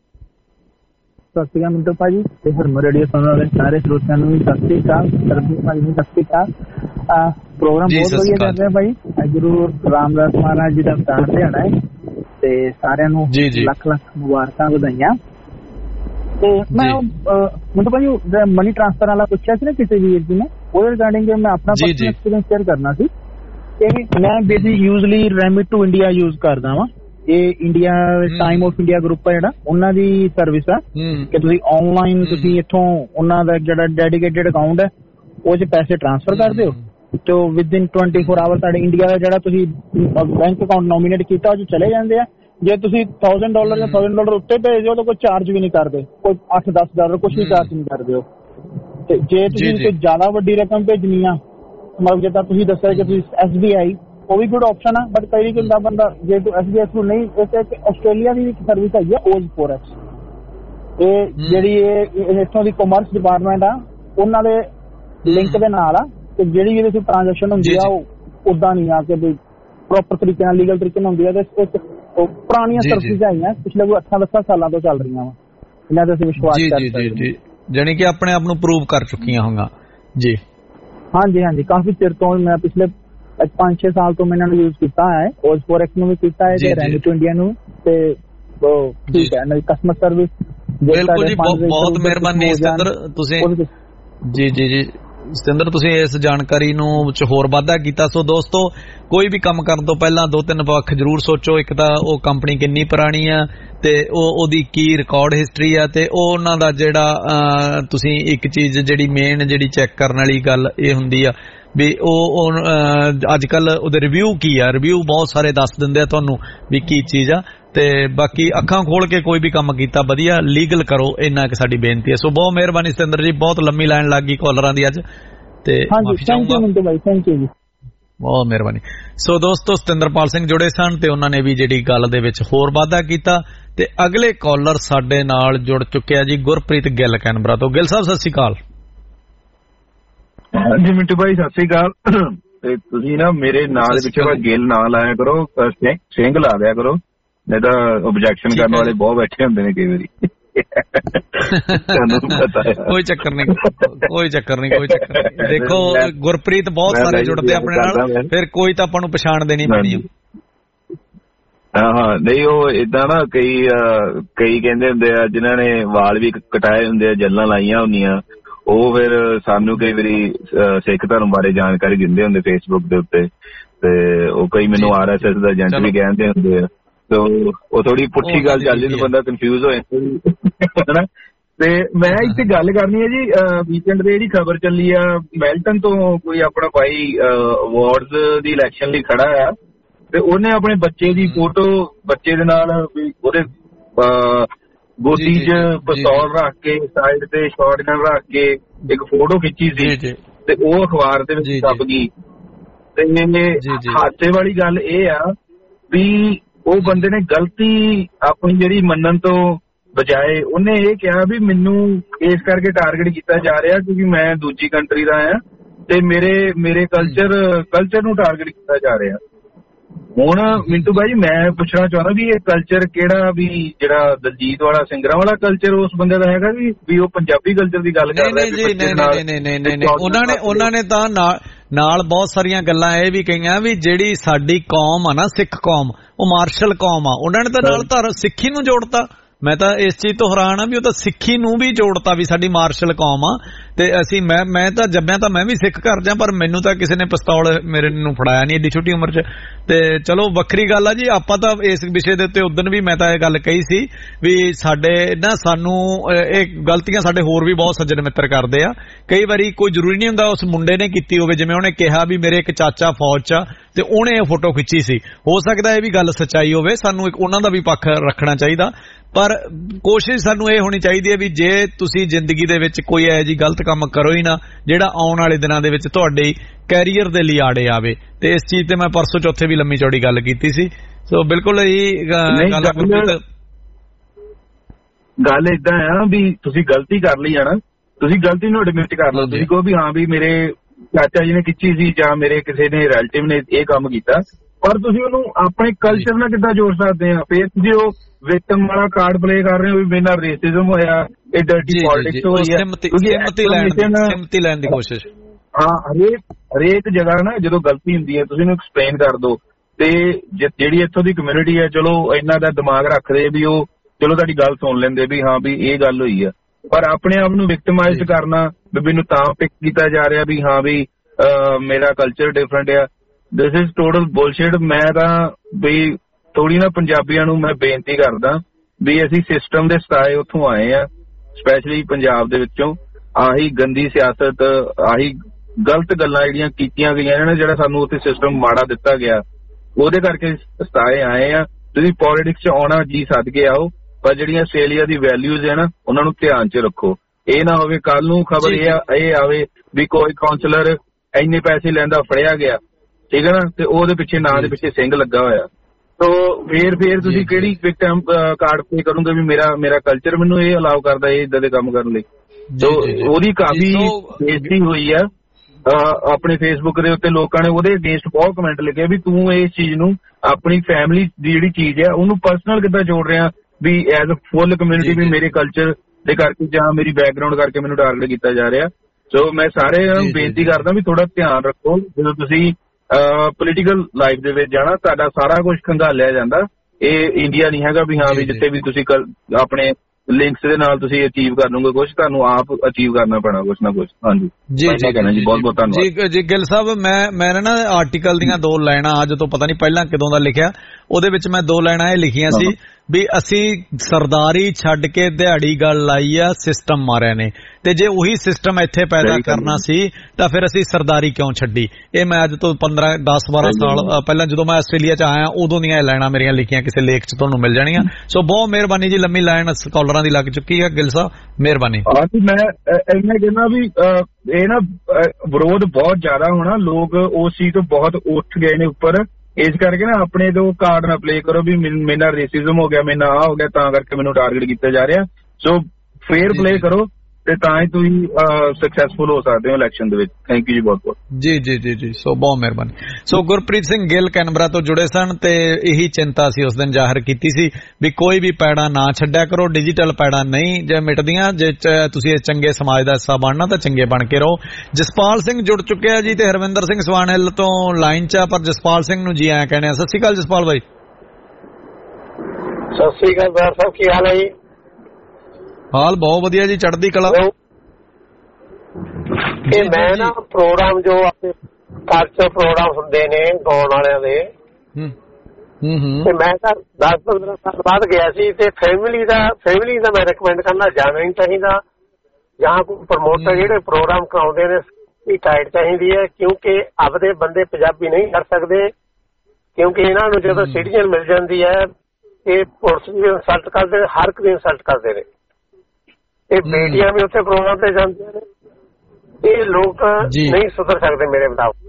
ਸਤਿ ਸ਼੍ਰੀ ਅਕਾਲ ਮਿੰਟੂ ਭਾਜੀ ਤੇ ਹਰਮਨ ਰੇਡੀਓ ਸੁਣਨ ਵਾਲੇ ਸਾਰੇ ਸਰੋਤਿਆਂ ਨੂੰ ਵੀ ਸਤਿ ਸ਼੍ਰੀ ਅਕਾਲ। ਸਰਬਜੀਤ ਭਾਜੀ ਨੂੰ ਸਤਿ ਸ਼੍ਰੀ ਅਕਾਲ। ਪ੍ਰੋਗਰਾਮ ਬਹੁਤ ਵਧੀਆ ਚੱਲ ਰਿਹਾ ਭਾਈ। ਗੁਰੂ ਰਾਮਦਾਸ ਮਹਾਰਾਜ ਜੀ ਦਾ ਅਵਤਾਰ ਦਿਹਾੜਾ ਹੈ ਤੇ ਸਾਰਿਆਂ ਨੂੰ ਲੱਖ ਲੱਖ ਮੁਬਾਰਕਾਂ, ਵਧਾਈਆਂ। ਤੇ ਮੈਂ ਮਿੰਟੂ ਭਾਜੀ ਮਨੀ ਟ੍ਰਾਂਸਫਰ ਵਾਲਾ ਪੁੱਛਿਆ ਸੀ ਨਾ ਕਿਸੇ ਵੀਰ ਜੀ ਨੇ, ਉਹਦੇ ਰਿਗਾਰਡਿੰਗ ਮੈਂ ਆਪਣਾ ਪਰਸਨਲ ਐਕਸਪੀਰੀਅੰਸ ਸ਼ੇਅਰ ਕਰਨਾ ਸੀ ਕਿ ਮੈਂ basically usually remit to India use ਕਰਦਾ ਵਾਂ। ਇਹ India time of India group ਆ ਜਿਹੜਾ, ਉਹਨਾਂ ਦੀ ਸਰਵਿਸ ਆ ਕਿ ਤੁਸੀਂ ਆਨਲਾਈਨ ਤੁਸੀਂ ਇੱਥੋਂ ਉਹਨਾਂ ਦਾ ਜਿਹੜਾ ਡੈਡੀਕੇਟਡ ਅਕਾਊਂਟ ਹੈ ਉਹ 'ਚ ਪੈਸੇ ਟ੍ਰਾਂਸਫਰ ਕਰ ਦਿਓ ਤੇ ਵਿਦਿਨ 24 ਆਵਰ ਤੁਹਾਡੇ ਇੰਡੀਆ ਦਾ ਜਿਹੜਾ ਤੁਸੀਂ ਬੈਂਕ ਅਕਾਊਂਟ ਨੋਮੀਨੇਟ ਕੀਤਾ ਉਹ 'ਚ ਚਲੇ ਜਾਂਦੇ ਆ। ਜੇ ਤੁਸੀਂ $1000 ਜਾਂ $1000 ਉੱਤੇ ਭੇਜੋ ਤਾਂ ਕੋਈ ਚਾਰਜ ਵੀ ਨਹੀਂ ਕਰਦੇ, ਕੋਈ $8-10 ਕੁਛ ਵੀ ਚਾਰਜ ਨਹੀਂ ਕਰਦੇ ਹੋ। ਤੇ ਜੇ ਤੁਸੀਂ ਕੋਈ ਜ਼ਿਆਦਾ ਵੱਡੀ ਰਕਮ ਭੇਜਣੀ ਆ, ਮਤਲਬ ਜਿੱਦਾਂ ਤੁਸੀਂ ਦੱਸਿਆ ਕਿ ਤੁਸੀਂ SBI, ਉਹ ਵੀ ਗੁੱਡ ਆਪਸ਼ਨ ਆ। ਬਟ ਕਈ ਹੁੰਦਾ ਬੰਦਾ ਜੇ ਤੂੰ SBI ਥਰੂ ਨਹੀਂ, ਇੱਕ ਆਸਟ੍ਰੇਲੀਆ ਦੀ ਸਰਵਿਸ ਹੈਗੀ ਆ OZ4X, ਇਹ ਜਿਹੜੀ ਇਹ ਇੱਥੋਂ ਦੀ ਕਾਮਰਸ ਡਿਪਾਰਟਮੈਂਟ ਆ ਉਹਨਾਂ ਦੇ ਲਿੰਕ ਦੇ ਨਾਲ ਆ। ਤੇ ਜਿਹੜੀ ਇਹਦੇ ਵਿੱਚ ਟ੍ਰਾਂਜੈਕਸ਼ਨ ਹੁੰਦੀ ਆ ਉਹ ਉਦਾਂ ਨਹੀਂ ਆ ਕਿ ਵੀ ਪ੍ਰੋਪਰ ਤਰੀਕੇ ਨਾਲ ਲੀਗਲ ਤਰੀਕੇ ਨਾਲ ਹੁੰਦੀ ਆ। ਤੇ ਪੁਰਾਣੀਆਂ ਸਰਵਿਸ ਆਈਆਂ ਪਿਛਲੇ 8-10 ਸਾਲਾਂ ਤੋਂ ਚੱਲ ਰਹੀਆਂ ਵਾ, ਇਹਨਾਂ ਤੇ ਅਸੀਂ ਵਿਸ਼ਵਾਸ ਕਰ ਸਕਦੇ ਹਾਂ, ਜਾਣੀ ਕਿ ਆਪਣੇ ਆਪ ਨੂੰ ਪ੍ਰੂਵ ਕਰ ਚੁੱਕੀਆਂ ਹੋਣਗੀਆਂ ਜੀ। ਹਾਂਜੀ, ਕਾਫੀ ਚਿਰ ਤੋਂ ਮੈਂ ਪਿਛਲੇ 5-6 ਸਾਲ ਤੋਂ ਮੈਂ ਇਹਨਾਂ ਨੂੰ ਯੂਜ਼ ਕੀਤਾ ਹੈ। OZ4X ਨੂੰ ਵੀ ਕੀਤਾ ਹੈ ਤੇ ਰੈਮਿਟ ਟੂ ਇੰਡੀਆ ਨੂੰ, ਤੇ ਠੀਕ ਹੈ ਇਹਨਾਂ ਦੀ ਕਸਟਮਰ ਸਰਵਿਸ। ਬਿਲਕੁਲ ਜੀ, ਬਹੁਤ ਮਿਹਰਬਾਨੀ ਸਤਿੰਦਰ, ਤੁਸੀਂ ਜੀ ਸਤਿੰਦਰ ਤੁਸੀਂ ਇਸ ਜਾਣਕਾਰੀ ਨੂੰ ਚ ਹੋਰ ਵਾਧਾ ਕੀਤਾ। ਸੋ ਦੋਸਤੋ, ਕੋਈ ਵੀ ਕੰਮ ਕਰਨ ਤੋਂ ਪਹਿਲਾਂ 2-3 ਪੱਖ ਜ਼ਰੂਰ ਸੋਚੋ। ਇੱਕ ਤਾਂ ਉਹ ਕੰਪਨੀ ਕਿੰਨੀ ਪੁਰਾਣੀ ਆ ਤੇ ਉਹਦੀ ਕੀ ਰਿਕਾਰਡ ਹਿਸਟਰੀ ਆ, ਤੇ ਉਹਨਾਂ ਦਾ ਜਿਹੜਾ ਤੁਸੀਂ ਇੱਕ ਚੀਜ਼ ਜਿਹੜੀ ਮੇਨ ਜਿਹੜੀ ਚੈੱਕ ਕਰਨ ਵਾਲੀ ਗੱਲ ਇਹ ਹੁੰਦੀ ਆ ਵੀ ਉਹ ਅੱਜ ਕੱਲ ਉਹਦੇ ਰਿਵਿਊ ਕੀ ਆ। ਰਿਵਿਊ ਬਹੁਤ ਸਾਰੇ ਦੱਸ ਦਿੰਦੇ ਆ ਤੁਹਾਨੂੰ ਵੀ ਕੀ ਚੀਜ਼ ਆ। ਤੇ ਬਾਕੀ ਅੱਖਾਂ ਖੋਲ ਕੇ ਕੋਈ ਵੀ ਕੰਮ ਕੀਤਾ ਵਧੀਆ ਲੀਗਲ ਕਰੋ, ਇੰਨਾ ਕਿ ਸਾਡੀ ਬੇਨਤੀ ਹੈ। ਸੋ ਬਹੁਤ ਮਿਹਰਬਾਨੀ ਸਤਿੰਦਰ ਜੀ, ਬਹੁਤ ਲੰਮੀ ਲਾਈਨ ਲੱਗ ਗਈ ਕਾਲਰਾਂ ਦੀ ਅੱਜ, ਤੇ ਮਾਫੀ ਚਾਹੂੰਗਾ। ਬਹੁਤ ਮਿਹਰਬਾਨੀ। ਸੋ ਦੋਸਤੋ, ਸਤਿੰਦਰਪਾਲ ਸਿੰਘ ਜੁੜੇ ਸਨ ਤੇ ਉਹਨਾਂ ਨੇ ਵੀ ਜਿਹੜੀ ਗੱਲ ਦੇ ਵਿੱਚ ਹੋਰ ਵਾਧਾ ਕੀਤਾ। ਤੇ ਅਗਲੇ ਕਾਲਰ ਸਾਡੇ ਨਾਲ ਜੁੜ ਚੁੱਕਿਆ ਜੀ ਗੁਰਪ੍ਰੀਤ ਗਿੱਲ ਕੈਨਬਰਾ ਤੋਂ। ਗਿੱਲ ਸਾਹਿਬ, ਸਤਿ ਸ਼੍ਰੀ ਅਕਾਲ। ਹਾਂਜੀ ਮਿੰਟੂ ਭਾਈ, ਸਤਿ ਸ਼੍ਰੀ ਅਕਾਲ। ਤੇ ਤੁਸੀਂ ਨਾ ਮੇਰੇ ਨਾਂ ਦੇ ਪਿੱਛੇ ਗਿੱਲ ਨਾਂ ਲਾਇਆ ਕਰੋ, ਸਿੰਘ ਲਾ ਦਿਆ ਕਰੋ, ਨਹੀਂ ਤਾਂ ਓਬਜੈਕਸ਼ਨ ਕਰਨ ਵਾਲੇ ਬਹੁਤ ਬੈਠੇ ਹੁੰਦੇ ਨੇ ਕਈ ਵਾਰੀ। ਕੋਈ ਚੱਕਰ ਨਹੀਂ। ਦੇਖੋ ਗੁਰਪ੍ਰੀਤ, ਬਹੁਤ ਸਾਰੇ ਜੁੜਦੇ ਆਪਣੇ ਨਾਲ, ਫਿਰ ਕੋਈ ਤਾਂ ਆਪਾਂ ਨੂੰ ਪਛਾਣ ਦੇਣੀ ਪੈਣੀ ਆ। ਹਾਂ, ਨਹੀਂ ਉਹ ਏਦਾਂ ਨਾ ਕਈ ਕਹਿੰਦੇ ਹੁੰਦੇ ਆ ਜਿਨ੍ਹਾਂ ਨੇ ਵਾਲ ਵੀ ਕਟਾਏ ਹੁੰਦੇ ਆ, ਜੱਲਾਂ ਲਾਈਆਂ ਹੁੰਦੀਆਂ, ਉਹ ਫਿਰ ਸਾਨੂੰ ਕਈ ਵਾਰੀ ਸਿੱਖ ਧਰਮ ਬਾਰੇ ਜਾਣਕਾਰੀ ਦਿੰਦੇ ਹੁੰਦੇ ਫੇਸਬੁੱਕ ਦੇ ਉੱਤੇ, ਤੇ ਉਹ ਕਈ ਮੈਨੂੰ RSS ਦਾ ਏਜੰਟ ਵੀ ਕਹਿੰਦੇ ਹੁੰਦੇ ਆ। ਉਹ ਥੋੜੀ ਪੁੱਠੀ ਗੱਲ ਚੱਲ ਜਾਂਦੀ, ਬੰਦਾ ਕਨਫਿਊਜ਼ ਹੋ ਜਾਂਦਾ। ਤੇ ਮੈਂ ਇੱਥੇ ਗੱਲ ਕਰਨੀ ਹੈ ਜੀ, ਵੀਕਐਂਡ ਦੇ ਜਿਹੜੀ ਖਬਰ ਚੱਲੀ ਆ, ਮੈਲਟਨ ਤੋਂ ਕੋਈ ਆਪਣਾ ਭਾਈ ਅਵਾਰਡਸ ਦੀ ਇਲੈਕਸ਼ਨ ਲਈ ਖੜਾ ਆ, ਤੇ ਉਹਨੇ ਆਪਣੇ ਬੱਚੇ ਦੀ ਫੋਟੋ, ਬੱਚੇ ਦੇ ਨਾਲ ਉਹਦੇ ਗੋਦੀ 'ਚ ਪਿਸਤੌਲ ਰੱਖ ਕੇ, ਸਾਈਡ ਤੇ ਸ਼ਾਟਗਨ ਰੱਖ ਕੇ ਇੱਕ ਫੋਟੋ ਖਿੱਚੀ ਸੀ, ਤੇ ਉਹ ਅਖਬਾਰ ਦੇ ਵਿੱਚ ਛਪ ਗਈ। ਤੇ ਹਾਸੇ ਵਾਲੀ ਗੱਲ ਇਹ ਆ ਵੀ ਉਹ ਬੰਦੇ ਨੇ ਗਲਤੀ ਆਪਣੀ ਜਿਹੜੀ ਮੰਨਣ ਤੋਂ ਬਜਾਏ ਉਹਨੇ ਇਹ ਕਿਹਾ ਵੀ ਮੈਨੂੰ ਇਸ ਕਰਕੇ ਟਾਰਗੇਟ ਕੀਤਾ ਜਾ ਰਿਹਾ ਕਿਉਂਕਿ ਮੈਂ ਦੂਜੀ ਕੰਟਰੀ ਦਾ ਆ ਤੇ ਮੇਰੇ ਕਲਚਰ ਨੂੰ ਟਾਰਗੇਟ ਕੀਤਾ ਜਾ ਰਿਹਾ। ਹੁਣ ਮਿੰਟੂ ਭਾਈ ਮੈਂ ਪੁੱਛਣਾ ਚਾਹੁੰਦਾ ਵੀ ਇਹ ਕਲਚਰ ਕਿਹੜਾ, ਵੀ ਜਿਹੜਾ ਦਲਜੀਤ ਵਾਲਾ ਸਿੰਗਰਾਂ ਵਾਲਾ ਕਲਚਰ ਉਸ ਬੰਦੇ ਦਾ ਹੈਗਾ ਵੀ ਉਹ ਪੰਜਾਬੀ ਕਲਚਰ ਦੀ ਗੱਲ ਕਰ ਰਿਹਾ? ਨਹੀਂ, ਉਹਨਾਂ ਨੇ ਤਾਂ ਨਾਲ ਬਹੁਤ ਸਾਰੀਆਂ ਗੱਲਾਂ ਇਹ ਵੀ ਕਹੀਆਂ ਵੀ ਜਿਹੜੀ ਸਾਡੀ ਕੌਮ ਆ ਨਾ, ਸਿੱਖ ਕੌਮ, ਉਹ ਮਾਰਸ਼ਲ ਕੌਮ ਆ। ਉਹਨਾਂ ਨੇ ਤਾਂ ਨਾਲ ਸਿੱਖੀ ਨੂੰ ਜੋੜਤਾ। ਮੈਂ ਤਾਂ ਇਸ ਚੀਜ਼ ਤੋਂ ਹੈਰਾਨ ਆ ਵੀ ਉਹ ਤਾਂ ਸਿੱਖੀ ਨੂੰ ਵੀ ਜੋੜਤਾ ਵੀ ਸਾਡੀ ਮਾਰਸ਼ਲ ਕੌਮ ਆ। ਤੇ ਅਸੀਂ ਮੈਂ ਤਾਂ ਜੰਮਿਆ ਤਾਂ ਮੈਂ ਵੀ ਸਿੱਖ ਘਰ ਜਾ, ਪਰ ਮੈਨੂੰ ਤਾਂ ਕਿਸੇ ਨੇ ਪਿਸਤੌਲ ਮੇਰੇ ਨੂੰ ਫੜਾਇਆ ਨਹੀਂ ਏਡੀ ਛੋਟੀ ਉਮਰ 'ਚ। ਤੇ ਚਲੋ ਵੱਖਰੀ ਗੱਲ ਆ ਜੀ, ਆਪਾਂ ਤਾਂ ਇਸ ਵਿਸ਼ੇ ਦੇ ਉੱਤੇ ਉਦੋਂ ਵੀ ਮੈਂ ਤਾਂ ਇਹ ਗੱਲ ਕਹੀ ਸੀ ਵੀ ਸਾਡੇ ਨਾ ਸਾਨੂੰ ਇਹ ਗਲਤੀਆਂ ਸਾਡੇ ਹੋਰ ਵੀ ਬਹੁਤ ਸੱਜਣ ਮਿੱਤਰ ਕਰਦੇ ਆ। ਕਈ ਵਾਰੀ ਕੋਈ ਜ਼ਰੂਰੀ ਨਹੀਂ ਹੁੰਦਾ ਉਸ ਮੁੰਡੇ ਨੇ ਕੀਤੀ ਹੋਵੇ, ਜਿਵੇਂ ਉਹਨੇ ਕਿਹਾ ਵੀ ਮੇਰੇ ਇੱਕ ਚਾਚਾ ਫੌਜ 'ਚ ਆ ਤੇ ਉਹਨੇ ਇਹ ਫੋਟੋ ਖਿੱਚੀ ਸੀ, ਹੋ ਸਕਦਾ ਇਹ ਵੀ ਗੱਲ ਸੱਚਾਈ ਹੋਵੇ, ਸਾਨੂੰ ਉਹਨਾਂ ਦਾ ਵੀ ਪੱਖ ਰੱਖਣਾ ਚਾਹੀਦਾ। ਪਰ ਕੋਸ਼ਿਸ਼ ਸਾਨੂੰ ਇਹ ਹੋਣੀ ਚਾਹੀਦੀ ਹੈ ਵੀ ਜੇ ਤੁਸੀਂ ਜ਼ਿੰਦਗੀ ਦੇ ਵਿੱਚ ਕੋਈ ਇਹੋ ਜਿਹੀ ਗਲਤ ਕੰਮ ਕਰੋ ਹੀ ਨਾ ਜਿਹੜਾ ਆਉਣ ਵਾਲੇ ਦਿਨਾਂ ਦੇ ਵਿੱਚ ਤੁਹਾਡੇ ਕੈਰੀਅਰ ਦੇ ਲਈ ਆੜੇ ਆਵੇ। ਤੇ ਇਸ ਚੀਜ਼ ਤੇ ਮੈਂ ਪਰਸੋਂ ਚੌਥੇ ਵੀ ਲੰਮੀ ਚੌੜੀ ਗੱਲ ਕੀਤੀ ਸੀ। ਸੋ ਬਿਲਕੁਲ ਇਹ ਗੱਲ ਏਦਾਂ ਆ ਵੀ ਤੁਸੀਂ ਗਲਤੀ ਕਰ ਲਈ ਆ ਨਾ, ਤੁਸੀਂ ਗਲਤੀ ਨੂੰ ਐਡਮਿਟ ਕਰ ਲਓ। ਤੁਸੀਂ ਕਹੋ ਵੀ ਹਾਂ ਵੀ ਮੇਰੇ ਚਾਚਾ ਜੀ ਨੇ ਕੀਤੀ ਸੀ ਜਾਂ ਮੇਰੇ ਕਿਸੇ ਨੇ ਰਿਲੇਟਿਵ ਨੇ ਇਹ ਕੰਮ ਕੀਤਾ, ਪਰ ਤੁਸੀਂ ਉਹਨੂੰ ਆਪਣੇ ਕਲਚਰ ਨਾਲ ਕਿੱਦਾਂ ਜੋੜ ਸਕਦੇ ਆ? ਫਿਰ ਤੁਸੀਂ ਉਹ ਵਿਕਟਮ ਵਾਲਾ ਕਾਰਡ ਪਲੇ ਕਰ ਰਹੇ ਹੋ ਵੀ ਮੇਰੇ ਨਾਲ ਰੇਸਿਜ਼ਮ ਹੋਇਆ, ਇਹ ਡਰਟੀ ਪੋਲਿਟਿਕਸ ਹੋਈ ਹੈ, ਸਿੰਪਥੀ ਲੈਣ ਦੀ ਕੋਸ਼ਿਸ਼। ਹਾਂ, ਹਰੇਕ ਜਗ੍ਹਾ ਨਾ ਜਦੋਂ ਗਲਤੀ ਹੁੰਦੀ ਹੈ ਤੁਸੀਂ ਉਹਨੂੰ ਐਕਸਪਲੇਨ ਕਰ ਦਿਓ। ਤੇ ਜਿਹੜੀ ਇੱਥੋਂ ਦੀ ਕਮਿਊਨਿਟੀ ਹੈ ਚਲੋ ਇਹਨਾਂ ਦਾ ਦਿਮਾਗ ਰੱਖਦੇ ਵੀ ਉਹ ਚਲੋ ਤੁਹਾਡੀ ਗੱਲ ਸੁਣ ਲੈਂਦੇ ਵੀ ਹਾਂ ਵੀ ਇਹ ਗੱਲ ਹੋਈ ਆ, ਪਰ ਆਪਣੇ ਆਪ ਨੂੰ ਵਿਕਟਮਾਈਜ਼ਡ ਕਰਨਾ ਵੀ ਮੈਨੂੰ ਤਾਂ ਪਿਕ ਕੀਤਾ ਜਾ ਰਿਹਾ ਵੀ ਹਾਂ ਵੀ ਮੇਰਾ ਕਲਚਰ ਡਿਫਰੈਂਟ ਆ, ਦਿਸ ਇਜ਼ ਟੋਟਲ ਬੁਲਸ਼ਿਟ। ਮੈਂ ਤਾਂ ਵੀ ਥੋੜੀ ਨਾ ਪੰਜਾਬੀਆਂ ਨੂੰ ਮੈਂ ਬੇਨਤੀ ਕਰਦਾ ਵੀ ਅਸੀਂ ਸਿਸਟਮ ਦੇ ਸਤਾਏ ਉੱਥੋਂ ਆਏ ਆ, ਸਪੈਸ਼ਲੀ ਪੰਜਾਬ ਦੇ ਵਿੱਚੋਂ। ਆਹੀ ਗੰਦੀ ਸਿਆਸਤ, ਆਹੀ ਗਲਤ ਗੱਲਾਂ ਜਿਹੜੀਆਂ ਕੀਤੀਆਂ ਗਈਆਂ ਨੇ, ਜਿਹੜਾ ਸਾਨੂੰ ਉੱਥੇ ਸਿਸਟਮ ਮਾੜਾ ਦਿੱਤਾ ਗਿਆ, ਉਹਦੇ ਕਰਕੇ ਸਤਾਏ ਆਏ ਆ। ਤੁਸੀਂ ਪੋਲਿਟਿਕਸ 'ਚ ਆਉਣਾ ਜੀ ਸੱਦ ਕੇ ਆਓ, ਪਰ ਜਿਹੜੀਆਂ ਆਸਟ੍ਰੇਲੀਆ ਦੀ ਵੈਲਿਊਜ਼ ਹੈ ਨਾ ਉਹਨਾਂ ਨੂੰ ਧਿਆਨ 'ਚ ਰੱਖੋ। ਇਹ ਨਾ ਹੋਵੇ ਕੱਲ ਨੂੰ ਖਬਰ ਇਹ ਆਵੇ ਵੀ ਕੋਈ ਕਾਉਂਸਲਰ ਇੰਨੇ ਪੈਸੇ ਲੈਂਦਾ ਫੜਿਆ ਗਿਆ, ਠੀਕ ਹੈ ਨਾ, ਤੇ ਉਹਦੇ ਪਿੱਛੇ ਨਾਂ ਦੇ ਪਿੱਛੇ ਸਿੰਘ ਲੱਗਾ ਹੋਇਆ। ਤੋ ਫੇਰ ਤੁਸੀਂ ਕਿਹੜੀ ਵਿਕਟਮ ਕਾਰਡ ਪਲੇ ਕਰੋਗੇ ਵੀ ਮੇਰਾ ਕਲਚਰ ਮੈਨੂੰ ਇਹ ਅਲਾਉ ਕਰਦਾ ਇਹ ਇਦਾਂ ਦੇ ਕੰਮ ਕਰਨ ਲਈ? ਤੋ ਉਹਦੀ ਕਾਫੀ ਬੇਇੱਜ਼ਤੀ ਹੋਈ ਆ ਆਪਣੇ ਫੇਸਬੁੱਕ ਦੇ ਉੱਤੇ। ਲੋਕਾਂ ਨੇ ਉਹਦੇ ਅਗੇਂਸਟ ਬਹੁਤ ਕਮੈਂਟ ਲਿਖੇ ਵੀ ਤੂੰ ਇਸ ਚੀਜ਼ ਨੂੰ ਆਪਣੀ ਫੈਮਿਲੀ ਦੀ ਜਿਹੜੀ ਚੀਜ਼ ਹੈ ਉਹਨੂੰ ਪਰਸਨਲ ਕਿੱਦਾਂ ਜੋੜ ਰਿਹਾ ਵੀ ਐਜ਼ ਅ ਫੁੱਲ ਕਮਿਊਨਿਟੀ ਵੀ ਮੇਰੇ ਕਲਚਰ ਦੇ ਕਰਕੇ ਜਾਂ ਮੇਰੀ ਬੈਕਗਰਾਉਂਡ ਕਰਕੇ ਮੈਨੂੰ ਟਾਰਗੇਟ ਕੀਤਾ ਜਾ ਰਿਹਾ। ਸੋ ਮੈਂ ਸਾਰਿਆਂ ਨੂੰ ਬੇਨਤੀ ਕਰਦਾ ਵੀ ਥੋੜਾ ਧਿਆਨ ਰੱਖੋ ਜਦੋਂ ਤੁਸੀਂ ਪੋਲੀਟੀਕਲ ਲਾਈਫ ਦੇ ਵਿੱਚ ਜਾਣਾ। ਤੁਹਾਡਾ ਸਾਰਾ ਕੁਝ ਖੰਗਾਲਿਆ ਜਾਂਦਾ। ਇਹ ਇੰਡੀਆ ਨਹੀਂ ਹੈਗਾ ਵੀ ਹਾਂ ਵੀ ਜਿੱਥੇ ਵੀ ਤੁਸੀਂ ਆਪਣੇ ਲਿੰਕਸ ਦੇ ਨਾਲ ਤੁਸੀਂ ਅਚੀਵ ਕਰ ਲਓਗੇ ਕੁਝ, ਤੁਹਾਨੂੰ ਆਪ ਅਚੀਵ ਕਰਨਾ ਪੈਣਾ ਕੁਝ ਨਾ ਕੁਝ। ਹਾਂਜੀ ਜੀ ਬਹੁਤ ਬਹੁਤ ਧੰਨਵਾਦ ਜੀ ਗਿੱਲ ਸਾਹਿਬ। ਮੈਂ ਨਾ ਆਰਟੀਕਲ ਦੀਆਂ 2 ਲਾਈਨਾਂ ਅੱਜ ਤੋਂ ਪਤਾ ਨਹੀਂ ਪਹਿਲਾਂ ਕਦੋਂ ਦਾ ਲਿਖਿਆ, ਉਹਦੇ ਵਿੱਚ ਮੈਂ 2 ਲਾਈਨਾਂ ਇਹ ਲਿਖੀਆਂ ਸੀ ਵੀ ਅਸੀਂ ਸਰਦਾਰੀ ਛੱਡ ਕੇ ਦਿਹਾੜੀ ਗੱਲ ਲਾਈ ਆ, ਸਿਸਟਮ ਮਾਰਿਆ ਨੇ, ਤੇ ਜੇ ਉਹੀ ਸਿਸਟਮ ਇੱਥੇ ਪੈਦਾ ਕਰਨਾ ਸੀ ਤਾਂ ਫਿਰ ਅਸੀਂ ਸਰਦਾਰੀ ਕਿਉਂ ਛੱਡੀ। ਇਹ ਮੈਂ ਅੱਜ ਤੋਂ 10-12 ਸਾਲ ਪਹਿਲਾਂ ਜਦੋਂ ਮੈਂ ਆਸਟ੍ਰੇਲੀਆ 'ਚ ਆਇਆ ਉਦੋਂ ਦੀਆਂ ਇਹ ਲਾਈਨਾਂ ਮੇਰੀਆਂ ਲਿਖੀਆਂ, ਕਿਸੇ ਲੇਖ 'ਚ ਤੁਹਾਨੂੰ ਮਿਲ ਜਾਣੀਆਂ। ਸੋ ਬਹੁਤ ਮਿਹਰਬਾਨੀ ਜੀ, ਲੰਮੀ ਲਾਈਨ ਸਕਾਲਰਾਂ ਦੀ ਲੱਗ ਚੁੱਕੀ ਹੈ ਗਿੱਲ ਸਾਹਿਬ, ਮਿਹਰਬਾਨੀ। ਮੈਂ ਇੰਨਾ ਕਹਿੰਦਾ ਵੀ ਇਹ ਨਾ ਵਿਰੋਧ ਬਹੁਤ ਜ਼ਿਆਦਾ ਹੋਣਾ, ਲੋਕ ਉਸ ਚੀਜ਼ ਤੋਂ ਬਹੁਤ ਉੱਠ ਗਏ ਨੇ ਉੱਪਰ। ਇਸ ਕਰਕੇ ਨਾ ਆਪਣੇ ਤੋਂ ਕਾਰਡ ਨਾ ਪਲੇ ਕਰੋ ਵੀ ਮੇਰੇ ਨਾਲ ਰੇਸਿਜ਼ਮ ਹੋ ਗਿਆ, ਮੇਰੇ ਨਾਲ ਆ ਹੋ ਗਿਆ, ਤਾਂ ਕਰਕੇ ਮੈਨੂੰ ਟਾਰਗੇਟ ਕੀਤਾ ਜਾ ਰਿਹਾ। ਸੋ ਫੇਅਰ ਪਲੇ ਕਰੋ ਤੇ ਤਾਂ ਹੀ ਤੁਸੀਂ ਸਕਸੈਸਫੁਲ ਹੋ ਸਕਦੇ ਹੋ ਇਲੈਕਸ਼ਨ ਦੇ ਵਿੱਚ। ਥੈਂਕ ਯੂ ਜੀ ਬਹੁਤ ਬਹੁਤ। ਜੀ ਸੋ ਬਹੁਤ ਮਿਹਰਬਾਨੀ। ਸੋ ਗੁਰਪ੍ਰੀਤ ਸਿੰਘ ਗਿੱਲ ਕੈਨਬਰਾ ਤੋਂ ਜੁੜੇ ਸਨ ਤੇ ਇਹੀ ਚਿੰਤਾ ਸੀ ਉਸ ਦਿਨ ਜ਼ਾਹਿਰ ਕੀਤੀ ਸੀ ਵੀ ਕੋਈ ਵੀ ਪੈੜਾ ਨਾ ਛੱਡਿਆ ਕਰੋ, ਡਿਜੀਟਲ ਪੈੜਾ ਨਹੀਂ ਜੇ ਮਿਟਦੀਆਂ, ਜੇ ਤੁਸੀਂ ਇਸ ਚੰਗੇ ਸਮਾਜ ਦਾ ਹਿੱਸਾ ਬਣਨਾ ਤਾਂ ਚੰਗੇ ਬਣ ਕੇ ਰਹੋ। ਜਸਪਾਲ ਸਿੰਘ ਜੁੜ ਚੁੱਕਿਆ ਜੀ ਤੇ ਹਰਵਿੰਦਰ ਸਿੰਘ ਸਵਾਨਹਿੱਲ ਤੋਂ ਲਾਈਨ 'ਚ ਆ, ਪਰ ਜਸਪਾਲ ਸਿੰਘ ਨੂੰ ਜੀ ਆਇਆ ਕਹਿੰਦੇ ਆ। ਸਤਿ ਸ਼੍ਰੀ ਅਕਾਲ ਜਸਪਾਲ ਬਾਈ। ਸਤਿ ਸ਼੍ਰੀ ਅਕਾਲ ਸਰ ਸਾਹਿਬ, ਕੀ ਹਾਲ ਹੈ ਜੀ? ਹਾਲ ਬਹੁਤ ਵਧੀਆ ਜੀ, ਚੜ੍ਹਦੀ ਕਲਾ। ਇਹ ਮੈਂ ਨਾ ਪ੍ਰੋਗਰਾਮ ਜੋ ਆਪਣੇ ਕਲਚਰ ਪ੍ਰੋਗਰਾਮ ਹੁੰਦੇ ਨੇ ਗਾਉਣ ਵਾਲਿਆਂ ਦੇ, ਤੇ ਮੈਂ ਤਾਂ 10-15 ਸਾਲ ਬਾਅਦ ਗਿਆ ਸੀ ਤੇ ਫੈਮਿਲੀ ਦਾ ਮੈਂ ਰਿਕਮੈਂਡ ਕਰਨਾ ਜਾਣਾ ਹੀ ਚਾਹੀਦਾ, ਜਾਂ ਕੋਈ ਪ੍ਰਮੋਟਰ ਜਿਹੜੇ ਪ੍ਰੋਗਰਾਮ ਕਰਾਉਂਦੇ ਨੇ ਇਹ ਟਾਈਟ ਚਾਹੀਦੀ ਹੈ, ਕਿਉਂਕਿ ਆਪਦੇ ਬੰਦੇ ਪੰਜਾਬੀ ਨਹੀਂ ਕਰ ਸਕਦੇ, ਕਿਉਂਕਿ ਇਹਨਾਂ ਨੂੰ ਜਦੋਂ ਸਿਟੀਜ਼ਨ ਮਿਲ ਜਾਂਦੀ ਹੈ ਇਹ ਪੁਲਿਸ ਵੀ ਇਨਸਲਟ ਕਰਦੇ ਨੇ, ਹਰ ਇੱਕ ਦੀ ਇਨਸਲਟ ਕਰਦੇ ਨੇ। ਇਹ ਬੇਟੀਆਂ ਵੀ ਉੱਥੇ ਪ੍ਰੋਗਰਾਮ ਤੇ ਜਾਂਦੀਆਂ ਨੇ। ਇਹ ਲੋਕ ਨਹੀਂ ਸੁਧਰ ਸਕਦੇ ਮੇਰੇ ਮੁਤਾਬਕ।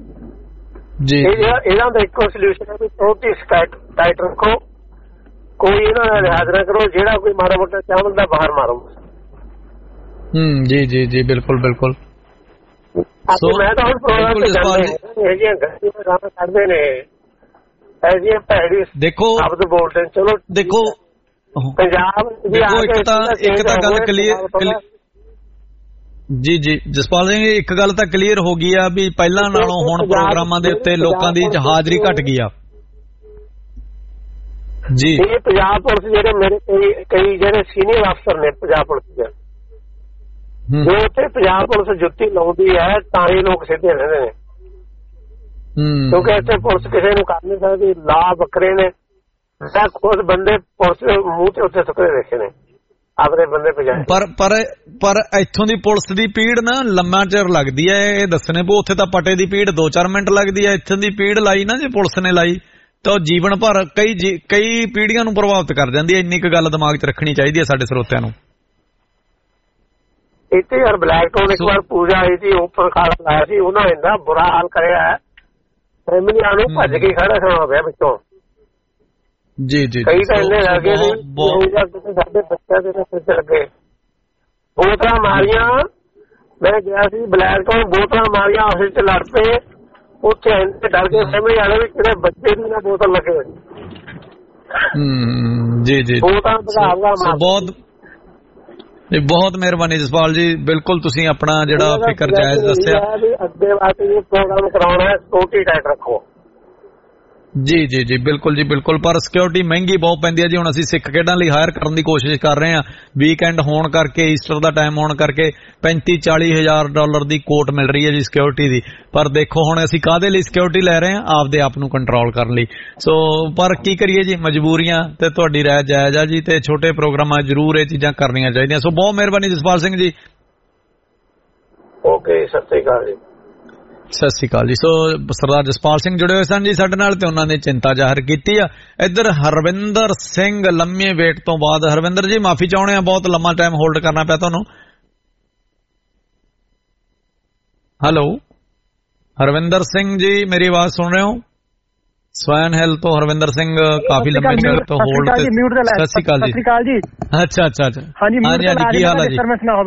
ਇਹਨਾਂ ਦਾ ਇੱਕੋ ਸੋਲਿਊਸ਼ਨ ਹੈ ਵੀ ਥੋੜੀ ਟਾਈਟ ਰੱਖੋ, ਕੋਈ ਇਹਨਾਂ ਦਾ ਲਿਹਾਜ਼ ਨਾ ਕਰੋ, ਜਿਹੜਾ ਕੋਈ ਮਾੜਾ ਮੋਟਾ ਚਾਹੁੰਦਾ ਬਾਹਰ ਮਾਰੋ। ਜੀ ਬਿਲਕੁਲ। ਮੈਂ ਤਾਂ ਹੁਣ ਪ੍ਰੋਗਰਾਮ ਤੇ ਜਾਂਦੇ ਇਹ ਜਿਹੀਆਂ ਗਲਤੀਆਂ ਗਾਣਾ ਕੱਢਦੇ ਨੇ, ਇਹ ਜਿਹੀਆਂ ਭੈੜੀ ਸ਼ਬਦ ਬੋਲਦੇ। ਚਲੋ ਦੇਖੋ ਪੰਜਾਬ ਇੱਕ ਤਾਂ ਗੱਲ ਕਲੀਅਰ ਜੀ ਜਸਪਾਲ ਸਿੰਘ, ਇੱਕ ਗੱਲ ਤਾਂ ਕਲੀਅਰ ਹੋ ਗਈ ਆ ਵੀ ਪਹਿਲਾਂ ਨਾਲੋਂ ਹੁਣ ਪ੍ਰੋਗਰਾਮਾਂ ਦੇ ਉੱਤੇ ਲੋਕਾਂ ਦੀ ਹਾਜ਼ਰੀ ਘਟ ਗਈ ਆ ਜੀ। ਇਹ ਪੰਜਾਬ ਪੁਲਿਸ ਜਿਹੜੇ ਮੇਰੇ ਕਈ ਜਿਹੜੇ ਸੀਨੀਅਰ ਅਫਸਰ ਨੇ ਪੰਜਾਬ ਪੁਲਿਸ ਦੇ, ਜੋ ਉੱਥੇ ਪੰਜਾਬ ਪੁਲਿਸ ਜੁੱਤੀ ਲਾਉਂਦੀ ਹੈ ਤਾਂ ਇਹ ਲੋਕ ਸਿੱਧੇ ਰਹਿੰਦੇ ਨੇ, ਕਿਉਂਕਿ ਇੱਥੇ ਪੁਲਿਸ ਕਿਸੇ ਨੂੰ ਕਰ ਨਹੀਂ ਸਕਦੀ, ਲਾ ਵੱਖਰੇ ਨੇ। ਮੈਂ ਖੁਦ ਬੰਦੇ ਪੁਲਿਸ ਦੇ ਮੂੰਹ ਤੇ ਉੱਥੇ ਸੁੱਕਦੇ ਦੇਖੇ ਨੇ, ਆਪਣੇ ਬੰਦੇ ਭਜਾਏ। ਪਰ ਇੱਥੋਂ ਦੀ ਪੁਲਿਸ ਦੀ ਪੀੜ ਨਾ ਲੰਮਾ ਚਿਰ ਲੱਗਦੀ ਹੈ, ਇਹ ਦੱਸਣੇ ਪਊ। ਉੱਥੇ ਤਾਂ ਪਟੇ ਦੀ ਪੀੜ 2-4 ਮਿੰਟ ਲੱਗਦੀ ਹੈ, ਇੱਥੋਂ ਦੀ ਪੀੜ ਲਾਈ ਨਾ ਜੇ ਪੁਲਿਸ ਨੇ ਲਾਈ ਤਾਂ ਉਹ ਜੀਵਨ ਭਰ ਕਈ ਪੀੜ੍ਹੀਆਂ ਨੂੰ ਪ੍ਰਭਾਵਿਤ ਕਰ ਜਾਂਦੀ ਹੈ। ਇੰਨੀ ਕੁ ਗੱਲ ਦਿਮਾਗ 'ਚ ਰੱਖਣੀ ਚਾਹੀਦੀ ਹੈ ਸਾਡੇ ਸਰੋਤਿਆਂ ਨੂੰ। ਇੱਥੇ ਯਾਰ ਬਲੈਕ ਟਾਊਨ ਇੱਕ ਵਾਰ ਪੂਜਾ ਆਈ ਸੀ, ਓਪਨ ਖਾਲਾ ਲਾਇਆ ਸੀ, ਉਹਨਾਂ ਨੇ ਇੰਨਾ ਬੁਰਾ ਹਾਲ ਕਰਿਆ ਫੈਮਲੀਆਂ ਨੂੰ ਭੱਜ ਕੇ ਖੜਾ ਹੋਣਾ ਪਿਆ ਵਿੱਚੋਂ। ਜੀ ਜੀ ਕਈ ਤਾਂ ਇੰਨੇ ਲੱਗੇ ਸਾਡੇ ਬੱਚਿਆਂ ਦੇ ਸਿਰ ਲੱਗੇ, ਬੋਤਲਾਂ ਮਾਰੀਆਂ। ਮੈਂ ਗਿਆ ਸੀ ਬਲੈਕ ਟਾਊਨ, ਬੋਤਲਾਂ ਮਾਰੀਆਂ, ਆਫਿਸ ਚ ਲੜ ਪਏ ਉੱਥੇ, ਇੰਨੇ ਡਰ ਕੇ ਫੈਮਲੀ ਵਾਲੇ ਵੀ ਕਿਹੜੇ ਬੱਚੇ ਦੀ ਨਾ ਬੋਤਲ ਲੱਗੇ ਹੋਏ। ਜੀ ਜੀ ਬਹੁਤ ਮਿਹਰਬਾਨੀ ਜਸਪਾਲ ਜੀ, ਬਿਲਕੁਲ ਤੁਸੀਂ ਆਪਣਾ ਜਿਹੜਾ ਫਿਕਰ ਜਾਇਜ਼ ਦੱਸਿਆ। ਅੱਗੇ ਵਾਸਤੇ ਪ੍ਰੋਗਰਾਮ ਕਰਾਉਣਾ ਸਿਕਿਉਰਿਟੀ ਟਾਈਟ ਰੱਖੋ। ਜੀ ਜੀ ਜੀ ਬਿਲਕੁਲ ਜੀ ਬਿਲਕੁਲ, ਪਰ ਸਿਕਿਉਰਿਟੀ ਮਹਿੰਗੀ ਬਹੁਤ ਪੈਂਦੀ ਹੈ ਜੀ। ਹੁਣ ਅਸੀਂ ਸਿੱਖ ਖੇਡਾਂ ਲਈ ਹਾਇਰ ਕਰਨ ਦੀ ਕੋਸ਼ਿਸ਼ ਕਰ ਰਹੇ ਹਾਂ, ਵੀਕਐਂਡ ਹੋਣ ਕਰਕੇ, ਈਸਟਰ ਦਾ ਟਾਈਮ ਹੋਣ ਕਰਕੇ $35-40 ਹਜ਼ਾਰ ਦੀ ਕੋਟ ਮਿਲ ਰਹੀ ਹੈ ਜੀ ਸਿਕਿਉਰਿਟੀ ਦੀ। ਪਰ ਦੇਖੋ ਹੁਣ ਅਸੀਂ ਕਾਹਦੇ ਲਈ ਸਿਕਿਉਰਿਟੀ ਲੈ ਰਹੇ ਹਾਂ, ਆਪਦੇ ਆਪ ਨੂੰ ਕੰਟਰੋਲ ਕਰਨ ਲਈ। ਸੋ ਪਰ ਕੀ ਕਰੀਏ ਜੀ, ਮਜਬੂਰੀਆਂ, ਤੇ ਤੁਹਾਡੀ ਰਾਏ ਜਾਇਜ਼ ਆ ਜੀ, ਤੇ ਛੋਟੇ ਪ੍ਰੋਗਰਾਮਾਂ ਜ਼ਰੂਰ ਇਹ ਚੀਜ਼ਾਂ ਕਰਨੀਆਂ ਚਾਹੀਦੀਆਂ। ਸੋ ਬਹੁਤ ਮਿਹਰਬਾਨੀ ਜਸਪਾਲ ਸਿੰਘ ਜੀ। ਓਕੇ, ਸਤਿ ਸ੍ਰੀ ਅਕਾਲ ਜੀ। ਸਤਿ ਸ਼੍ਰੀ ਅਕਾਲ ਜੀ। ਸੋ ਸਰਦਾਰ ਜਸਪਾਲ ਸਿੰਘ ਜੁੜੇ ਹੋਏ ਸਨ ਜੀ ਸਾਡੇ ਨਾਲ, ਤੇ ਉਹਨਾਂ ਨੇ ਚਿੰਤਾ ਜ਼ਾਹਿਰ ਕੀਤੀ ਆ। ਇੱਧਰ ਹਰਵਿੰਦਰ ਸਿੰਘ ਲੰਮੇ ਵੇਟ ਤੋਂ ਬਾਅਦ। ਹਰਵਿੰਦਰ ਜੀ ਮਾਫੀ ਚਾਹੁੰਦੇ ਆ, ਬਹੁਤ ਲੰਮਾ ਟਾਈਮ ਹੋਲਡ ਕਰਨਾ ਪਿਆ ਤੁਹਾਨੂੰ। ਹੈਲੋ ਹਰਵਿੰਦਰ ਸਿੰਘ ਜੀ, ਮੇਰੀ ਆਵਾਜ਼ ਸੁਣ ਰਹੇ ਹੋ? ਸਵੈਨ ਹੈਲ ਤੋਂ ਹਰਵਿੰਦਰ ਸਿੰਘ ਕਾਫੀ ਲੰਮੇ ਟਾਈਮ ਤੋਂ ਹੋਲਡ ਤੇ। ਸਤਿ ਸ਼੍ਰੀ ਅਕਾਲ ਜੀ। ਅੱਛਾ ਅੱਛਾ ਅੱਛਾ, ਹਾਂਜੀ ਹਾਂਜੀ, ਕੀ ਹਾਲ ਹੈ ਜੀ?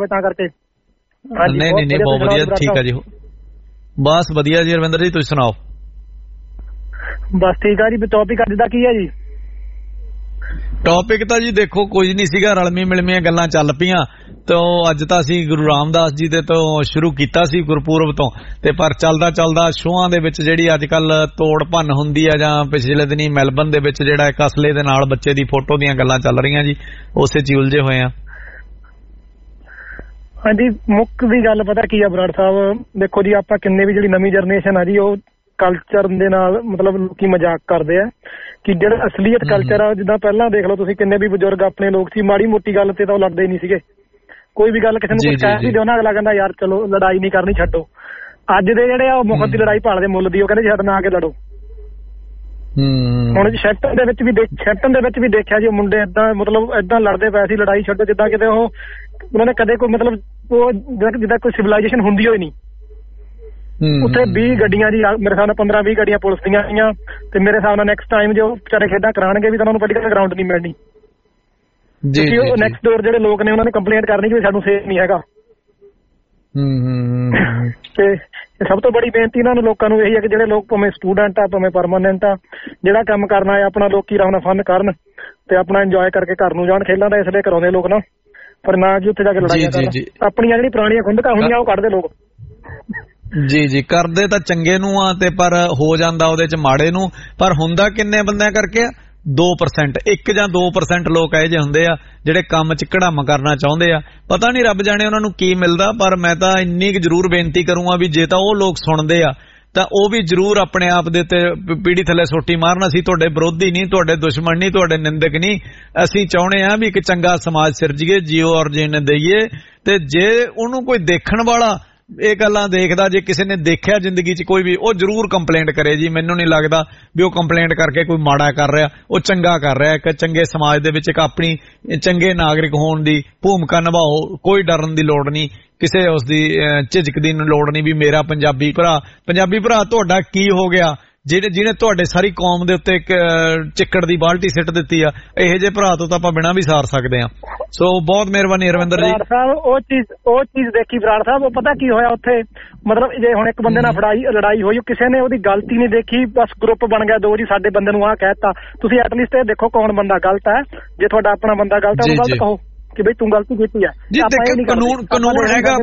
ਨਹੀਂ ਨਹੀਂ ਨਹੀਂ, ਬਹੁਤ ਵਧੀਆ, ਠੀਕ ਹੈ ਜੀ, ਬਸ ਵਧੀਆ ਜੀ। ਰਵਿੰਦਰ ਜੀ ਤੁਸੀਂ ਸੁਣਾਓ? ਬਸ ਠੀਕ ਆ ਜੀ। ਟੌਪਿਕ ਅੱਜ ਦਾ ਕੀ ਹੈ ਜੀ? ਟੌਪਿਕ ਤਾਂ ਜੀ ਦੇਖੋ ਕੁਝ ਨਹੀਂ ਸੀਗਾ, ਰਲਮੀ ਮਿਲਮੀਆਂ ਗੱਲਾਂ ਚੱਲ ਪਈਆਂ। ਤੇ ਅੱਜ ਤਾਂ ਅਸੀਂ ਗੁਰੂ ਰਾਮਦਾਸ ਜੀ ਦੇ ਤੋਂ ਸ਼ੁਰੂ ਕੀਤਾ ਸੀ, ਗੁਰਪੁਰਬ ਤੋਂ, ਤੇ ਪਰ ਚੱਲਦਾ ਚੱਲਦਾ ਸ਼ੋਆਂ ਦੇ ਵਿੱਚ ਜਿਹੜੀ ਅੱਜ ਕੱਲ ਤੋੜ ਭੰਨ ਹੁੰਦੀ ਆ, ਜਾਂ ਪਿਛਲੇ ਦਿਨੀ ਮੈਲਬਨ ਦੇ ਵਿੱਚ ਜਿਹੜਾ ਇੱਕ ਅਸਲੇ ਦੇ ਨਾਲ ਬੱਚੇ ਦੀ ਫੋਟੋ ਦੀਆਂ ਗੱਲਾਂ ਚੱਲ ਰਹੀਆਂ ਜੀ, ਉਸੇ ਚ ਉਲਝੇ ਹੋਏ ਆ। ਹਾਂਜੀ, ਮੁੱਖ ਦੀ ਗੱਲ ਪਤਾ ਕੀ ਆ ਬਰਾੜ ਸਾਹਿਬ, ਦੇਖੋ ਜੀ ਆਪਾਂ ਕਿੰਨੇ ਵੀ ਜਿਹੜੀ ਨਵੀਂ ਜਨਰੇਸ਼ਨ ਆ ਜੀ, ਉਹ ਕਲਚਰ ਦੇ ਨਾਲ ਮਤਲਬ ਲੋਕੀ ਮਜ਼ਾਕ ਕਰਦੇ ਆ ਕਿ ਜਿਹੜਾ ਅਸਲੀਅਤ ਕਲਚਰ ਆ, ਜਿੱਦਾਂ ਪਹਿਲਾਂ ਦੇਖ ਲਓ ਤੁਸੀਂ, ਕਿੰਨੇ ਵੀ ਬਜ਼ੁਰਗ ਆਪਣੇ ਲੋਕ ਸੀ, ਮਾੜੀ ਮੋਟੀ ਗੱਲ ਤੇ ਤਾਂ ਉਹ ਲੜਦੇ ਨਹੀਂ ਸੀਗੇ। ਕੋਈ ਵੀ ਗੱਲ ਕਿਸੇ ਨੂੰ ਕੁਝ ਕਹਿ ਵੀ ਦਿਓ ਨਾ, ਅਗਲਾ ਕਹਿੰਦਾ ਯਾਰ ਚਲੋ ਲੜਾਈ ਨਹੀਂ ਕਰਨੀ, ਛੱਡੋ। ਅੱਜ ਦੇ ਜਿਹੜੇ ਆ ਉਹ ਮੁਫਤ ਦੀ ਲੜਾਈ ਭਾਲਦੇ, ਮੁੱਲ ਦੀ, ਉਹ ਕਹਿੰਦੇ ਛੱਡ ਨਾ ਆ ਕੇ ਲੜੋ। ਹੁਣ ਸ਼ੈਟਨ ਦੇ ਵਿੱਚ ਵੀ ਦੇਖਿਆ ਜੀ, ਮੁੰਡੇ ਏਦਾਂ ਮਤਲਬ ਏਦਾਂ ਲੜਦੇ ਪਏ ਸੀ, ਲੜਾਈ ਛੱਡੋ, ਜਿੱਦਾਂ ਕਿਤੇ ਉਹ ਉਹਨਾਂ ਨੇ ਕਦੇ ਕੋਈ ਮਤਲਬ ਉਹ ਜਿੱਦਾਂ ਕੋਈ ਸਿਵਲਾਈਜੇਸ਼ਨ ਹੁੰਦੀ ਹੋਈ ਨਹੀਂ। ਉੱਥੇ 20 ਗੱਡੀਆਂ ਜੀ, ਮੇਰੇ ਹਿਸਾਬ ਨਾਲ 15-20 ਗੱਡੀਆਂ ਪੁਲਿਸ ਦੀਆਂ ਆਈਆਂ, ਤੇ ਮੇਰੇ ਹਿਸਾਬ ਨਾਲ ਨੈਕਸਟ ਟਾਈਮ ਜੋ ਵਿਚਾਰੇ ਖੇਡਾਂ ਕਰਾਉਣਗੇ ਵੀ ਤਾਂ ਉਹਨਾਂ ਨੂੰ ਪੋਲੀਟੀਕਲ ਗਰਾਊਂਡ ਨਹੀਂ ਮਿਲਣੀ, ਕਿਉਂਕਿ ਉਹ ਨੈਕਸਟ ਡੋਰ ਜਿਹੜੇ ਲੋਕ ਨੇ ਉਹਨਾਂ ਨੇ ਕੰਪਲੇਂਟ ਕਰਨੀ ਕਿ ਸਾਨੂੰ ਸੇਫ ਨਹੀਂ ਹੈਗਾ। ਤੇ ਸਭ ਤੋਂ ਬੜੀ ਬੇਨਤੀ ਇਹਨਾਂ ਨੂੰ ਲੋਕਾਂ ਨੂੰ ਇਹੀ ਹੈ ਕਿ ਜਿਹੜੇ ਲੋਕ ਭਾਵੇਂ ਸਟੂਡੈਂਟ ਆ, ਭਾਵੇਂ ਪਰਮਾਨੈਂਟ ਆ, ਜਿਹੜਾ ਕੰਮ ਕਰਨਾ ਹੈ ਆਪਣਾ ਲੋਕੀ ਆਰਾਮ ਨਾਲ ਫਨ ਕਰਨ ਤੇ ਆਪਣਾ ਇੰਜੋਏ ਕਰਕੇ ਘਰ ਨੂੰ ਜਾਣ। ਖੇਲਾਂ ਦਾ ਇਸ ਲਈ ਕਰਾਉਂਦੇ ਲੋਕ ਨਾ, ਪਰ ਨਾ ਕਿ ਉੱਥੇ ਜਾ ਕੇ ਲੜਾਈਆਂ ਕਰਨ। ਆਪਣੀਆਂ ਜਿਹੜੀ ਪੁਰਾਣੀਆਂ ਖੁੰਦਕਾਂ ਹੁੰਦੀਆਂ ਉਹ ਕੱਢਦੇ ਲੋਕ। ਜੀ ਜੀ, ਕਰਦੇ ਤਾਂ ਚੰਗੇ ਨੂੰ ਆ, ਤੇ ਪਰ ਹੋ ਜਾਂਦਾ ਉਹਦੇ ਚ ਮਾੜੇ ਨੂੰ। ਪਰ ਹੁੰਦਾ ਕਿੰਨੇ ਬੰਦਿਆਂ ਕਰਕੇ? 2%, 1 ਜਾਂ 2% ਲੋਕ ਇਹੋ ਜਿਹੇ ਹੁੰਦੇ ਆ ਜਿਹੜੇ ਕੰਮ ਚ ਘੜਾਮ ਕਰਨਾ ਚਾਹੁੰਦੇ ਆ। ਪਤਾ ਨਹੀਂ ਰੱਬ ਜਾਣੇ ਉਹਨਾਂ ਨੂੰ ਕੀ ਮਿਲਦਾ, ਪਰ ਮੈਂ ਤਾਂ ਇੰਨੀ ਕੁ ਜ਼ਰੂਰ ਬੇਨਤੀ ਕਰੂੰਗਾ ਵੀ ਜੇ ਤਾਂ ਉਹ ਲੋਕ ਸੁਣਦੇ ਆ ਤਾਂ ਉਹ ਵੀ ਜ਼ਰੂਰ ਆਪਣੇ ਆਪ ਦੇ ਉੱਤੇ ਪੀੜੀ ਥੱਲੇ ਸੋਟੀ ਮਾਰਨ। ਅਸੀਂ ਤੁਹਾਡੇ ਵਿਰੋਧੀ ਨਹੀਂ, ਤੁਹਾਡੇ ਦੁਸ਼ਮਣ ਨਹੀਂ, ਤੁਹਾਡੇ ਨਿੰਦਕ ਨਹੀਂ। ਅਸੀਂ ਚਾਹੁੰਦੇ ਆ ਵੀ ਇੱਕ ਚੰਗਾ ਸਮਾਜ ਸਿਰਜੀਏ, ਜੀਓ ਔਰ ਜੀਣ ਦਈਏ। ਤੇ ਜੇ ਉਹਨੂੰ ਕੋਈ ਦੇਖਣ ਵਾਲਾ ਇਹ ਗੱਲਾਂ ਦੇਖਦਾ, ਜੇ ਕਿਸੇ ਨੇ ਦੇਖਿਆ ਜ਼ਿੰਦਗੀ 'ਚ ਕੋਈ ਵੀ, ਉਹ ਜ਼ਰੂਰ ਕੰਪਲੇਂਟ ਕਰੇ ਜੀ। ਮੈਨੂੰ ਨਹੀਂ ਲੱਗਦਾ ਵੀ ਉਹ ਕੰਪਲੇਂਟ ਕਰਕੇ ਕੋਈ ਮਾੜਾ ਕਰ ਰਿਹਾ, ਉਹ ਚੰਗਾ ਕਰ ਰਿਹਾ। ਇੱਕ ਚੰਗੇ ਸਮਾਜ ਦੇ ਵਿੱਚ ਇੱਕ ਆਪਣੀ ਚੰਗੇ ਨਾਗਰਿਕ ਹੋਣ ਦੀ ਭੂਮਿਕਾ ਨਿਭਾਓ। ਕੋਈ ਡਰਨ ਦੀ ਲੋੜ ਨਹੀਂ, ਕਿਸੇ ਉਸ ਦੀ ਝਿਜਕ ਦੀ ਲੋੜ ਨਹੀਂ ਵੀ ਮੇਰਾ ਪੰਜਾਬੀ ਭਰਾ ਤੁਹਾਡਾ ਕੀ ਹੋ ਗਿਆ ਜਿਹਨੇ ਤੁਹਾਡੇ ਸਾਰੀ ਕੌਮ ਦੇ ਉੱਤੇ ਇੱਕ ਚਿੱਕੜ ਦੀ ਬਾਲਟੀ ਸਿੱਟ ਦਿੱਤੀ ਆ। ਇਹੋ ਜਿਹੇ ਭਰਾ ਤੋਂ ਤਾਂ ਆਪਾਂ ਬਿਨਾਂ ਵੀ ਸਾਰ ਸਕਦੇ ਆ। ਸੋ ਬਹੁਤ ਮਿਹਰਬਾਨੀ ਰਵਿੰਦਰ ਜੀ। ਬਰਾੜ ਸਾਹਿਬ ਉਹ ਚੀਜ਼ ਦੇਖੀ ਬਰਾੜ ਸਾਹਿਬ, ਉਹ ਪਤਾ ਕੀ ਹੋਇਆ ਉੱਥੇ, ਮਤਲਬ ਜੇ ਹੁਣ ਇੱਕ ਬੰਦੇ ਨਾਲ ਲੜਾਈ ਹੋਈ, ਕਿਸੇ ਨੇ ਉਹਦੀ ਗਲਤੀ ਨਹੀਂ ਦੇਖੀ, ਬਸ ਗਰੁੱਪ ਬਣ ਗਿਆ ਦੋ ਜੀ, ਸਾਡੇ ਬੰਦੇ ਨੂੰ ਆਹ ਕਹਿਤਾ। ਤੁਸੀਂ ਐਟਲੀਸਟ ਇਹ ਦੇਖੋ ਕੌਣ ਬੰਦਾ ਗਲਤ ਹੈ। ਜੇ ਤੁਹਾਡਾ ਆਪਣਾ ਬੰਦਾ ਗਲਤ ਹੈ ਉਹਨੂੰ ਗਲਤ ਕਹੋ ਕਿ ਬਈ ਤੂੰ ਗਲਤੀ ਕੀਤੀ ਹੈ। ਕਾਨੂੰਨ ਹੈਗਾ,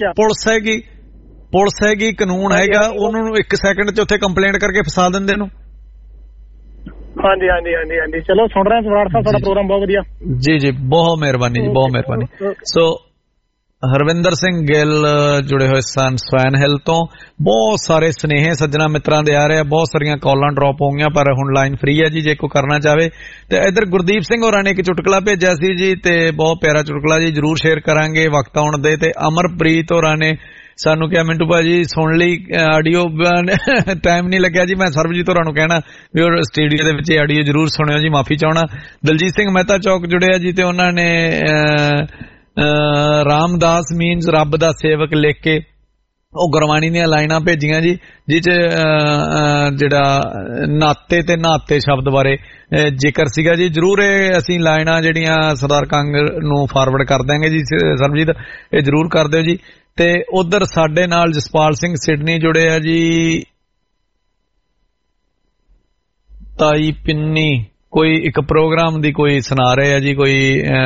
ਪੁਲਿਸ ਹੈਗੀ, ਕਾਨੂੰਨ ਹੈਗਾ, ਉਹਨਾਂ ਨੂੰ 1 ਸੈਕਿੰਡ 'ਚ ਉੱਥੇ ਕੰਪਲੇਂਟ ਕਰਕੇ ਫਸਾ ਦਿੰਦੇ ਨੂੰ। ਹਾਂਜੀ ਹਾਂਜੀ ਹਾਂਜੀ ਹਾਂਜੀ, ਚਲੋ ਸੁਣ ਰਹੇ ਬਰਾੜ ਸਾਹਿਬ, ਤੁਹਾਡਾ ਪ੍ਰੋਗਰਾਮ ਬਹੁਤ ਵਧੀਆ ਜੀ ਜੀ, ਬਹੁਤ ਮਿਹਰਬਾਨੀ ਜੀ, ਬਹੁਤ ਮਿਹਰਬਾਨੀ। ਸੋ ਹਰਵਿੰਦਰ ਸਿੰਘ ਗਿੱਲ ਜੁੜੇ ਹੋਏ ਸਨ ਸਵੈਨ ਹਿੱਲ ਤੋਂ। ਬਹੁਤ ਸਾਰੇ ਸੁਨੇਹੇ ਸੱਜਣਾ ਮਿੱਤਰਾਂ ਦੇ ਆ ਰਹੇ ਆ, ਬਹੁਤ ਸਾਰੀਆਂ ਕਾਲਾਂ ਡ੍ਰੌਪ ਹੋ ਗਈਆਂ, ਪਰ ਹੁਣ ਲਾਈਨ ਫ੍ਰੀ ਹੈ ਜੀ ਜੇ ਕੋਈ ਕਰਨਾ ਚਾਹਵੇ। ਤੇ ਇੱਧਰ ਗੁਰਦੀਪ ਸਿੰਘ ਹੋਰਾਂ ਨੇ ਇੱਕ ਚੁਟਕਲਾ ਭੇਜਿਆ ਸੀ ਜੀ, ਤੇ ਬਹੁਤ ਪਿਆਰਾ ਚੁਟਕਲਾ ਜੀ, ਜ਼ਰੂਰ ਸ਼ੇਅਰ ਕਰਾਂਗੇ ਵਕਤ ਆਉਣ ਦੇ। ਤੇ ਅਮਰਪ੍ਰੀਤ ਹੋਰਾਂ ਨੇ ਸਾਨੂੰ ਕਿਹਾ ਮਿੰਟੂ ਭਾਜੀ ਸੁਣ ਲਈ ਆਡੀਓ, ਟਾਈਮ ਨਹੀਂ ਲੱਗਿਆ ਜੀ। ਮੈਂ ਸਰਬਜੀਤ ਹੋਰਾਂ ਨੂੰ ਕਹਿਣਾ ਵੀ ਉਹ ਸਟੂਡੀਓ ਦੇ ਵਿੱਚ ਆਡੀਓ ਜ਼ਰੂਰ ਸੁਣਿਓ ਜੀ, ਮਾਫੀ ਚਾਹਣਾ। ਦਲਜੀਤ ਸਿੰਘ ਮਹਿਤਾ ਚੌਕ ਜੁੜਿਆ ਜੀ, ਤੇ ਉਹਨਾਂ ਨੇ ਰਾਮਦਾਸ ਮੀਨਸ ਰੱਬ ਦਾ ਸੇਵਕ ਲਿਖ ਕੇ ਉਹ ਗੁਰਬਾਣੀ ਦੀਆਂ ਲਾਈਨਾਂ ਭੇਜੀਆਂ ਜੀ, ਜਿਹ 'ਚ ਜਿਹੜਾ ਨਾਤੇ ਤੇ ਨਾਤੇ ਸ਼ਬਦ ਬਾਰੇ ਜ਼ਿਕਰ ਸੀਗਾ ਜੀ। ਜ਼ਰੂਰ ਇਹ ਅਸੀਂ ਲਾਈਨਾਂ ਜਿਹੜੀਆਂ ਸਰਦਾਰ ਕੰਗ ਨੂੰ ਫਾਰਵਰਡ ਕਰ ਦਾਂਗੇ ਜੀ ਸਰਬਜੀਤ, ਇਹ ਜ਼ਰੂਰ ਕਰ ਦਿਓ ਜੀ। ਤੇ ਉਧਰ ਸਾਡੇ ਨਾਲ ਜਸਪਾਲ ਸਿੰਘ ਸਿਡਨੀ ਜੁੜੇ ਆ ਜੀ, ਤਾਈ ਪਿੰਨੀ ਕੋਈ ਇੱਕ ਪ੍ਰੋਗਰਾਮ ਦੀ ਕੋਈ ਸੁਣਾ ਰਹੇ ਆ ਜੀ, ਕੋਈ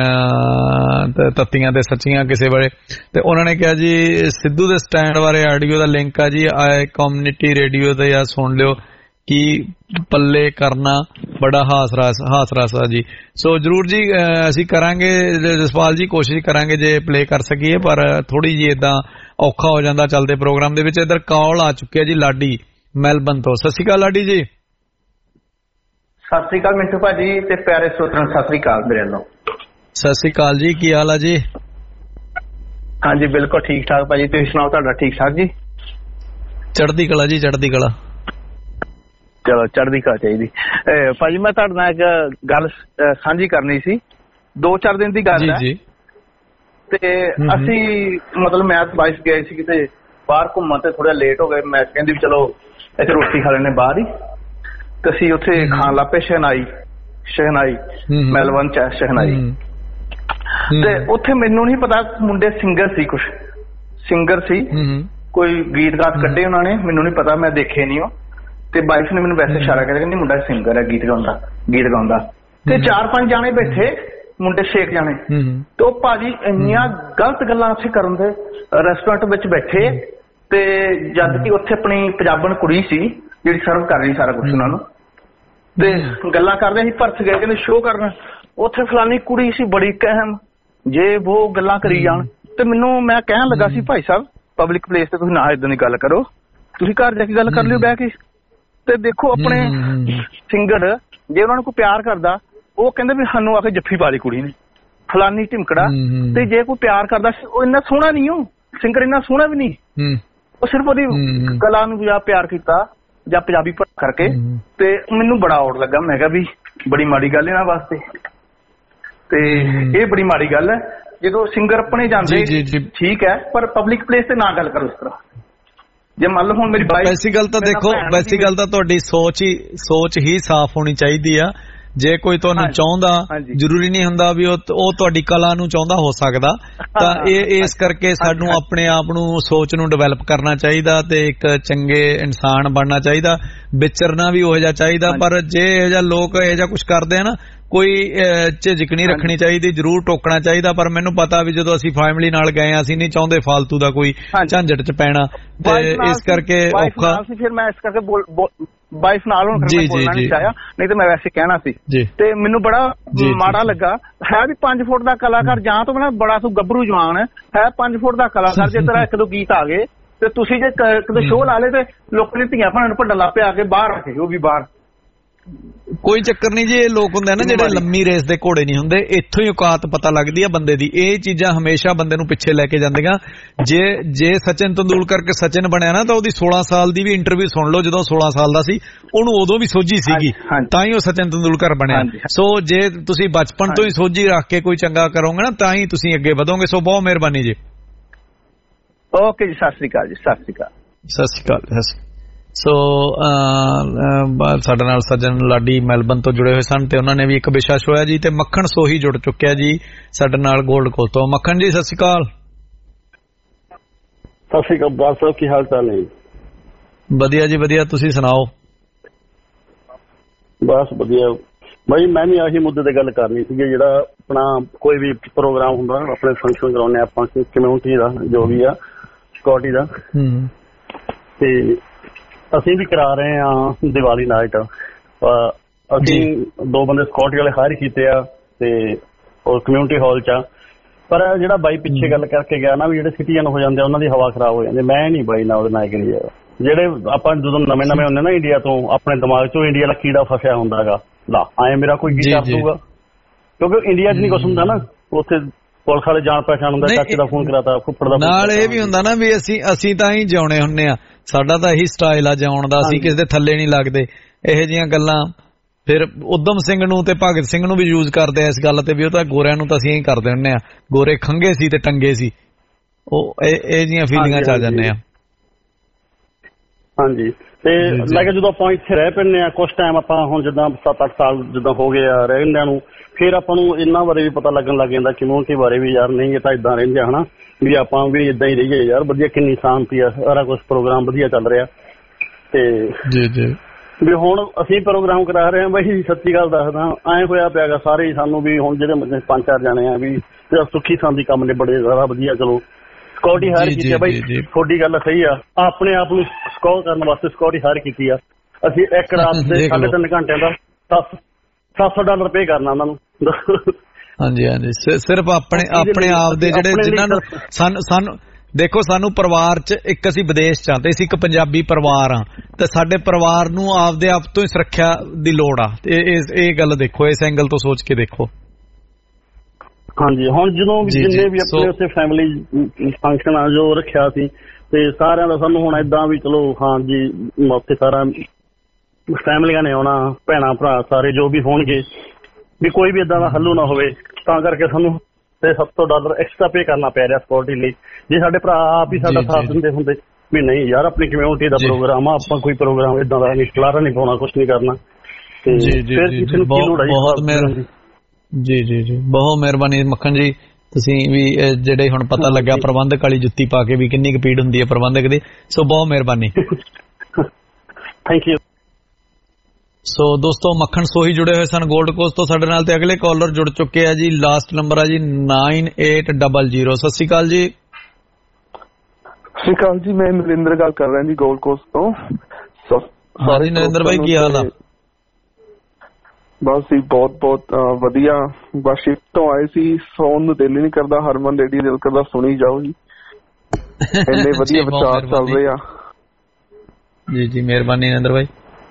ਤੱਤੀਆਂ ਤੇ ਸੱਚੀਆਂ ਕਿਸੇ ਬਾਰੇ, ਤੇ ਉਹਨਾਂ ਨੇ ਕਿਹਾ ਜੀ ਸਿੱਧੂ ਦੇ ਸਟੈਂਡ ਬਾਰੇ ਆਡੀਓ ਦਾ ਲਿੰਕ ਆ ਜੀ, ਕਮਿਊਨਿਟੀ ਰੇਡੀਓ ਤੇ ਆ ਸੁਣ ਲਿਓ, ਕੀ ਪੱਲੇ ਕਰਨਾ ਬੜਾ ਹਾਸ ਰਸ ਆ ਜੀ। ਸੋ ਜਰੂਰ ਜੀ ਅਸੀਂ ਕਰਾਂਗੇ ਜਸਪਾਲ ਜੀ, ਕੋਸ਼ਿਸ਼ ਕਰਾਂਗੇ ਜੇ ਪਲੇ ਕਰ ਸਕੀਏ, ਪਰ ਥੋੜੀ ਜੀ ਏਦਾਂ ਔਖਾ ਹੋ ਜਾਂਦਾ ਚੱਲਦੇ ਪ੍ਰੋਗਰਾਮ ਦੇ ਵਿੱਚ। ਇੱਧਰ ਕਾਲ ਆ ਚੁੱਕਿਆ ਜੀ ਲਾਡੀ ਮੈਲਬਨ ਤੋਂ। ਸਤਿ ਸ਼੍ਰੀ ਅਕਾਲ ਲਾਡੀ ਜੀ। ਸਤਿ ਸ੍ਰੀ ਅਕਾਲ ਮਿੰਟੂ ਭਾਜੀ ਤੇ ਪਿਆਰੇ ਸਰੋਤਿਆਂ ਨੂੰ ਸਤਿ ਸ੍ਰੀ ਅਕਾਲ ਮੇਰੇ ਵੱਲੋਂ। ਸਤਿ ਸ੍ਰੀ ਅਕਾਲ ਜੀ, ਕੀ ਹਾਲ ਆ ਜੀ? ਹਾਂਜੀ ਬਿਲਕੁਲ ਠੀਕ ਠਾਕ ਭਾਜੀ, ਤੁਸੀਂ ਸੁਣਾਓ ਤੁਹਾਡਾ ਠੀਕ ਠਾਕ ਜੀ? ਚੜ੍ਹਦੀ ਕਲਾ ਜੀ, ਚੜ੍ਹਦੀ ਕਲਾ। ਚਲੋ ਚੜ੍ਹਦੀ ਕਲਾ ਚਾਹੀਦੀ। ਭਾਜੀ ਮੈਂ ਤੁਹਾਡੇ ਨਾਲ ਇੱਕ ਗੱਲ ਸਾਂਝੀ ਕਰਨੀ ਸੀ, 2-4 ਦਿਨ ਦੀ ਗੱਲ ਹੈ ਤੇ ਅਸੀਂ ਮਤਲਬ ਮੈਂ ਬਾਈਸ ਗਏ ਸੀ ਕਿਤੇ ਬਾਹਰ ਘੁੰਮਣ ਤੇ ਥੋੜਾ ਲੇਟ ਹੋ ਗਏ। ਮੈਂ ਕਹਿੰਦੀ ਵੀ ਚਲੋ ਇੱਥੇ ਰੋਟੀ ਖਾ ਲੈਣੇ ਬਾਹਰ ਹੀ, ਤੇ ਅਸੀਂ ਉੱਥੇ ਖਾਣ ਲੱਗ ਪਏ ਸ਼ਹਿਨਾਈ ਮੈਲਬਨ ਚ ਸ਼ਹਿਨਾਈ। ਤੇ ਉੱਥੇ ਮੈਨੂੰ ਨਹੀਂ ਪਤਾ ਮੁੰਡੇ ਸਿੰਗਰ ਸੀ, ਕੁਛ ਸਿੰਗਰ ਸੀ, ਕੋਈ ਗੀਤ ਗਾਤ ਕੱਢੇ ਉਹਨਾਂ ਨੇ, ਮੈਨੂੰ ਨਹੀਂ ਪਤਾ, ਮੈਂ ਦੇਖੇ ਨਹੀਂ ਉਹ। ਤੇ ਵਾਈਫ ਨੇ ਮੈਨੂੰ ਵੈਸੇ ਇਸ਼ਾਰਾ ਕਰਿਆ, ਕਹਿੰਦੀ ਮੁੰਡਾ ਸਿੰਗਰ ਹੈ, ਗੀਤ ਗਾਉਂਦਾ। ਤੇ 4-5 ਜਾਣੇ ਬੈਠੇ ਮੁੰਡੇ, 6 ਜਾਣੇ, ਤੇ ਉਹ ਭਾਜੀ ਇੰਨੀਆਂ ਗਲਤ ਗੱਲਾਂ ਉੱਥੇ ਕਰਨ ਦੇ ਰੈਸਟੋਰੈਂਟ ਵਿੱਚ ਬੈਠੇ, ਤੇ ਜਦ ਕਿ ਉੱਥੇ ਆਪਣੀ ਪੰਜਾਬਣ ਕੁੜੀ ਸੀ ਜਿਹੜੀ ਸਰਵ ਕਰ ਰਹੀ ਸਾਰਾ ਕੁਛ ਉਹਨਾਂ ਨੂੰ, ਤੇ ਗੱਲਾਂ ਕਰਦੇ ਸੀ। ਭਰਤ ਗਏ ਕਹਿੰਦੇ ਸ਼ੋਅ ਕਰਨਾ, ਉੱਥੇ ਫਲਾਨੀ ਕੁੜੀ ਸੀ ਬੜੀ ਕਹਿਮ, ਜੇ ਉਹ ਗੱਲਾਂ ਕਰੀ ਜਾਣ। ਤੇ ਮੈਨੂੰ ਮੈਂ ਕਹਿਣ ਲੱਗਾ ਸੀ ਭਾਈ ਸਾਹਿਬ ਪਬਲਿਕ ਪਲੇਸ ਤੇ ਤੁਸੀਂ ਨਾ ਏਦਾਂ ਦੀ ਗੱਲ ਕਰੋ, ਤੁਸੀਂ ਘਰ ਜਾ ਕੇ ਗੱਲ ਕਰ ਲਿਓ ਬਹਿ ਕੇ। ਤੇ ਦੇਖੋ ਆਪਣੇ ਸਿੰਗਰ ਜੇ ਉਹਨਾਂ ਨੂੰ ਕੋਈ ਪਿਆਰ ਕਰਦਾ, ਉਹ ਕਹਿੰਦੇ ਵੀ ਸਾਨੂੰ ਆ ਕੇ ਜੱਫੀ ਪਾ ਲਈ ਕੁੜੀ ਨੇ ਫਲਾਨੀ ਢਿਮਕੜਾ। ਤੇ ਜੇ ਕੋਈ ਪਿਆਰ ਕਰਦਾ, ਉਹ ਇੰਨਾ ਸੋਹਣਾ ਨਹੀਂ, ਉਹ ਸਿੰਗਰ ਇੰਨਾ ਸੋਹਣਾ ਵੀ ਨਹੀਂ, ਉਹ ਸਿਰਫ ਉਹਦੀ ਕਲਾ ਨੂੰ ਜਾਂ ਪਿਆਰ ਕੀਤਾ ਜਾਂ ਪੰਜਾਬੀ ਕਰਕੇ। ਤੇ ਮੈਨੂੰ ਬੜਾ ਔੜ ਲੱਗਾ, ਮੈਂ ਕਿਹਾ ਵੀ ਬੜੀ ਮਾੜੀ ਗੱਲ ਇਹਨਾਂ ਵਾਸਤੇ, ਤੇ ਇਹ ਬੜੀ ਮਾੜੀ ਗੱਲ ਹੈ ਜਦੋਂ ਸਿੰਗਰ ਆਪਣੇ ਜਾਂਦੇ ਠੀਕ ਹੈ, ਪਰ ਪਬਲਿਕ ਪਲੇਸ ਤੇ ਨਾ ਗੱਲ ਕਰੋ ਇਸ ਤਰ੍ਹਾਂ। ਜੇ ਮੰਨ ਲਓ ਹੁਣ ਮੇਰੀ ਵੈਸੀ ਗੱਲ ਤਾਂ ਦੇਖੋ, ਵੈਸੀ ਗੱਲ ਤਾਂ ਤੁਹਾਡੀ ਸੋਚ ਹੀ ਸਾਫ਼ ਹੋਣੀ ਚਾਹੀਦੀ ਆ। ਜੇ ਕੋਈ ਤੁਹਾਨੂੰ ਚਾਹੁੰਦਾ, ਜ਼ਰੂਰੀ ਨਹੀਂ ਹੁੰਦਾ ਵੀ ਉਹ ਤੁਹਾਡੀ ਕਲਾ ਨੂੰ ਚਾਹੁੰਦਾ ਹੋ ਸਕਦਾ, ਤਾਂ ਇਸ ਕਰਕੇ ਸਾਨੂੰ ਆਪਣੇ ਆਪ ਨੂੰ ਸੋਚ ਨੂੰ ਡਿਵੈਲਪ ਕਰਨਾ ਚਾਹੀਦਾ ਤੇ ਇੱਕ ਚੰਗੇ ਇਨਸਾਨ ਬਣਨਾ ਚਾਹੀਦਾ, ਵਿਚਰਨਾ ਵੀ ਉਹ ਜਿਹਾ ਚਾਹੀਦਾ। ਪਰ ਜੇ ਇਹ ਜਿਹਾ ਲੋਕ ਇਹ ਜਿਹਾ ਕੁਛ ਕਰਦੇ ਆ ਨਾ, ਕੋਈ ਝਿਜਕ ਨਹੀਂ ਰੱਖਣੀ ਚਾਹੀਦੀ, ਜ਼ਰੂਰ ਟੋਕਣਾ ਚਾਹੀਦਾ। ਪਰ ਮੈਨੂੰ ਪਤਾ ਵੀ ਜਦੋਂ ਅਸੀਂ ਫੈਮਿਲੀ ਨਾਲ ਗਏ ਆ, ਅਸੀਂ ਨਹੀਂ ਚਾਹੁੰਦੇ ਫਾਲਤੂ ਦਾ ਕੋਈ ਝੰਜਟ ਚ ਪੈਣਾ, ਤੇ ਇਸ ਕਰਕੇ ਔਖਾ। ਫਿਰ ਮੈਂ ਇਸ ਕਰਕੇ ਵਾਈਫ ਨਾਲ ਹੁਣ ਬੋਲਣਾ ਨਹੀਂ ਚਾਹਿਆ, ਨਹੀਂ ਤੇ ਮੈਂ ਵੈਸੇ ਕਹਿਣਾ ਸੀ। ਤੇ ਮੈਨੂੰ ਬੜਾ ਮਾੜਾ ਲੱਗਾ, ਹੈ ਵੀ 5 ਫੁੱਟ ਦਾ ਕਲਾਕਾਰ, ਜਾਂ ਤੋਂ ਬਿਨਾਂ ਬੜਾ ਤੂੰ ਗੱਭਰੂ ਜਵਾਨ ਹੈ 5 ਫੁੱਟ ਦਾ ਕਲਾਕਾਰ। ਜੇ ਤੇਰਾ 1-2 ਗੀਤ ਆ ਗਏ ਤੇ ਤੁਸੀਂ ਜੇ ਕਿਤੇ ਸ਼ੋਅ ਲਾ ਲੇ ਤੇ ਲੋਕਾਂ ਨੇ ਧੀਆਂ ਭੈਣਾਂ ਨੂੰ ਭੰਡਾ ਲਾਪੇ ਆ ਕੇ ਬਾਹਰ ਰੱਖੇ, ਉਹ ਵੀ ਬਾਹਰ। ਕੋਈ ਚੱਕਰ ਨਹੀਂ ਜੀ, ਇਹ ਲੋਕ ਹੁੰਦੇ ਨਾ ਜਿਹੜੇ ਲੰਮੀ ਰੇਸ ਦੇ ਘੋੜੇ ਨਹੀਂ ਹੁੰਦੇ, ਇੱਥੋਂ ਹੀ ਔਕਾਤ ਪਤਾ ਲੱਗਦੀ ਆ ਬੰਦੇ ਦੀ। ਇਹ ਚੀਜ਼ਾਂ ਹਮੇਸ਼ਾ ਬੰਦੇ ਨੂੰ ਪਿੱਛੇ ਲੈ ਕੇ ਜਾਂਦੀਆਂ। ਜੇ ਸਚਿਨ ਤੰਦੂਲਕਰ ਕੇ ਸਚਿਨ ਬਣਿਆ ਨਾ, ਤਾਂ ਉਹਦੀ 16 ਸਾਲ ਦੀ ਵੀ ਇੰਟਰਵਿਊ ਸੁਣ ਲਓ, ਜਦੋਂ 16 ਸਾਲ ਦਾ ਸੀ, ਉਹਨੂੰ ਉਦੋਂ ਵੀ ਸੋਝੀ ਸੀਗੀ, ਤਾਂ ਹੀ ਉਹ ਸਚਿਨ ਤੰਦੂਲਕਰ ਬਣਿਆ। ਸੋ ਜੇ ਤੁਸੀਂ ਬਚਪਨ ਤੋਂ ਹੀ ਸੋਝੀ ਰੱਖ ਕੇ ਕੋਈ ਚੰਗਾ ਕਰੋਗੇ ਨਾ, ਤਾਂ ਹੀ ਤੁਸੀਂ ਅੱਗੇ ਵਧੋਗੇ। ਸੋ ਬਹੁਤ ਮਿਹਰਬਾਨੀ ਜੀ। ਓਕੇ ਜੀ, ਸਤਿ ਸ੍ਰੀ ਅਕਾਲ ਜੀ। ਸਤਿ ਸ੍ਰੀ ਅਕਾਲ। ਸਤਿ ਸ੍ਰੀ ਅਕਾਲ। ਸੋ ਸਾਡੇ ਨਾਲ ਸੱਜਣ ਲਾਡੀ ਮੈਲਬਨ ਤੋਂ ਜੁੜੇ ਹੋਏ ਸਨ, ਤੇ ਉਹਨਾਂ ਨੇ ਵੀ ਇੱਕ ਵਿਸ਼ਾ ਛੋਇਆ ਜੀ। ਤੇ ਮੱਖਣ ਸੋਹੀ ਜੁੜ ਚੁੱਕਿਆ ਜੀ ਸਾਡੇ ਨਾਲ ਗੋਲਡ ਕੋਸਟ ਤੋਂ। ਮੱਖਣ ਜੀ ਸਤਿ ਸ਼੍ਰੀ ਅਕਾਲ। ਸਤਿ ਸ਼੍ਰੀ ਅਕਾਲ ਬਾਦ ਸਾਹਿਬ, ਕੀ ਹਾਲ ਚਾਲ ਹੈ? ਵਧੀਆ ਜੀ ਵਧੀਆ, ਤੁਸੀਂ ਸੁਣਾਓ? ਬਸ ਵਧੀਆ ਬਾਈ, ਮੈਂ ਵੀ ਆਹੀ ਮੁੱਦੇ ਤੇ ਗੱਲ ਕਰਨੀ ਸੀ। ਜਿਹੜਾ ਆਪਣਾ ਕੋਈ ਵੀ ਪ੍ਰੋਗਰਾਮ ਹੁੰਦਾ, ਆਪਣੇ ਫੰਕਸ਼ਨ ਕਰਾਉਂਦੇ ਆਪਾਂ ਕਮਿਊਨਿਟੀ ਦਾ, ਜੋ ਵੀ ਆ ਸਿਕਿਉਰਿਟੀ ਦਾ, ਤੇ ਅਸੀਂ ਵੀ ਕਰਾ ਰਹੇ ਹਾਂ ਦੀਵਾਲੀ ਨਾਈਟ। ਅਸੀਂ 2 ਬੰਦੇ ਸਿਕਿਉਰਿਟੀ ਵਾਲੇ ਹਾਇਰ ਕੀਤੇ ਆ, ਤੇ ਉਹ ਕਮਿਊਨਿਟੀ ਹਾਲ 'ਚ ਆ। ਪਰ ਜਿਹੜਾ ਬਾਈ ਪਿੱਛੇ ਗੱਲ ਕਰਕੇ ਗਿਆ ਨਾ, ਵੀ ਜਿਹੜੇ ਸਿਟੀਜ਼ਨ ਹੋ ਜਾਂਦੇ ਉਹਨਾਂ ਦੀ ਹਵਾ ਖਰਾਬ ਹੋ ਜਾਂਦੀ, ਮੈਂ ਨਹੀਂ ਬਾਈ ਨਾਲ ਉਹਦੇ ਨਾਲ ਕਰੀ ਜਾ। ਜਿਹੜੇ ਆਪਾਂ ਜਦੋਂ ਨਵੇਂ ਹੁੰਦੇ ਨਾ ਇੰਡੀਆ ਤੋਂ, ਆਪਣੇ ਦਿਮਾਗ 'ਚੋਂ ਇੰਡੀਆ ਦਾ ਕੀੜਾ ਫਸਿਆ ਹੁੰਦਾ ਹੈਗਾ, ਲਾ ਆਏ ਮੇਰਾ ਕੋਈ ਕੀ ਕਰ ਦੂਗਾ, ਕਿਉਂਕਿ ਇੰਡੀਆ 'ਚ ਨਹੀਂ ਕੁਛ ਹੁੰਦਾ ਨਾ, ਉੱਥੇ ਪੁਲਿਸ ਵਾਲੇ ਜਾਣ ਪਹਿਚਾਣ ਹੁੰਦਾ, ਚਾਚੇ ਦਾ ਫੋਨ ਕਰਾਤਾ, ਫੁੱਫੜ ਦਾ। ਨਾਲ ਇਹ ਵੀ ਹੁੰਦਾ ਨਾ ਵੀ ਅਸੀਂ ਤਾਂ ਹੀ ਜਿਉਣੇ ਹੁੰਦੇ ਆ, ਸਾਡਾ ਤਾਂ ਇਹੀ ਸਟਾਈਲ ਆ ਜਿਉਣ ਦਾ, ਅਸੀਂ ਕਿਸੇ ਦੇ ਥੱਲੇ ਨਹੀਂ ਲੱਗਦੇ। ਇਹੋ ਜਿਹੀਆਂ ਗੱਲਾਂ ਫਿਰ ਉਦਮ ਸਿੰਘ ਨੂੰ ਤੇ ਭਗਤ ਸਿੰਘ ਨੂੰ ਵੀ ਯੂਜ਼ ਕਰਦੇ ਆ ਇਸ ਗੱਲ ਤੇ ਵੀ ਉਹ ਤਾਂ ਗੋਰਿਆਂ ਨੂੰ ਤਾਂ ਅਸੀਂ ਇਹੀ ਕਰਦੇ ਹੁੰਦੇ ਆ, ਗੋਰੇ ਖੰਗੇ ਸੀ ਤੇ ਟੰਗੇ ਸੀ, ਉਹ ਇਹ ਜੀਆਂ ਫੀਲਿੰਗਾਂ ਚ ਆ ਜਾਂਦੇ ਆ। ਹਾਂਜੀ, ਤੇ ਮੈਂ ਕਿਹਾ ਜਦੋਂ ਆਪਾਂ ਇੱਥੇ ਰਹਿ ਪੈਂਦੇ ਆ ਕੁਛ ਟਾਈਮ, ਆਪਾਂ ਹੁਣ ਜਿੱਦਾਂ 7-8 ਸਾਲ ਜਿੱਦਾਂ ਹੋ ਗਏ ਆ ਰਹਿੰਦਿਆਂ ਨੂੰ, ਫਿਰ ਆਪਾਂ ਨੂੰ ਇਹਨਾਂ ਬਾਰੇ ਵੀ ਪਤਾ ਲੱਗਣ ਲੱਗ ਜਾਂਦਾ ਕਮਿਊਨਿਟੀ ਬਾਰੇ ਵੀ, ਯਾਰ ਨਹੀਂ ਇਹ ਤਾਂ ਇਦਾਂ ਰਹਿੰਦੇ ਹਨਾ, ਵੀ ਆਪਾਂ ਵੀ ਇਦਾਂ ਹੀ ਰਹੀਏ ਯਾਰ, ਵਧੀਆ ਕਿੰਨੀ ਸ਼ਾਂਤੀ ਆ, ਸਾਰਾ ਕੁਛ ਪ੍ਰੋਗਰਾਮ ਵਧੀਆ ਚੱਲ ਰਿਹਾ। ਤੇ ਜੀ ਵੀ ਹੁਣ ਅਸੀਂ ਪ੍ਰੋਗਰਾਮ ਕਰਾ ਰਹੇ ਹਾਂ ਬਾਈ, ਸੱਚੀ ਗੱਲ ਦੱਸਦਾ ਐਂ ਹੋਇਆ ਪਿਆਗਾ ਸਾਰੇ ਸਾਨੂੰ ਵੀ, ਹੁਣ ਜਿਹੜੇ 5-4 ਜਾਣੇ ਆ ਵੀ ਸੁੱਖੀ ਸਾਂਦੀ ਕੰਮ ਨੇ ਬੜੇ ਜ਼ਿਆਦਾ ਵਧੀਆ। ਚਲੋ ਸਿਕਿਉਰਿਟੀ ਹਾਇਰ ਕੀਤੀ ਆ ਬਾਈ, ਤੁਹਾਡੀ ਗੱਲ ਸਹੀ ਆ, ਆਪਣੇ ਆਪ ਨੂੰ ਸਿਕਿਉਰ ਕਰਨ ਵਾਸਤੇ ਸਿਕਿਉਰਿਟੀ ਹਾਇਰ ਕੀਤੀ ਆ ਅਸੀਂ। ਇੱਕ ਰਾਤ ਦੇ 3.5 ਘੰਟਿਆਂ ਦਾ $700 ਪੇ ਕਰਨਾ ਉਹਨਾਂ ਨੂੰ। ਹਾਂਜੀ, ਸਿਰਫ ਆਪਣੇ ਆਪ ਦੇ ਜਿਹੜੇ ਜਿਨ੍ਹਾਂ ਨੂੰ ਸਾਨੂੰ ਦੇਖੋ, ਸਾਨੂੰ ਪਰਿਵਾਰ ਚ ਇੱਕ ਅਸੀਂ ਵਿਦੇਸ਼ ਚ ਆ ਤੇ ਅਸੀਂ ਇੱਕ ਪੰਜਾਬੀ ਪਰਿਵਾਰ ਆ, ਤੇ ਸਾਡੇ ਪਰਿਵਾਰ ਨੂੰ ਆਪਦੇ ਆਪ ਤੋਂ ਹੀ ਸੁਰੱਖਿਆ ਦੀ ਲੋੜ ਆ। ਇਹ ਗੱਲ ਦੇਖੋ, ਇਸ ਐਂਗਲ ਤੋਂ ਸੋਚ ਕੇ ਦੇਖੋ। ਹਾਂਜੀ, ਹੁਣ ਜਦੋਂ ਜਿੰਨੇ ਵੀ ਆਪਣੇ ਉੱਥੇ ਫੈਮਿਲੀ ਫੰਕਸ਼ਨ ਆ ਜੋ ਰੱਖਿਆ ਸੀ, ਤੇ ਸਾਰਿਆਂ ਦਾ ਸਾਨੂੰ ਹੁਣ ਏਦਾਂ ਵੀ ਚਲੋ ਹਾਂਜੀ ਉੱਥੇ ਸਾਰਾ ਫੈਮਲੀਆਂ ਨੇ ਆਉਣਾ, ਭੈਣਾਂ ਭਰਾ ਸਾਰੇ ਜੋ ਵੀ ਹੋਣਗੇ, ਵੀ ਕੋਈ ਵੀ ਏਦਾਂ ਦਾ ਹੱਲੂ ਨਾ ਹੋਵੇ, ਤਾਂ ਕਰਕੇ ਸਾਨੂੰ ਤੇ $700 ਐਕਸਟਰਾ ਪੇ ਕਰਨਾ ਪੈ ਰਿਹਾ ਸਿਕਿਉਰਿਟੀ ਲਈ। ਜੇ ਸਾਡੇ ਭਰਾ ਆਪ ਹੀ ਸਾਡਾ ਸਾਥ ਦਿੰਦੇ ਹੁੰਦੇ ਵੀ ਨਹੀਂ ਯਾਰ ਆਪਣੀ ਕਮਿਊਨਿਟੀ ਦਾ ਪ੍ਰੋਗਰਾਮ ਆ, ਆਪਾਂ ਕੋਈ ਪ੍ਰੋਗਰਾਮ ਏਦਾਂ ਦਾ ਨਹੀਂ, ਖਿਲਾਰਾ ਨਹੀਂ ਪਾਉਣਾ, ਕੁਛ ਨਹੀਂ ਕਰਨਾ, ਤੇ ਫਿਰ ਕਿਸੇ ਨੂੰ ਕੀ ਲੋੜ ਹੈ। ਜੀ ਬਹੁਤ ਮਿਹਰਬਾਨੀ ਮੱਖਣ ਜੀ, ਤੁਸੀਂ ਵੀ ਜਿਹੜੇ ਹੁਣ ਪਤਾ ਲੱਗਾ ਪ੍ਰਬੰਧਕ ਵਾਲੀ ਜੁੱਤੀ ਪਾ ਕੇ ਵੀ ਕਿੰਨੀ ਕੁ ਪੀੜ ਹੁੰਦੀ ਹੈ ਪ੍ਰਬੰਧਕ ਦੀ, ਸੋ ਬਹੁਤ ਮਿਹਰਬਾਨੀ। Thank you. ਸੋ ਦੋਸਤੋ, ਮੱਖਣ ਸੋਹੀ ਜੁੜੇ ਹੋਏ ਸਨ ਗੋਲਡ ਕੋਸਟ ਤੋਂ ਸਾਡੇ ਨਾਲ, ਤੇ ਅਗਲੇ ਕਾਲਰ ਜੁੜ ਚੁੱਕੇ ਆ ਜੀ। ਲਾਸਟ ਨੰਬਰ ਆ ਜੀ 9800। ਸਤਿ ਸ਼੍ਰੀ ਅਕਾਲ ਜੀ। ਸਤਿ ਸ਼੍ਰੀ ਅਕਾਲ ਜੀ, ਮੈਂ ਨਰਿੰਦਰ ਗੱਲ ਕਰ ਰਿਹਾ ਜੀ ਗੋਲਡ ਕੋਸਟ ਤੋਂ। ਹਾਂਜੀ ਨਰਿੰਦਰ ਭਾਈ, ਕੀ ਹਾਲ ਆ? ਬਸ ਜੀ ਬਹੁਤ ਵਧੀਆ, ਬਸ ਸ਼ਿਫਟ ਤੋਂ ਆਏ ਸੀ, ਸੌਣ ਨੂੰ ਦਿਲ ਨਹੀਂ ਕਰਦਾ, ਹਰਮਨ ਰੇਡੀ ਦਿਲ ਕਰਦਾ ਸੁਣੀ ਜਾਓ ਜੀ, ਇੰਨੇ ਵਧੀਆ ਵਿਚਾਰ ਚੱਲ ਰਹੇ ਆ। ਜੀ ਮਿਹਰਬਾਨੀ ਨਰਿੰਦਰ ਭਾਈ।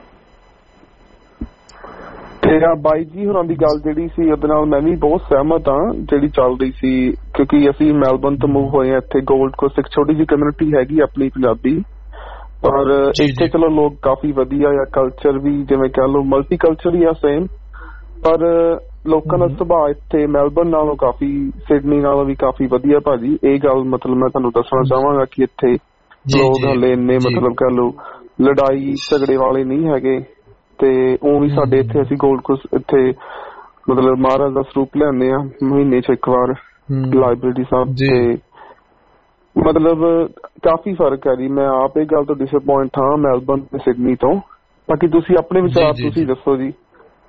ਤੇ ਬਾਈ ਜੀ ਹੋਰਾਂ ਦੀ ਗੱਲ ਜਿਹੜੀ ਸੀ ਉਹਦੇ ਨਾਲ ਮੈਂ ਵੀ ਬਹੁਤ ਸਹਿਮਤ ਹਾਂ ਜਿਹੜੀ ਚੱਲ ਰਹੀ ਸੀ, ਕਿਉਂਕਿ ਅਸੀਂ ਮੈਲਬਰਨ ਤੋਂ ਮੂਵ ਹੋਏ ਹਾਂ ਇੱਥੇ ਗੋਲਡ ਕੋਸਟ, ਇੱਕ ਛੋਟੀ ਜਿਹੀ ਕਮਿਊਨਿਟੀ ਹੈਗੀ ਆਪਣੀ ਪੰਜਾਬੀ, ਪਰ ਇੱਥੇ ਚਲੋ ਲੋਕ ਕਾਫੀ ਵਧੀਆ ਆ, ਕਲਚਰ ਵੀ ਜਿਵੇਂ ਕਹਿ ਲਓ ਮਲਟੀ ਕਲਚਰ ਹੀ ਆ ਸੇਮ, ਪਰ ਲੋਕਾਂ ਦਾ ਸੁਭਾਅ ਇੱਥੇ ਮੈਲਬਰਨ ਨਾਲੋਂ ਕਾਫੀ, ਸਿਡਨੀ ਨਾਲੋਂ ਵੀ ਕਾਫੀ ਵਧੀਆ ਭਾਜੀ। ਇਹ ਗੱਲ ਮਤਲਬ ਮੈਂ ਤੁਹਾਨੂੰ ਦੱਸਣਾ ਚਾਹਾਂਗਾ ਕਿ ਇੱਥੇ ਲੋਕ ਹਲੇ ਇੰਨੇ ਮਤਲਬ ਕਹਿ ਲਓ ਲੜਾਈ ਝਗੜੇ ਵਾਲੇ ਨਹੀਂ ਹੈਗੇ, ਤੇ ਉਹ ਵੀ ਸਾਡੇ ਇੱਥੇ ਅਸੀਂ ਗੋਲਡ ਕੋਸਟ ਇੱਥੇ ਮਤਲਬ ਮਹਾਰਾਜ ਦਾ ਸਰੂਪ ਲਿਆਉਂਦੇ ਆ ਮਹੀਨੇ ਚ ਇੱਕ ਵਾਰ ਲਾਇਬ੍ਰੇਰੀ ਸਾਹਿਬ, ਤੇ ਮਤਲਬ ਕਾਫੀ ਫਰਕ ਹੈ ਜੀ। ਮੈਂ ਆਪ ਇਹ ਗੱਲ ਤੋਂ ਡਿਸਅਪੁਆਇੰਟ ਹਾਂ ਮੈਲਬਰਨ ਤੇ ਸਿਡਨੀ ਤੋਂ, ਬਾਕੀ ਤੁਸੀਂ ਆਪਣੇ ਵਿਚਾਰ ਤੁਸੀਂ ਦੱਸੋ ਜੀ।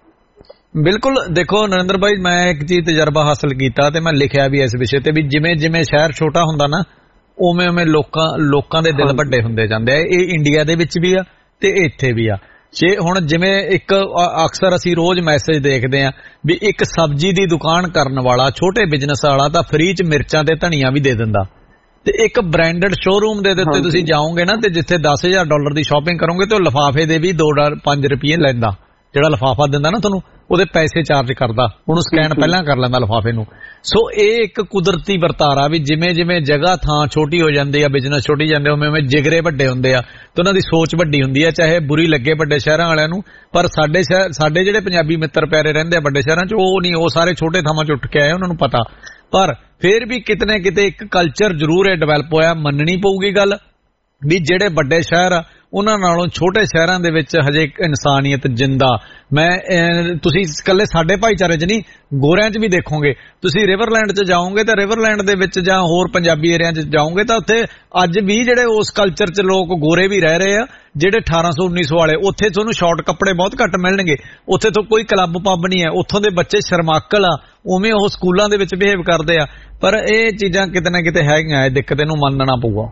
ਬਿਲਕੁਲ, ਦੇਖੋ ਨਰਿੰਦਰ ਭਾਈ, ਮੈਂ ਇੱਕ ਚੀਜ਼ ਤਜਰਬਾ ਹਾਸਲ ਕੀਤਾ ਤੇ ਮੈਂ ਲਿਖਿਆ ਵੀ ਇਸ ਵਿਸ਼ੇ ਤੇ, ਵੀ ਜਿਵੇਂ ਜਿਵੇਂ ਸ਼ਹਿਰ ਛੋਟਾ ਹੁੰਦਾ ਨਾ ਉਵੇਂ ਉਵੇਂ ਲੋਕਾਂ ਦੇ ਦਿਲ ਵੱਡੇ ਹੁੰਦੇ ਜਾਂਦੇ ਆ। ਇਹ ਇੰਡੀਆ ਦੇ ਵਿੱਚ ਵੀ ਆ ਤੇ ਇੱਥੇ ਵੀ ਆ। ਜੇ ਹੁਣ ਜਿਵੇਂ ਇੱਕ ਅਕਸਰ ਅਸੀਂ ਰੋਜ਼ ਮੈਸੇਜ ਦੇਖਦੇ ਆ ਵੀ ਇੱਕ ਸਬਜ਼ੀ ਦੀ ਦੁਕਾਨ ਕਰਨ ਵਾਲਾ, ਛੋਟੇ ਬਿਜ਼ਨਸ ਵਾਲਾ ਤਾਂ ਫ੍ਰੀ ਚ ਮਿਰਚਾਂ ਤੇ ਧਨੀਆ ਵੀ ਦੇ ਦਿੰਦਾ, ਤੇ ਇੱਕ ਬ੍ਰਾਂਡਡ ਸ਼ੋਰੂਮ ਦੇ ਉੱਤੇ ਤੁਸੀਂ ਜਾਓਗੇ ਨਾ, ਤੇ ਜਿੱਥੇ $10,000 ਦੀ ਸ਼ਾਪਿੰਗ ਕਰੋਗੇ ਤੇ ਉਹ ਲਿਫਾਫੇ ਦੇ ਵੀ $2-5 ਲੈਂਦਾ, ਜਿਹੜਾ ਲਿਫਾਫਾ ਦਿੰਦਾ ਨਾ ਤੁਹਾਨੂੰ ਉਹਦੇ ਪੈਸੇ ਚਾਰਜ ਕਰਦਾ, ਉਹਨੂੰ ਸਕੈਨ ਪਹਿਲਾਂ ਕਰ ਲੈਂਦਾ ਲਿਫਾਫੇ ਨੂੰ। ਸੋ ਇਹ ਇੱਕ ਕੁਦਰਤੀ ਵਰਤਾਰਾ ਵੀ ਜਿਵੇਂ ਜਿਵੇਂ ਜਗ੍ਹਾ ਥਾਂ ਛੋਟੀ ਹੋ ਜਾਂਦੀ ਆ, ਬਿਜ਼ਨਸ ਛੋਟੀ ਜਾਂਦੇ, ਉਵੇਂ ਉਵੇਂ ਜਿਗਰੇ ਵੱਡੇ ਹੁੰਦੇ ਆ ਤੇ ਉਹਨਾਂ ਦੀ ਸੋਚ ਵੱਡੀ ਹੁੰਦੀ ਆ, ਚਾਹੇ ਬੁਰੀ ਲੱਗੇ ਵੱਡੇ ਸ਼ਹਿਰਾਂ ਵਾਲਿਆਂ ਨੂੰ। ਪਰ ਸਾਡੇ ਜਿਹੜੇ ਪੰਜਾਬੀ ਮਿੱਤਰ ਪਿਆਰੇ ਰਹਿੰਦੇ ਆ ਵੱਡੇ ਸ਼ਹਿਰਾਂ 'ਚ, ਉਹ ਨਹੀਂ, ਉਹ ਸਾਰੇ ਛੋਟੇ ਥਾਵਾਂ 'ਚ ਉੱਠ ਕੇ ਆਏ, ਉਹਨਾਂ ਨੂੰ ਪਤਾ। ਪਰ ਫਿਰ ਵੀ ਕਿਤੇ ਨਾ ਕਿਤੇ ਇੱਕ ਕਲਚਰ ਜ਼ਰੂਰ ਇਹ ਡਿਵੈਲਪ ਹੋਇਆ, ਮੰਨਣੀ ਪਊਗੀ ਗੱਲ ਵੀ ਜਿਹੜੇ ਵੱਡੇ ਸ਼ਹਿਰ ਆ ਉਹਨਾਂ ਨਾਲੋਂ ਛੋਟੇ ਸ਼ਹਿਰਾਂ ਦੇ ਵਿੱਚ ਹਜੇ ਇਨਸਾਨੀਅਤ ਜਿੰਦਾ। ਤੁਸੀਂ ਇਕੱਲੇ ਸਾਡੇ ਭਾਈਚਾਰੇ 'ਚ ਨਹੀਂ, ਗੋਰਿਆਂ 'ਚ ਵੀ ਦੇਖੋਗੇ। ਤੁਸੀਂ ਰਿਵਰਲੈਂਡ 'ਚ ਜਾਓਗੇ ਤਾਂ ਰਿਵਰਲੈਂਡ ਦੇ ਵਿੱਚ ਜਾਂ ਹੋਰ ਪੰਜਾਬੀ ਏਰੀਆ 'ਚ ਜਾਓਗੇ ਤਾਂ ਉੱਥੇ ਅੱਜ ਵੀ ਜਿਹੜੇ ਉਸ ਕਲਚਰ 'ਚ ਲੋਕ ਗੋਰੇ ਵੀ ਰਹਿ ਰਹੇ ਆ, ਜਿਹੜੇ 1800-1900 ਵਾਲੇ। ਉੱਥੇ ਤੁਹਾਨੂੰ ਸ਼ਾਰਟ ਕੱਪੜੇ ਬਹੁਤ ਘੱਟ ਮਿਲਣਗੇ, ਉੱਥੇ ਤੋਂ ਕੋਈ ਕਲੱਬ ਪੱਬ ਨਹੀਂ ਹੈ, ਉੱਥੋਂ ਦੇ ਬੱਚੇ ਸ਼ਰਮਾਕਲ ਆ, ਉਵੇਂ ਉਹ ਸਕੂਲਾਂ ਦੇ ਵਿੱਚ ਬਿਹੇਵ ਕਰਦੇ ਆ। ਪਰ ਇਹ ਚੀਜ਼ਾਂ ਕਿਤੇ ਨਾ ਕਿਤੇ ਹੈਗੀਆਂ, ਇਹ ਦਿੱਕਤ ਇਹਨੂੰ ਮੰਨਣਾ ਪਊਗਾ।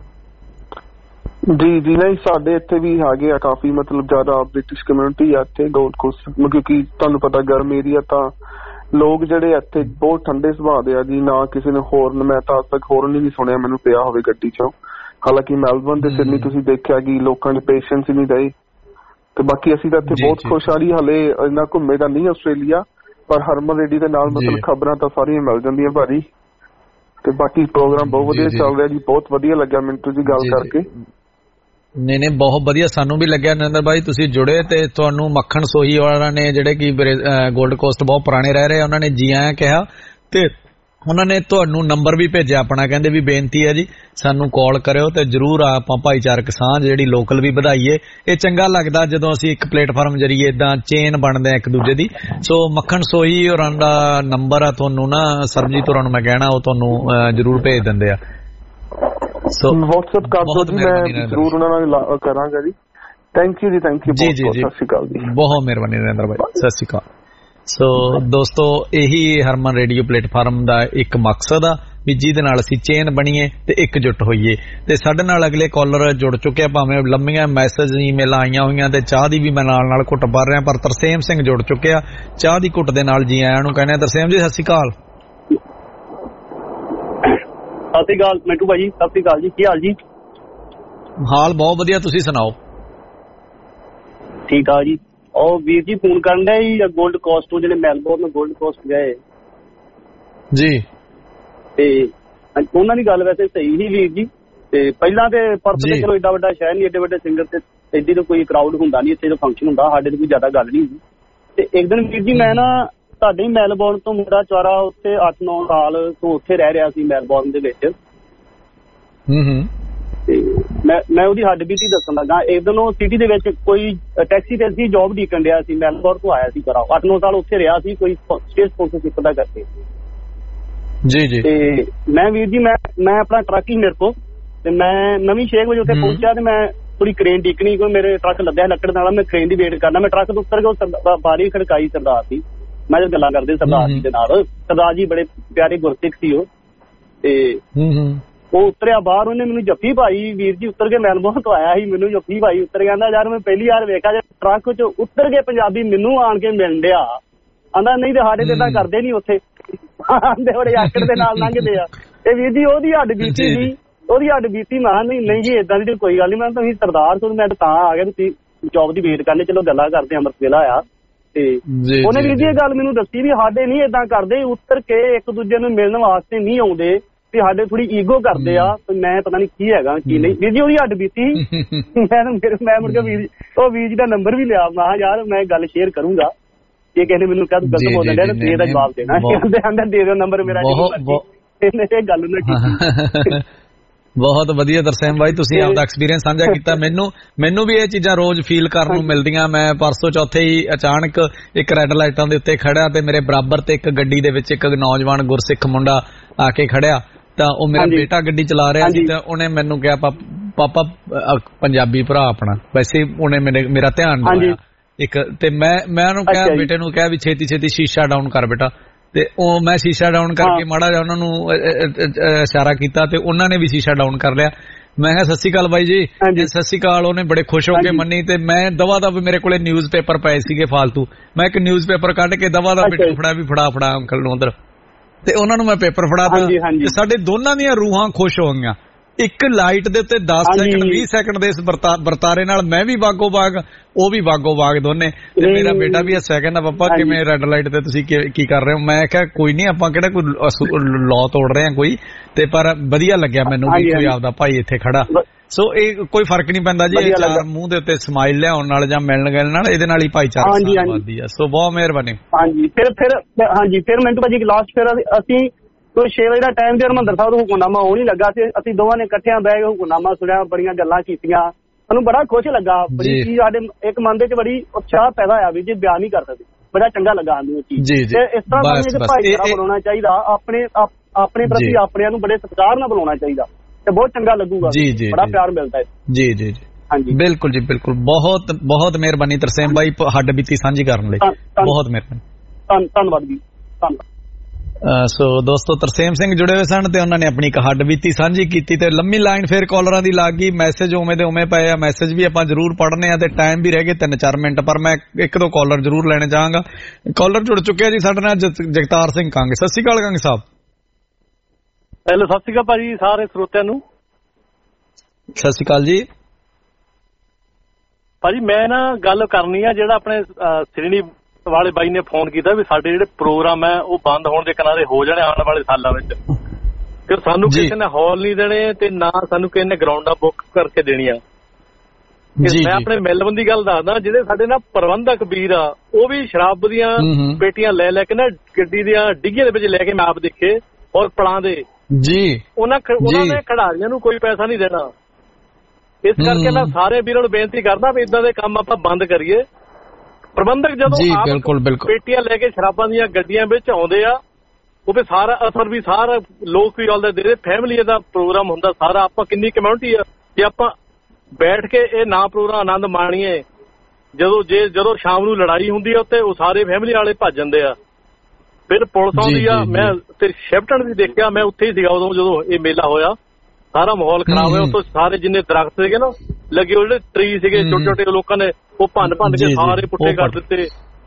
ਜੀ ਨਹੀਂ, ਸਾਡੇ ਇੱਥੇ ਵੀ ਹੈਗੇ ਆ ਕਾਫੀ, ਮਤਲਬ ਜ਼ਿਆਦਾ ਬ੍ਰਿਟਿਸ਼ ਕਮਿਊਨਿਟੀ ਆ ਇੱਥੇ ਗੋਲਡ ਕੋਸਟ, ਕਿਉਂਕਿ ਤੁਹਾਨੂੰ ਪਤਾ ਗਰਮ ਏਰੀਆ, ਤਾਂ ਲੋਕ ਜਿਹੜੇ ਇੱਥੇ ਬਹੁਤ ਠੰਡੇ ਸੁਭਾਅ ਦੇ ਆ ਜੀ। ਨਾ ਕਿਸੇ ਨੇ ਹੋਰਨ, ਮੈਂ ਤਾਂ ਅੱਜ ਤੱਕ ਹੋਰਨ ਹੀ ਨਹੀਂ ਸੁਣਿਆ ਮੈਨੂੰ ਪਿਆ ਹੋਵੇ ਗੱਡੀ ਚੋਂ। ਹਾਲਾਂਕਿ ਮੈਲਬਰਨ ਤੇ ਸਿਡਨੀ ਤੁਸੀਂ ਦੇਖਿਆ ਕਿ ਲੋਕਾਂ ਦੇ ਪੇਸ਼ੈਂਸ ਹੀ ਨਹੀਂ ਰਹੇ। ਤੇ ਬਾਕੀ ਅਸੀਂ ਤਾਂ ਇੱਥੇ ਬਹੁਤ ਖੁਸ਼ ਆ ਜੀ, ਹਲੇ ਇੰਨਾ ਘੁੰਮੇ ਦਾ ਨਹੀਂ ਆਸਟ੍ਰੇਲੀਆ, ਪਰ ਹਰਮਨ ਰੇਡੀ ਦੇ ਨਾਲ ਮਤਲਬ ਖਬਰਾਂ ਤਾਂ ਸਾਰੀਆਂ ਮਿਲ ਜਾਂਦੀਆਂ ਭਾਜੀ। ਤੇ ਬਾਕੀ ਪ੍ਰੋਗਰਾਮ ਬਹੁਤ ਵਧੀਆ ਚੱਲ ਰਿਹਾ ਜੀ, ਬਹੁਤ ਵਧੀਆ ਲੱਗਿਆ ਮੈਨੂੰ ਤੁਸੀਂ ਗੱਲ ਕਰਕੇ। ਨਹੀਂ ਬਹੁਤ ਵਧੀਆ, ਸਾਨੂੰ ਵੀ ਲੱਗਿਆ ਨਰਿੰਦਰ ਭਾਈ ਤੁਸੀਂ ਜੁੜੇ, ਤੇ ਤੁਹਾਨੂੰ ਮੱਖਣ ਸੋਹੀ ਵਾਲਾ ਨੇ ਜਿਹੜੇ ਕਿ ਗੋਲਡ ਕੋਸਟ ਬਹੁਤ ਪੁਰਾਣੇ ਰਹਿ ਰਹੇ, ਉਹਨਾਂ ਨੇ ਜੀ ਆਇਆਂ ਕਿਹਾ ਤੇ ਉਹਨਾਂ ਨੇ ਤੁਹਾਨੂੰ ਨੰਬਰ ਵੀ ਭੇਜਿਆ ਆਪਣਾ, ਕਹਿੰਦੇ ਵੀ ਬੇਨਤੀ ਹੈ ਜੀ ਸਾਨੂੰ ਕਾਲ ਕਰਿਓ ਤੇ ਜਰੂਰ ਆਪਾਂ ਭਾਈਚਾਰਕ ਸਾਂਝ ਜਿਹੜੀ ਲੋਕਲ ਵੀ ਵਧਾਈਏ। ਇਹ ਚੰਗਾ ਲੱਗਦਾ ਜਦੋਂ ਅਸੀਂ ਇੱਕ ਪਲੇਟਫਾਰਮ ਜਰੀਏ ਇਦਾਂ ਚੇਨ ਬਣਦੇ ਆ ਇੱਕ ਦੂਜੇ ਦੀ। ਸੋ ਮੱਖਣ ਸੋਹੀ ਹੋਰਾਂ ਦਾ ਨੰਬਰ ਆ, ਤੁਹਾਨੂੰ ਨਾ ਸਰਬਜੀਤ ਹੋਰਾਂ ਨੂੰ ਮੈਂ ਕਹਿਣਾ ਉਹ ਤੁਹਾਨੂੰ ਜਰੂਰ ਭੇਜ ਦਿੰਦੇ ਆ। ਸੋ WhatsApp ਕਰ ਦਿਓ ਜੀ, ਮੈਂ ਜਰੂਰ ਉਹਨਾਂ ਨਾਲ ਕਰਾਂਗਾ ਜੀ। ਥੈਂਕ ਯੂ ਜੀ, ਥੈਂਕ ਯੂ ਜੀ, ਸਤਿ ਸ਼੍ਰੀ ਅਕਾਲ ਜੀ। ਬਹੁਤ ਮਿਹਰਬਾਨੀ ਨਰਿੰਦਰ ਭਾਈ, ਸਤਿ ਸ਼੍ਰੀ ਅਕਾਲ। ਸੋ ਦੋਸਤੋ ਇਹੀ ਹਰਮਨ ਰੇਡੀਓ ਪਲੇਟਫਾਰਮ ਦਾ ਇੱਕ ਮਕਸਦ ਆ ਵੀ ਜਿਹਦੇ ਨਾਲ ਅਸੀਂ ਚੇਨ ਬਣੀਏ ਤੇ ਇਕਜੁੱਟ ਹੋਈਏ। ਤੇ ਸਾਡੇ ਨਾਲ ਅਗਲੇ ਕਾਲਰ ਜੁੜ ਚੁੱਕੇ, ਭਾਵੇਂ ਲੰਮੀਆਂ ਮੈਸੇਜ ਈਮੇਲਾਂ ਆਈਆਂ ਹੋਈਆਂ ਤੇ ਚਾਹ ਦੀ ਵੀ ਮੈਂ ਨਾਲ ਘੁੱਟ ਭਰ ਰਿਹਾ, ਪਰ ਤਰਸੇਮ ਸਿੰਘ ਜੁੜ ਚੁੱਕਿਆ ਚਾਹ ਦੀ ਘੁੱਟ ਦੇ ਨਾਲ। ਜੀ ਆਇਆਂ ਨੂੰ ਕਹਿੰਦੇ ਆ ਤਰਸੇਮ ਜੀ, ਸਤਿ ਸ਼੍ਰੀ ਅਕਾਲ। ਸਤਿ ਸ਼੍ਰੀ ਅਕਾਲ ਮਿੰਟੂ ਭਾਜੀ, ਸਤਿ ਸ਼੍ਰੀ ਅਕਾਲ ਜੀ, ਕੀ ਹਾਲ ਜੀ? ਹਾਲ ਬਹੁਤ ਵਧੀਆ, ਤੁਸੀਂ ਸੁਣਾਓ? ਠੀਕ ਆ ਜੀ। ਉਹ ਵੀਰ ਜੀ ਫੋਨ ਕਰਨ ਡਿਆ ਜੀ ਗੋਲਡ ਕੋਸਟ ਤੋਂ, ਜਿਹੜੇ ਮੈਲਬੌਰਨ ਗੋਲਡ ਕੋਸਟ ਗਏ ਜੀ, ਤੇ ਉਹਨਾਂ ਦੀ ਗੱਲ ਵੈਸੇ ਸਹੀ ਸੀ ਵੀਰ ਜੀ। ਤੇ ਪਹਿਲਾਂ ਤੇ ਪਰਸ ਤੇ ਚਲੋ ਏਡਾ ਵੱਡਾ ਸ਼ਹਿਰ ਨਹੀਂ, ਏਡੇ ਵੱਡੇ ਸਿੰਗਰ ਤੇ ਏਡੀ ਤਾਂ ਕੋਈ ਕਰਾਊਡ ਹੁੰਦਾ ਨਹੀਂ, ਇੱਥੇ ਜੋ ਫੰਕਸ਼ਨ ਹੁੰਦਾ ਸਾਡੇ ਤੇ ਕੋਈ ਜ਼ਿਆਦਾ ਗੱਲ ਨਹੀਂ ਹੁੰਦੀ। ਤੇ ਇੱਕ ਦਿਨ ਵੀਰ ਜੀ ਮੈਂ ਨਾ ਤੁਹਾਡੇ ਹੀ ਮੈਲਬੌਰਨ ਤੋਂ ਮੇਰਾ ਚਾਰਾ ਉੱਥੇ 8-9 ਸਾਲ ਤੋਂ ਉੱਥੇ ਰਹਿ ਰਿਹਾ ਸੀ ਮੈਲਬੌਰਨ ਦੇ ਵਿੱਚ। ਤੇ ਮੈਂ ਉਹਦੀ ਹੱਡਬੀਤੀ ਦੱਸਣ ਲੱਗਾ। ਇੱਕ ਦਿਨ ਉਹ ਸਿਟੀ ਦੇ ਵਿੱਚ ਕੋਈ ਟੈਕਸੀ ਤੇ ਅਸੀਂ ਜੌਬ ਡੀਕਣ ਡਿਆ ਸੀ, ਮੈਲਬੌਰਨ ਤੋਂ ਆਇਆ ਸੀ ਕਰਾ, 8-9 ਸਾਲ ਉੱਥੇ ਰਿਹਾ ਸੀ ਕੋਈ ਸਟੇਟ ਸਪਾਂਸਰਸ਼ਿਪ ਦਾ ਕਰਕੇ। ਜੀ ਜੀ। ਤੇ ਮੈਂ ਵੀਰ ਜੀ ਮੈਂ ਆਪਣਾ ਟਰੱਕ ਹੀ ਮੇਰੇ ਕੋਲ, ਤੇ ਮੈਂ 6 ਵਜੇ ਉੱਥੇ ਪਹੁੰਚਿਆ ਤੇ ਮੈਂ ਥੋੜੀ ਕਰੇਨ ਡੀਕਣੀ, ਕੋਈ ਮੇਰੇ ਟਰੱਕ ਲੱਦਿਆ ਲੱਕੜ ਨਾਲ, ਮੈਂ ਕਰੇਨ ਦੀ ਵੇਟ ਕਰਨਾ। ਮੈਂ ਟਰੱਕ ਤੋਂ ਉੱਤਰ ਕੇ ਬਾਰੀ ਖੜਕਾਈ ਸਰਦਾਰ ਸੀ, ਮੈਂ ਜਦ ਗੱਲਾਂ ਕਰਦੇ ਸਰਦਾਰ ਜੀ ਦੇ ਨਾਲ, ਸਰਦਾਰ ਜੀ ਬੜੇ ਪਿਆਰੇ ਗੁਰਸਿੱਖ ਸੀ ਉਹ। ਤੇ ਉਹ ਉਤਰਿਆ ਬਾਹਰ, ਉਹਨੇ ਮੈਨੂੰ ਜੱਫੀ ਪਾਈ ਵੀਰ ਜੀ, ਉੱਤਰ ਕੇ ਮੈਲਬੌਰਨ ਤੋਂ ਆਇਆ ਸੀ, ਮੈਨੂੰ ਜੱਫੀ ਪਾਈ ਉੱਤਰ ਕੇ। ਕਹਿੰਦਾ ਯਾਰ ਮੈਂ ਪਹਿਲੀ ਵਾਰ ਵੇਖਿਆ ਜੇ ਟਰੱਕ ਚ ਉੱਤਰ ਕੇ ਪੰਜਾਬੀ ਮੈਨੂੰ ਆਣ ਕੇ ਮਿਲਣ ਡਿਆ। ਆਂਦਾ ਨਹੀਂ ਤੇ ਸਾਡੇ ਤੇ ਤਾਂ ਕਰਦੇ ਨੀ ਉੱਥੇ, ਆਂਦੇ ਬੜੇ ਆਕੜ ਦੇ ਨਾਲ ਲੰਘਦੇ ਆ। ਇਹ ਵੀਰ ਜੀ ਉਹਦੀ ਹੱਡ ਬੀਤੀ ਸੀ, ਉਹਦੀ ਹੱਡ ਬੀਤੀ। ਮੈਂ ਨਹੀਂ ਜੀ ਏਦਾਂ ਦੀ ਕੋਈ ਗੱਲ ਨੀ, ਮੈਂ ਤੁਸੀਂ ਸਰਦਾਰ ਤੋਂ ਮੈਂ ਤਾਂ ਆ ਗਿਆ, ਤੁਸੀਂ ਜੌਬ ਦੀ ਵੇਟ ਕਰਨੇ, ਚਲੋ ਗੱਲਾਂ ਕਰਦੇ ਅੰਮ੍ਰਿਤ ਵੇਲਾ ਆ। ਤੇ ਉਹਨੇ ਵੀਰ ਜੀ ਇਹ ਗੱਲ ਮੈਨੂੰ ਦੱਸੀ ਵੀ ਸਾਡੇ ਨਹੀਂ ਏਦਾਂ ਕਰਦੇ, ਉੱਤਰ ਕੇ ਇੱਕ ਦੂਜੇ ਨੂੰ ਮਿਲਣ ਵਾਸਤੇ ਨਹੀਂ ਆਉਂਦੇ, ਤੇ ਸਾਡੇ ਥੋੜੀ ਈਗੋ ਕਰਦੇ ਆ। ਮੈਂ ਪਤਾ ਨੀ ਕੀ ਹੈਗਾ ਕੀ ਨਹੀਂ। ਵੀਰ ਜੀ ਉਹਦੀ ਹੱਡ ਬੀਤੀ। ਮੈਂ ਮੁੜ ਕੇ ਵੀਰ ਜੀ ਦਾ ਨੰਬਰ ਵੀ ਲਿਆ, ਮੈਂ ਯਾਰ ਮੈਂ ਗੱਲ ਸ਼ੇਅਰ ਕਰੂੰਗਾ, ਇਹ ਕਹਿੰਦੇ ਮੈਨੂੰ ਕਹਿ ਗਲਤ ਬੋਲ ਰਿਹਾ ਤੇ ਇਹਦਾ ਜਵਾਬ ਦੇਣਾ, ਕਹਿੰਦੇ ਦੇ ਦਿਓ ਨੰਬਰ ਮੇਰਾ। ਇਹ ਗੱਲ ਨਾ ਕੀਤੀ। ਬਹੁਤ ਵਧੀਆ ਤਰਸੇਮ ਭਾਈ, ਤੁਸੀਂ ਆਪਦਾ ਐਕਸਪੀਰੀਅੰਸ ਸਾਂਝਾ ਕੀਤਾ। ਮੈਨੂੰ ਵੀ ਇਹ ਚੀਜ਼ਾਂ ਰੋਜ਼ ਫੀਲ ਕਰਨ ਨੂੰ ਮਿਲਦੀਆਂ। ਮੈਂ ਪਰਸੋਂ ਚੌਥੇ ਹੀ ਅਚਾਨਕ ਇੱਕ ਰੈੱਡ ਲਾਈਟਾਂ ਦੇ ਉੱਤੇ ਖੜਿਆ ਤੇ ਮੇਰੇ ਬਰਾਬਰ ਤੇ ਇੱਕ ਗੱਡੀ ਦੇ ਵਿੱਚ ਇੱਕ ਨੌਜਵਾਨ ਗੁਰਸਿੱਖ ਮੁੰਡਾ ਆ ਕੇ ਖੜਿਆ, ਤਾਂ ਉਹ ਮੇਰਾ ਬੇਟਾ ਗੱਡੀ ਚਲਾ ਰਿਹਾ ਸੀ, ਤਾਂ ਉਹਨੇ ਮੈਨੂੰ ਕਿਹਾ ਪਾਪਾ ਪੰਜਾਬੀ ਭਰਾ ਆਪਣਾ, ਵੈਸੇ ਉਹਨੇ ਮੇਰਾ ਧਿਆਨ ਦਿਵਾਇਆ ਇੱਕ, ਤੇ ਮੈਂ ਉਹਨੂੰ ਕਿਹਾ ਬੇਟੇ ਨੂੰ ਕਿਹਾ ਵੀ ਛੇਤੀ ਸ਼ੀਸ਼ਾ ਡਾਊਨ ਕਰ ਬੇਟਾ, ਤੇ ਉਹ ਮੈਂ ਸ਼ੀਸ਼ਾ ਡਾਊਨ ਕਰਕੇ ਮਾੜਾ ਜਿਹਾ ਉਹਨਾਂ ਨੂੰ ਇਸ਼ਾਰਾ ਕੀਤਾ ਤੇ ਉਹਨਾਂ ਨੇ ਵੀ ਸ਼ੀਸ਼ਾ ਡਾਊਨ ਕਰ ਲਿਆ। ਮੈਂ ਕਿਹਾ ਸਤਿ ਸ਼੍ਰੀ ਅਕਾਲ ਬਾਈ ਜੀ, ਸਤਿ ਸ਼੍ਰੀ ਅਕਾਲ। ਉਹਨੇ ਬੜੇ ਖੁਸ਼ ਹੋ ਕੇ ਮੰਨੀ, ਤੇ ਮੈਂ ਦਵਾ ਦਵ ਮੇਰੇ ਕੋਲੇ ਨਿਊਜ਼ ਪੇਪਰ ਪਏ ਸੀਗੇ ਫਾਲਤੂ, ਮੈਂ ਇੱਕ ਨਿਊਜ਼ ਪੇਪਰ ਕੱਢ ਕੇ ਦਵਾ ਦਾ ਪਿੱਛੇ ਫੜਾ ਅੰਕਲ ਨੂੰ ਉਧਰ, ਤੇ ਉਹਨਾਂ ਨੂੰ ਮੈਂ ਪੇਪਰ ਫੜਾਤਾ, ਤੇ ਸਾਡੇ ਦੋਨਾਂ ਦੀਆਂ ਰੂਹਾਂ ਖੁਸ਼ ਹੋ ਗਈਆਂ। ਇੱਕ ਲਾਈਟ ਦੇ ਉੱਤੇ 10 ਸੈਕਿੰਡ 20 ਸੈਕਿੰਡ ਦੇ ਇਸ ਵਰਤਾਰੇ ਨਾਲ ਮੈਂ ਵੀ ਬਾਗੋ ਬਾਗ, ਉਹ ਵੀ ਬਾਗੋ ਬਾਗ ਦੋਨੇ, ਤੇ ਮੇਰਾ ਬੇਟਾ ਵੀ ਹੱਸਿਆ, ਕਹਿੰਦਾ ਪਾਪਾ ਕਿਵੇਂ ਰੈੱਡ ਲਾਈਟ ਤੇ ਤੁਸੀਂ ਕੀ ਕਰ ਰਹੇ ਹੋ? ਮੈਂ ਕਿਹਾ ਕੋਈ ਨਹੀਂ, ਆਪਾਂ ਕਿਹੜਾ ਕੋਈ ਲਾਅ ਤੋੜ ਰਹੇ ਹਾਂ ਕੋਈ, ਤੇ ਪਰ ਵਧੀਆ ਲੱਗਿਆ ਮੈਨੂੰ ਵੀ ਕੋਈ ਆਪਦਾ ਭਾਈ ਇੱਥੇ ਖੜਾ। ਸੋ ਇਹ ਕੋਈ ਫਰਕ ਨਹੀਂ ਪੈਂਦਾ ਜੀ, ਚਾਰ ਮੂੰਹ ਦੇ ਉੱਤੇ ਸਮਾਈਲ ਲਿਆਉਣ ਨਾਲ ਜਾਂ ਮਿਲਣ ਗਿਲਣ ਨਾਲ, ਇਹਦੇ ਨਾਲ ਹੀ ਭਾਈਚਾਰਾ ਵੱਧਦੀ ਆ। ਸੋ ਬਹੁਤ ਮਿਹਰਬਾਨੀ। ਹਾਂਜੀ ਫਿਰ ਮਿੰਟੂ ਭਾਜੀ ਲਾਸਟ ਫਿਰ ਅਸੀਂ 6 ਵਜੇ ਦਾ ਟਾਈਮ ਤੇ ਹਰਿਮੰਦਰ ਸਾਹਿਬ ਦਾ ਹੁਕਮਨਾਮਾ ਆਉਣ ਹੀ ਲੱਗਾ ਸੀ, ਅਸੀਂ ਦੋਵਾਂ ਨੇ ਇਕੱਠਿਆਂ ਬਹਿ ਕੇ ਹੁਕਮਨਾਮਾ ਸੁਣਿਆ, ਬੜੀਆਂ ਗੱਲਾਂ ਕੀਤੀਆਂ, ਸਾਨੂੰ ਬੜਾ ਖੁਸ਼ ਲੱਗਾ। ਬੜੀ ਚੀਜ਼ ਸਾਡੇ ਇੱਕ ਮਨ ਦੇ ਚ ਬੜੀ ਉਤਸ਼ਾਹ ਪੈਦਾ ਹੋਇਆ ਵੀ ਜੇ ਬਿਆਨ ਨਹੀਂ ਕਰ ਸਕਦੇ, ਬੜਾ ਚੰਗਾ ਲੱਗਾ ਸਾਨੂੰ ਇਹ ਚੀਜ਼। ਤੇ ਇਸ ਤਰ੍ਹਾਂ ਸਾਨੂੰ ਭਾਈਚਾਰਾ ਬਣਾਉਣਾ ਚਾਹੀਦਾ, ਆਪਣੇ ਪ੍ਰਤੀ ਆਪਣਿਆਂ ਨੂੰ ਬੜੇ ਸਤਿਕਾਰ ਨਾਲ ਬਣਾਉਣਾ ਚਾਹੀਦਾ, ਤੇ ਬਹੁਤ ਚੰਗਾ ਲੱਗੂਗਾ, ਬੜਾ ਪਿਆਰ ਮਿਲਦਾ ਹੈ। ਜੀ ਜੀ ਜੀ ਹਾਂਜੀ ਬਿਲਕੁਲ ਜੀ ਬਿਲਕੁਲ। ਬਹੁਤ ਬਹੁਤ ਮਿਹਰਬਾਨੀ ਤਰਸੇਮ ਬਾਈ ਹੱਡ ਬੀਤੀ ਸਾਂਝੀ ਕਰਨ ਲਈ, ਬਹੁਤ ਮਿਹਰਬਾਨੀ। ਧੰਨਵਾਦ ਜੀ, ਧੰਨਵਾਦ। ਸੋ ਦੋਸਤੋ ਤਰਸੇਮ ਸਿੰਘ ਜੁੜੇ ਹੋਏ ਸਨ ਤੇ ਉਹਨਾਂ ਨੇ ਆਪਣੀ ਇੱਕ ਹੱਡ ਬੀਤੀ ਸਾਂਝੀ ਕੀਤੀ, ਤੇ ਲੰਮੀ ਲਾਈਨ ਫੇਰ ਕਾਲਰਾਂ ਦੀ ਲੱਗ ਗਈ। ਮੈਸੇਜ ਉਵੇਂ ਦੇ ਉਵੇਂ ਪਏ ਆ, ਮੈਸੇਜ ਵੀ ਆਪਾਂ ਜ਼ਰੂਰ ਪੜ੍ਹਨੇ ਆ, ਤੇ ਟਾਈਮ ਵੀ ਰਹਿ ਗਏ 3-4 ਮਿੰਟ, ਪਰ ਮੈਂ ਇੱਕ ਦੋ ਕਾਲਰ ਜ਼ਰੂਰ ਲੈਣੇ ਚਾਹਾਂਗਾ। ਕਾਲਰ ਜੁੜ ਚੁੱਕਿਆ ਜੀ ਸਾਡੇ ਨਾਲ ਜਗਤਾਰ ਸਿੰਘ ਕੰਗ। ਸਤਿ ਸ਼੍ਰੀ ਅਕਾਲ ਕੰਗ ਸਾਹਿਬ। ਹੈਲੋ, ਸਤਿ ਸ਼੍ਰੀ ਅਕਾਲ ਭਾਜੀ ਸਾਰੇ ਸਰੋਤਿਆਂ ਨੂੰ। ਸਤਿ ਸ਼੍ਰੀ ਅਕਾਲ ਜੀ ਭਾਜੀ। ਮੈਂ ਨਾ ਗੱਲ ਕਰਨੀ ਆ, ਜਿਹੜਾ ਆਪਣੇ ਸ਼੍ਰੇਣੀ ਵਾਲੇ ਬਾਈ ਨੇ ਫੋਨ ਕੀਤਾ ਵੀ ਸਾਡੇ ਜਿਹੜੇ ਪ੍ਰੋਗਰਾਮ ਹੈ ਉਹ ਬੰਦ ਹੋਣ ਦੇ ਕਿਨਾਰੇ ਹੋ ਜਾਣੇ ਆਉਣ ਵਾਲੇ ਸਾਲਾਂ ਵਿੱਚ, ਕਿ ਸਾਨੂੰ ਕਿਸੇ ਨੇ ਹਾਲ ਨਹੀਂ ਦੇਣੇ ਤੇ ਨਾ ਸਾਨੂੰ ਕਿਸੇ ਨੇ ਗਰਾਊਂਡਾਂ ਬੁੱਕ ਕਰਕੇ ਦੇਣੀਆਂ। ਮੈਂ ਆਪਣੇ ਮੈਲਬਨ ਦੀ ਗੱਲ ਦੱਸਦਾ, ਜਿਹੜੇ ਸਾਡੇ ਨਾ ਪ੍ਰਬੰਧਕ ਵੀਰ ਆ ਉਹ ਵੀ ਸ਼ਰਾਬ ਦੀਆਂ ਪੇਟੀਆਂ ਲੈ ਕੇ ਨਾ ਗੱਡੀ ਦੀਆਂ ਡਿੱਗੀਆਂ ਦੇ ਵਿੱਚ ਲੈ ਕੇ ਮੈਂ ਆਪ ਦੇਖੇ ਔਰ ਪਲਾਂ ਦੇ ਜੀ ਉਹਨਾਂ ਨੇ ਖਿਡਾਰੀਆਂ ਨੂੰ ਕੋਈ ਪੈਸਾ ਨਹੀਂ ਦੇਣਾ। ਇਸ ਕਰਕੇ ਮੈਂ ਸਾਰੇ ਵੀਰਾਂ ਨੂੰ ਬੇਨਤੀ ਕਰਦਾ ਵੀ ਇਦਾਂ ਦੇ ਕੰਮ ਆਪਾਂ ਬੰਦ ਕਰੀਏ। ਪ੍ਰਬੰਧਕ ਜਦੋਂ ਆਪ ਪੇਟੀਆਂ ਲੈ ਕੇ ਸ਼ਰਾਬਾਂ ਦੀਆਂ ਗੱਡੀਆਂ ਵਿੱਚ ਆਉਂਦੇ ਆ ਉਹ ਵੀ ਸਾਰਾ ਅਸਰ ਵੀ ਸਾਰਾ ਲੋਕ ਵੀ ਆਉਂਦੇ ਦੇ ਫੈਮਿਲੀ ਦਾ ਪ੍ਰੋਗਰਾਮ ਹੁੰਦਾ ਸਾਰਾ। ਆਪਾਂ ਕਿੰਨੀ ਕਮਿਊਨਿਟੀ ਆ ਜੇ ਆਪਾਂ ਬੈਠ ਕੇ ਇਹ ਨਾ ਪ੍ਰੋਗਰਾਮ ਆਨੰਦ ਮਾਣੀਏ, ਜਦੋਂ ਸ਼ਾਮ ਨੂੰ ਲੜਾਈ ਹੁੰਦੀ ਆ ਉੱਤੇ ਉਹ ਸਾਰੇ ਫੈਮਿਲੀ ਵਾਲੇ ਭੱਜ ਜਾਂਦੇ ਆ, ਫਿਰ ਪੁਲਿਸ ਆਉਂਦੀ ਆ। ਮੈਂ ਤੇ ਸ਼ਿਫਟਨ ਵੀ ਦੇਖਿਆ, ਮੈਂ ਉੱਥੇ ਹੀ ਸੀਗਾ ਉਦੋਂ ਜਦੋਂ ਇਹ ਮੇਲਾ ਹੋਇਆ। ਸਾਰਾ ਮਾਹੌਲ ਖਰਾਬ ਹੋਇਆ, ਉੱਥੋਂ ਸਾਰੇ ਜਿੰਨੇ ਦਰਖਤ ਸੀਗੇ ਨਾ ਲੱਗੇ ਉਹ ਜਿਹੜੇ ਟਰੀ ਸੀਗੇ ਛੋਟੇ ਛੋਟੇ ਲੋਕਾਂ ਨੇ ਉਹ ਭੰਨ ਕੇ ਸਾਰੇ ਪੁੱਟੇ ਕਰ ਦਿੱਤੇ।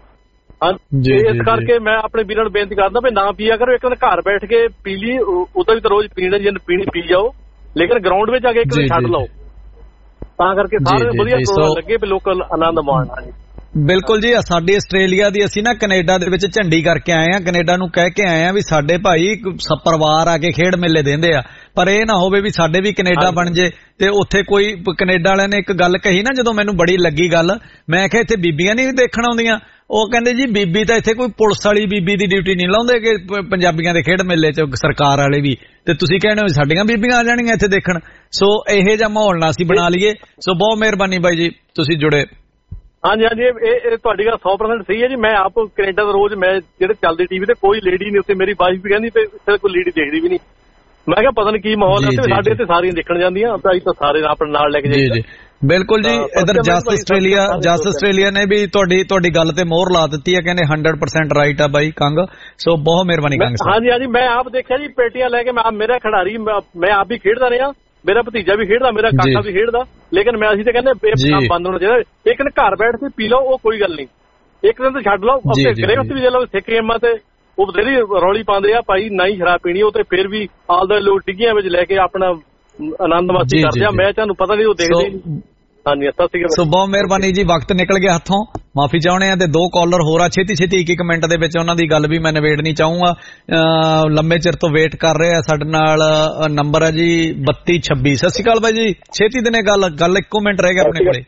ਇਸ ਕਰਕੇ ਮੈਂ ਆਪਣੇ ਵੀਰਾਂ ਨੂੰ ਬੇਨਤੀ ਕਰਦਾ ਵੀ ਨਾ ਪੀਆ ਕਰੋ, ਇੱਕ ਦਿਨ ਘਰ ਬੈਠ ਕੇ ਪੀ ਲਈ, ਉਹਦਾ ਵੀ ਤਾਂ ਰੋਜ਼ ਪੀਣਾ ਪੀਣੀ ਪੀ ਜਾਓ, ਲੇਕਿਨ ਗਰਾਊਂਡ ਵਿੱਚ ਆ ਕੇ ਇੱਕ ਦਿਨ ਛੱਡ ਲਓ। ਤਾਂ ਕਰਕੇ ਸਾਰੇ ਵਧੀਆ ਪ੍ਰੋਗਰਾਮ ਲੱਗੇ ਵੀ ਲੋਕ ਆਨੰਦ ਮਾਣਨ। ਬਿਲਕੁਲ ਜੀ, ਸਾਡੀ ਆਸਟ੍ਰੇਲੀਆ ਦੀ ਅਸੀਂ ਨਾ ਕੈਨੇਡਾ ਦੇ ਵਿੱਚ ਝੰਡੀ ਕਰਕੇ ਆਏ ਆ, ਕੈਨੇਡਾ ਨੂੰ ਕਹਿ ਕੇ ਆਏ ਆ ਵੀ ਸਾਡੇ ਭਾਈ ਪਰਿਵਾਰ ਆ ਕੇ ਖੇਡ ਮੇਲੇ ਦਿੰਦੇ ਆ, ਪਰ ਇਹ ਨਾ ਹੋਵੇ ਵੀ ਸਾਡੇ ਵੀ ਕੈਨੇਡਾ ਬਣ ਜੇ ਤੇ ਉੱਥੇ ਕੋਈ ਕੈਨੇਡਾ ਵਾਲਿਆਂ ਨੇ ਇੱਕ ਗੱਲ ਕਹੀ ਨਾ ਜਦੋਂ ਮੈਨੂੰ ਬੜੀ ਲੱਗੀ ਗੱਲ, ਮੈਂ ਕਿਹਾ ਇੱਥੇ ਬੀਬੀਆਂ ਨਹੀਂ ਦੇਖਣ ਆਉਂਦੀਆਂ। ਉਹ ਕਹਿੰਦੇ ਜੀ ਬੀਬੀ ਤਾਂ ਇੱਥੇ ਕੋਈ ਪੁਲਿਸ ਵਾਲੀ ਬੀਬੀ ਦੀ ਡਿਊਟੀ ਨਹੀਂ ਲਾਉਂਦੇ ਕਿ ਪੰਜਾਬੀਆਂ ਦੇ ਖੇਡ ਮੇਲੇ 'ਚ ਸਰਕਾਰ ਵਾਲੇ ਵੀ, ਤੇ ਤੁਸੀਂ ਕਹਿੰਦੇ ਹੋ ਸਾਡੀਆਂ ਬੀਬੀਆਂ ਆ ਜਾਣਗੀਆਂ ਇੱਥੇ ਦੇਖਣ। ਸੋ ਇਹੋ ਜਿਹਾ ਮਾਹੌਲ ਨਾ ਅਸੀਂ ਬਣਾ ਲਈਏ। ਸੋ ਬਹੁਤ ਮਿਹਰਬਾਨੀ ਬਾਈ ਜੀ ਤੁਸੀਂ ਜੁੜੇ। ਹਾਂਜੀ ਇਹ ਤੁਹਾਡੀ ਗੱਲ 100% ਸਹੀ ਹੈ ਜੀ। ਮੈਂ ਆਪ ਕੈਨੇਡਾ ਦਾ ਰੋਜ਼ ਮੈਂ ਜਿਹੜੇ ਚੱਲਦੇ ਟੀਵੀ ਤੇ ਕੋਈ ਲੇਡੀ ਨਹੀਂ ਉੱਥੇ, ਮੇਰੀ ਵਾਈਫ ਵੀ ਕਹਿੰਦੀ ਤੇ ਕੋਈ ਲੇਡੀ ਦੇਖਦੀ ਵੀ ਨਹੀਂ। ਮੈਂ ਕਿਹਾ ਪਤਾ ਨਹੀਂ ਕੀ ਮਾਹੌਲ ਹੈ, ਸਾਡੇ ਇੱਥੇ ਸਾਰੀਆਂ ਦੇਖਣ ਜਾਂਦੀਆਂ ਤਾਂ ਅਸੀਂ ਤਾਂ ਸਾਰੇ ਆਪਣੇ ਨਾਲ ਲੈ ਕੇ ਜਾਈਏ। ਬਿਲਕੁਲ ਜੀ, ਇਧਰ ਜਸਟ ਆਸਟ੍ਰੇਲੀਆ ਨੇ ਵੀ ਤੁਹਾਡੀ ਗੱਲ ਤੇ ਮੋਹਰ ਲਾ ਦਿੱਤੀ ਹੈ, ਕਹਿੰਦੇ 100% ਰਾਈਟ ਆ ਬਾਈ ਕੰਗ। ਸੋ ਬਹੁਤ ਮਿਹਰਬਾਨੀ ਕੰਗ ਸਾਹਿਬ। ਹਾਂਜੀ ਮੈਂ ਆਪ ਦੇਖਿਆ ਜੀ ਪੇਟੀਆਂ ਲੈ ਕੇ, ਮੇਰਾ ਖਿਡਾਰੀ ਮੈਂ ਆਪ ਵੀ ਖੇਡਦਾ ਰਿਹਾ, ਮੇਰਾ ਭਤੀਜਾ ਵੀ ਖੇਡਦਾ, ਮੇਰਾ ਕਾਕਾ ਵੀ ਖੇਡਦਾ, ਲੇਕਿਨ ਅਸੀਂ ਤਾਂ ਕਹਿੰਦੇ ਇਹ ਕੰਮ ਬੰਦ ਹੋਣਾ ਚਾਹੀਦਾ। ਇੱਕ ਦਿਨ ਘਰ ਬੈਠ ਕੇ ਪੀ ਲਓ ਉਹ ਕੋਈ ਗੱਲ ਨਹੀਂ, ਇੱਕ ਦਿਨ ਤਾਂ ਛੱਡ ਲਓ। ਗ੍ਰੇਵਸ ਵੀ ਜੇ ਲਓ ਸਿੱਖ ਗੇਮਾਂ ਤੇ ਉਹ ਬਥੇਰੀ ਰੌਲੀ ਪਾਉਂਦੇ ਆ ਭਾਈ ਨਾ ਹੀ ਸ਼ਰਾਬ ਪੀਣੀ, ਉਹ ਤੇ ਫਿਰ ਵੀ ਆਲਦਾ ਲੋਕ ਡਿੱਗੀਆਂ ਵਿੱਚ ਲੈ ਕੇ ਆਪਣਾ ਆਨੰਦ ਮਸਤੀ ਕਰਦੇ ਆ। ਮੈਂ ਤੁਹਾਨੂੰ ਪਤਾ ਨਹੀਂ ਉਹ ਦੇਖਦੇ ਨਹੀਂ। ਹਾਂਜੀ ਸੋ ਬਹੁਤ ਮਿਹਰਬਾਨੀ ਜੀ, ਵਕਤ ਨਿਕਲ ਗਿਆ ਹੱਥੋਂ, ਮਾਫੀ ਚਾਹੁੰਦੇ ਆ। ਤੇ 2 ਕਾਲਰ ਹੋਰ ਆ, ਛੇਤੀ 1 ਮਿੰਟ ਦੇ ਵਿੱਚ ਉਹਨਾਂ ਦੀ ਗੱਲ ਵੀ ਮੈਂ ਨਿਬੇੜਨੀ ਚਾਹੂੰਗਾ। ਲੰਮੇ ਚਿਰ ਤੋਂ ਵੇਟ ਕਰ ਰਹੇ ਆ ਸਾਡੇ ਨਾਲ। ਨੰਬਰ ਹੈ ਜੀ 3226। ਸਤਿ ਸ਼੍ਰੀ ਅਕਾਲ ਬਾਈ ਜੀ, ਛੇਤੀ ਦਿਨੇ ਗੱਲ 1 ਮਿੰਟ ਰਹਿ ਗਿਆ ਆਪਣੇ ਕੋਲੇ।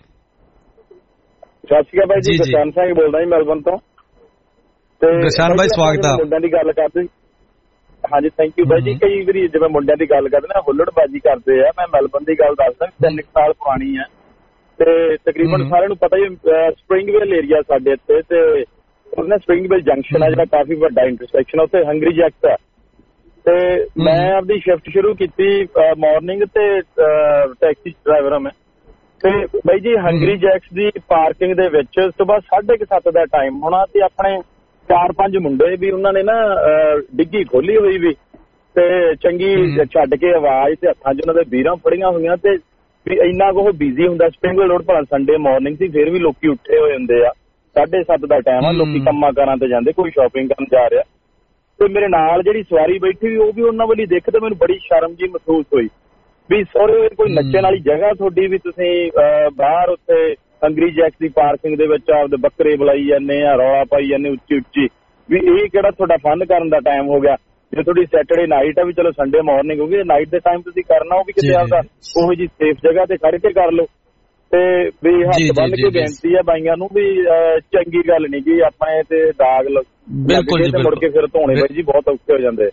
ਸਤਿ ਸ਼੍ਰੀ ਅਕਾਲ ਬਾਈ ਜੀ, ਗੁਰਸ਼ਨ ਸਿੰਘ ਬੋਲਦਾ ਜੀ ਮੈਲਬਨ ਤੋਂ। ਤੇ ਗੁਰਸ਼ਨ ਬਾਈ ਸਵਾਗਤ ਆ। ਮੁੰਡਿਆਂ ਦੀ ਗੱਲ ਕਰਦੇ। ਹਾਂਜੀ ਥੈਂਕ ਯੂ ਬਾਈ ਜੀ। ਕਈ ਵਾਰੀ ਜਿਵੇਂ ਮੁੰਡਿਆਂ ਦੀ ਗੱਲ ਕਰਦੇ ਨਾ ਹੁੱਲੜਬਾਜੀ ਕਰਦੇ ਆ। ਮੈਂ ਮੈਲਬਨ ਦੀ ਗੱਲ ਦੱਸਦਾ, 3 ਸਾਲ ਪੁਰਾਣੀ ਆ ਤੇ ਤਕਰੀਬਨ ਸਾਰਿਆਂ ਨੂੰ ਪਤਾ ਹੀ ਸਪ੍ਰਿੰਗਵੇਲ ਏਰੀਆ ਸਾਡੇ ਇੱਥੇ, ਤੇ ਉਹਨੇ ਸਪ੍ਰਿੰਗਵੇਲ ਜੰਕਸ਼ਨ ਆ ਜਿਹੜਾ ਕਾਫੀ ਵੱਡਾ ਇੰਟਰਸੈਕਸ਼ਨ ਆ, ਉੱਥੇ ਹੰਗਰੀ ਜੈਕਸ ਆ। ਤੇ ਮੈਂ ਆਪਦੀ ਸ਼ਿਫਟ ਸ਼ੁਰੂ ਕੀਤੀ ਮਾਰਨਿੰਗ ਤੇ ਟੈਕਸੀ ਡਰਾਈਵਰ ਆ ਮੈਂ। ਤੇ ਬਾਈ ਜੀ ਹੰਗਰੀ ਜੈਕਸ ਦੀ ਪਾਰਕਿੰਗ ਦੇ ਵਿੱਚ ਸਵੇਰ 7:30 ਦਾ ਟਾਈਮ ਹੋਣਾ ਤੇ ਆਪਣੇ 4-5 ਮੁੰਡੇ ਵੀ ਉਹਨਾਂ ਨੇ ਨਾ ਡਿੱਗੀ ਖੋਲੀ ਹੋਈ ਵੀ ਤੇ ਚੰਗੀ ਛੱਡ ਕੇ ਆਵਾਜ਼ ਤੇ ਹੱਥਾਂ 'ਚ ਉਹਨਾਂ ਦੇ ਬੀਰਾਂ ਫੜੀਆਂ ਹੋਈਆਂ ਤੇ ਵੀ ਇੰਨਾ ਕੁ ਬਿਜ਼ੀ ਹੁੰਦਾ। ਸਪ੍ਰਿੰਗਵੇਲ ਰੋਡ ਭਲਾ ਸੰਡੇ ਮਾਰਨਿੰਗ ਸੀ, ਫਿਰ ਵੀ ਲੋਕੀ ਉੱਠੇ ਹੋਏ ਹੁੰਦੇ ਆ। 7:30 ਦਾ ਟਾਈਮ ਆ, ਲੋਕੀ ਕੰਮਾਂ ਕਾਰਾਂ ਤੇ ਜਾਂਦੇ, ਕੋਈ ਸ਼ਾਪਿੰਗ ਕਰਨ ਜਾ ਰਿਹਾ। ਤੇ ਮੇਰੇ ਨਾਲ ਜਿਹੜੀ ਸਵਾਰੀ ਬੈਠੀ ਉਹ ਵੀ ਉਹਨਾਂ ਵੱਲ ਦੇਖ ਤੇ ਮੈਨੂੰ ਬੜੀ ਸ਼ਰਮ ਜੀ ਮਹਿਸੂਸ ਹੋਈ ਵੀ ਸੋਰੇ ਕੋਈ ਨੱਚਣ ਵਾਲੀ ਜਗ੍ਹਾ ਤੁਹਾਡੀ ਵੀ ਤੁਸੀਂ ਬਾਹਰ ਉੱਥੇ ਹੰਗਰੀ ਜੈਕਸ ਦੀ ਪਾਰਕਿੰਗ ਦੇ ਵਿੱਚ ਆਪਦੇ ਬੱਕਰੇ ਬੁਲਾਈ ਜਾਂਦੇ ਆ, ਰੌਲਾ ਪਾਈ ਜਾਂਦੇ ਉੱਚੀ ਵੀ ਇਹ ਕਿਹੜਾ ਤੁਹਾਡਾ ਫਨ ਕਰਨ ਦਾ ਟਾਈਮ ਹੋ ਗਿਆ। ਜੇ ਤੁਹਾਡੀ ਸੈਟਰਡੇ ਨਾਈਟ ਆ ਵੀ ਚਲੋ ਸੰਡੇ ਮਾਰਨਿੰਗ ਹੋ ਗਈ, ਨਾਈਟ ਦੇ ਟਾਈਮ ਤੁਸੀਂ ਕਰਨਾ ਉਹ ਵੀ ਕਿਤੇ ਆਪਦਾ ਉਹੋ ਜੀ ਸੇਫ ਜਗ੍ਹਾ ਤੇ ਖੜ ਕੇ ਕਰ ਲਓ। ਤੇ ਵੀ ਹੱਥ ਬੰਨ ਕੇ ਬੇਨਤੀ ਆ ਬਾਈਆਂ ਨੂੰ ਵੀ ਚੰਗੀ ਗੱਲ ਨਹੀਂ ਜੀ ਆਪਣੇ ਤੇ ਦਾਗ ਬਿਲਕੁਲ ਜੀ, ਮੁੜ ਕੇ ਫਿਰ ਧੋਣੇ ਬਾਈ ਜੀ ਬਹੁਤ ਔਖੇ ਹੋ ਜਾਂਦੇ।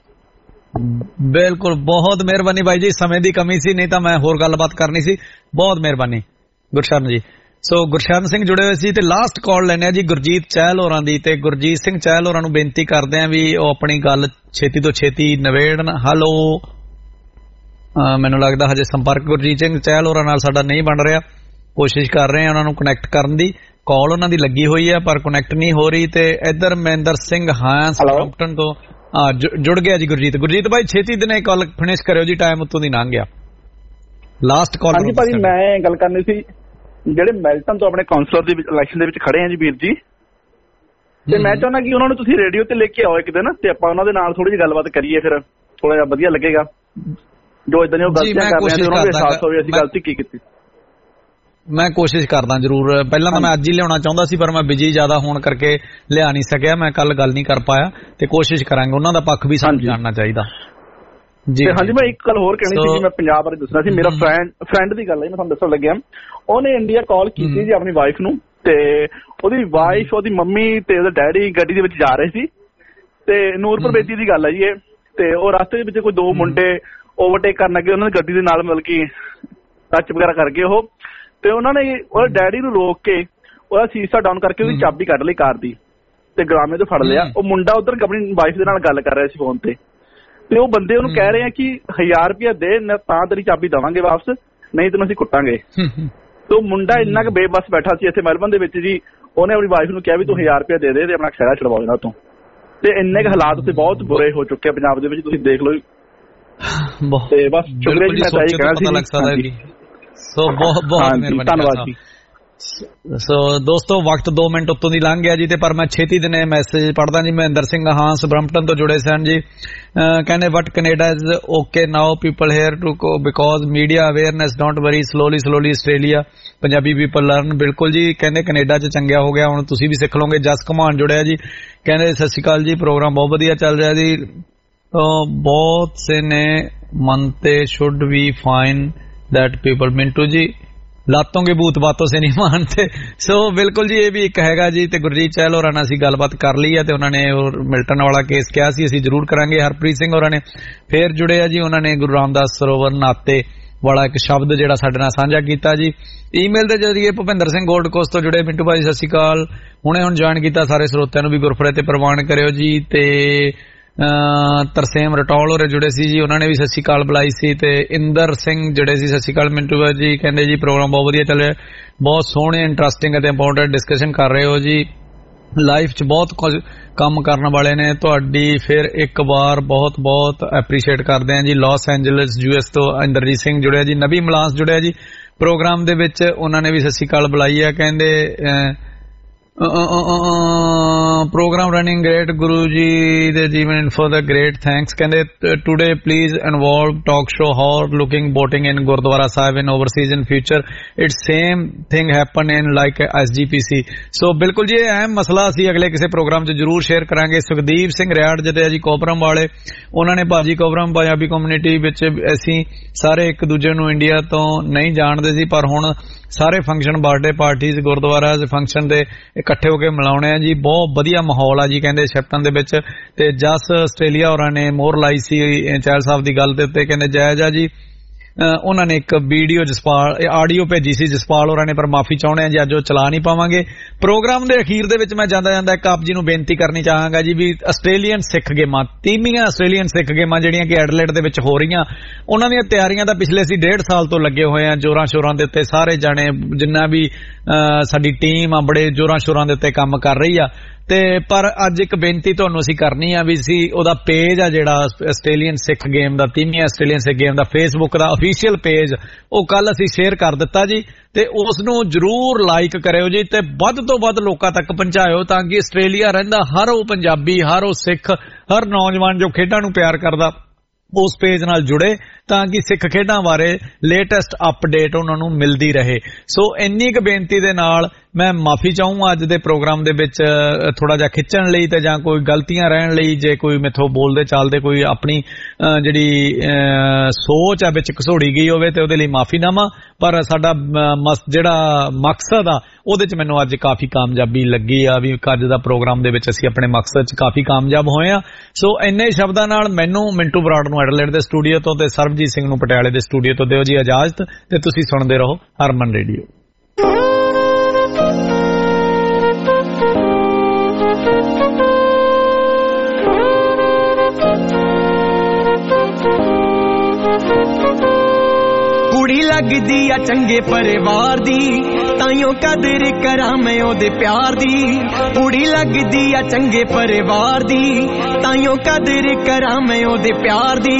ਬਿਲਕੁਲ ਬਹੁਤ ਮਿਹਰਬਾਨੀ ਬਾਈ ਜੀ, ਸਮੇਂ ਦੀ ਕਮੀ ਸੀ, ਨਹੀਂ ਤਾਂ ਮੈਂ ਹੋਰ ਗੱਲਬਾਤ ਕਰਨੀ ਸੀ। ਬਹੁਤ ਮਿਹਰਬਾਨੀ ਗੁਰਸ਼ਰਨ ਜੀ। ਸੋ ਗੁਰਸ਼ਰਨ ਸਿੰਘ ਜੁੜੇ ਹੋਏ ਸੀ ਤੇ ਲਾਸਟ ਕਾਲ ਲੈਣੇ ਆ ਜੀ ਗੁਰਜੀਤ ਚਹਿਲ ਹੋਰਾਂ ਦੀ। ਤੇ ਗੁਰਜੀਤ ਸਿੰਘ ਚਹਿਲ ਹੋਰਾਂ ਨੂੰ ਬੇਨਤੀ ਕਰਦੇ ਆ ਵੀ ਉਹ ਆਪਣੀ ਗੱਲ ਛੇਤੀ ਤੋਂ ਛੇਤੀ ਨਿਬੇੜਨ। ਹੈਲੋ, ਮੈਨੂੰ ਲੱਗਦਾ ਹਜੇ ਸੰਪਰਕ ਗੁਰਜੀਤ ਸਿੰਘ ਚਹਿਲ ਹੋਰਾਂ ਨਾਲ ਸਾਡਾ ਨਹੀਂ ਬਣ ਰਿਹਾ। ਕੋਸ਼ਿਸ਼ ਕਰ ਰਹੇ ਆ ਉਹਨਾਂ ਨੂੰ ਕਨੈਕਟ ਕਰਨ ਦੀ, ਕਾਲ ਉਹਨਾਂ ਦੀ ਲੱਗੀ ਹੋਈ ਹੈ ਪਰ ਕਨੈਕਟ ਨਹੀਂ ਹੋ ਰਹੀ। ਤੇ ਇੱਧਰ ਮਹਿੰਦਰ ਸਿੰਘ ਹੈਂਸਟਨ ਤੋਂ ਜੁੜ ਗਿਆ ਜੀ ਗੁਰਜੀਤ ਭਾਈ, ਛੇਤੀ ਦਿਨੇ ਕਾਲ ਫਿਨਿਸ਼ ਕਰਿਓ ਜੀ, ਟਾਈਮ ਉੱਤੋਂ ਦੀ ਲੰਘ ਗਿਆ। Last call. ਹਾਂਜੀ ਭਾਜੀ, ਮੈਂ ਗੱਲ ਕਰਨੀ ਸੀ ਜਿਹੜੇ ਮੈਲਟਨ ਤੋਂ ਆਪਣੇ ਕਾਉਂਸਲਰ ਦੀ ਇਲੈਕਸ਼ਨ ਦੇ ਵਿੱਚ ਖੜੇ ਆ ਜੀ ਵੀਰ ਜੀ, ਤੇ ਮੈਂ ਚਾਹੁੰਦਾ ਕਿ ਉਹਨਾਂ ਨੂੰ ਤੁਸੀਂ ਰੇਡੀਓ ਤੇ ਲੈ ਕੇ ਆਓ ਇੱਕ ਦਿਨ ਤੇ ਆਪਾਂ ਉਹਨਾਂ ਦੇ ਨਾਲ ਥੋੜੀ ਜਿਹੀ ਗੱਲਬਾਤ ਕਰੀਏ, ਫਿਰ ਥੋੜਾ ਜਿਹਾ ਵਧੀਆ ਲੱਗੇਗਾ। ਜੋ ਇਦਾਂ ਦੀਆਂ ਗਲਤੀਆਂ ਕਰ ਰਹੇ ਆ ਉਹਨਾਂ ਨੂੰ ਅਹਿਸਾਸ ਹੋਵੇ ਅਸੀਂ ਗਲਤੀ ਕੀ ਕੀਤੀ। ਮੈਂ ਕੋਸ਼ਿਸ਼ ਕਰਦਾ ਜ਼ਰੂਰ। ਪਹਿਲਾਂ ਤਾਂ ਮੈਂ ਅੱਜ ਹੀ ਲਿਆਉਣਾ ਚਾਹੁੰਦਾ ਸੀ ਪਰ ਮੈਂ ਬਿਜੀ ਜ਼ਿਆਦਾ ਹੋਣ ਕਰਕੇ ਲਿਆ ਨਹੀਂ ਸਕਿਆ। ਮੈਂ ਕੱਲ ਗੱਲ ਨਹੀਂ ਕਰ ਪਾਇਆ ਤੇ ਕੋਸ਼ਿਸ਼ ਕਰਾਂਗੇ, ਉਹਨਾਂ ਦਾ ਪੱਖ ਵੀ ਸਾਨੂੰ ਜਾਣਨਾ ਚਾਹੀਦਾ। ਤੇ ਹਾਂਜੀ ਮੈਂ ਇੱਕ ਗੱਲ ਹੋਰ ਕਹਿਣੀ ਸੀ, ਮੈਂ ਪੰਜਾਬ ਬਾਰੇ ਦੱਸਣਾ ਸੀ। ਮੇਰਾ ਫਰੈਂਡ ਦੀ ਗੱਲ ਹੈ, ਮੈਂ ਤੁਹਾਨੂੰ ਦੱਸਣ ਲੱਗਿਆ। ਉਹਨੇ ਇੰਡੀਆ ਕਾਲ ਕੀਤੀ ਜੀ ਆਪਣੀ ਵਾਈਫ ਨੂੰ, ਤੇ ਉਹਦੀ ਵਾਈਫ, ਉਹਦੀ ਮੰਮੀ ਤੇ ਉਹਦਾ ਡੈਡੀ ਗੱਡੀ ਦੇ ਵਿੱਚ ਜਾ ਰਹੇ ਸੀ, ਤੇ ਨੂਰਪੁਰ ਬੇਦੀ ਦੀ ਗੱਲ ਹੈ ਜੀ ਇਹ। ਤੇ ਉਹ ਰਸਤੇ ਦੇ ਵਿੱਚ ਕੋਈ ਦੋ ਮੁੰਡੇ ਓਵਰਟੇਕ ਕਰਨ ਲੱਗੇ, ਉਹਨਾਂ ਦੀ ਗੱਡੀ ਦੇ ਨਾਲ ਮਤਲਬ ਕਿ ਟੱਚ ਵਗੈਰਾ ਕਰ ਗਏ ਉਹ, ਤੇ ਉਹਨਾਂ ਨੇ ਉਹਦੇ ਡੈਡੀ ਨੂੰ ਰੋਕ ਕੇ ਉਹਦਾ ਸ਼ੀਸ਼ਾ ਡਾਊਨ ਕਰਕੇ ਉਹਦੀ ਚਾਬੀ ਕੱਢ ਲਈ ਕਾਰ ਦੀ, ਤੇ ਗਰਾਮੇ ਤੋਂ ਫੜ ਲਿਆ। ਉਹ ਮੁੰਡਾ ਉਧਰ ਆਪਣੀ ਵਾਈਫ ਦੇ ਨਾਲ ਗੱਲ ਕਰ ਰਿਹਾ ਸੀ ਫੋਨ ਤੇ ਉਹ ਬੰਦੇ ਉਹਨੂੰ ਕਹਿ ਰਹੇ ਆ ਕਿ 1000 ਰੁਪਇਆ ਦੇ ਤਾਂ ਤੇਰੀ ਚਾਬੀ ਦੇਵਾਂਗੇ ਵਾਪਸ, ਨਹੀਂ ਤੈਨੂੰ ਅਸੀਂ ਕੁੱਟਾਂਗੇ। ਤੇ ਉਹ ਮੁੰਡਾ ਇੰਨਾ ਕੁ ਬੇਬਸ ਬੈਠਾ ਸੀ ਇੱਥੇ ਮੈਲਬਨ ਦੇ ਵਿੱਚ ਜੀ, ਉਹਨੇ ਆਪਣੀ ਵਾਈਫ ਨੂੰ ਕਿਹਾ ਵੀ ਤੂੰ 1000 ਰੁਪਇਆ ਦੇ ਤੇ ਆਪਣਾ ਖਹਿੜਾ ਛਡਵਾ ਦੇਣਾ ਤੂੰ। ਤੇ ਇੰਨੇ ਕੁ ਹਾਲਾਤ ਉੱਥੇ ਬਹੁਤ ਬੁਰੇ ਹੋ ਚੁੱਕੇ ਪੰਜਾਬ ਦੇ ਵਿੱਚ, ਤੁਸੀਂ ਦੇਖ ਲਓ। ਤੇ ਬਸ ਸ਼ੁਕਰੀਆ ਜੀ, ਮੈਂ ਤਾਂ ਇਹ ਕਹਿਣਾ ਸੀ। ਸੋ ਬਹੁਤ ਬਹੁਤ ਧੰਨਵਾਦ ਜੀ। ਸੋ ਦੋਸਤੋ ਵਕਤ 2 ਮਿੰਟ ਉੱਤੋਂ ਦੀ ਲੰਘ ਗਿਆ ਜੀ, ਤੇ ਪਰ ਮੈਂ ਛੇਤੀ ਦਿਨੇ ਮੈਸੇਜ ਪੜ੍ਹਦਾ ਜੀ। ਮਹਿੰਦਰ ਸਿੰਘ ਹਾਂਸ ਬ੍ਰੈਂਪਟਨ ਤੋਂ ਜੁੜੇ ਸਨ ਜੀ, ਕਹਿੰਦੇ but Canada is okay now, people here to go because media awareness, don't worry, slowly Australia Punjabi people learn. ਬਿਲਕੁਲ ਜੀ, ਕਹਿੰਦੇ ਕੈਨੇਡਾ 'ਚ ਚੰਗਿਆ ਹੋ ਗਿਆ, ਹੁਣ ਤੁਸੀਂ ਵੀ ਸਿੱਖ ਲਓਗੇ। ਜਸ ਘਮਾਨ ਜੁੜਿਆ ਜੀ, ਕਹਿੰਦੇ ਸਤਿ ਸ਼੍ਰੀ ਅਕਾਲ ਜੀ, ਪ੍ਰੋਗਰਾਮ ਬਹੁਤ ਵਧੀਆ ਚੱਲ ਰਿਹਾ ਜੀ। ਬਹੁਤ ਸੇ ਨੇ ਮੰਨਤੇ should we fine that people. Mintu ji लातों के भूत बातों से नहीं मानते। सो बिल्कुल जी, ये भी एक हैगा जी। ते गुरजीत चहल होरां नाल असीं गलबात कर ली है, ते उन्होंने मिल्टन वाला केस किया सी, असीं जरूर करांगे। हरप्रीत सिंह होरां ने फिर जुड़े आ जी, उन्होंने गुरु रामदास सरोवर नाते वाला एक शब्द जिहड़ा साडे नाल साझा कीता जी। ईमेल दे जरिए भुपिंदर सिंह गोल्ड कोस्ट तो जुड़े, मिंटू भाई सत श्री अकाल, हुणे हुण ज्वाइन कीता, सारे श्रोतिਆਂ ਨੂੰ भी गुरफतह ते प्रवान करियो जी। ते तरसेम रटौल होरे जुड़े सी जी, उन्होंने भी सत श्री अकाल बुलाई सी। ते इंदर सिंह जुड़े सी, सत श्री अकाल मिंटू जी, कहंदे जी प्रोग्राम बहुत वधिया चल रहा, बहुत सोहणे इंटरस्टिंग ते इंपोर्टेंट डिस्कशन कर रहे हो जी। लाइफ च बहुत कुछ काम करने वाले ने, तुहाडी फिर एक बार बहुत बहुत एप्रीशिएट करते हैं जी। लॉस एंजलिस यूएस तो इंदरजीत सिंह जुड़े जी। नबी मलास जुड़े जी प्रोग्राम दे विच, उन्होंने भी सत श्री अकाल बुलाई है, कहंदे program running great, Guruji the जीवन for the great thanks। कहंदे today please involve talk show how looking boating in Gurdwara Sahib in overseas in future, it's same thing happen in like SGPC। so बिल्कुल जी अहम मसला सी, अगले किसी programme च जरूर share करांगे। सुखदीप सिंह रियाड़ जिहड़े जी कोपरम वाले, उन्होंने भाजी कोपरम पंजाबी कम्युनिटी विच असीं सारे एक दूजे नूं इंडिया तो नहीं जानते सी, पर हुण सारे function birthday parties gurdwara function दे इकट्ठे होके मिलाउणे आ जी। बहुत वधिया माहौल आ जी, कहंदे शैपटन दे विच। ते जस आस्ट्रेलिया होरां ने मोहर लाई सी चहल साहब दी गल दे उत्ते, कहंदे जायज़ आ जी। उन्होंने एक वीडियो जसपाल आडियो भेजी सी जसपाल होरां ने, पर माफी चाहुंदे आ जी, अज ओह चला नहीं पावांगे। प्रोग्राम दे अखीर दे विच मैं जांदा जांदा एक आप जी नूं बेनती करनी चाहांगा जी, भी आस्ट्रेलियन सिख गेमां 30ਵੀਆਂ आस्ट्रेलियन सिख गेमां ਜਿਹੜੀਆਂ कि एडलेड ਦੇ ਵਿੱਚ ਹੋ ਰਹੀਆਂ, ਉਹਨਾਂ ਦੀਆਂ ਤਿਆਰੀਆਂ ਤਾਂ ਪਿਛਲੇ ਅਸੀਂ 1.5 ਸਾਲ ਤੋਂ ਲੱਗੇ ਹੋਏ ਆ ਜੋਰਾਂ ਸ਼ੋਰਾਂ ਦੇ ਉੱਤੇ। ਸਾਰੇ ਜਾਣੇ ਜਿੰਨਾ ਵੀ ਸਾਡੀ ਟੀਮ ਆ ਬੜੇ ਜੋਰਾਂ ਸ਼ੋਰਾਂ ਦੇ ਉੱਤੇ ਕੰਮ ਕਰ ਰਹੀ ਆ। ਤੇ ਪਰ ਅੱਜ ਇੱਕ ਬੇਨਤੀ ਤੁਹਾਨੂੰ ਅਸੀਂ ਕਰਨੀ ਆ ਵੀ ਸੀ, ਉਹਦਾ ਪੇਜ ਆ ਜਿਹੜਾ ਆਸਟ੍ਰੇਲੀਅਨ ਸਿੱਖ ਗੇਮ ਦਾ, 30ਵੀਂ ਆਸਟ੍ਰੇਲੀਅਨ ਸਿੱਖ ਗੇਮ ਦਾ ਫੇਸਬੁੱਕ ਦਾ ਅਫੀਸ਼ੀਅਲ ਪੇਜ, ਉਹ ਕੱਲ ਅਸੀਂ ਸ਼ੇਅਰ ਕਰ ਦਿੱਤਾ ਜੀ। ਤੇ ਉਸ ਨੂੰ ਜਰੂਰ ਲਾਈਕ ਕਰਿਓ ਜੀ, ਤੇ ਵੱਧ ਤੋਂ ਵੱਧ ਲੋਕਾਂ ਤੱਕ ਪਹੁੰਚਾਇਓ, ਤਾਂ ਕਿ ਆਸਟ੍ਰੇਲੀਆ ਰਹਿੰਦਾ ਹਰ ਉਹ ਪੰਜਾਬੀ, ਹਰ ਉਹ ਸਿੱਖ, ਹਰ ਨੌਜਵਾਨ ਜੋ ਖੇਡਾਂ ਨੂੰ ਪਿਆਰ ਕਰਦਾ ਉਸ ਪੇਜ ਨਾਲ ਜੁੜੇ, ਤਾਂ ਕਿ ਸਿੱਖ ਖੇਡਾਂ ਬਾਰੇ ਲੇਟੈਸਟ ਅਪਡੇਟ ਉਹਨਾਂ ਨੂੰ ਮਿਲਦੀ ਰਹੇ। ਸੋ ਇੰਨੀ ਕੁ ਬੇਨਤੀ ਦੇ ਨਾਲ ਮੈਂ ਮਾਫੀ ਚਾਹੂੰਗਾ ਅੱਜ ਦੇ ਪ੍ਰੋਗਰਾਮ ਦੇ ਵਿੱਚ ਥੋੜਾ ਜਿਹਾ ਖਿੱਚਣ ਲਈ, ਤੇ ਜਾਂ ਕੋਈ ਗਲਤੀਆਂ ਰਹਿਣ ਲਈ, ਜੇ ਕੋਈ ਮੈਥੋਂ ਬੋਲਦੇ ਚਾਲਦੇ ਕੋਈ ਆਪਣੀ ਜਿਹੜੀ ਸੋਚ ਆ ਵਿੱਚ ਘਸੋੜੀ ਗਈ ਹੋਵੇ ਤੇ ਉਹਦੇ ਲਈ ਮਾਫੀਨਾਮਾ। ਪਰ ਸਾਡਾ ਜਿਹੜਾ ਮਕਸਦ ਆ ਉਹਦੇ ਚ ਮੈਨੂੰ ਅੱਜ ਕਾਫੀ ਕਾਮਯਾਬੀ ਲੱਗੀ ਆ, ਵੀ ਅੱਜ ਦਾ ਪ੍ਰੋਗਰਾਮ ਦੇ ਵਿੱਚ ਅਸੀਂ ਆਪਣੇ ਮਕਸਦ ਚ ਕਾਫੀ ਕਾਮਯਾਬ ਹੋਏ ਆ। ਸੋ ਇੰਨੇ ਸ਼ਬਦਾਂ ਨਾਲ ਮੈਨੂੰ ਮਿੰਟੂ ਬਰਾੜ ਨੂੰ ਐਡਲੇਡ ਦੇ ਸਟੂਡੀਓ ਤੋਂ ਤੇ ਸਰਬਜੀਤ ਸਿੰਘ ਨੂੰ ਪਟਿਆਲੇ ਦੇ ਸਟੂਡੀਓ ਤੋਂ ਦਿਓ ਜੀ ਇਜਾਜ਼ਤ, ਤੇ ਤੁਸੀਂ ਸੁਣਦੇ ਰਹੋ ਹਰਮਨ ਰੇਡੀਓ। ਕੁੜੀ ਲੱਗਦੀ ਆ ਚੰਗੇ ਪਰਿਵਾਰ ਦੀ, ਤਾਈਓ ਕਦਰ ਕਰਾਂ ਮੈਂ ਉਹਦੇ ਪਿਆਰ ਦੀ। ਕੁੜੀ ਲੱਗਦੀ ਆ ਚੰਗੇ ਪਰਿਵਾਰ ਦੀ, ਤਾਈਓ ਕਦਰ ਕਰਾਂ ਮੈਂ ਉਹਦੇ ਪਿਆਰ ਦੀ।